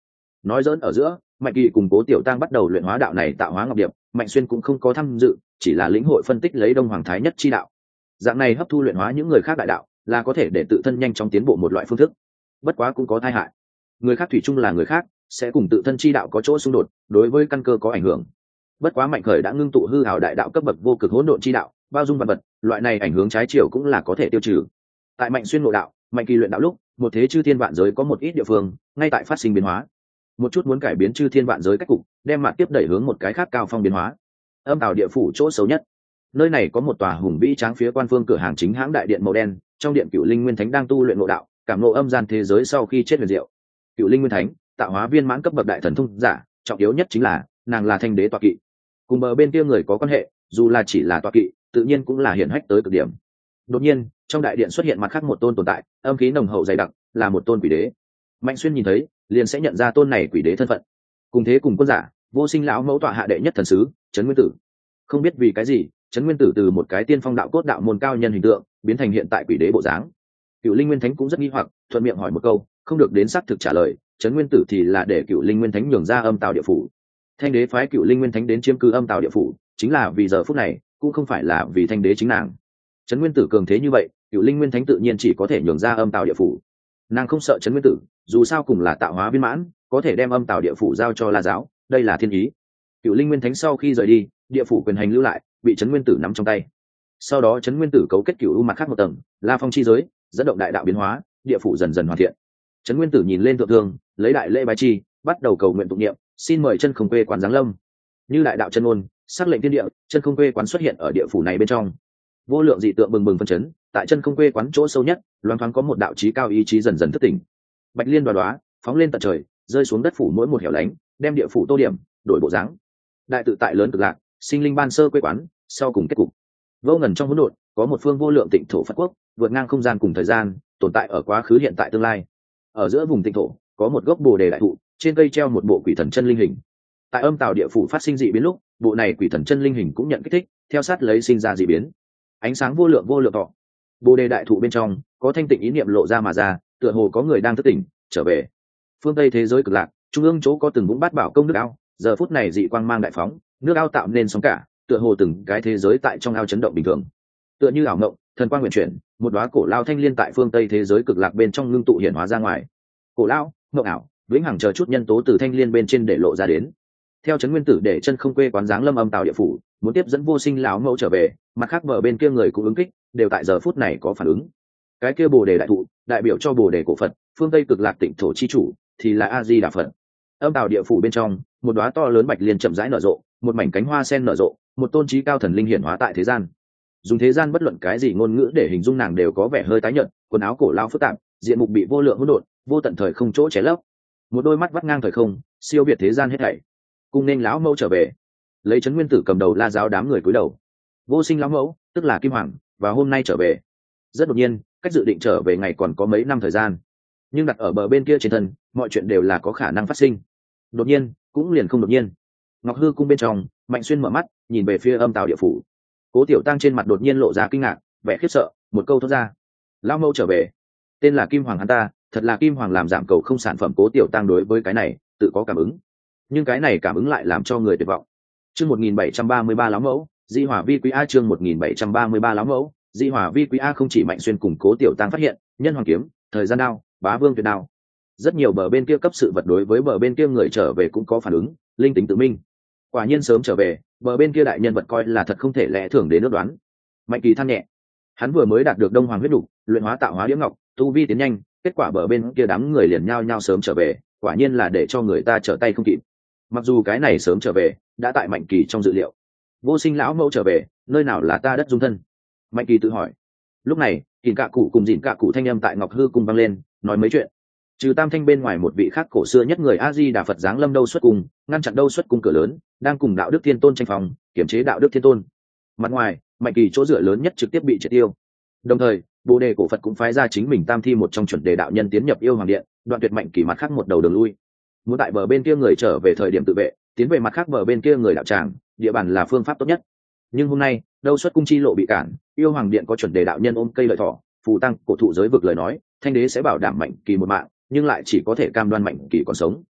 nói dỡn ở giữa, Mạnh Kỳ cùng Cố Tiểu Tăng bắt đầu luyện hóa đạo này tạo hóa ngọc điệp, Mạnh Xuyên cũng không có tham dự, chỉ là lĩnh hội phân tích lấy Đông Hoàng Thái Nhất chi đạo. Dạng này hấp thu luyện hóa những người khác đại đạo, là có thể để tự thân nhanh chóng tiến bộ một loại phương thức. Bất quá cũng có tai hại. Người khác thủy chung là người khác, sẽ cùng tự thân chi đạo có chỗ xung đột, đối với căn cơ có ảnh hưởng. Bất quá Mạnh Khởi đã ngưng tụ hư hào đại đạo cấp bậc vô cực hỗn độn chi đạo, bao dung vạn vật, loại này ảnh hưởng trái chiều cũng là có thể tiêu trừ. Tại Mạnh Xuyên ngộ đạo, Mạnh Kỳ luyện đạo lúc, một thế chư thiên vạn giới có một ít địa phương ngay tại phát sinh biến hóa, một chút muốn cải biến chư thiên vạn giới cách cục, đem mặt tiếp đẩy hướng một cái khác cao phong biến hóa. Âm Tào địa phủ chỗ xấu nhất, nơi này có một tòa hùng vĩ tráng phía quan phương cửa hàng chính hãng đại điện màu đen, trong điện Cửu Linh Nguyên Thánh đang tu luyện ngộ đạo, cảm ngộ âm gian thế giới sau khi chết huyền diệu. Cửu Linh Nguyên Thánh, tạo hóa viên mãn cấp bậc đại thần thông giả, trọng yếu nhất chính là nàng là thanh đế tọa kỵ, cùng bờ bên kia người có quan hệ, dù là chỉ là tọa kỵ, tự nhiên cũng là hiển hách tới cực điểm. Đột nhiên, trong đại điện xuất hiện mặt khác một tôn tồn tại, âm khí nồng hậu dày đặc, là một tôn quỷ đế. Mạnh Xuyên nhìn thấy, liền sẽ nhận ra tôn này quỷ đế thân phận. Cùng thế cùng quân giả, Vô Sinh lão mẫu tọa hạ đệ nhất thần sứ, Trấn Nguyên Tử. Không biết vì cái gì, Trấn Nguyên Tử từ một cái tiên phong đạo cốt đạo môn cao nhân hình tượng, biến thành hiện tại quỷ đế bộ dáng. Cửu Linh Nguyên Thánh cũng rất nghi hoặc, thuận miệng hỏi một câu, không được đến xác thực trả lời, Trấn Nguyên Tử thì là để Cửu Linh Nguyên Thánh nhường ra âm tào địa phủ. Thanh đế phái Cửu Linh Nguyên Thánh đến chiếm cứ âm tào địa phủ, chính là vì giờ phút này, cũng không phải là vì thanh đế chính nàng. Trấn Nguyên Tử cường thế như vậy, Cửu Linh Nguyên Thánh tự nhiên chỉ có thể nhường ra âm tào địa phủ. Nàng không sợ Trấn Nguyên Tử, dù sao cùng là tạo hóa viên mãn, có thể đem âm tào địa phủ giao cho La giáo, đây là thiên ý. Cửu Linh Nguyên Thánh sau khi rời đi, địa phủ quyền hành lưu lại, bị Trấn Nguyên Tử nắm trong tay. Sau đó Trấn Nguyên Tử cấu kết Cửu U mặt khác một tầng, La Phong chi giới, dẫn động đại đạo biến hóa, địa phủ dần dần hoàn thiện. Trấn Nguyên Tử nhìn lên thượng thương, lấy đại lễ bái chi, bắt đầu cầu nguyện tụng niệm, xin mời chân không quê quán giáng lâm. Như đại đạo chân ngôn, sắc lệnh thiên địa, chân không quê quán xuất hiện ở địa phủ này bên trong. Vô lượng dị tượng bừng bừng phân chấn, tại chân không quê quán chỗ sâu nhất, loáng thoáng có một đạo chí cao ý chí dần dần thức tỉnh. Bạch liên đoá đoá, phóng lên tận trời, rơi xuống đất phủ mỗi một hẻo lánh, đem địa phủ tô điểm, đổi bộ dáng. Đại tự tại lớn cực lạc, sinh linh ban sơ quê quán, sau cùng kết cục. Vô ngần trong hỗn độn, có một phương vô lượng tịnh thổ Phật quốc, vượt ngang không gian cùng thời gian, tồn tại ở quá khứ hiện tại tương lai. Ở giữa vùng tịnh thổ, có một gốc Bồ đề đại thụ, trên cây treo một bộ quỷ thần chân linh hình. Tại âm tào địa phủ phát sinh dị biến lúc, bộ này quỷ thần chân linh hình cũng nhận kích thích, theo sát lấy sinh ra dị biến. Ánh sáng vô lượng thọ. Bồ đề đại thụ bên trong, có thanh tịnh ý niệm lộ ra mà ra, tựa hồ có người đang thức tỉnh, trở về. Phương Tây thế giới cực lạc, trung ương chỗ có từng vũng bát bảo công nước ao, giờ phút này dị quang mang đại phóng, nước ao tạo nên sóng cả, tựa hồ từng cái thế giới tại trong ao chấn động bình thường. Tựa như ảo ngộng, thần quang nguyện chuyển, một đóa cổ lao thanh liên tại phương Tây thế giới cực lạc bên trong ngưng tụ hiển hóa ra ngoài. Cổ lao, ngộng ảo, vĩnh hằng chờ chút nhân tố từ thanh liên bên trên để lộ ra đến. Theo Trấn Nguyên Tử để chân không quê quán giáng lâm âm tào địa phủ, muốn tiếp dẫn Vô Sinh lão mẫu trở về, mặt khác bờ bên kia người cũng ứng kích, đều tại giờ phút này có phản ứng. Cái kia Bồ đề đại thụ, đại biểu cho Bồ đề cổ Phật, phương Tây cực lạc tịnh thổ chi chủ, thì là A Di Đà Phật. Âm tào địa phủ bên trong, một đóa to lớn bạch liên chậm rãi nở rộ, một mảnh cánh hoa sen nở rộ, một tôn trí cao thần linh hiển hóa tại thế gian. Dùng thế gian bất luận cái gì ngôn ngữ để hình dung nàng đều có vẻ hơi tái nhợt, quần áo cổ lao phức tạp, diện mục bị vô lượng hỗn độn, vô tận thời không chỗ che lấp. Một đôi mắt vắt ngang thời không, siêu việt thế gian hết thảy. Cùng nên lão mẫu trở về, lấy Trấn Nguyên Tử cầm đầu La giáo đám người cúi đầu. Vô Sinh lão mẫu, tức là Kim Hoàng, và hôm nay trở về. Rất đột nhiên, cách dự định trở về ngày còn có mấy năm thời gian, nhưng đặt ở bờ bên kia trên thân, mọi chuyện đều là có khả năng phát sinh. Đột nhiên, cũng liền không đột nhiên. Ngọc Hư cung bên trong, Mạnh Xuyên mở mắt, nhìn về phía âm tào địa phủ. Cố Tiểu Tăng trên mặt đột nhiên lộ ra kinh ngạc, vẻ khiếp sợ, một câu thốt ra: lão mẫu trở về. Tên là Kim Hoàng hắn ta, thật là Kim Hoàng làm giảm cầu không sản phẩm. Cố Tiểu Tăng đối với cái này tự có cảm ứng, nhưng cái này cảm ứng lại làm cho người tuyệt vọng. Chương 1733 lão mẫu, Di Hỏa Vi Quý A. Chương 1733 lão mẫu, Di Hỏa Vi Quý A. Không chỉ Mạnh Xuyên cùng Cố Tiểu Tăng phát hiện, Nhân Hoàng kiếm, Thời gian đao, Bá Vương tuyệt đao, rất nhiều bờ bên kia cấp sự vật đối với bờ bên kia người trở về cũng có phản ứng, linh tính tự minh. Quả nhiên sớm trở về, bờ bên kia đại nhân vật coi là thật không thể lẽ thường đến ước đoán. Mạnh Kỳ than nhẹ, hắn vừa mới đạt được Đông Hoàng huyết đủ, luyện hóa tạo hóa đĩa ngọc, tu vi tiến nhanh, kết quả bờ bên kia đám người liền nhao nhao sớm trở về, quả nhiên là để cho người ta trở tay không kịp. Mặc dù cái này sớm trở về đã tại Mạnh Kỳ trong dự liệu. Vô Sinh lão mẫu trở về, nơi nào là ta đất dung thân? Mạnh Kỳ tự hỏi. Lúc này Kìn Cạ Cụ cùng Dìn Cạ Cụ thanh âm tại Ngọc Hư cung vang lên, nói mấy chuyện. Trừ Tam Thanh bên ngoài, một vị khác cổ xưa nhất người A Di Đà Phật giáng lâm Đâu Xuất Cung, ngăn chặn Đâu Xuất Cung cửa lớn, đang cùng Đạo Đức Thiên Tôn tranh phòng, kiểm chế Đạo Đức Thiên Tôn. Mặt ngoài, Mạnh Kỳ chỗ dựa lớn nhất trực tiếp bị triệt tiêu. Đồng thời, Bồ đề cổ Phật cũng phái ra chính mình Tam Thi một trong chuẩn đề đạo nhân tiến nhập Yêu Hoàng Điện, đoạn tuyệt Mạnh Kỳ mặt khác một đầu đường lui. Muốn tại bờ bên kia người trở về thời điểm tự vệ, tiến về mặt khác bờ bên kia người đạo tràng, địa bàn là phương pháp tốt nhất. Nhưng hôm nay, Đâu Xuất Cung chi lộ bị cản, Yêu Hoàng Điện có chuẩn đề đạo nhân ôm cây lợi thỏ, phù tăng cổ thụ giới vực lời nói, Thanh đế sẽ bảo đảm Mạnh Kỳ một mạng, nhưng lại chỉ có thể cam đoan Mạnh Kỳ còn sống.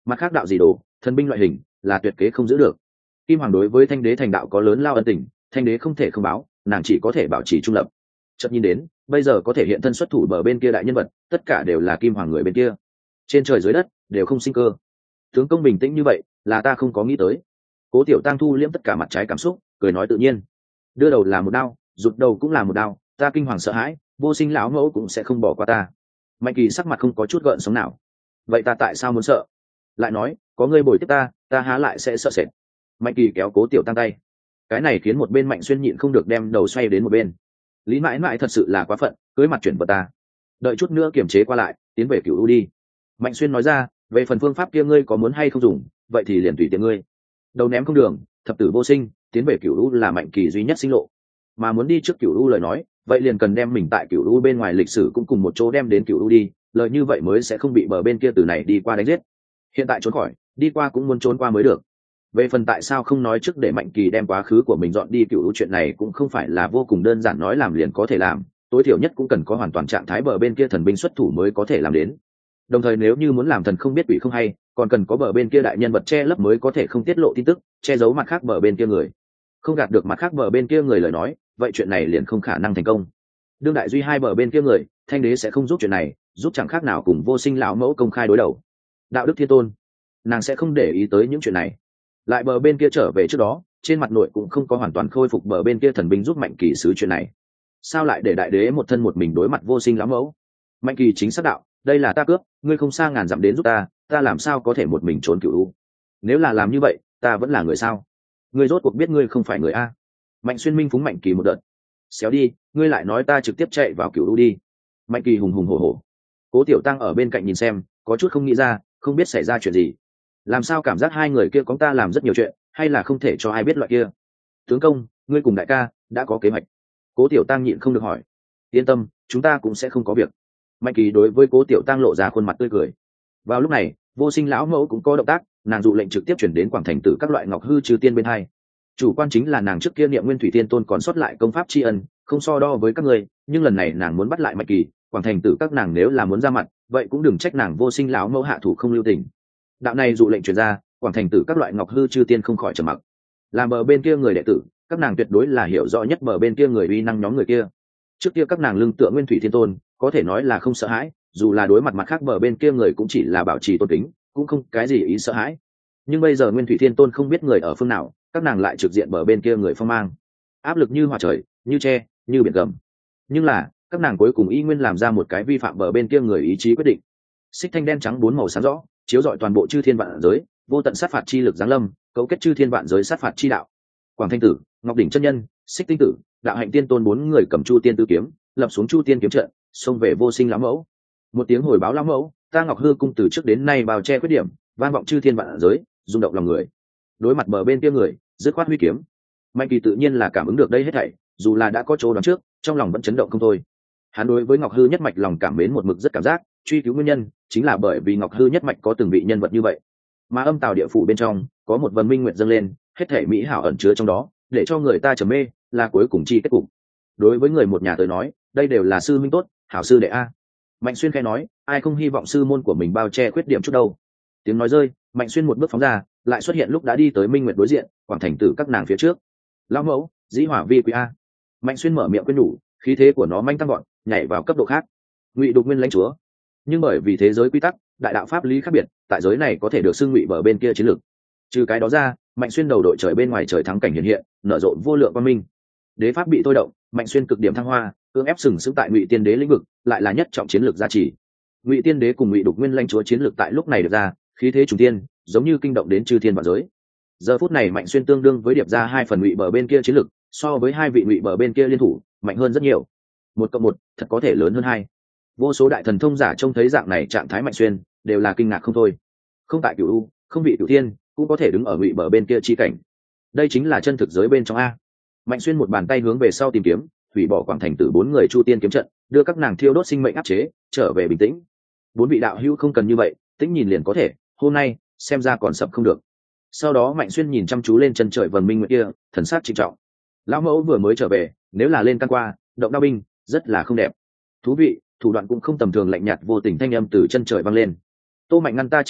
mặt khác đạo gì đồ thần binh loại hình là tuyệt kế không giữ được. Kim hoàng đối với thanh đế thành đạo có lớn lao ân tình, thanh đế không thể không báo, nàng chỉ có thể bảo trì trung lập. Chợt nhìn đến bây giờ có thể hiện thân xuất thủ bờ bên kia đại nhân vật, tất cả đều là kim hoàng người bên kia, trên trời dưới đất đều không sinh cơ. Tướng công bình tĩnh như vậy là ta không có nghĩ tới. Cố Tiểu Tăng thu liễm tất cả mặt trái cảm xúc, cười nói tự nhiên. Đưa đầu là một đao, rụt đầu cũng là một đao, ta kinh hoàng sợ hãi, vô sinh lão mẫu cũng sẽ không bỏ qua ta. Mạnh Kỳ sắc mặt không có chút gợn sóng nào. Vậy ta tại sao muốn sợ? Lại nói có ngươi bồi tiếp ta há lại sẽ sợ sệt. Mạnh Kỳ kéo Cố Tiểu Tăng tay, cái này khiến một bên Mạnh Xuyên nhịn không được đem đầu xoay đến một bên. Lý mãi mãi thật sự là quá phận, cưới mặt chuyển vợ ta. Đợi chút nữa kiềm chế qua lại, tiến về Cửu U đi. Mạnh Xuyên nói ra, về phần phương pháp kia ngươi có muốn hay không dùng, vậy thì liền tùy tiện ngươi. Đầu ném không đường, thập tử vô sinh, tiến về Cửu U là Mạnh Kỳ duy nhất sinh lộ. Mà muốn đi trước Cửu U lời nói, vậy liền cần đem mình tại Cửu U bên ngoài lịch sử cũng cùng một chỗ đem đến Cửu U đi, lời như vậy mới sẽ không bị bờ bên kia từ này đi qua đánh giết. Hiện tại trốn khỏi, đi qua cũng muốn trốn qua mới được. Về phần tại sao không nói trước để Mạnh Kỳ đem quá khứ của mình dọn đi Cửu U, chuyện này cũng không phải là vô cùng đơn giản nói làm liền có thể làm, tối thiểu nhất cũng cần có hoàn toàn trạng thái bờ bên kia thần binh xuất thủ mới có thể làm đến. Đồng thời nếu như muốn làm thần không biết quỷ không hay, còn cần có bờ bên kia đại nhân vật che lấp mới có thể không tiết lộ tin tức, che giấu mặt khác bờ bên kia người. Không gạt được mặt khác bờ bên kia người lời nói, vậy chuyện này liền không khả năng thành công. Đương đại duy hai bờ bên kia người, thanh đế sẽ không giúp chuyện này, giúp chẳng khác nào cùng vô sinh lão mẫu công khai đối đầu. Đạo đức thiên tôn, nàng sẽ không để ý tới những chuyện này. Lại bờ bên kia trở về trước đó, trên mặt nội cũng không có hoàn toàn khôi phục bờ bên kia thần binh giúp Mạnh Kỳ xử chuyện này. Sao lại để đại đế một thân một mình đối mặt vô sinh lão mẫu? Mạnh Kỳ chính xác đạo, đây là ta cướp, ngươi không xa ngàn dặm đến giúp ta làm sao có thể một mình trốn Cửu U? Nếu là làm như vậy, ta vẫn là người sao? Ngươi rốt cuộc biết ngươi không phải người a? Mạnh Xuyên minh phúng Mạnh Kỳ một đợt. Xéo đi, ngươi lại nói ta trực tiếp chạy vào Cửu U đi. Mạnh Kỳ hùng hùng hổ hổ. Cố Tiểu Tăng ở bên cạnh nhìn xem, có chút không nghĩ ra, không biết xảy ra chuyện gì. Làm sao cảm giác hai người kia có ta làm rất nhiều chuyện, hay là không thể cho ai biết loại kia? Tướng công, ngươi cùng đại ca đã có kế hoạch. Cố Tiểu Tăng nhịn không được hỏi. Yên tâm, chúng ta cũng sẽ không có việc. Mạnh Kỳ đối với Cố Tiểu Tăng lộ ra khuôn mặt tươi cười. Vào lúc này, vô sinh lão mẫu cũng có động tác, nàng dụ lệnh trực tiếp chuyển đến Quảng Thành Tử các loại ngọc hư trừ tiên bên hai. Chủ quan chính là nàng trước kia niệm Nguyên Thủy Thiên Tôn còn sót lại công pháp tri ân, không so đo với các ngươi, nhưng lần này nàng muốn bắt lại Mạnh Kỳ, Quảng Thành Tử các nàng nếu là muốn ra mặt, vậy cũng đừng trách nàng vô sinh lão mẫu hạ thủ không lưu tình. Đạo này dụ lệnh truyền ra, Quảng Thành Tử các loại ngọc hư trừ tiên không khỏi trầm mặc. Làm bờ bên kia người đệ tử, các nàng tuyệt đối là hiểu rõ nhất bờ bên kia người uy năng nhóm người kia. Trước kia các nàng lưng tựa Nguyên Thủy Thiên Tôn, có thể nói là không sợ hãi, dù là đối mặt mặt khác bờ bên kia người cũng chỉ là bảo trì tôn kính, cũng không cái gì ý sợ hãi. Nhưng bây giờ Nguyên Thủy Thiên Tôn không biết người ở phương nào, các nàng lại trực diện bờ bên kia người phong mang, áp lực như hỏa trời, như tre, như biển gầm. Nhưng là các nàng cuối cùng y nguyên làm ra một cái vi phạm bờ bên kia người ý chí quyết định. Xích thanh đen trắng bốn màu sáng rõ, chiếu rọi toàn bộ chư thiên vạn giới, vô tận sát phạt chi lực giáng lâm, cấu kết chư thiên vạn giới sát phạt chi đạo. Quảng Thanh Tử, Ngọc Đỉnh chân nhân, Xích Tinh Tử, Đạo Hạnh Tiên Tôn bốn người cầm chu tiên tứ kiếm, lập xuống chu tiên kiếm trận, xông về vô sinh lão mẫu. Một tiếng hồi báo lão mẫu, ta Ngọc Hư cung từ trước đến nay bao che khuyết điểm, vang vọng chư thiên vạn giới, rung động lòng người. Đối mặt bờ bên kia người, dứt khoát huy kiếm. Mạnh Kỳ tự nhiên là cảm ứng được đây hết thảy, dù là đã có chỗ đoán trước, trong lòng vẫn chấn động không thôi. Hắn đối với Ngọc Hư nhất mạch lòng cảm mến một mực rất cảm giác, truy cứu nguyên nhân chính là bởi vì Ngọc Hư nhất mạch có từng vị nhân vật như vậy. Mà âm tào địa phủ bên trong có một vần minh nguyệt dâng lên, hết thảy mỹ hảo ẩn chứa trong đó, để cho người ta trầm mê, là cuối cùng chi kết cục. Đối với người một nhà tới nói, đây đều là sư minh tốt, hảo sư đệ a. Mạnh Xuyên khẽ nói, ai không hy vọng sư môn của mình bao che khuyết điểm chút đâu. Tiếng nói rơi, Mạnh Xuyên một bước phóng ra, lại xuất hiện lúc đã đi tới minh nguyệt đối diện, Quảng Thành Tử các nàng phía trước. Lão mẫu, dĩ hỏa vi quý a. Mạnh Xuyên mở miệng khuyên nhủ, khí thế của nó manh tăng gọn, nhảy vào cấp độ khác. Ngụy Đục Nguyên lãnh chúa, nhưng bởi vì thế giới quy tắc, đại đạo pháp lý khác biệt, tại giới này có thể được xưng Ngụy bờ bên kia chiến lược. Trừ cái đó ra, Mạnh Xuyên đầu đội trời bên ngoài trời thắng cảnh hiện hiện, nở rộ vô lượng quang minh. Đế pháp bị thôi động, Mạnh Xuyên cực điểm thăng hoa, cưỡng ép sừng sững tại Ngụy Tiên Đế lĩnh vực, lại là nhất trọng chiến lược gia trì. Ngụy Tiên Đế cùng Ngụy Đục Nguyên lãnh chúa chiến lược tại lúc này được ra, khí thế trùng tiên, giống như kinh động đến chư thiên vạn giới. Giờ phút này Mạnh Xuyên tương đương với điệp ra hai phần Ngụy bờ bên kia chiến lược, so với hai vị Ngụy bờ bên kia liên thủ, mạnh hơn rất nhiều. 1+1 thật có thể lớn hơn 2. Vô số đại thần thông giả trông thấy dạng này trạng thái Mạnh Xuyên, đều là kinh ngạc không thôi. Không tại Cửu U, không vị Cửu Thiên, cũng có thể đứng ở Ngụy bờ bên kia chi cảnh. Đây chính là chân thực giới bên trong a. Mạnh Xuyên một bàn tay hướng về sau tìm kiếm, hủy bỏ Quảng Thành Tử bốn người chu tiên kiếm trận, đưa các nàng thiêu đốt sinh mệnh áp chế, trở về bình tĩnh. Bốn vị đạo hữu không cần như vậy, tĩnh nhìn liền có thể, hôm nay xem ra còn sập không được. Sau đó Mạnh Xuyên nhìn chăm chú lên chân trời vầng minh nguyệt kia, thần sắc trịnh trọng. Lão mẫu vừa mới trở về, nếu là lên căn qua, động đao binh, rất là không đẹp. Thú vị, thủ đoạn cũng không tầm thường, lạnh nhạt vô tình thanh âm từ chân trời vang lên. Tô Mạnh ngăn ta chi đạo,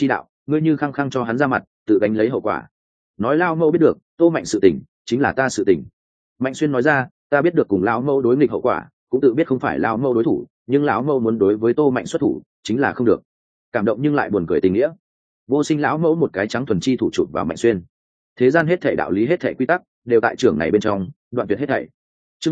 ngươi như khăng khăng cho hắn ra mặt tự gánh lấy hậu quả. Nói lão mẫu biết được Tô Mạnh sự tình chính là ta sự tình. Mạnh Xuyên nói ra, ta biết được cùng lão mẫu đối nghịch hậu quả, cũng tự biết không phải lão mẫu đối thủ, nhưng lão mẫu muốn đối với Tô Mạnh xuất thủ chính là không được. Cảm động nhưng lại buồn cười tình nghĩa. Vô Sinh lão mẫu một cái trắng thuần chi thủ chụp vào Mạnh Xuyên. Thế gian hết thảy đạo lý hết thảy quy tắc đều tại trưởng này bên trong, đoạn tuyệt hết thảy. Chương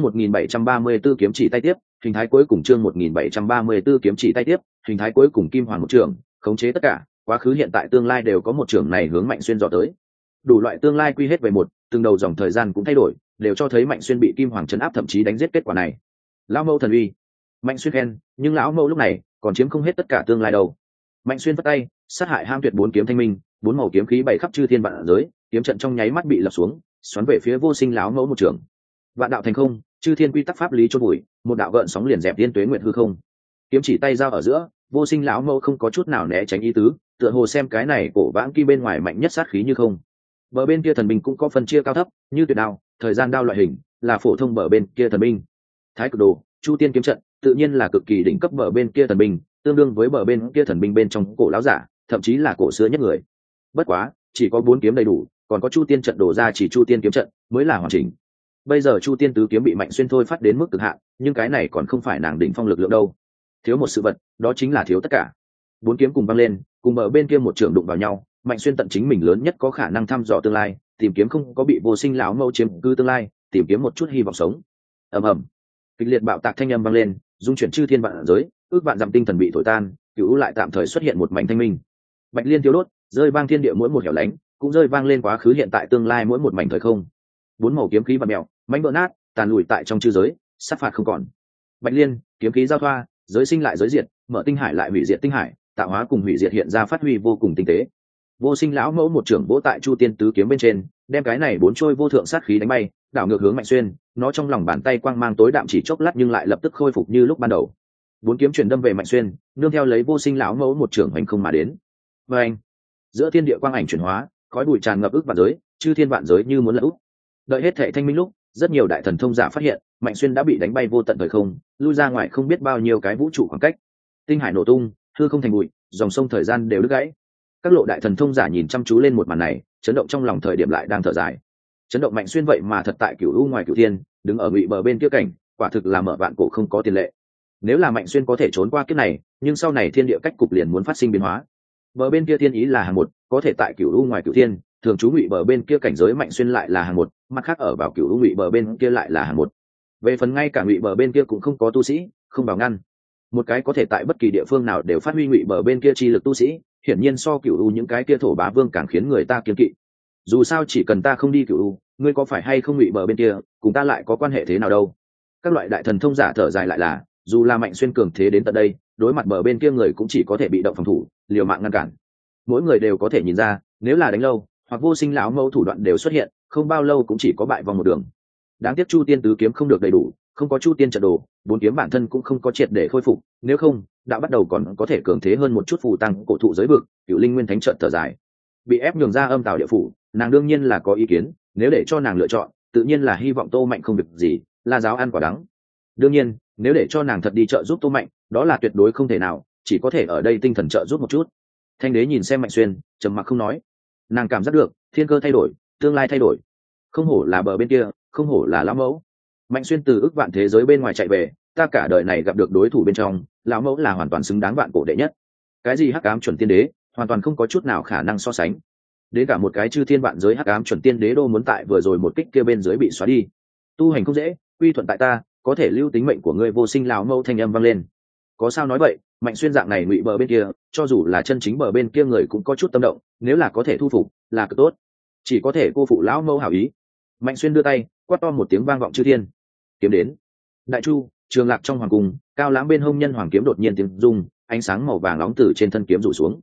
1734 kiếm chỉ tay tiếp, hình thái cuối cùng chương 1734 kiếm chỉ tay tiếp, hình thái cuối cùng kim hoàn một trường, khống chế tất cả, quá khứ hiện tại tương lai đều có một trường này hướng Mạnh Xuyên dò tới. Đủ loại tương lai quy hết về một, từng đầu dòng thời gian cũng thay đổi, đều cho thấy Mạnh Xuyên bị kim hoàng trấn áp thậm chí đánh giết kết quả này. Lão mẫu thần uy. Mạnh Xuyên khen, nhưng lão mẫu lúc này còn chiếm không hết tất cả tương lai đâu. Mạnh Xuyên vất tay, sát hại ham tuyệt bốn kiếm thanh minh, bốn màu kiếm khí bay khắp chư thiên vạn giới, kiếm trận trong nháy mắt bị lập xuống, xoắn về phía Vô Sinh lão mẫu một trường. Vạn đạo thành không, chư thiên quy tắc pháp lý chôn bụi, một đạo gợn sóng liền dẹp tiên tuế nguyệt hư không. Kiếm chỉ tay giao ở giữa, Vô Sinh lão mẫu không có chút nào né tránh ý tứ, tựa hồ xem cái này cổ vãng kỳ bên ngoài mạnh nhất sát khí như không. Bờ bên kia thần binh cũng có phân chia cao thấp, như tuyệt đao, thời gian đao loại hình, là phổ thông bờ bên kia thần binh. Thái cực đồ, chu tiên kiếm trận, tự nhiên là cực kỳ đỉnh cấp bờ bên kia thần binh, tương đương với bờ bên kia thần binh bên trong cổ lão giả, thậm chí là cổ xưa nhất người. Bất quá, chỉ có 4 kiếm đầy đủ, còn có chu tiên trận đổ ra chỉ chu tiên kiếm trận mới là hoàn chỉnh. Bây giờ chu tiên tứ kiếm bị Mạnh Xuyên thôi phát đến mức cực hạn, nhưng cái này còn không phải nàng đỉnh phong lực lượng đâu. Thiếu một sự vật, đó chính là thiếu tất cả. 4 kiếm cùng văng lên, cùng bờ bên kia một trường đụng vào nhau, Mạnh Xuyên tận chính mình lớn nhất có khả năng thăm dò tương lai, tìm kiếm không có bị Vô Sinh lão mẫu chiếm cư tương lai, tìm kiếm một chút hy vọng sống. Ầm ầm, kịch liệt bạo tạc thanh âm vang lên, dung chuyển chư thiên vạn giới, ước vạn dặm tinh thần bị thổi tan, cửu lại tạm thời xuất hiện một mảnh thanh minh. Bạch liên tiêu đốt, rơi vang thiên địa mỗi một hẻo lánh, cũng rơi vang lên quá khứ hiện tại tương lai mỗi một mảnh thời không. 4 màu kiếm khí bạt mèo, mảnh vỡ nát, tàn lùi tại trong chư giới, sát phạt không còn. Bạch liên, kiếm khí giao thoa, giới sinh lại giới diệt, mở tinh hải lại hủy diệt tinh hải, tạo hóa cùng hủy diệt hiện ra phát huy vô cùng tinh tế. Vô Sinh lão mẫu một trưởng vỗ tại chu tiên tứ kiếm bên trên, đem cái này 4 trôi vô thượng sát khí đánh bay, đảo ngược hướng Mạnh Xuyên, nó trong lòng bàn tay quang mang tối đạm chỉ chốc lát nhưng lại lập tức khôi phục như lúc ban đầu. 4 kiếm truyền đâm về Mạnh Xuyên, nương theo lấy Vô Sinh lão mẫu một trưởng hành không mà đến. Và anh, giữa thiên địa quang ảnh chuyển hóa, khói bụi tràn ngập ước vạn giới, chư thiên vạn giới như muốn lỡ úp. Đợi hết thảy thanh minh lúc, rất nhiều đại thần thông giả phát hiện, Mạnh Xuyên đã bị đánh bay vô tận thời không, lui ra ngoài không biết bao nhiêu cái vũ trụ khoảng cách. Tinh hải nổ tung, hư không thành bụi, dòng sông thời gian đều đứt gãy. Các lộ đại thần thông giả nhìn chăm chú lên một màn này, chấn động trong lòng thời điểm lại đang thở dài. Chấn động Mạnh Xuyên vậy mà thật tại cửu u ngoài cửu thiên, đứng ở ngụy bờ bên kia cảnh, quả thực là mở vạn cổ không có tiền lệ. Nếu là Mạnh Xuyên có thể trốn qua kiếp này, nhưng sau này thiên địa cách cục liền muốn phát sinh biến hóa. Bờ bên kia thiên ý là hàng một, có thể tại cửu u ngoài cửu thiên, thường trú ngụy bờ bên kia cảnh giới Mạnh Xuyên lại là hàng một, mặt khác ở vào cửu u ngụy bờ bên kia lại là hàng một. Về phần ngay cả ngụy bờ bên kia cũng không có tu sĩ, không bảo ngăn. Một cái có thể tại bất kỳ địa phương nào đều phát huy ngụy bờ bên kia chi lực tu sĩ, hiển nhiên so cửu u những cái kia thổ bá vương càng khiến người ta kiêng kỵ. Dù sao chỉ cần ta không đi cửu u, ngươi có phải hay không ngụy bờ bên kia, cùng ta lại có quan hệ thế nào đâu. Các loại đại thần thông giả thở dài lại là, dù là Mạnh Xuyên cường thế đến tận đây, đối mặt bờ bên kia người cũng chỉ có thể bị động phòng thủ, liều mạng ngăn cản. Mỗi người đều có thể nhìn ra, nếu là đánh lâu, hoặc Vô Sinh lão mẫu thủ đoạn đều xuất hiện, không bao lâu cũng chỉ có bại vòng một đường. Đáng tiếc chu tiên tứ kiếm không được đầy đủ, không có chu tiên trận đồ, 4 kiếm bản thân cũng không có triệt để khôi phục, nếu không đã bắt đầu còn có thể cường thế hơn một chút phù tăng cổ thụ giới vực. Cửu linh nguyên thánh trận thở dài, bị ép nhường ra âm tào địa phủ, nàng đương nhiên là có ý kiến, nếu để cho nàng lựa chọn tự nhiên là hy vọng Tô Mạnh không việc gì, La giáo ăn quả đắng. Đương nhiên nếu để cho nàng thật đi trợ giúp Tô Mạnh, đó là tuyệt đối không thể nào, chỉ có thể ở đây tinh thần trợ giúp một chút. Thanh đế nhìn xem Mạnh Xuyên, trầm mặc không nói. Nàng cảm giác được thiên cơ thay đổi, tương lai thay đổi. Không hổ là bờ bên kia, không hổ là lão mẫu. Mạnh Xuyên từ ước vạn thế giới bên ngoài chạy về, ta cả đời này gặp được đối thủ bên trong, lão mẫu là hoàn toàn xứng đáng vạn cổ đệ nhất. Cái gì hắc ám chuẩn tiên đế, hoàn toàn không có chút nào khả năng so sánh. Đến cả một cái chư thiên vạn giới hắc ám chuẩn tiên đế đô muốn tại vừa rồi một kích kia bên dưới bị xóa đi. Tu hành không dễ, quy thuận tại ta, có thể lưu tính mệnh của ngươi. Vô Sinh lão mẫu thanh âm vang lên. Có sao nói vậy, Mạnh Xuyên dạng này ngụy bờ bên kia, cho dù là chân chính bờ bên kia người cũng có chút tâm động, nếu là có thể thu phục, là cực tốt. Chỉ có thể cô phụ lão mẫu hảo ý. Mạnh Xuyên đưa tay, quát to một tiếng vang vọng chư thiên. Kiếm đến. Đại chu, Trường Lạc trong hoàng cung, Cao Lãm bên hông nhân hoàng kiếm đột nhiên tiếng rung, ánh sáng màu vàng nóng từ trên thân kiếm rủ xuống.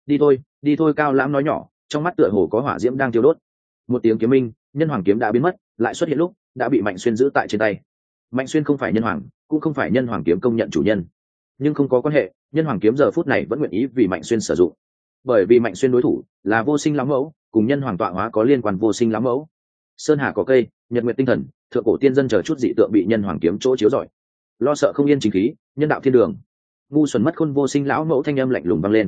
Đi thôi, Cao Lãm nói nhỏ, trong mắt tựa hồ có hỏa diễm đang thiêu đốt. Một tiếng kiếm minh, nhân hoàng kiếm đã biến mất, lại xuất hiện lúc đã bị Mạnh Xuyên giữ tại trên tay. Mạnh Xuyên không phải nhân hoàng, cũng không phải nhân hoàng kiếm công nhận chủ nhân, nhưng không có quan hệ, nhân hoàng kiếm giờ phút này vẫn nguyện ý vì Mạnh Xuyên sử dụng, bởi vì Mạnh Xuyên đối thủ là Vô Sinh lão mẫu, cùng nhân hoàng tọa hóa có liên quan. Vô Sinh lão mẫu, sơn hà có cây, nhật nguyệt tinh thần, thượng cổ tiên dân chờ chút dị tượng bị nhân hoàng kiếm chỗ chiếu rọi. Lo sợ không yên chính khí, nhân đạo thiên đường. Ngu xuẩn mất khôn. Vô Sinh lão mẫu thanh âm lạnh lùng vang lên.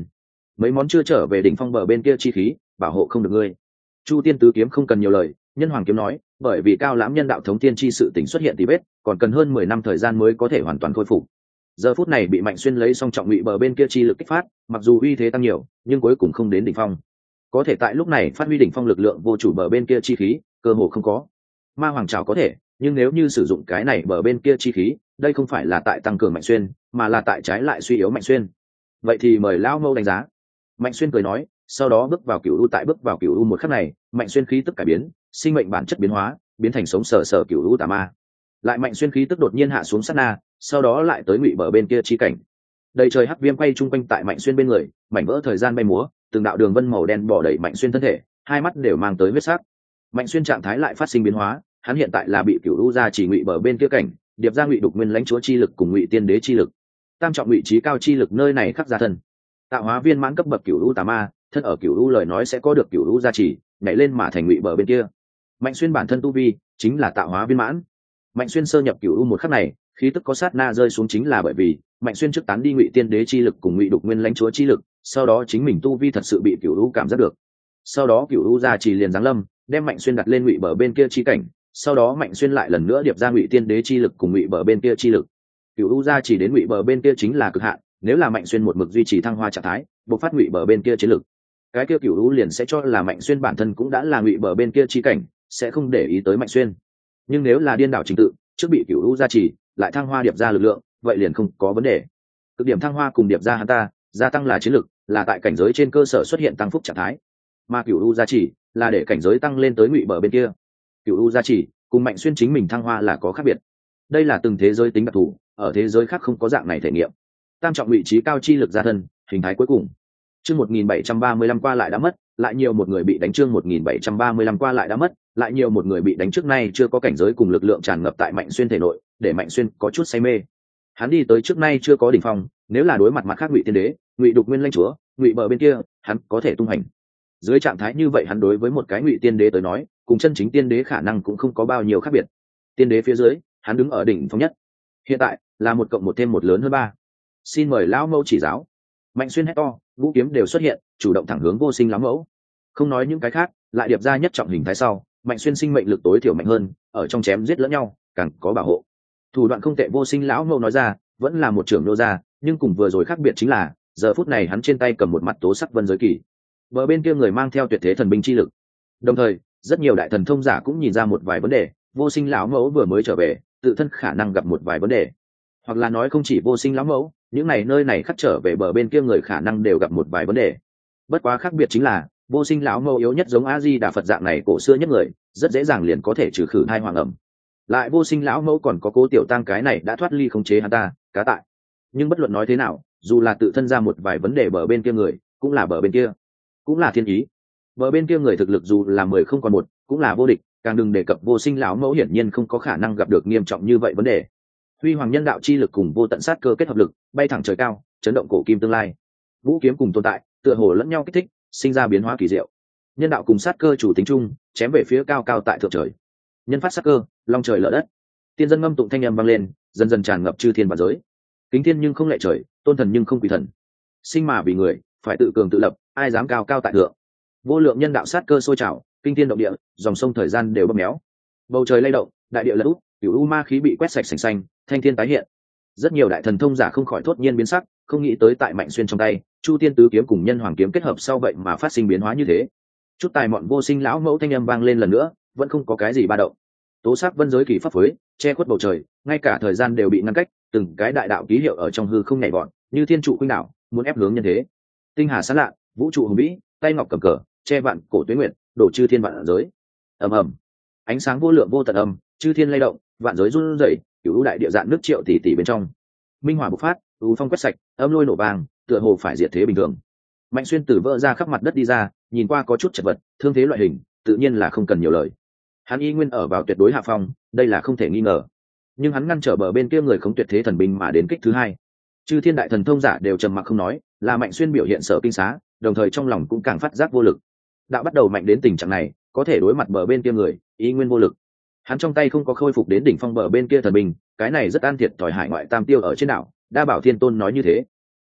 mấy món chưa trở về đỉnh phong bờ bên kia chi khí bảo hộ không được ngươi. Chu Tiên Tứ Kiếm không cần nhiều lời, Nhân Hoàng Kiếm nói, bởi vì Cao Lãm nhân đạo thống tiên chi sự tình xuất hiện tí vết, còn cần hơn 10 năm thời gian mới có thể hoàn toàn khôi phục. Giờ phút này bị Mạnh Xuyên lấy song trọng ngụy bờ bên kia chi lực kích phát, mặc dù uy thế tăng nhiều, nhưng cuối cùng không đến đỉnh phong. Có thể tại lúc này phát huy đỉnh phong lực lượng vô chủ bờ bên kia chi khí, cơ hồ không có. Ma Hoàng Trảo có thể, nhưng nếu như sử dụng cái này bờ bên kia chi khí, đây không phải là tại tăng cường Mạnh Xuyên, mà là tại trái lại suy yếu Mạnh Xuyên. Vậy thì mời lão Mâu đánh giá. Mạnh Xuyên cười nói, sau đó bước vào cửu u, tại bước vào cửu u một khắc này, Mạnh Xuyên khí tức cải biến, sinh mệnh bản chất biến hóa, biến thành sống sờ sờ cửu u tà ma. Lại Mạnh Xuyên khí tức đột nhiên hạ xuống sát na, sau đó lại tới ngụy bờ bên kia chi cảnh. Đầy trời hắc viêm quay chung quanh tại Mạnh Xuyên bên người, mảnh vỡ thời gian bay múa, từng đạo đường vân màu đen bỏ đầy Mạnh Xuyên thân thể, hai mắt đều mang tới huyết sắc. Mạnh Xuyên trạng thái lại phát sinh biến hóa, hắn hiện tại là bị cửu u ra chỉ ngụy bờ bên kia cảnh, điệp ra ngụy đục nguyên lãnh chúa chi lực cùng ngụy tiên đế chi lực, tam trọng vị trí cao chi lực nơi này khắc ra thân. Tạo hóa viên mãn cấp bậc cửu u tà ma, thân ở cửu u lời nói sẽ có được cửu u gia trì, nhảy lên mà thành ngụy bờ bên kia. Mạnh Xuyên bản thân tu vi chính là tạo hóa viên mãn. Mạnh Xuyên sơ nhập cửu u một khắc này, khí tức có sát na rơi xuống chính là bởi vì Mạnh Xuyên trước tán đi ngụy tiên đế chi lực cùng ngụy đục nguyên lãnh chúa chi lực, sau đó chính mình tu vi thật sự bị cửu u cảm giác được. Sau đó cửu u gia trì liền giáng lâm, đem Mạnh Xuyên đặt lên ngụy bờ bên kia chi cảnh, sau đó Mạnh Xuyên lại lần nữa điệp ra ngụy tiên đế chi lực cùng ngụy bờ bên kia chi lực. Cửu u gia trì đến ngụy bờ bên kia chính là cực hạn, nếu là Mạnh Xuyên một mực duy trì thăng hoa trạng thái, bộc phát ngụy bờ bên kia chiến lực, cái kia cửu u liền sẽ cho là Mạnh Xuyên bản thân cũng đã là ngụy bờ bên kia chi cảnh, sẽ không để ý tới Mạnh Xuyên. Nhưng nếu là điên đảo trình tự, trước bị cửu u gia trì, lại thăng hoa điệp ra lực lượng, vậy liền không có vấn đề. Cực điểm thăng hoa cùng điệp ra hắn ta gia tăng là chiến lực, là tại cảnh giới trên cơ sở xuất hiện tăng phúc trạng thái, mà cửu u gia trì là để cảnh giới tăng lên tới ngụy bờ bên kia. Cửu u gia trì cùng Mạnh Xuyên chính mình thăng hoa là có khác biệt, đây là từng thế giới tính đặc thù, ở thế giới khác không có dạng này thể nghiệm. Tam trọng vị trí cao chi lực gia thân, hình thái cuối cùng. Chương 1735 qua lại đã mất, lại nhiều một người bị đánh. Chương 1735 qua lại đã mất, lại nhiều một người bị đánh. Trước nay chưa có cảnh giới cùng lực lượng tràn ngập tại Mạnh Xuyên thể nội, để Mạnh Xuyên có chút say mê. Hắn đi tới trước nay chưa có đỉnh phong, nếu là đối mặt mặt khác ngụy tiên đế, ngụy đục nguyên lãnh chúa, ngụy bờ bên kia, hắn có thể tung hành. Dưới trạng thái như vậy hắn đối với một cái ngụy tiên đế tới nói, cùng chân chính tiên đế khả năng cũng không có bao nhiêu khác biệt. Tiên đế phía dưới, hắn đứng ở đỉnh phong nhất. Hiện tại là 1 cộng 1 thêm 1 lớn hơn 3. Xin mời lão mẫu chỉ giáo. Mạnh Xuyên hét to, vũ kiếm đều xuất hiện, chủ động thẳng hướng vô sinh lão mẫu. Không nói những cái khác, lại điệp ra nhất trọng hình thái sau, Mạnh Xuyên sinh mệnh lực tối thiểu mạnh hơn, ở trong chém giết lẫn nhau càng có bảo hộ. Thủ đoạn không tệ, vô sinh lão mẫu nói ra, vẫn là một trưởng nô gia, nhưng cùng vừa rồi khác biệt chính là, giờ phút này hắn trên tay cầm một mặt tố sắc vân giới kỳ, bờ bên kia người mang theo tuyệt thế thần binh chi lực. Đồng thời, rất nhiều đại thần thông giả cũng nhìn ra một vài vấn đề, vô sinh lão mẫu vừa mới trở về, tự thân khả năng gặp một vài vấn đề, hoặc là nói không chỉ vô sinh lão mẫu, những này nơi này khắc trở về bờ bên kia người khả năng đều gặp một vài vấn đề. Bất quá khác biệt chính là, vô sinh lão mẫu yếu nhất giống A Di Đà Phật dạng này cổ xưa nhất người, rất dễ dàng liền có thể trừ khử thai hoàng ẩm. Lại vô sinh lão mẫu còn có Cố Tiểu Tăng cái này đã thoát ly khống chế hắn ta, cá tại. Nhưng bất luận nói thế nào, dù là tự thân ra một vài vấn đề, bờ bên kia người cũng là bờ bên kia, cũng là thiên ý. Bờ bên kia người thực lực dù là 10 không còn 1, cũng là vô địch, càng đừng đề cập vô sinh lão mẫu hiển nhiên không có khả năng gặp được nghiêm trọng như vậy vấn đề. Huy hoàng nhân đạo chi lực cùng vô tận sát cơ kết hợp lực, bay thẳng trời cao, chấn động cổ kim tương lai. Vũ kiếm cùng tồn tại, tựa hồ lẫn nhau kích thích, sinh ra biến hóa kỳ diệu. Nhân đạo cùng sát cơ chủ tính chung, chém về phía cao cao tại thượng trời. Nhân phát sát cơ, long trời lở đất. Tiên dân ngâm tụng thanh âm vang lên, dần dần tràn ngập chư thiên và giới. Kính thiên nhưng không lệ trời, tôn thần nhưng không quỳ thần. Sinh mà vì người, phải tự cường tự lập, ai dám cao cao tại thượng. Vô lượng nhân đạo sát cơ sôi trào, kinh thiên động địa, dòng sông thời gian đều bóp méo. Bầu trời lay động, đại địa lật úp, cửu u ma khí bị quét sạch sành xanh, thanh thiên tái hiện. Rất nhiều đại thần thông giả không khỏi thốt nhiên biến sắc, không nghĩ tới tại Mạnh Xuyên trong tay, Chu Tiên Tứ Kiếm cùng Nhân Hoàng Kiếm kết hợp sau vậy mà phát sinh biến hóa như thế. Chút tài mọn vô sinh lão mẫu thanh âm vang lên lần nữa, vẫn không có cái gì ba động. Tố sắc vân giới kỳ pháp phối, che khuất bầu trời, ngay cả thời gian đều bị ngăn cách, từng cái đại đạo ký hiệu ở trong hư không nhảy vọt, như thiên trụ khuynh đảo, muốn ép hướng nhân thế. Tinh hà sáng lạ, vũ trụ hùng vĩ, tay ngọc cầm cờ, che vạn cổ tuế nguyệt, đổ chư thiên vạn giới. Ầm ầm, ánh sáng vô lượng vô tận âm, chư thiên lay động, vạn giới run rẩy, cửu đại địa dạn nước triệu tỷ tỷ bên trong. Minh hỏa bộc phát, u phong quét sạch, âm lôi nổ vàng, tựa hồ phải diệt thế bình thường. Mạnh Xuyên từ vỡ ra khắp mặt đất đi ra, nhìn qua có chút chật vật, thương thế loại hình, tự nhiên là không cần nhiều lời. Hắn y nguyên ở vào tuyệt đối hạ phong, đây là không thể nghi ngờ. Nhưng hắn ngăn trở bờ bên kia người không tuyệt thế thần binh mà đến kích thứ hai. Chư thiên đại thần thông giả đều trầm mặc không nói, là Mạnh Xuyên biểu hiện sợ kinh xá, đồng thời trong lòng cũng càng phát giác vô lực. Đạo bắt đầu mạnh đến tình trạng này, có thể đối mặt bờ bên kia người, y nguyên vô lực. Hắn trong tay không có khôi phục đến đỉnh phong bờ bên kia thần binh, cái này rất an thiệt thòi hải ngoại tam tiêu ở trên đảo. Đa Bảo Thiên Tôn nói như thế.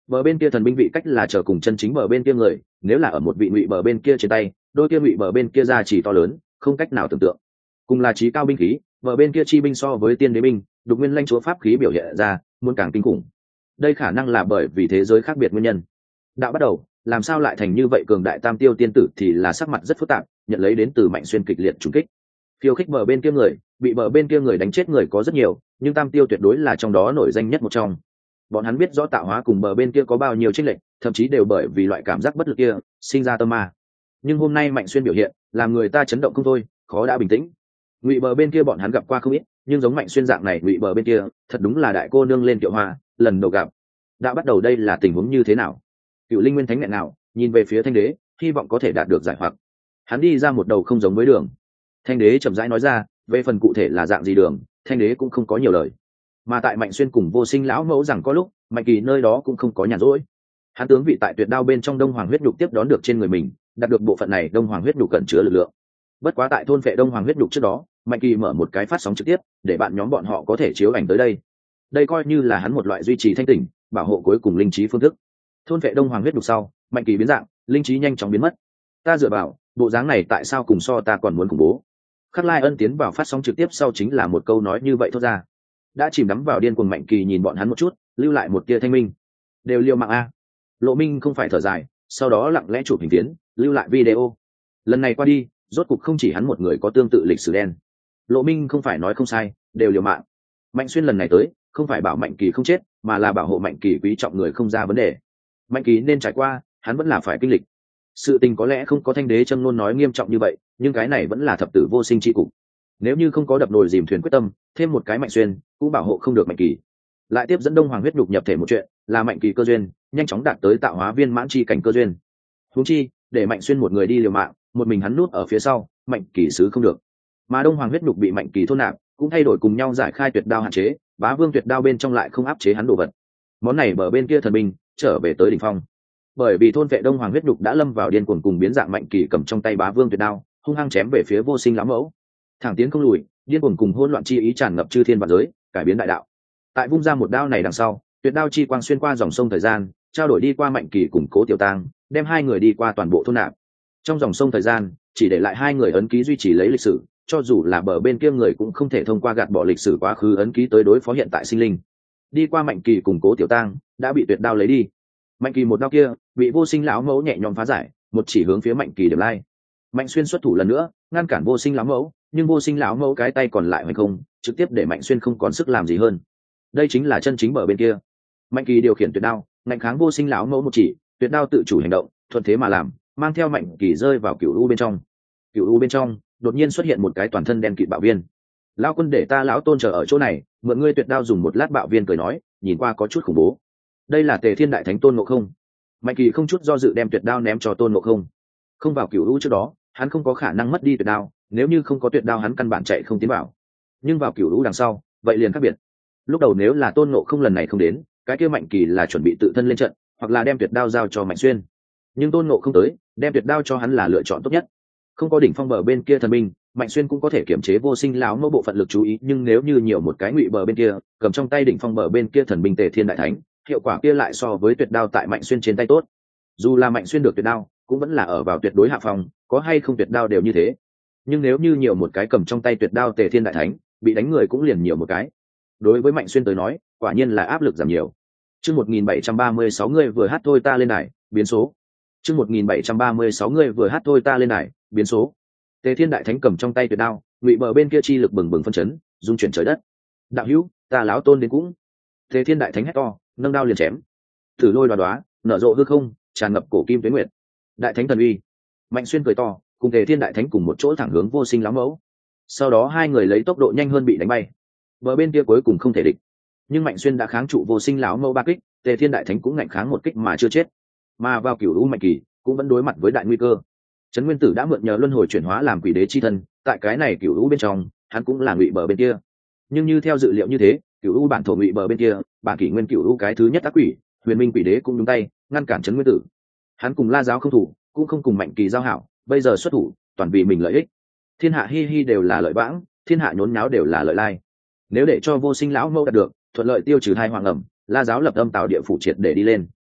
bờ bên kia thần binh vị cách là chờ cùng chân chính bờ bên kia người, nếu là ở một vị ngụy bờ bên kia trên tay, đôi kia ngụy bờ bên kia ra chỉ to lớn, không cách nào tưởng tượng. Cùng là trí cao binh khí, bờ bên kia chi binh so với tiên đế binh, đục nguyên lãnh chúa pháp khí biểu hiện ra muốn càng kinh khủng. Đây khả năng là bởi vì thế giới khác biệt nguyên nhân. Đạo bắt đầu, làm sao lại thành như vậy? Cường đại tam tiêu tiên tử thì là sắc mặt rất phức tạp, nhận lấy đến từ Mạnh Xuyên kịch liệt trùng kích. Khiêu khích bờ bên kia người, bị bờ bên kia người đánh chết người có rất nhiều, nhưng tam tiêu tuyệt đối là trong đó nổi danh nhất một trong. Bọn hắn biết rõ tạo hóa cùng bờ bên kia có bao nhiêu chênh lệch, thậm chí đều bởi vì loại cảm giác bất lực kia sinh ra tâm ma. Nhưng hôm nay Mạnh Xuyên biểu hiện làm người ta chấn động không thôi, khó đã bình tĩnh. Ngụy bờ bên kia bọn hắn gặp qua không ít, nhưng giống Mạnh Xuyên dạng này ngụy bờ bên kia thật đúng là đại cô nương lên kiệu hoa, lần đầu gặp. Đã bắt đầu đây là tình huống như thế nào? Cựu Linh Nguyên Thánh nghẹn nào nhìn về phía Thanh Đế, hy vọng có thể đạt được giải hoặc. Hắn đi ra một đầu không giống với đường. Thanh Đế chậm rãi nói ra, về phần cụ thể là dạng gì đường, Thanh Đế cũng không có nhiều lời. Mà tại Mạnh Xuyên cùng Vô Sinh lão mẫu rằng có lúc Mạnh Kỳ nơi đó cũng không có nhàn rỗi. Hắn tướng vị tại Tuyệt Đao bên trong Đông Hoàng huyết nhục tiếp đón được trên người mình, đạt được bộ phận này Đông Hoàng huyết nhục cẩn chứa lực lượng. Bất quá tại thôn vệ Đông Hoàng huyết nhục trước đó, Mạnh Kỳ mở một cái phát sóng trực tiếp để bạn nhóm bọn họ có thể chiếu ảnh tới đây. Đây coi như là hắn một loại duy trì thanh tỉnh, bảo hộ cuối cùng linh trí phương thức. Thôn vệ Đông Hoàng huyết nhục sau, Mạnh Kỳ biến dạng, linh trí nhanh chóng biến mất. Ta dựa vào, bộ dáng này tại sao cùng so ta còn muốn khủng bố? Khắc Lai Ân tiến vào phát sóng trực tiếp sau chính là một câu nói như vậy thốt ra. Đã chìm đắm vào điên cuồng Mạnh Kỳ nhìn bọn hắn một chút, lưu lại một tia thanh minh. Đều liều mạng a. Lộ Minh không phải thở dài, sau đó lặng lẽ chụp hình tiến, lưu lại video. Lần này qua đi, rốt cục không chỉ hắn một người có tương tự lịch sử đen. Lộ Minh không phải nói không sai, đều liều mạng. Mạnh Xuyên lần này tới, không phải bảo Mạnh Kỳ không chết, mà là bảo hộ Mạnh Kỳ quý trọng người không ra vấn đề. Mạnh Kỳ nên trải qua, hắn vẫn là phải kinh lịch. Sự tình có lẽ không có Thanh Đế châm luôn nói nghiêm trọng như vậy, nhưng cái này vẫn là thập tử vô sinh chi cục. Nếu như không có đập nồi dìm thuyền quyết tâm, thêm một cái Mạnh Xuyên cũng bảo hộ không được Mạnh Kỳ. Lại tiếp dẫn Đông Hoàng huyết nhục nhập thể một chuyện, là Mạnh Kỳ cơ duyên, nhanh chóng đạt tới tạo hóa viên mãn chi cảnh cơ duyên. Huống chi, để Mạnh Xuyên một người đi liều mạng, một mình hắn núp ở phía sau, Mạnh Kỳ xứ không được. Mà Đông Hoàng huyết nhục bị Mạnh Kỳ thôn nạp, cũng thay đổi cùng nhau giải khai tuyệt đao hạn chế, Bá Vương tuyệt đao bên trong lại không áp chế hắn đồ vật. Món này bờ bên kia thần binh trở về tới đỉnh phong. Bởi vì thôn vệ Đông Hoàng huyết nhục đã lâm vào điên cuồng cùng biến dạng, Mạnh Kỳ cầm trong tay Bá Vương tuyệt đao, hung hăng chém về phía Vô Sinh lão mẫu. Thẳng tiến không lùi, điên cuồng cùng hỗn loạn chi ý tràn ngập chư thiên vạn giới, cải biến đại đạo. Tại vung ra một đao này đằng sau, tuyệt đao chi quang xuyên qua dòng sông thời gian, trao đổi đi qua Mạnh Kỳ cùng Cố Tiểu Tang, đem hai người đi qua toàn bộ thôn nạp. Trong dòng sông thời gian, chỉ để lại hai người ấn ký duy trì lấy lịch sử, cho dù là bờ bên kia người cũng không thể thông qua gạt bỏ lịch sử quá khứ ấn ký tới đối phó hiện tại sinh linh. Đi qua Mạnh Kỳ cùng Cố Tiểu Tang, đã bị tuyệt đao lấy đi. Mạnh Kỳ một đao kia bị Vô Sinh lão mẫu nhẹ nhõm phá giải, một chỉ hướng phía Mạnh Kỳ điểm lai. Mạnh Xuyên xuất thủ lần nữa, ngăn cản Vô Sinh lão mẫu, nhưng Vô Sinh lão mẫu cái tay còn lại hoành không, trực tiếp để Mạnh Xuyên không còn sức làm gì hơn. Đây chính là chân chính bờ bên kia. Mạnh Kỳ điều khiển tuyệt đao, ngăn kháng Vô Sinh lão mẫu một chỉ, tuyệt đao tự chủ hành động, thuận thế mà làm, mang theo Mạnh Kỳ rơi vào cửu u bên trong. Cửu u bên trong đột nhiên xuất hiện một cái toàn thân đen kịt bạo viên. Lão quân để ta lão tôn chờ ở chỗ này, mượn ngươi tuyệt đao dùng một lát. Bạo viên cười nói, nhìn qua có chút khủng bố. Đây là Tề Thiên đại thánh Tôn Ngộ Không. Mạnh Kỳ không chút do dự đem tuyệt đao ném cho Tôn Ngộ Không. Không vào cửu u trước đó, hắn không có khả năng mất đi tuyệt đao, nếu như không có tuyệt đao hắn căn bản chạy không tiến vào. Nhưng vào cửu u đằng sau, vậy liền khác biệt. Lúc đầu nếu là Tôn Ngộ Không lần này không đến, cái kia Mạnh Kỳ là chuẩn bị tự thân lên trận, hoặc là đem tuyệt đao giao cho Mạnh Xuyên. Nhưng Tôn Ngộ Không tới, đem tuyệt đao cho hắn là lựa chọn tốt nhất. Không có đỉnh phong bờ bên kia thần binh, Mạnh Xuyên cũng có thể kiểm chế Vô Sinh lão mẫu bộ phận lực chú ý, nhưng nếu như nhiều một cái ngụy bờ bên kia, cầm trong tay đỉnh phong bờ bên kia thần binh Tề Thiên đại thánh, hiệu quả kia lại so với tuyệt đao tại Mạnh Xuyên trên tay tốt. Dù là Mạnh Xuyên được tuyệt đao, cũng vẫn là ở vào tuyệt đối hạ phòng, có hay không tuyệt đao đều như thế. Nhưng nếu như nhiều một cái cầm trong tay tuyệt đao Tề Thiên đại thánh, bị đánh người cũng liền nhiều một cái. Đối với Mạnh Xuyên tới nói, quả nhiên là áp lực giảm nhiều. Chương 1736 người vừa hát thôi ta lên đài, biến số. Chương 1736 người vừa hát thôi ta lên đài, biến số. Tề Thiên đại thánh cầm trong tay tuyệt đao, ngụy bờ bên kia chi lực bừng bừng phân chấn, dung chuyển trời đất. Đạo hữu, ta lão tôn đến cũng. Tề Thiên đại thánh hét to, nâng đao liền chém. Thử lôi đoá đoá, nở rộ hư không, tràn ngập cổ kim tuế nguyệt. Đại thánh thần uy. Mạnh Xuyên cười to, cùng Tề Thiên đại thánh cùng một chỗ thẳng hướng Vô Sinh lão mẫu. Sau đó hai người lấy tốc độ nhanh hơn bị đánh bay. Bờ bên kia cuối cùng không thể địch. Nhưng Mạnh Xuyên đã kháng trụ Vô Sinh lão mẫu ba kích, Tề Thiên đại thánh cũng ngạnh kháng một kích mà chưa chết. Mà vào cửu u Mạnh Kỳ cũng vẫn đối mặt với đại nguy cơ. Trấn Nguyên Tử đã mượn nhờ luân hồi chuyển hóa làm quỷ đế chi thân, tại cái này cửu u bên trong, hắn cũng là ngụy bờ bên kia. Nhưng như theo dự liệu như thế, cửu u bản thổ ngụy bờ bên kia, bản kỷ nguyên cửu u cái thứ nhất ác quỷ, Huyền Minh quỷ đế cũng nhúng tay, ngăn cản Trấn Nguyên Tử. Hắn cùng La giáo không thủ, cũng không cùng Mạnh Kỳ giao hảo, bây giờ xuất thủ, toàn vì mình lợi ích. Thiên hạ hi hi đều là lợi vãng, thiên hạ nhốn nháo đều là lợi lai. Nếu để cho Vô Sinh lão mẫu đạt được thuận lợi tiêu trừ hai hoàng ẩm, La giáo lập âm tạo địa phủ triệt để đi lên.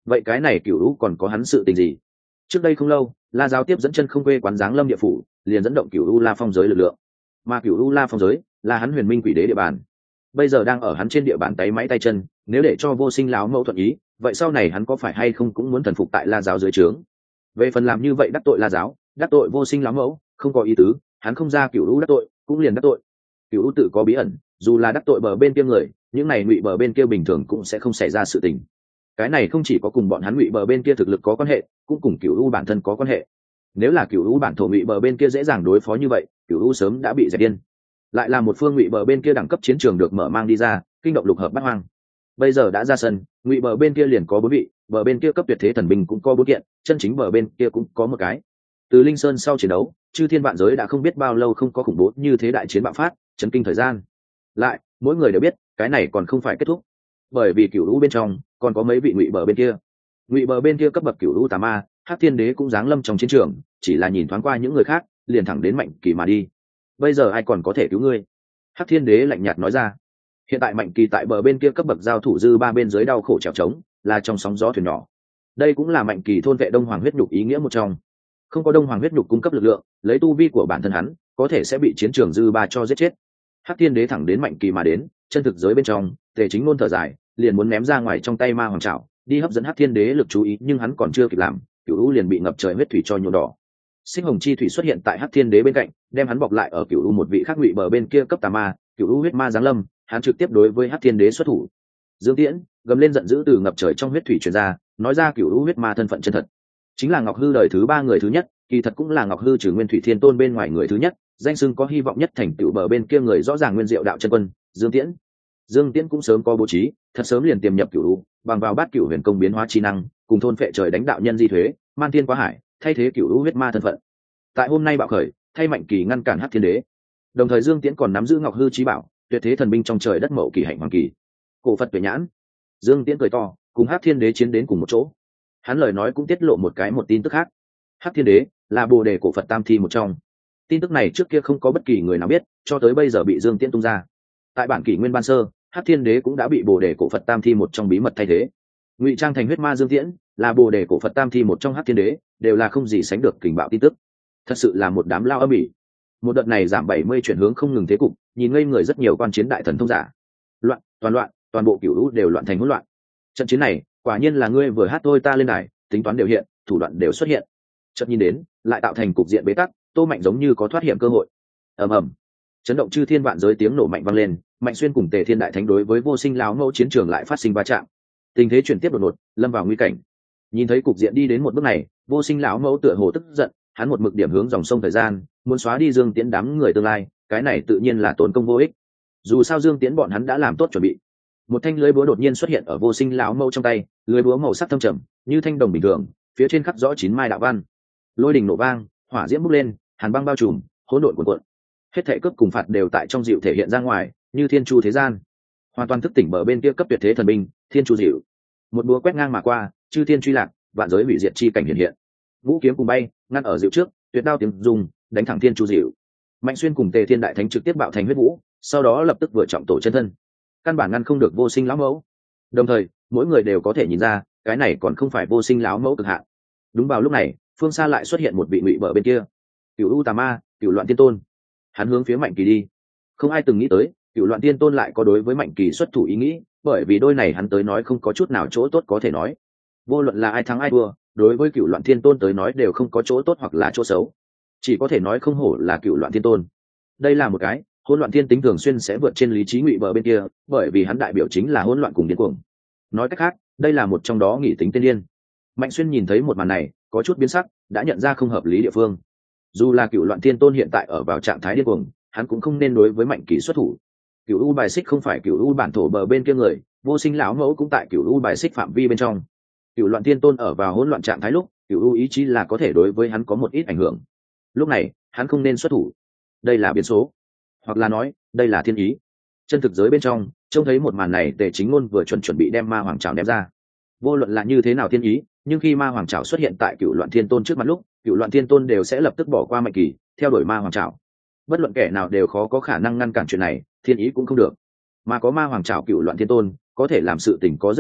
vậy cái này cựu u còn có hắn sự tình gì? Trước đây không lâu, La giáo tiếp dẫn chân không quê quán giáng lâm địa phủ, liền dẫn động cựu u La phong giới lực lượng, mà cựu u La phong giới là hắn huyền minh quỷ đế địa bàn, bây giờ đang ở hắn trên địa bàn tay máy tay chân. Nếu để cho vô sinh lão mẫu thuận ý, vậy sau này hắn có phải hay không cũng muốn thần phục tại La giáo dưới trướng? Về phần làm như vậy đắc tội La giáo, đắc tội vô sinh lão mẫu, không có ý tứ. Hắn không ra cựu u đắc tội, cũng liền đắc tội. Cựu u tự có bí ẩn, dù là đắc tội bờ bên kia người, những này ngụy bờ bên kia bình thường cũng sẽ không xảy ra sự tình. Cái này không chỉ có cùng bọn hắn ngụy bờ bên kia thực lực có quan hệ, cũng cùng cựu u bản thân có quan hệ. Nếu là cựu u bản thổ ngụy bờ bên kia dễ dàng đối phó như vậy, cựu u sớm đã bị dẹp điên. Lại là một phương ngụy bờ bên kia đẳng cấp chiến trường được mở mang đi ra, kinh động lục hợp bát hoang. Bây giờ đã ra sân, ngụy bờ bên kia liền có 4 vị, bờ bên kia cấp tuyệt thế thần binh cũng có 4 kiện, chân chính bờ bên kia cũng có một cái. Từ Linh Sơn sau chiến đấu, chư thiên vạn giới đã không biết bao lâu không có khủng bố như thế đại chiến bạo phát, chấn kinh thời gian. Lại, mỗi người đều biết, cái này còn không phải kết thúc, bởi vì cựu u bên trong còn có mấy vị ngụy bờ bên kia. Ngụy bờ bên kia cấp bậc cựu u tà ma, Hắc Thiên Đế cũng giáng lâm trong chiến trường, chỉ là nhìn thoáng qua những người khác, liền thẳng đến Mạnh Kỳ mà đi. Bây giờ ai còn có thể cứu ngươi? Hắc Thiên Đế lạnh nhạt nói ra. Hiện tại Mạnh Kỳ tại bờ bên kia cấp bậc giao thủ dư ba bên dưới đau khổ trèo trống, là trong sóng gió thuyền nhỏ. Đây cũng là Mạnh Kỳ thôn vệ đông hoàng huyết nhục ý nghĩa một trong. Không có đông hoàng huyết nhục cung cấp lực lượng, lấy tu vi của bản thân hắn, có thể sẽ bị chiến trường dư ba cho giết chết. Hắc Thiên Đế thẳng đến Mạnh Kỳ mà đến, chân thực giới bên trong, Tề Chính Ngôn thở dài, liền muốn ném ra ngoài trong tay ma hoàng trảo, đi hấp dẫn Hắc Thiên Đế lực chú ý, nhưng hắn còn chưa kịp làm, cửu u liền bị ngập trời huyết thủy cho nhuộm đỏ. Sinh hồng chi thủy xuất hiện tại Hắc Thiên Đế bên cạnh, đem hắn bọc lại ở cửu u một vị khác ngụy bờ bên kia cấp tà ma, cửu u huyết ma giáng lâm, hắn trực tiếp đối với Hắc Thiên Đế xuất thủ. Dương Tiễn gầm lên giận dữ từ ngập trời trong huyết thủy truyền ra, nói ra cửu u huyết ma thân phận chân thật, chính là Ngọc Hư đời thứ 3 người thứ nhất, kỳ thật cũng là Ngọc Hư trừ Nguyên Thủy Thiên Tôn bên ngoài người thứ nhất, danh xưng có hy vọng nhất thành tựu bờ bên kia người rõ ràng nguyên diệu đạo chân quân, Dương Tiễn. Dương Tiễn cũng sớm có bố trí, thật sớm liền tiềm nhập cửu u, bằng vào bát cửu huyền công biến hóa chi năng, cùng thôn phệ trời đánh đạo nhân di thuế, man thiên quá hải, thay thế cửu u huyết ma thân phận. Tại hôm nay bạo khởi, thay Mạnh Kỳ ngăn cản Hắc Thiên Đế. Đồng thời Dương Tiễn còn nắm giữ Ngọc Hư chí bảo, tuyệt thế thần binh trong trời đất mậu kỳ hạnh hoàng kỳ. Cổ Phật tuệ nhãn. Dương Tiễn cười to, cùng Hắc Thiên Đế chiến đến cùng một chỗ. Hắn lời nói cũng tiết lộ một tin tức khác. Hắc Thiên Đế là Bồ Đề cổ Phật tam thi một trong. Tin tức này trước kia không có bất kỳ người nào biết, cho tới bây giờ bị Dương Tiễn tung ra. Tại bản kỷ nguyên ban sơ, Hắc Thiên Đế cũng đã bị Bồ Đề cổ Phật tam thi một trong bí mật thay thế. Ngụy trang thành huyết ma Dương Tiễn là Bồ Đề cổ Phật tam thi một trong Hắc Thiên Đế, đều là không gì sánh được kình bạo tin tức. Thật sự là một đám lao âm ỉ. Một đợt này giảm 70 chuyển hướng không ngừng thế cục, nhìn ngây người rất nhiều quan chiến đại thần thông giả. Loạn, toàn bộ cửu lũ đều loạn thành hỗn loạn. Trận chiến này, quả nhiên là ngươi vừa hát thôi ta lên đài, tính toán đều hiện, thủ đoạn đều xuất hiện. Chợt nhìn đến, lại tạo thành cục diện bế tắc, Tô Mạnh giống như có thoát hiểm cơ hội. Ầm ầm, chấn động chư thiên vạn giới tiếng nổ mạnh vang lên, Mạnh Xuyên cùng Tề Thiên đại thánh đối với vô sinh lão mẫu chiến trường lại phát sinh va chạm. Tình thế chuyển tiếp đột ngột, lâm vào nguy cảnh. Nhìn thấy cục diện đi đến một bước này, vô sinh lão mẫu tựa hồ tức giận, hắn một mực điểm hướng dòng sông thời gian, muốn xóa đi Dương Tiễn đám người tương lai, cái này tự nhiên là tốn công vô ích. Dù sao Dương Tiễn bọn hắn đã làm tốt chuẩn bị. Một thanh lưới búa đột nhiên xuất hiện ở vô sinh lão mẫu trong tay, lưới búa màu sắc thâm trầm, như thanh đồng bình thường, phía trên khắc rõ 9 mai đạo văn. Lôi đình nổ vang, hỏa diễm bốc lên, hàn băng bao trùm, hỗn độn cuộn cuộn. Hết thảy cướp cùng phạt đều tại trong dịu thể hiện ra ngoài, như thiên chu thế gian. Hoàn toàn thức tỉnh bờ bên kia cấp tuyệt thế thần binh, thiên chu dịu. Một búa quét ngang mà qua, chư thiên truy lạc, vạn giới hủy diệt chi cảnh hiện hiện. Ngũ kiếm cùng bay, ngăn ở dịu trước, tuyệt đao tiếng dùng, đánh thẳng thiên chu dịu. Mạnh Xuyên cùng Tề Thiên đại thánh trực tiếp bạo thành huyết vũ, sau đó lập tức vừa trọng tổ chân thân. Căn bản ngăn không được vô sinh lão mẫu. Đồng thời, mỗi người đều có thể nhìn ra, cái này còn không phải vô sinh lão mẫu cực hạn. Đúng vào lúc này, phương xa lại xuất hiện một vị ngụy bờ bên kia. Cửu U Tà Ma, Cửu Loạn Tiên Tôn. Hắn hướng phía Mạnh Kỳ đi. Không ai từng nghĩ tới, Cửu Loạn Tiên Tôn lại có đối với Mạnh Kỳ xuất thủ ý nghĩ, bởi vì đôi này hắn tới nói không có chút nào chỗ tốt có thể nói. Vô luận là ai thắng ai thua, đối với Cửu Loạn Tiên Tôn tới nói đều không có chỗ tốt hoặc là chỗ xấu. Chỉ có thể nói không hổ là Cửu Loạn Tiên Tôn. Đây là một cái hỗn loạn thiên tính thường xuyên sẽ vượt trên lý trí ngụy bờ bên kia, bởi vì hắn đại biểu chính là hỗn loạn cùng điên cuồng. Nói cách khác, đây là một trong đó nghỉ tính tiên điên. Mạnh Xuyên nhìn thấy một màn này, có chút biến sắc, đã nhận ra không hợp lý địa phương. Dù là Cửu Loạn Thiên Tôn hiện tại ở vào trạng thái điên cuồng, hắn cũng không nên đối với Mạnh Kỳ xuất thủ. Cửu U bài xích không phải Cửu U bản thổ bờ bên kia người, vô sinh lão mẫu cũng tại Cửu U bài xích phạm vi bên trong. Cửu Loạn Thiên Tôn ở vào hỗn loạn trạng thái lúc, Cửu U ý chí là có thể đối với hắn có một ít ảnh hưởng. Lúc này, hắn không nên xuất thủ. Đây là biến số, hoặc là nói, đây là thiên ý. Chân thực giới bên trong, trông thấy một màn này, Tề Chính Ngôn vừa chuẩn bị đem ma hoàng trảo ném ra. Vô luận là như thế nào thiên ý, nhưng khi ma hoàng trảo xuất hiện tại Cửu Loạn Thiên Tôn trước mặt lúc, Cửu Loạn Thiên Tôn đều sẽ lập tức bỏ qua Mạnh Kỳ, theo đuổi ma hoàng trảo. Bất luận kẻ nào đều khó có khả năng ngăn cản chuyện này, thiên ý cũng không được. Mà có ma hoàng trảo Cửu Loạn Thiên Tôn, có thể làm sự tình có rất nhiều,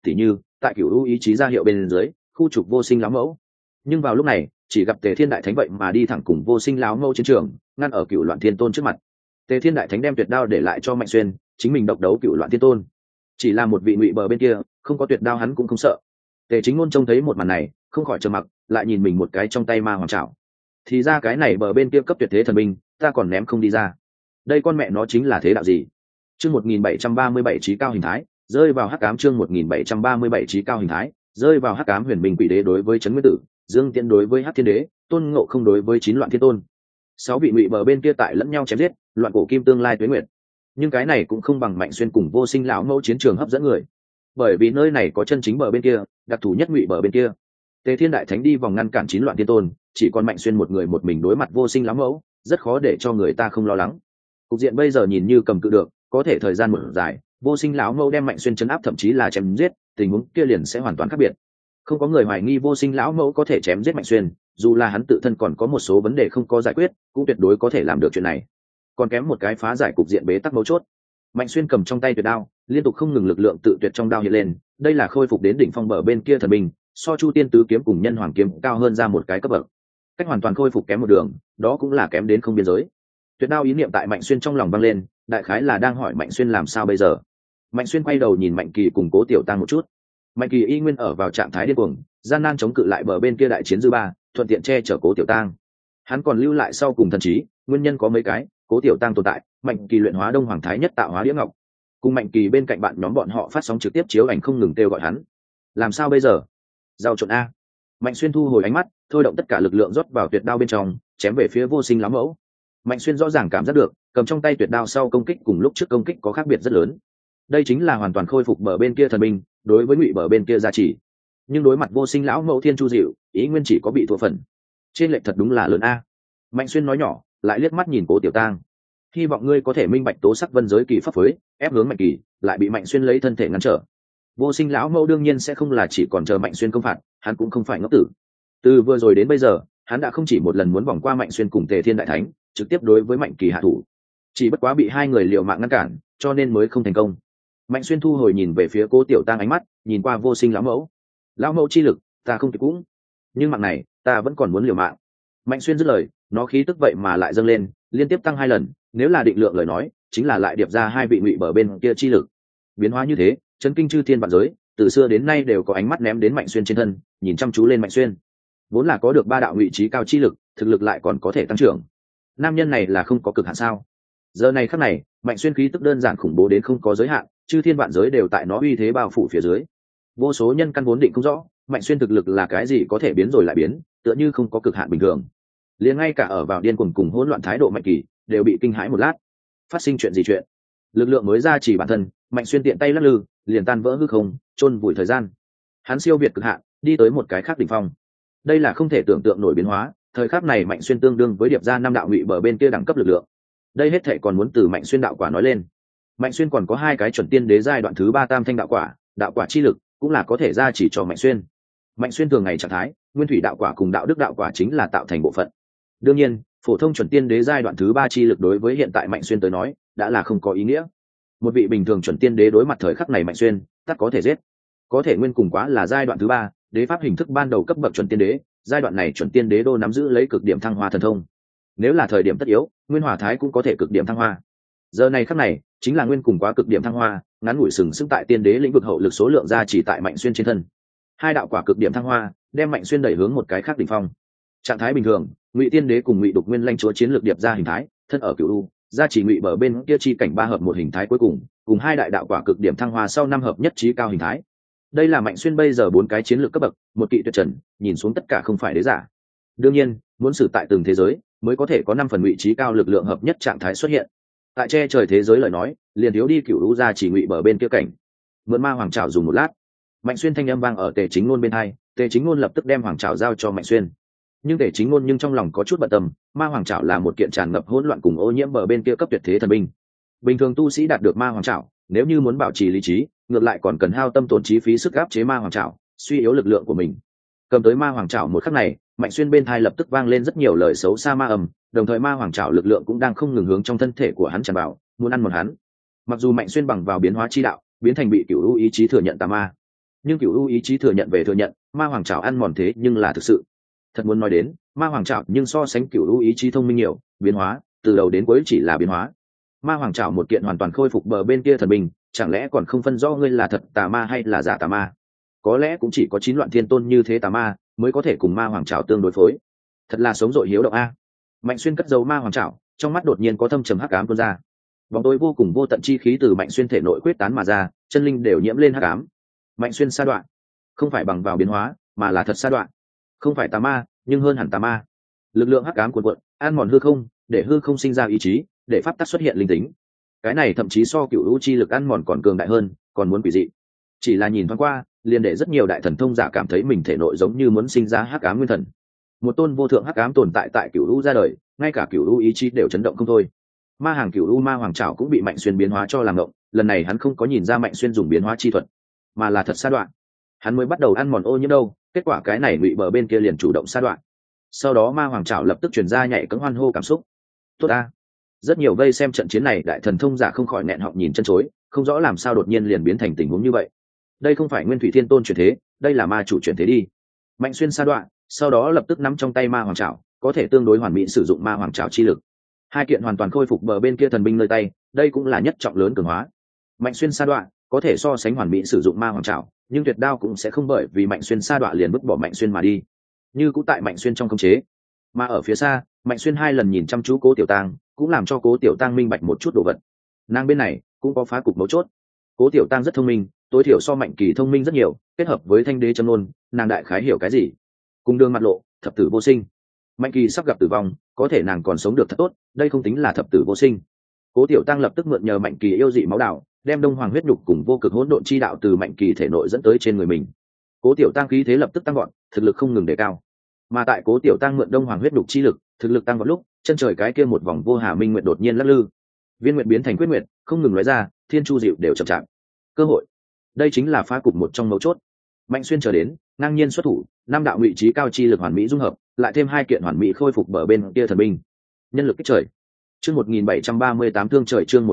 tỉ như tại cửu u ý chí ra hiệu bên dưới khu trục vô sinh lão mẫu. Nhưng vào lúc này chỉ gặp Tề Thiên Đại Thánh vậy mà đi thẳng cùng vô sinh lão mẫu chiến trường, ngăn ở Cửu Loạn Thiên Tôn trước mặt. Tề Thiên Đại Thánh đem tuyệt đao để lại cho Mạnh Xuyên, chính mình độc đấu Cửu Loạn Thiên Tôn. Chỉ là một vị ngụy bờ bên kia, không có tuyệt đao hắn cũng không sợ. Tề Chính Ngôn trông thấy một màn này, không khỏi trầm mặc, lại nhìn mình một cái trong tay ma hoàng trảo. Thì ra cái này bờ bên kia cấp tuyệt thế thần binh, ta còn ném không đi ra. Đây con mẹ nó chính là thế đạo gì? Chương 1737 chí cao hình thái, rơi vào hắc ám. Chương 1737 chí cao hình thái, rơi vào hắc ám. Huyền Minh Quỷ Đế đối với Trấn Nguyên Tử, Dương Tiễn đối với Hắc Thiên Đế, Tôn Ngộ Không đối với Chín Loạn Thiên Tôn. 6 vị ngụy bờ bên kia tại lẫn nhau chém giết, loạn cổ kim tương lai tuế nguyệt. Nhưng cái này cũng không bằng Mạnh Xuyên cùng vô sinh lão mẫu chiến trường hấp dẫn người, bởi vì nơi này có chân chính bờ bên kia, đặc thù nhất ngụy bờ bên kia. Tề Thiên Đại Thánh đi vòng ngăn cản Chín Loạn Thiên Tôn, chỉ còn Mạnh Xuyên một người một mình đối mặt vô sinh lão mẫu, rất khó để cho người ta không lo lắng. Cục diện bây giờ nhìn như cầm cự được, có thể thời gian một dài, vô sinh lão mẫu đem Mạnh Xuyên chấn áp thậm chí là chém giết, tình huống kia liền sẽ hoàn toàn khác biệt. Không có người hoài nghi vô sinh lão mẫu có thể chém giết Mạnh Xuyên, dù là hắn tự thân còn có một số vấn đề không có giải quyết, cũng tuyệt đối có thể làm được chuyện này. Còn kém một cái phá giải cục diện bế tắc mấu chốt. Mạnh Xuyên cầm trong tay tuyệt đao, liên tục không ngừng lực lượng tự tuyệt trong đao hiện lên, đây là khôi phục đến đỉnh phong bờ bên kia thần binh, so Chu Tiên tứ kiếm cùng Nhân Hoàng kiếm cao hơn ra một cái cấp bậc. Cách hoàn toàn khôi phục kém một đường, đó cũng là kém đến không biên giới. Tuyệt đao ý niệm tại Mạnh Xuyên trong lòng vang lên, đại khái là đang hỏi Mạnh Xuyên làm sao bây giờ. Mạnh Xuyên quay đầu nhìn Mạnh Kỳ cùng Cố Tiểu Tăng một chút. Mạnh Kỳ y nguyên ở vào trạng thái điên cuồng, gian nan chống cự lại bờ bên kia đại chiến dư ba, thuận tiện che chở Cố Tiểu Tăng. Hắn còn lưu lại sau cùng thần trí, nguyên nhân có mấy cái: Cố Tiểu Tăng tồn tại, Mạnh Kỳ luyện hóa Đông Hoàng Thái Nhất tạo hóa đĩa ngọc, cùng Mạnh Kỳ bên cạnh bạn nhóm bọn họ phát sóng trực tiếp chiếu ảnh không ngừng kêu gọi hắn. Làm sao bây giờ? Giao trộn a. Mạnh Xuyên thu hồi ánh mắt, thôi động tất cả lực lượng rót vào tuyệt đao bên trong, chém về phía vô sinh lão mẫu. Mạnh Xuyên rõ ràng cảm giác được, cầm trong tay tuyệt đao sau công kích cùng lúc trước công kích có khác biệt rất lớn. Đây chính là hoàn toàn khôi phục bờ bên kia thần binh, đối với ngụy bờ bên kia gia trì. Nhưng đối mặt vô sinh lão mẫu Thiên Chu Diệu, ý nguyên chỉ có bị thua phần. Trên lệch thật đúng là lớn a. Mạnh Xuyên nói nhỏ, lại liếc mắt nhìn Cố Tiểu Tang. Hy vọng ngươi có thể minh bạch tố sắc vân giới kỳ pháp phối, ép hướng Mạnh Kỳ, lại bị Mạnh Xuyên lấy thân thể ngăn trở. Vô sinh lão mẫu đương nhiên sẽ không là chỉ còn chờ Mạnh Xuyên công phạt, hắn cũng không phải ngốc tử. Từ vừa rồi đến bây giờ, hắn đã không chỉ một lần muốn vòng qua Mạnh Xuyên cùng Tề Thiên Đại Thánh, trực tiếp đối với Mạnh Kỳ hạ thủ. Chỉ bất quá bị hai người liều mạng ngăn cản, cho nên mới không thành công. Mạnh Xuyên thu hồi nhìn về phía Cố Tiểu Tang ánh mắt, nhìn qua vô sinh lão mẫu. Lão mẫu chi lực, ta không kịp cũng, nhưng mạng này, ta vẫn còn muốn liều mạng. Mạnh Xuyên dứt lời, nó khí tức vậy mà lại dâng lên, liên tiếp tăng 2 lần, nếu là định lượng lời nói, chính là lại điệp ra 2 vị ngụy bờ bên kia chi lực. Biến hóa như thế, chấn kinh chư thiên vạn giới, từ xưa đến nay đều có ánh mắt ném đến Mạnh Xuyên trên thân, nhìn chăm chú lên Mạnh Xuyên. Vốn là có được 3 đạo ngụy trí cao chi lực, thực lực lại còn có thể tăng trưởng. Nam nhân này là không có cực hạn sao? Giờ này khắc này, Mạnh Xuyên khí tức đơn giản khủng bố đến không có giới hạn, chư thiên vạn giới đều tại nó uy thế bao phủ phía dưới. Vô số nhân căn vốn định không rõ, Mạnh Xuyên thực lực là cái gì có thể biến rồi lại biến, tựa như không có cực hạn bình thường. Liền ngay cả ở vào điên cuồng cùng hỗn loạn thái độ Mạnh Kỳ, đều bị kinh hãi một lát. Phát sinh chuyện gì chuyện? Lực lượng mới ra chỉ bản thân, Mạnh Xuyên tiện tay lắc lư, liền tan vỡ hư không, chôn vùi thời gian. Hắn siêu việt cực hạn, đi tới một cái khác đỉnh phong. Đây là không thể tưởng tượng nổi biến hóa, thời khắc này Mạnh Xuyên tương đương với điệp ra 5 đạo ngụy bờ bên kia đẳng cấp lực lượng. Đây hết thảy còn muốn từ Mạnh Xuyên đạo quả nói lên. Mạnh Xuyên còn có 2 cái chuẩn tiên đế giai đoạn thứ 3 tam thanh đạo quả chi lực, cũng là có thể ra chỉ cho Mạnh Xuyên. Mạnh Xuyên thường ngày trạng thái, nguyên thủy đạo quả cùng đạo đức đạo quả chính là tạo thành bộ phận. Đương nhiên, phổ thông chuẩn tiên đế giai đoạn thứ 3 chi lực đối với hiện tại Mạnh Xuyên tới nói, đã là không có ý nghĩa. Một vị bình thường chuẩn tiên đế đối mặt thời khắc này Mạnh Xuyên, tất có thể giết. Có thể nguyên cùng quá là giai đoạn thứ 3, đế pháp hình thức ban đầu cấp bậc chuẩn tiên đế, giai đoạn này chuẩn tiên đế đô nắm giữ lấy cực điểm thăng hoa thần thông. Nếu là thời điểm tất yếu, nguyên hỏa thái cũng có thể cực điểm thăng hoa. Giờ này khắc này, chính là nguyên cùng quá cực điểm thăng hoa, ngắn ngủi sừng sững tại tiên đế lĩnh vực hậu lực số lượng ra chỉ tại Mạnh Xuyên trên thân. 2 đạo quả cực điểm thăng hoa, đem Mạnh Xuyên đẩy hướng một cái khác đỉnh phong. Trạng thái bình thường, Ngụy Tiên Đế cùng Ngụy Đục Nguyên Lãnh Chúa chiến lược điệp ra hình thái, thân ở cửu u, gia chỉ Ngụy bờ bên kia chi cảnh 3 hợp một hình thái cuối cùng 2 đại đạo quả cực điểm thăng hoa sau 5 hợp nhất trí cao hình thái. Đây là Mạnh Xuyên bây giờ 4 cái chiến lược cấp bậc, một kỵ tuyệt trần, nhìn xuống tất cả không phải đế giả. Đương nhiên, muốn xử tại từng thế giới, mới có thể có 5 phần vị trí cao lực lượng hợp nhất trạng thái xuất hiện. Tại che trời thế giới lời nói, liền thiếu đi cửu u gia chỉ Ngụy bờ bên kia cảnh. Mượn ma hoàng trảo dùng một lát, Mạnh Xuyên thanh âm vang ở Tề Chính Ngôn bên tai, Tề Chính Ngôn lập tức đem hoàng trảo giao cho Mạnh Xuyên. Nhưng Tề Chính Ngôn trong lòng có chút bận tâm, ma hoàng trảo là một kiện tràn ngập hỗn loạn cùng ô nhiễm bờ bên kia cấp tuyệt thế thần binh. Bình thường tu sĩ đạt được ma hoàng trảo, nếu như muốn bảo trì lý trí, ngược lại còn cần hao tâm tốn trí phí sức áp chế ma hoàng trảo, suy yếu lực lượng của mình. Cầm tới ma hoàng trảo một khắc này, Mạnh Xuyên bên tai lập tức vang lên rất nhiều lời xấu xa ma ầm, đồng thời ma hoàng trảo lực lượng cũng đang không ngừng hướng trong thân thể của hắn tràn vào, muốn ăn một hắn. Mặc dù Mạnh Xuyên bằng vào biến hóa chi đạo, biến thành bị cửu u ý chí thừa nhận tà ma, nhưng cựu u ý chí thừa nhận về thừa nhận, ma hoàng trảo ăn mòn thế nhưng là thực sự. Thật muốn nói đến ma hoàng trảo, nhưng so sánh cựu u ý chí thông minh nhiều, biến hóa từ đầu đến cuối chỉ là biến hóa. Ma hoàng trảo một kiện hoàn toàn khôi phục bờ bên kia thần binh, chẳng lẽ còn không phân rõ ngươi là thật tà ma hay là giả tà ma? Có lẽ cũng chỉ có 9 loạn thiên tôn như thế tà ma mới có thể cùng ma hoàng trảo tương đối phối. Thật là sống dội hiếu động a. Mạnh Xuyên cất giấu ma hoàng trảo, trong mắt đột nhiên có thâm trầm hắc ám tuôn ra. Bóng tối vô cùng vô tận chi khí từ Mạnh Xuyên thể nội quyết tán mà ra, chân linh đều nhiễm lên hắc ám. Mạnh Xuyên sa đoạn, không phải bằng vào biến hóa, mà là thật sa đoạn. Không phải tà ma, nhưng hơn hẳn tà ma. Lực lượng hắc ám cuồn cuộn, ăn mòn hư không, để hư không sinh ra ý chí, để pháp tắc xuất hiện linh tính. Cái này thậm chí so cựu u chi lực ăn mòn còn cường đại hơn, còn muốn quỷ dị. Chỉ là nhìn thoáng qua, liền để rất nhiều đại thần thông giả cảm thấy mình thể nội giống như muốn sinh ra hắc ám nguyên thần. Một tôn vô thượng hắc ám tồn tại tại cựu u ra đời, ngay cả cựu u ý chí đều chấn động không thôi. Ma hàng cựu u ma hoàng trảo cũng bị Mạnh Xuyên biến hóa cho làm động, lần này hắn không có nhìn ra Mạnh Xuyên dùng biến hóa chi thuật, mà là thật sa đoạn. Hắn mới bắt đầu ăn mòn ô nhiễm đâu, kết quả cái này ngụy bờ bên kia liền chủ động sa đoạn. Sau đó ma hoàng trảo lập tức truyền ra nhảy cẫng hoan hô cảm xúc. Tốt a. Rất nhiều vây xem trận chiến này đại thần thông giả không khỏi nẹn họng nhìn chân chối, không rõ làm sao đột nhiên liền biến thành tình huống như vậy. Đây không phải Nguyên Thủy Thiên Tôn chuyển thế, đây là ma chủ chuyển thế đi. Mạnh Xuyên sa đoạn, sau đó lập tức nắm trong tay ma hoàng trảo, có thể tương đối hoàn mỹ sử dụng ma hoàng trảo chi lực. Hai kiện hoàn toàn khôi phục bờ bên kia thần binh nơi tay, đây cũng là nhất trọng lớn cường hóa. Mạnh Xuyên sa đoạn có thể so sánh hoàn mỹ sử dụng ma hoàng trảo, nhưng tuyệt đao cũng sẽ không bởi vì Mạnh Xuyên sa đoạn liền vứt bỏ Mạnh Xuyên mà đi, như cũng tại Mạnh Xuyên trong khống chế. Mà ở phía xa, Mạnh Xuyên 2 lần nhìn chăm chú Cố Tiểu Tang, cũng làm cho Cố Tiểu Tang minh bạch một chút đồ vật. Nàng bên này cũng có phá cục mấu chốt. Cố Tiểu Tang rất thông minh, tối thiểu so Mạnh Kỳ thông minh rất nhiều, kết hợp với Thanh Đế châm ngôn, nàng đại khái hiểu cái gì. Cùng đường mặt lộ, thập tử vô sinh. Mạnh Kỳ sắp gặp tử vong, có thể nàng còn sống được thật tốt, đây không tính là thập tử vô sinh. Cố Tiểu Tăng lập tức mượn nhờ Mạnh Kỳ yêu dị máu đạo, đem Đông Hoàng huyết nhục cùng vô cực hỗn độn chi đạo từ Mạnh Kỳ thể nội dẫn tới trên người mình. Cố Tiểu Tăng khí thế lập tức tăng vọt, thực lực không ngừng đề cao. Mà tại Cố Tiểu Tăng mượn Đông Hoàng huyết nhục chi lực, thực lực tăng vọt lúc, chân trời cái kia một vòng vô hà minh nguyệt đột nhiên lắc lư. Viên nguyệt biến thành quyết nguyệt, không ngừng lóe ra, thiên chu diệu đều chậm chạp. Cơ hội. Đây chính là phá cục một trong mấu chốt. Mạnh Xuyên chờ đến, ngang nhiên xuất thủ, 5 đạo ngụy trí cao chi lực hoàn mỹ dung hợp, lại thêm 2 kiện hoàn mỹ khôi phục bờ bên kia thần binh. Nhân lực kích trời. Chương 1738 thương trời, chương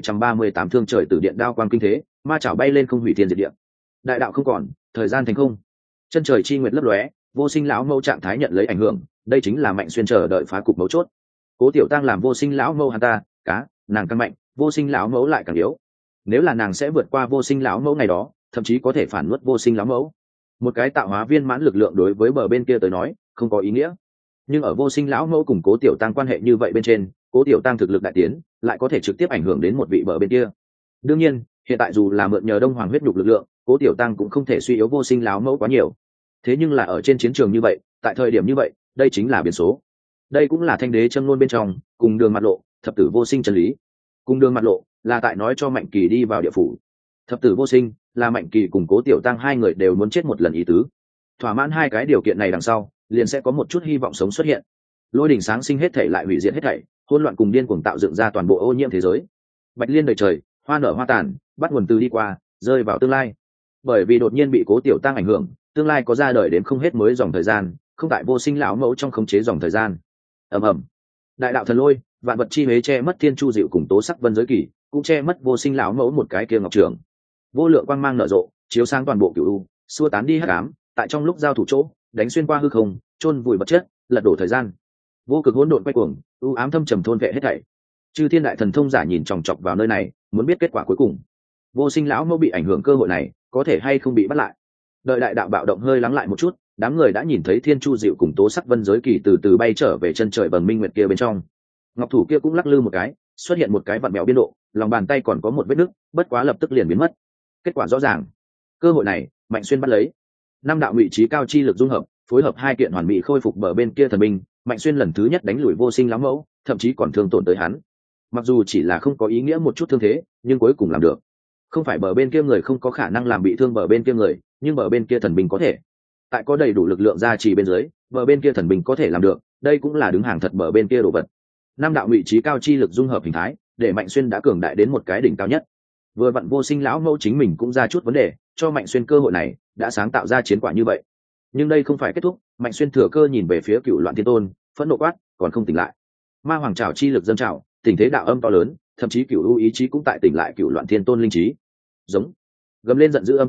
1738 thương trời, từ điện đao quang kinh thế, ma chảo bay lên không hủy thiên diệt địa. Đại đạo không còn, thời gian thành không. Chân trời chi nguyệt lấp lóe, vô sinh lão mâu trạng thái nhận lấy ảnh hưởng, đây chính là Mạnh Xuyên chờ đợi phá cục mấu chốt. Cố Tiểu Tăng làm vô sinh lão mâu hắn ta, cá, nàng càng mạnh, vô sinh lão mẫu lại càng yếu. Nếu là nàng sẽ vượt qua vô sinh lão mẫu ngày đó, thậm chí có thể phản nuốt vô sinh lão mẫu. Một cái tạo hóa viên mãn lực lượng đối với bờ bên kia tới nói không có ý nghĩa, nhưng ở vô sinh lão mẫu cùng Cố Tiểu Tăng quan hệ như vậy bên trên, Cố Tiểu Tăng thực lực đại tiến, lại có thể trực tiếp ảnh hưởng đến một vị bờ bên kia. Đương nhiên, hiện tại dù là mượn nhờ Đông Hoàng huyết nhục lực lượng, Cố Tiểu Tăng cũng không thể suy yếu vô sinh lão mẫu quá nhiều. Thế nhưng là ở trên chiến trường như vậy, tại thời điểm như vậy, đây chính là biến số. Đây cũng là Thanh Đế châm ngôn bên trong, cùng đường mặt lộ, thập tử vô sinh chân lý. Cùng đường mặt lộ là tại nói cho Mạnh Kỳ đi vào địa phủ. Thập tử vô sinh là Mạnh Kỳ cùng Cố Tiểu Tăng 2 người đều muốn chết một lần ý tứ. Thỏa mãn 2 cái điều kiện này đằng sau, liền sẽ có một chút hy vọng sống xuất hiện. Lôi đỉnh sáng sinh hết thảy lại hủy diệt hết thảy, hỗn loạn cùng điên cuồng tạo dựng ra toàn bộ ô nhiễm thế giới. Bạch liên đầy trời, hoa nở hoa tàn, bắt nguồn từ đi qua, rơi vào tương lai. Bởi vì đột nhiên bị Cố Tiểu Tăng ảnh hưởng, tương lai có ra đời đến không hết mới dòng thời gian, không tại vô sinh lão mẫu trong khống chế dòng thời gian. Ầm ầm. Đại đạo thần lôi, vạn vật chi huế che mất thiên chu diệu cùng tố sắc vân giới kỳ, cũng che mất vô sinh lão mẫu một cái kia ngọc trường. Vô lượng quang mang nở rộ, chiếu sang toàn bộ cửu u, xua tán đi hắc ám, tại trong lúc giao thủ chỗ, đánh xuyên qua hư không, chôn vùi vật chất, lật đổ thời gian. Vô cực hỗn độn quay cuồng, u ám thâm trầm thôn vệ hết thảy. Chư thiên đại thần thông giả nhìn chòng chọc vào nơi này, muốn biết kết quả cuối cùng. Vô sinh lão mẫu bị ảnh hưởng cơ hội này, có thể hay không bị bắt lại. Đợi đại đạo bạo động hơi lắng lại một chút, đám người đã nhìn thấy thiên chu diệu cùng tố sắc vân giới kỳ từ từ bay trở về chân trời bầng minh nguyệt kia bên trong. Ngọc thủ kia cũng lắc lư một cái, xuất hiện một cái vặn bẹo biên độ, lòng bàn tay còn có một vết nứt, bất quá lập tức liền biến mất. Kết quả rõ ràng, cơ hội này Mạnh Xuyên bắt lấy. 5 đạo ngụy trí cao chi lực dung hợp, phối hợp 2 kiện hoàn mỹ khôi phục bờ bên kia thần binh, Mạnh Xuyên lần thứ nhất đánh lùi vô sinh lão mẫu, thậm chí còn thương tổn tới hắn. Mặc dù chỉ là không có ý nghĩa một chút thương thế, nhưng cuối cùng làm được. Không phải bờ bên kia người không có khả năng làm bị thương bờ bên kia người, nhưng bờ bên kia thần binh có thể. Tại có đầy đủ lực lượng gia trì bên dưới, bờ bên kia thần binh có thể làm được, đây cũng là đứng hàng thật bờ bên kia đồ vật. 5 đạo ngụy trí cao chi lực dung hợp hình thái, để Mạnh Xuyên đã cường đại đến một cái đỉnh cao nhất. Vừa vặn vô sinh lão mẫu chính mình cũng ra chút vấn đề, cho Mạnh Xuyên cơ hội này, đã sáng tạo ra chiến quả như vậy. Nhưng đây không phải kết thúc, Mạnh Xuyên thừa cơ nhìn về phía Cựu Loạn Thiên Tôn, phẫn nộ quát, còn không tỉnh lại. Ma hoàng trảo chi lực dâng trào, tình thế đạo âm to lớn, thậm chí Cựu U ý chí cũng tại tỉnh lại Cựu Loạn Thiên Tôn linh trí. Giống, gầm lên giận dữ âm thanh,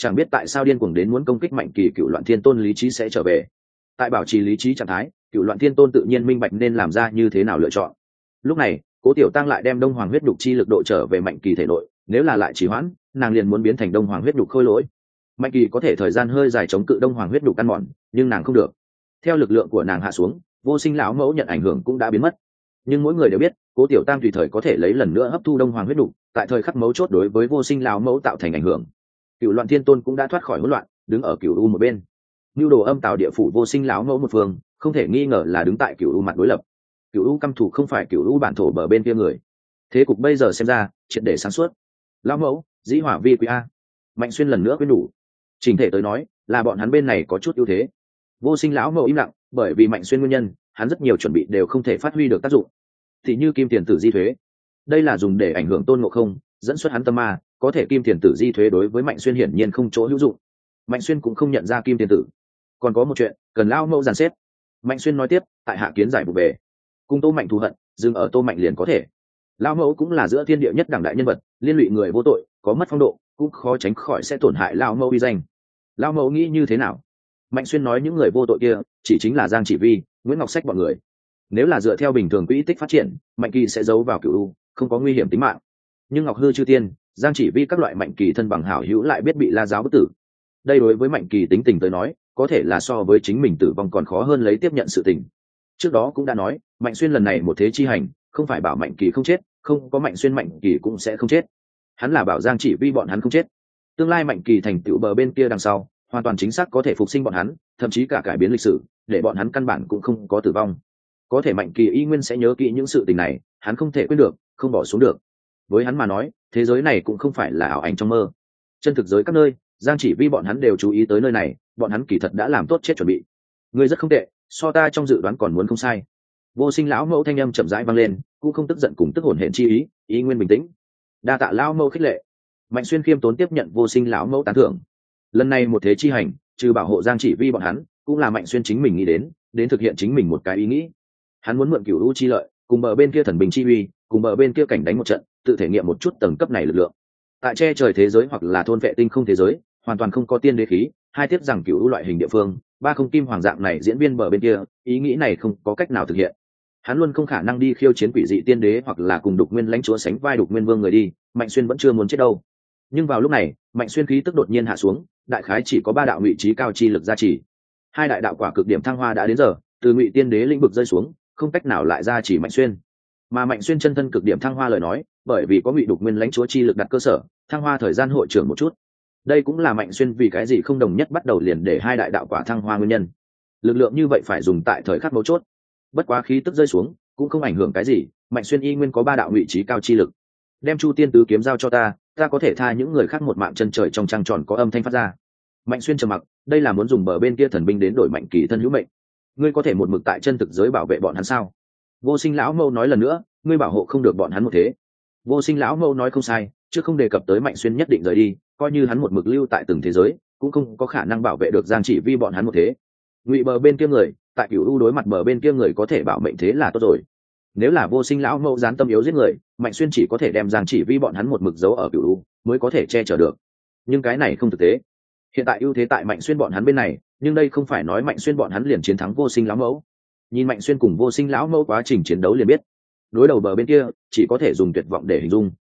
chẳng biết tại sao điên cuồng đến muốn công kích Mạnh Kỳ. Cựu Loạn Thiên Tôn lý trí sẽ trở về. Tại bảo trì lý trí trạng thái, Cựu Loạn Thiên Tôn tự nhiên minh bạch nên làm ra như thế nào lựa chọn. Lúc này Cố Tiểu Tăng lại đem Đông Hoàng huyết nhục chi lực độ trở về Mạnh Kỳ thể nội, nếu là lại trì hoãn, nàng liền muốn biến thành Đông Hoàng huyết nhục khôi lỗi. Mạnh Kỳ có thể thời gian hơi dài chống cự Đông Hoàng huyết nhục ăn mòn, nhưng nàng không được. Theo lực lượng của nàng hạ xuống, Vô Sinh lão mẫu nhận ảnh hưởng cũng đã biến mất. Nhưng mỗi người đều biết, Cố Tiểu Tăng tùy thời có thể lấy lần nữa hấp thu Đông Hoàng huyết nhục, tại thời khắc mấu chốt đối với Vô Sinh lão mẫu tạo thành ảnh hưởng. Cựu Loạn Thiên Tôn cũng đã thoát khỏi hỗn loạn, đứng ở Cựu U một bên. Nưu đồ âm tạo địa phủ Vô Sinh lão mẫu một phương, không thể nghi ngờ là đứng tại Cựu U mặt đối lập. Cựu U căm thù không phải Cựu U bản thổ bờ bên kia người. Thế cục bây giờ xem ra triệt để sáng suốt. Lão mẫu, dĩ hỏa vi quý a. Mạnh Xuyên lần nữa quyến đủ. Trình thể tới nói, là bọn hắn bên này có chút ưu thế. Vô Sinh lão mẫu im lặng, bởi vì Mạnh Xuyên nguyên nhân, hắn rất nhiều chuẩn bị đều không thể phát huy được tác dụng. Thì như kim tiền tử di thuế, đây là dùng để ảnh hưởng Tôn Ngộ Không, dẫn xuất hắn tâm ma, có thể kim tiền tử di thuế đối với Mạnh Xuyên hiển nhiên không chỗ hữu dụng. Mạnh Xuyên cũng không nhận ra kim tiền tử. Còn có một chuyện cần lão mẫu dàn xếp. Mạnh Xuyên nói tiếp, tại hạ kiến giải vụ về, cùng Tô Mạnh thù hận, dừng ở Tô Mạnh liền có thể. Lão mẫu cũng là giữa thiên địa nhất đẳng đại nhân vật, liên lụy người vô tội, có mất phong độ, cũng khó tránh khỏi sẽ tổn hại lão mẫu uy danh. Lão mẫu nghĩ như thế nào? Mạnh Xuyên nói những người vô tội kia chỉ chính là Giang Chỉ Vi, Nguyễn Ngọc Sách bọn người. Nếu là dựa theo bình thường quỹ tích phát triển, Mạnh Kỳ sẽ giấu vào Cửu U, không có nguy hiểm tính mạng. Nhưng Ngọc Hư Chư Tiên, Giang Chỉ Vi các loại Mạnh Kỳ thân bằng hảo hữu lại biết bị La giáo bức tử. Đây đối với Mạnh Kỳ tính tình tới nói, có thể là so với chính mình tử vong còn khó hơn lấy tiếp nhận sự tình. Trước đó cũng đã nói, Mạnh Xuyên lần này một thế chi hành, không phải bảo Mạnh Kỳ không chết, không có Mạnh Xuyên Mạnh Kỳ cũng sẽ không chết. Hắn là bảo Giang Chỉ Vi bọn hắn không chết. Tương lai Mạnh Kỳ thành tựu bờ bên kia đằng sau, hoàn toàn chính xác có thể phục sinh bọn hắn, thậm chí cả cải biến lịch sử, để bọn hắn căn bản cũng không có tử vong. Có thể Mạnh Kỳ y nguyên sẽ nhớ kỹ những sự tình này, hắn không thể quên được, không bỏ xuống được. Với hắn mà nói, thế giới này cũng không phải là ảo ảnh trong mơ. Chân thực giới các nơi, Giang Chỉ Vi bọn hắn đều chú ý tới nơi này, bọn hắn kỳ thật đã làm tốt chết chuẩn bị. Ngươi rất không tệ, so ta trong dự đoán còn muốn không sai. Vô Sinh lão mẫu thanh âm chậm rãi vang lên, cũng không tức giận cùng tức hồn hển chi ý, ý nguyên bình tĩnh. Đa tạ lão mẫu khích lệ. Mạnh Xuyên khiêm tốn tiếp nhận Vô Sinh lão mẫu tán thưởng. Lần này một thế chi hành, trừ bảo hộ Giang Chỉ Vi bọn hắn, cũng là Mạnh Xuyên chính mình nghĩ đến thực hiện chính mình một cái ý nghĩ. Hắn muốn mượn Cửu U chi lợi, cùng bờ bên kia thần bình chi uy, cùng bờ bên kia cảnh đánh một trận, tự thể nghiệm một chút tầng cấp này lực lượng. Tại che trời thế giới hoặc là thôn vệ tinh không thế giới, hoàn toàn không có tiên đế khí, hai tiếp rằng Cửu U loại hình địa phương, ba không kim hoàng dạng này diễn viên bờ bên kia, ý nghĩ này không có cách nào thực hiện. Hắn luôn không khả năng đi khiêu chiến quỷ dị tiên đế hoặc là cùng Đục Nguyên lãnh chúa sánh vai Đục Nguyên vương người đi, Mạnh Xuyên vẫn chưa muốn chết đâu. Nhưng vào lúc này, Mạnh Xuyên khí tức đột nhiên hạ xuống, đại khái chỉ có 3 đạo ngụy trí cao chi lực gia trì. 2 đại đạo quả cực điểm thăng hoa đã đến giờ, từ ngụy tiên đế lĩnh vực rơi xuống, không cách nào lại gia trì Mạnh Xuyên. Mà Mạnh Xuyên chân thân cực điểm thăng hoa lời nói, bởi vì có ngụy Đục Nguyên lãnh chúa chi lực đặt cơ sở, thăng hoa thời gian hội trưởng một chút. Đây cũng là Mạnh Xuyên vì cái gì không đồng nhất bắt đầu liền để 2 đại đạo quả thăng hoa nguyên nhân. Lực lượng như vậy phải dùng tại thời khắc mấu chốt. Bất quá khí tức rơi xuống, cũng không ảnh hưởng cái gì, Mạnh Xuyên y nguyên có 3 đạo ngụy trí cao chi lực. Đem Chu Tiên tứ kiếm giao cho ta có thể tha những người khác một mạng chân trời trong trăng tròn có âm thanh phát ra. Mạnh Xuyên trầm mặc, đây là muốn dùng bờ bên kia thần binh đến đổi Mạnh Kỳ thân hữu mệnh. Ngươi có thể một mực tại chân thực giới bảo vệ bọn hắn sao? Vô Sinh lão mâu nói lần nữa, ngươi bảo hộ không được bọn hắn một thế. Vô Sinh lão mâu nói không sai, chứ không đề cập tới Mạnh Xuyên nhất định rời đi, coi như hắn một mực lưu tại từng thế giới, cũng không có khả năng bảo vệ được Giang Chỉ Vi bọn hắn một thế. Ngụy bờ bên kia người, tại Cửu U đối mặt bờ bên kia người có thể bảo mệnh thế là tốt rồi. Nếu là Vô Sinh lão mâu gián tâm yếu giết người, Mạnh Xuyên chỉ có thể đem Giang Chỉ Vi bọn hắn một mực giấu ở Cửu U, mới có thể che chở được. Nhưng cái này không thực tế. Hiện tại ưu thế tại Mạnh Xuyên bọn hắn bên này, nhưng đây không phải nói Mạnh Xuyên bọn hắn liền chiến thắng Vô Sinh lão mẫu. Nhìn Mạnh Xuyên cùng Vô Sinh lão mẫu quá trình chiến đấu liền biết, đối đầu bờ bên kia chỉ có thể dùng tuyệt vọng để hình dung.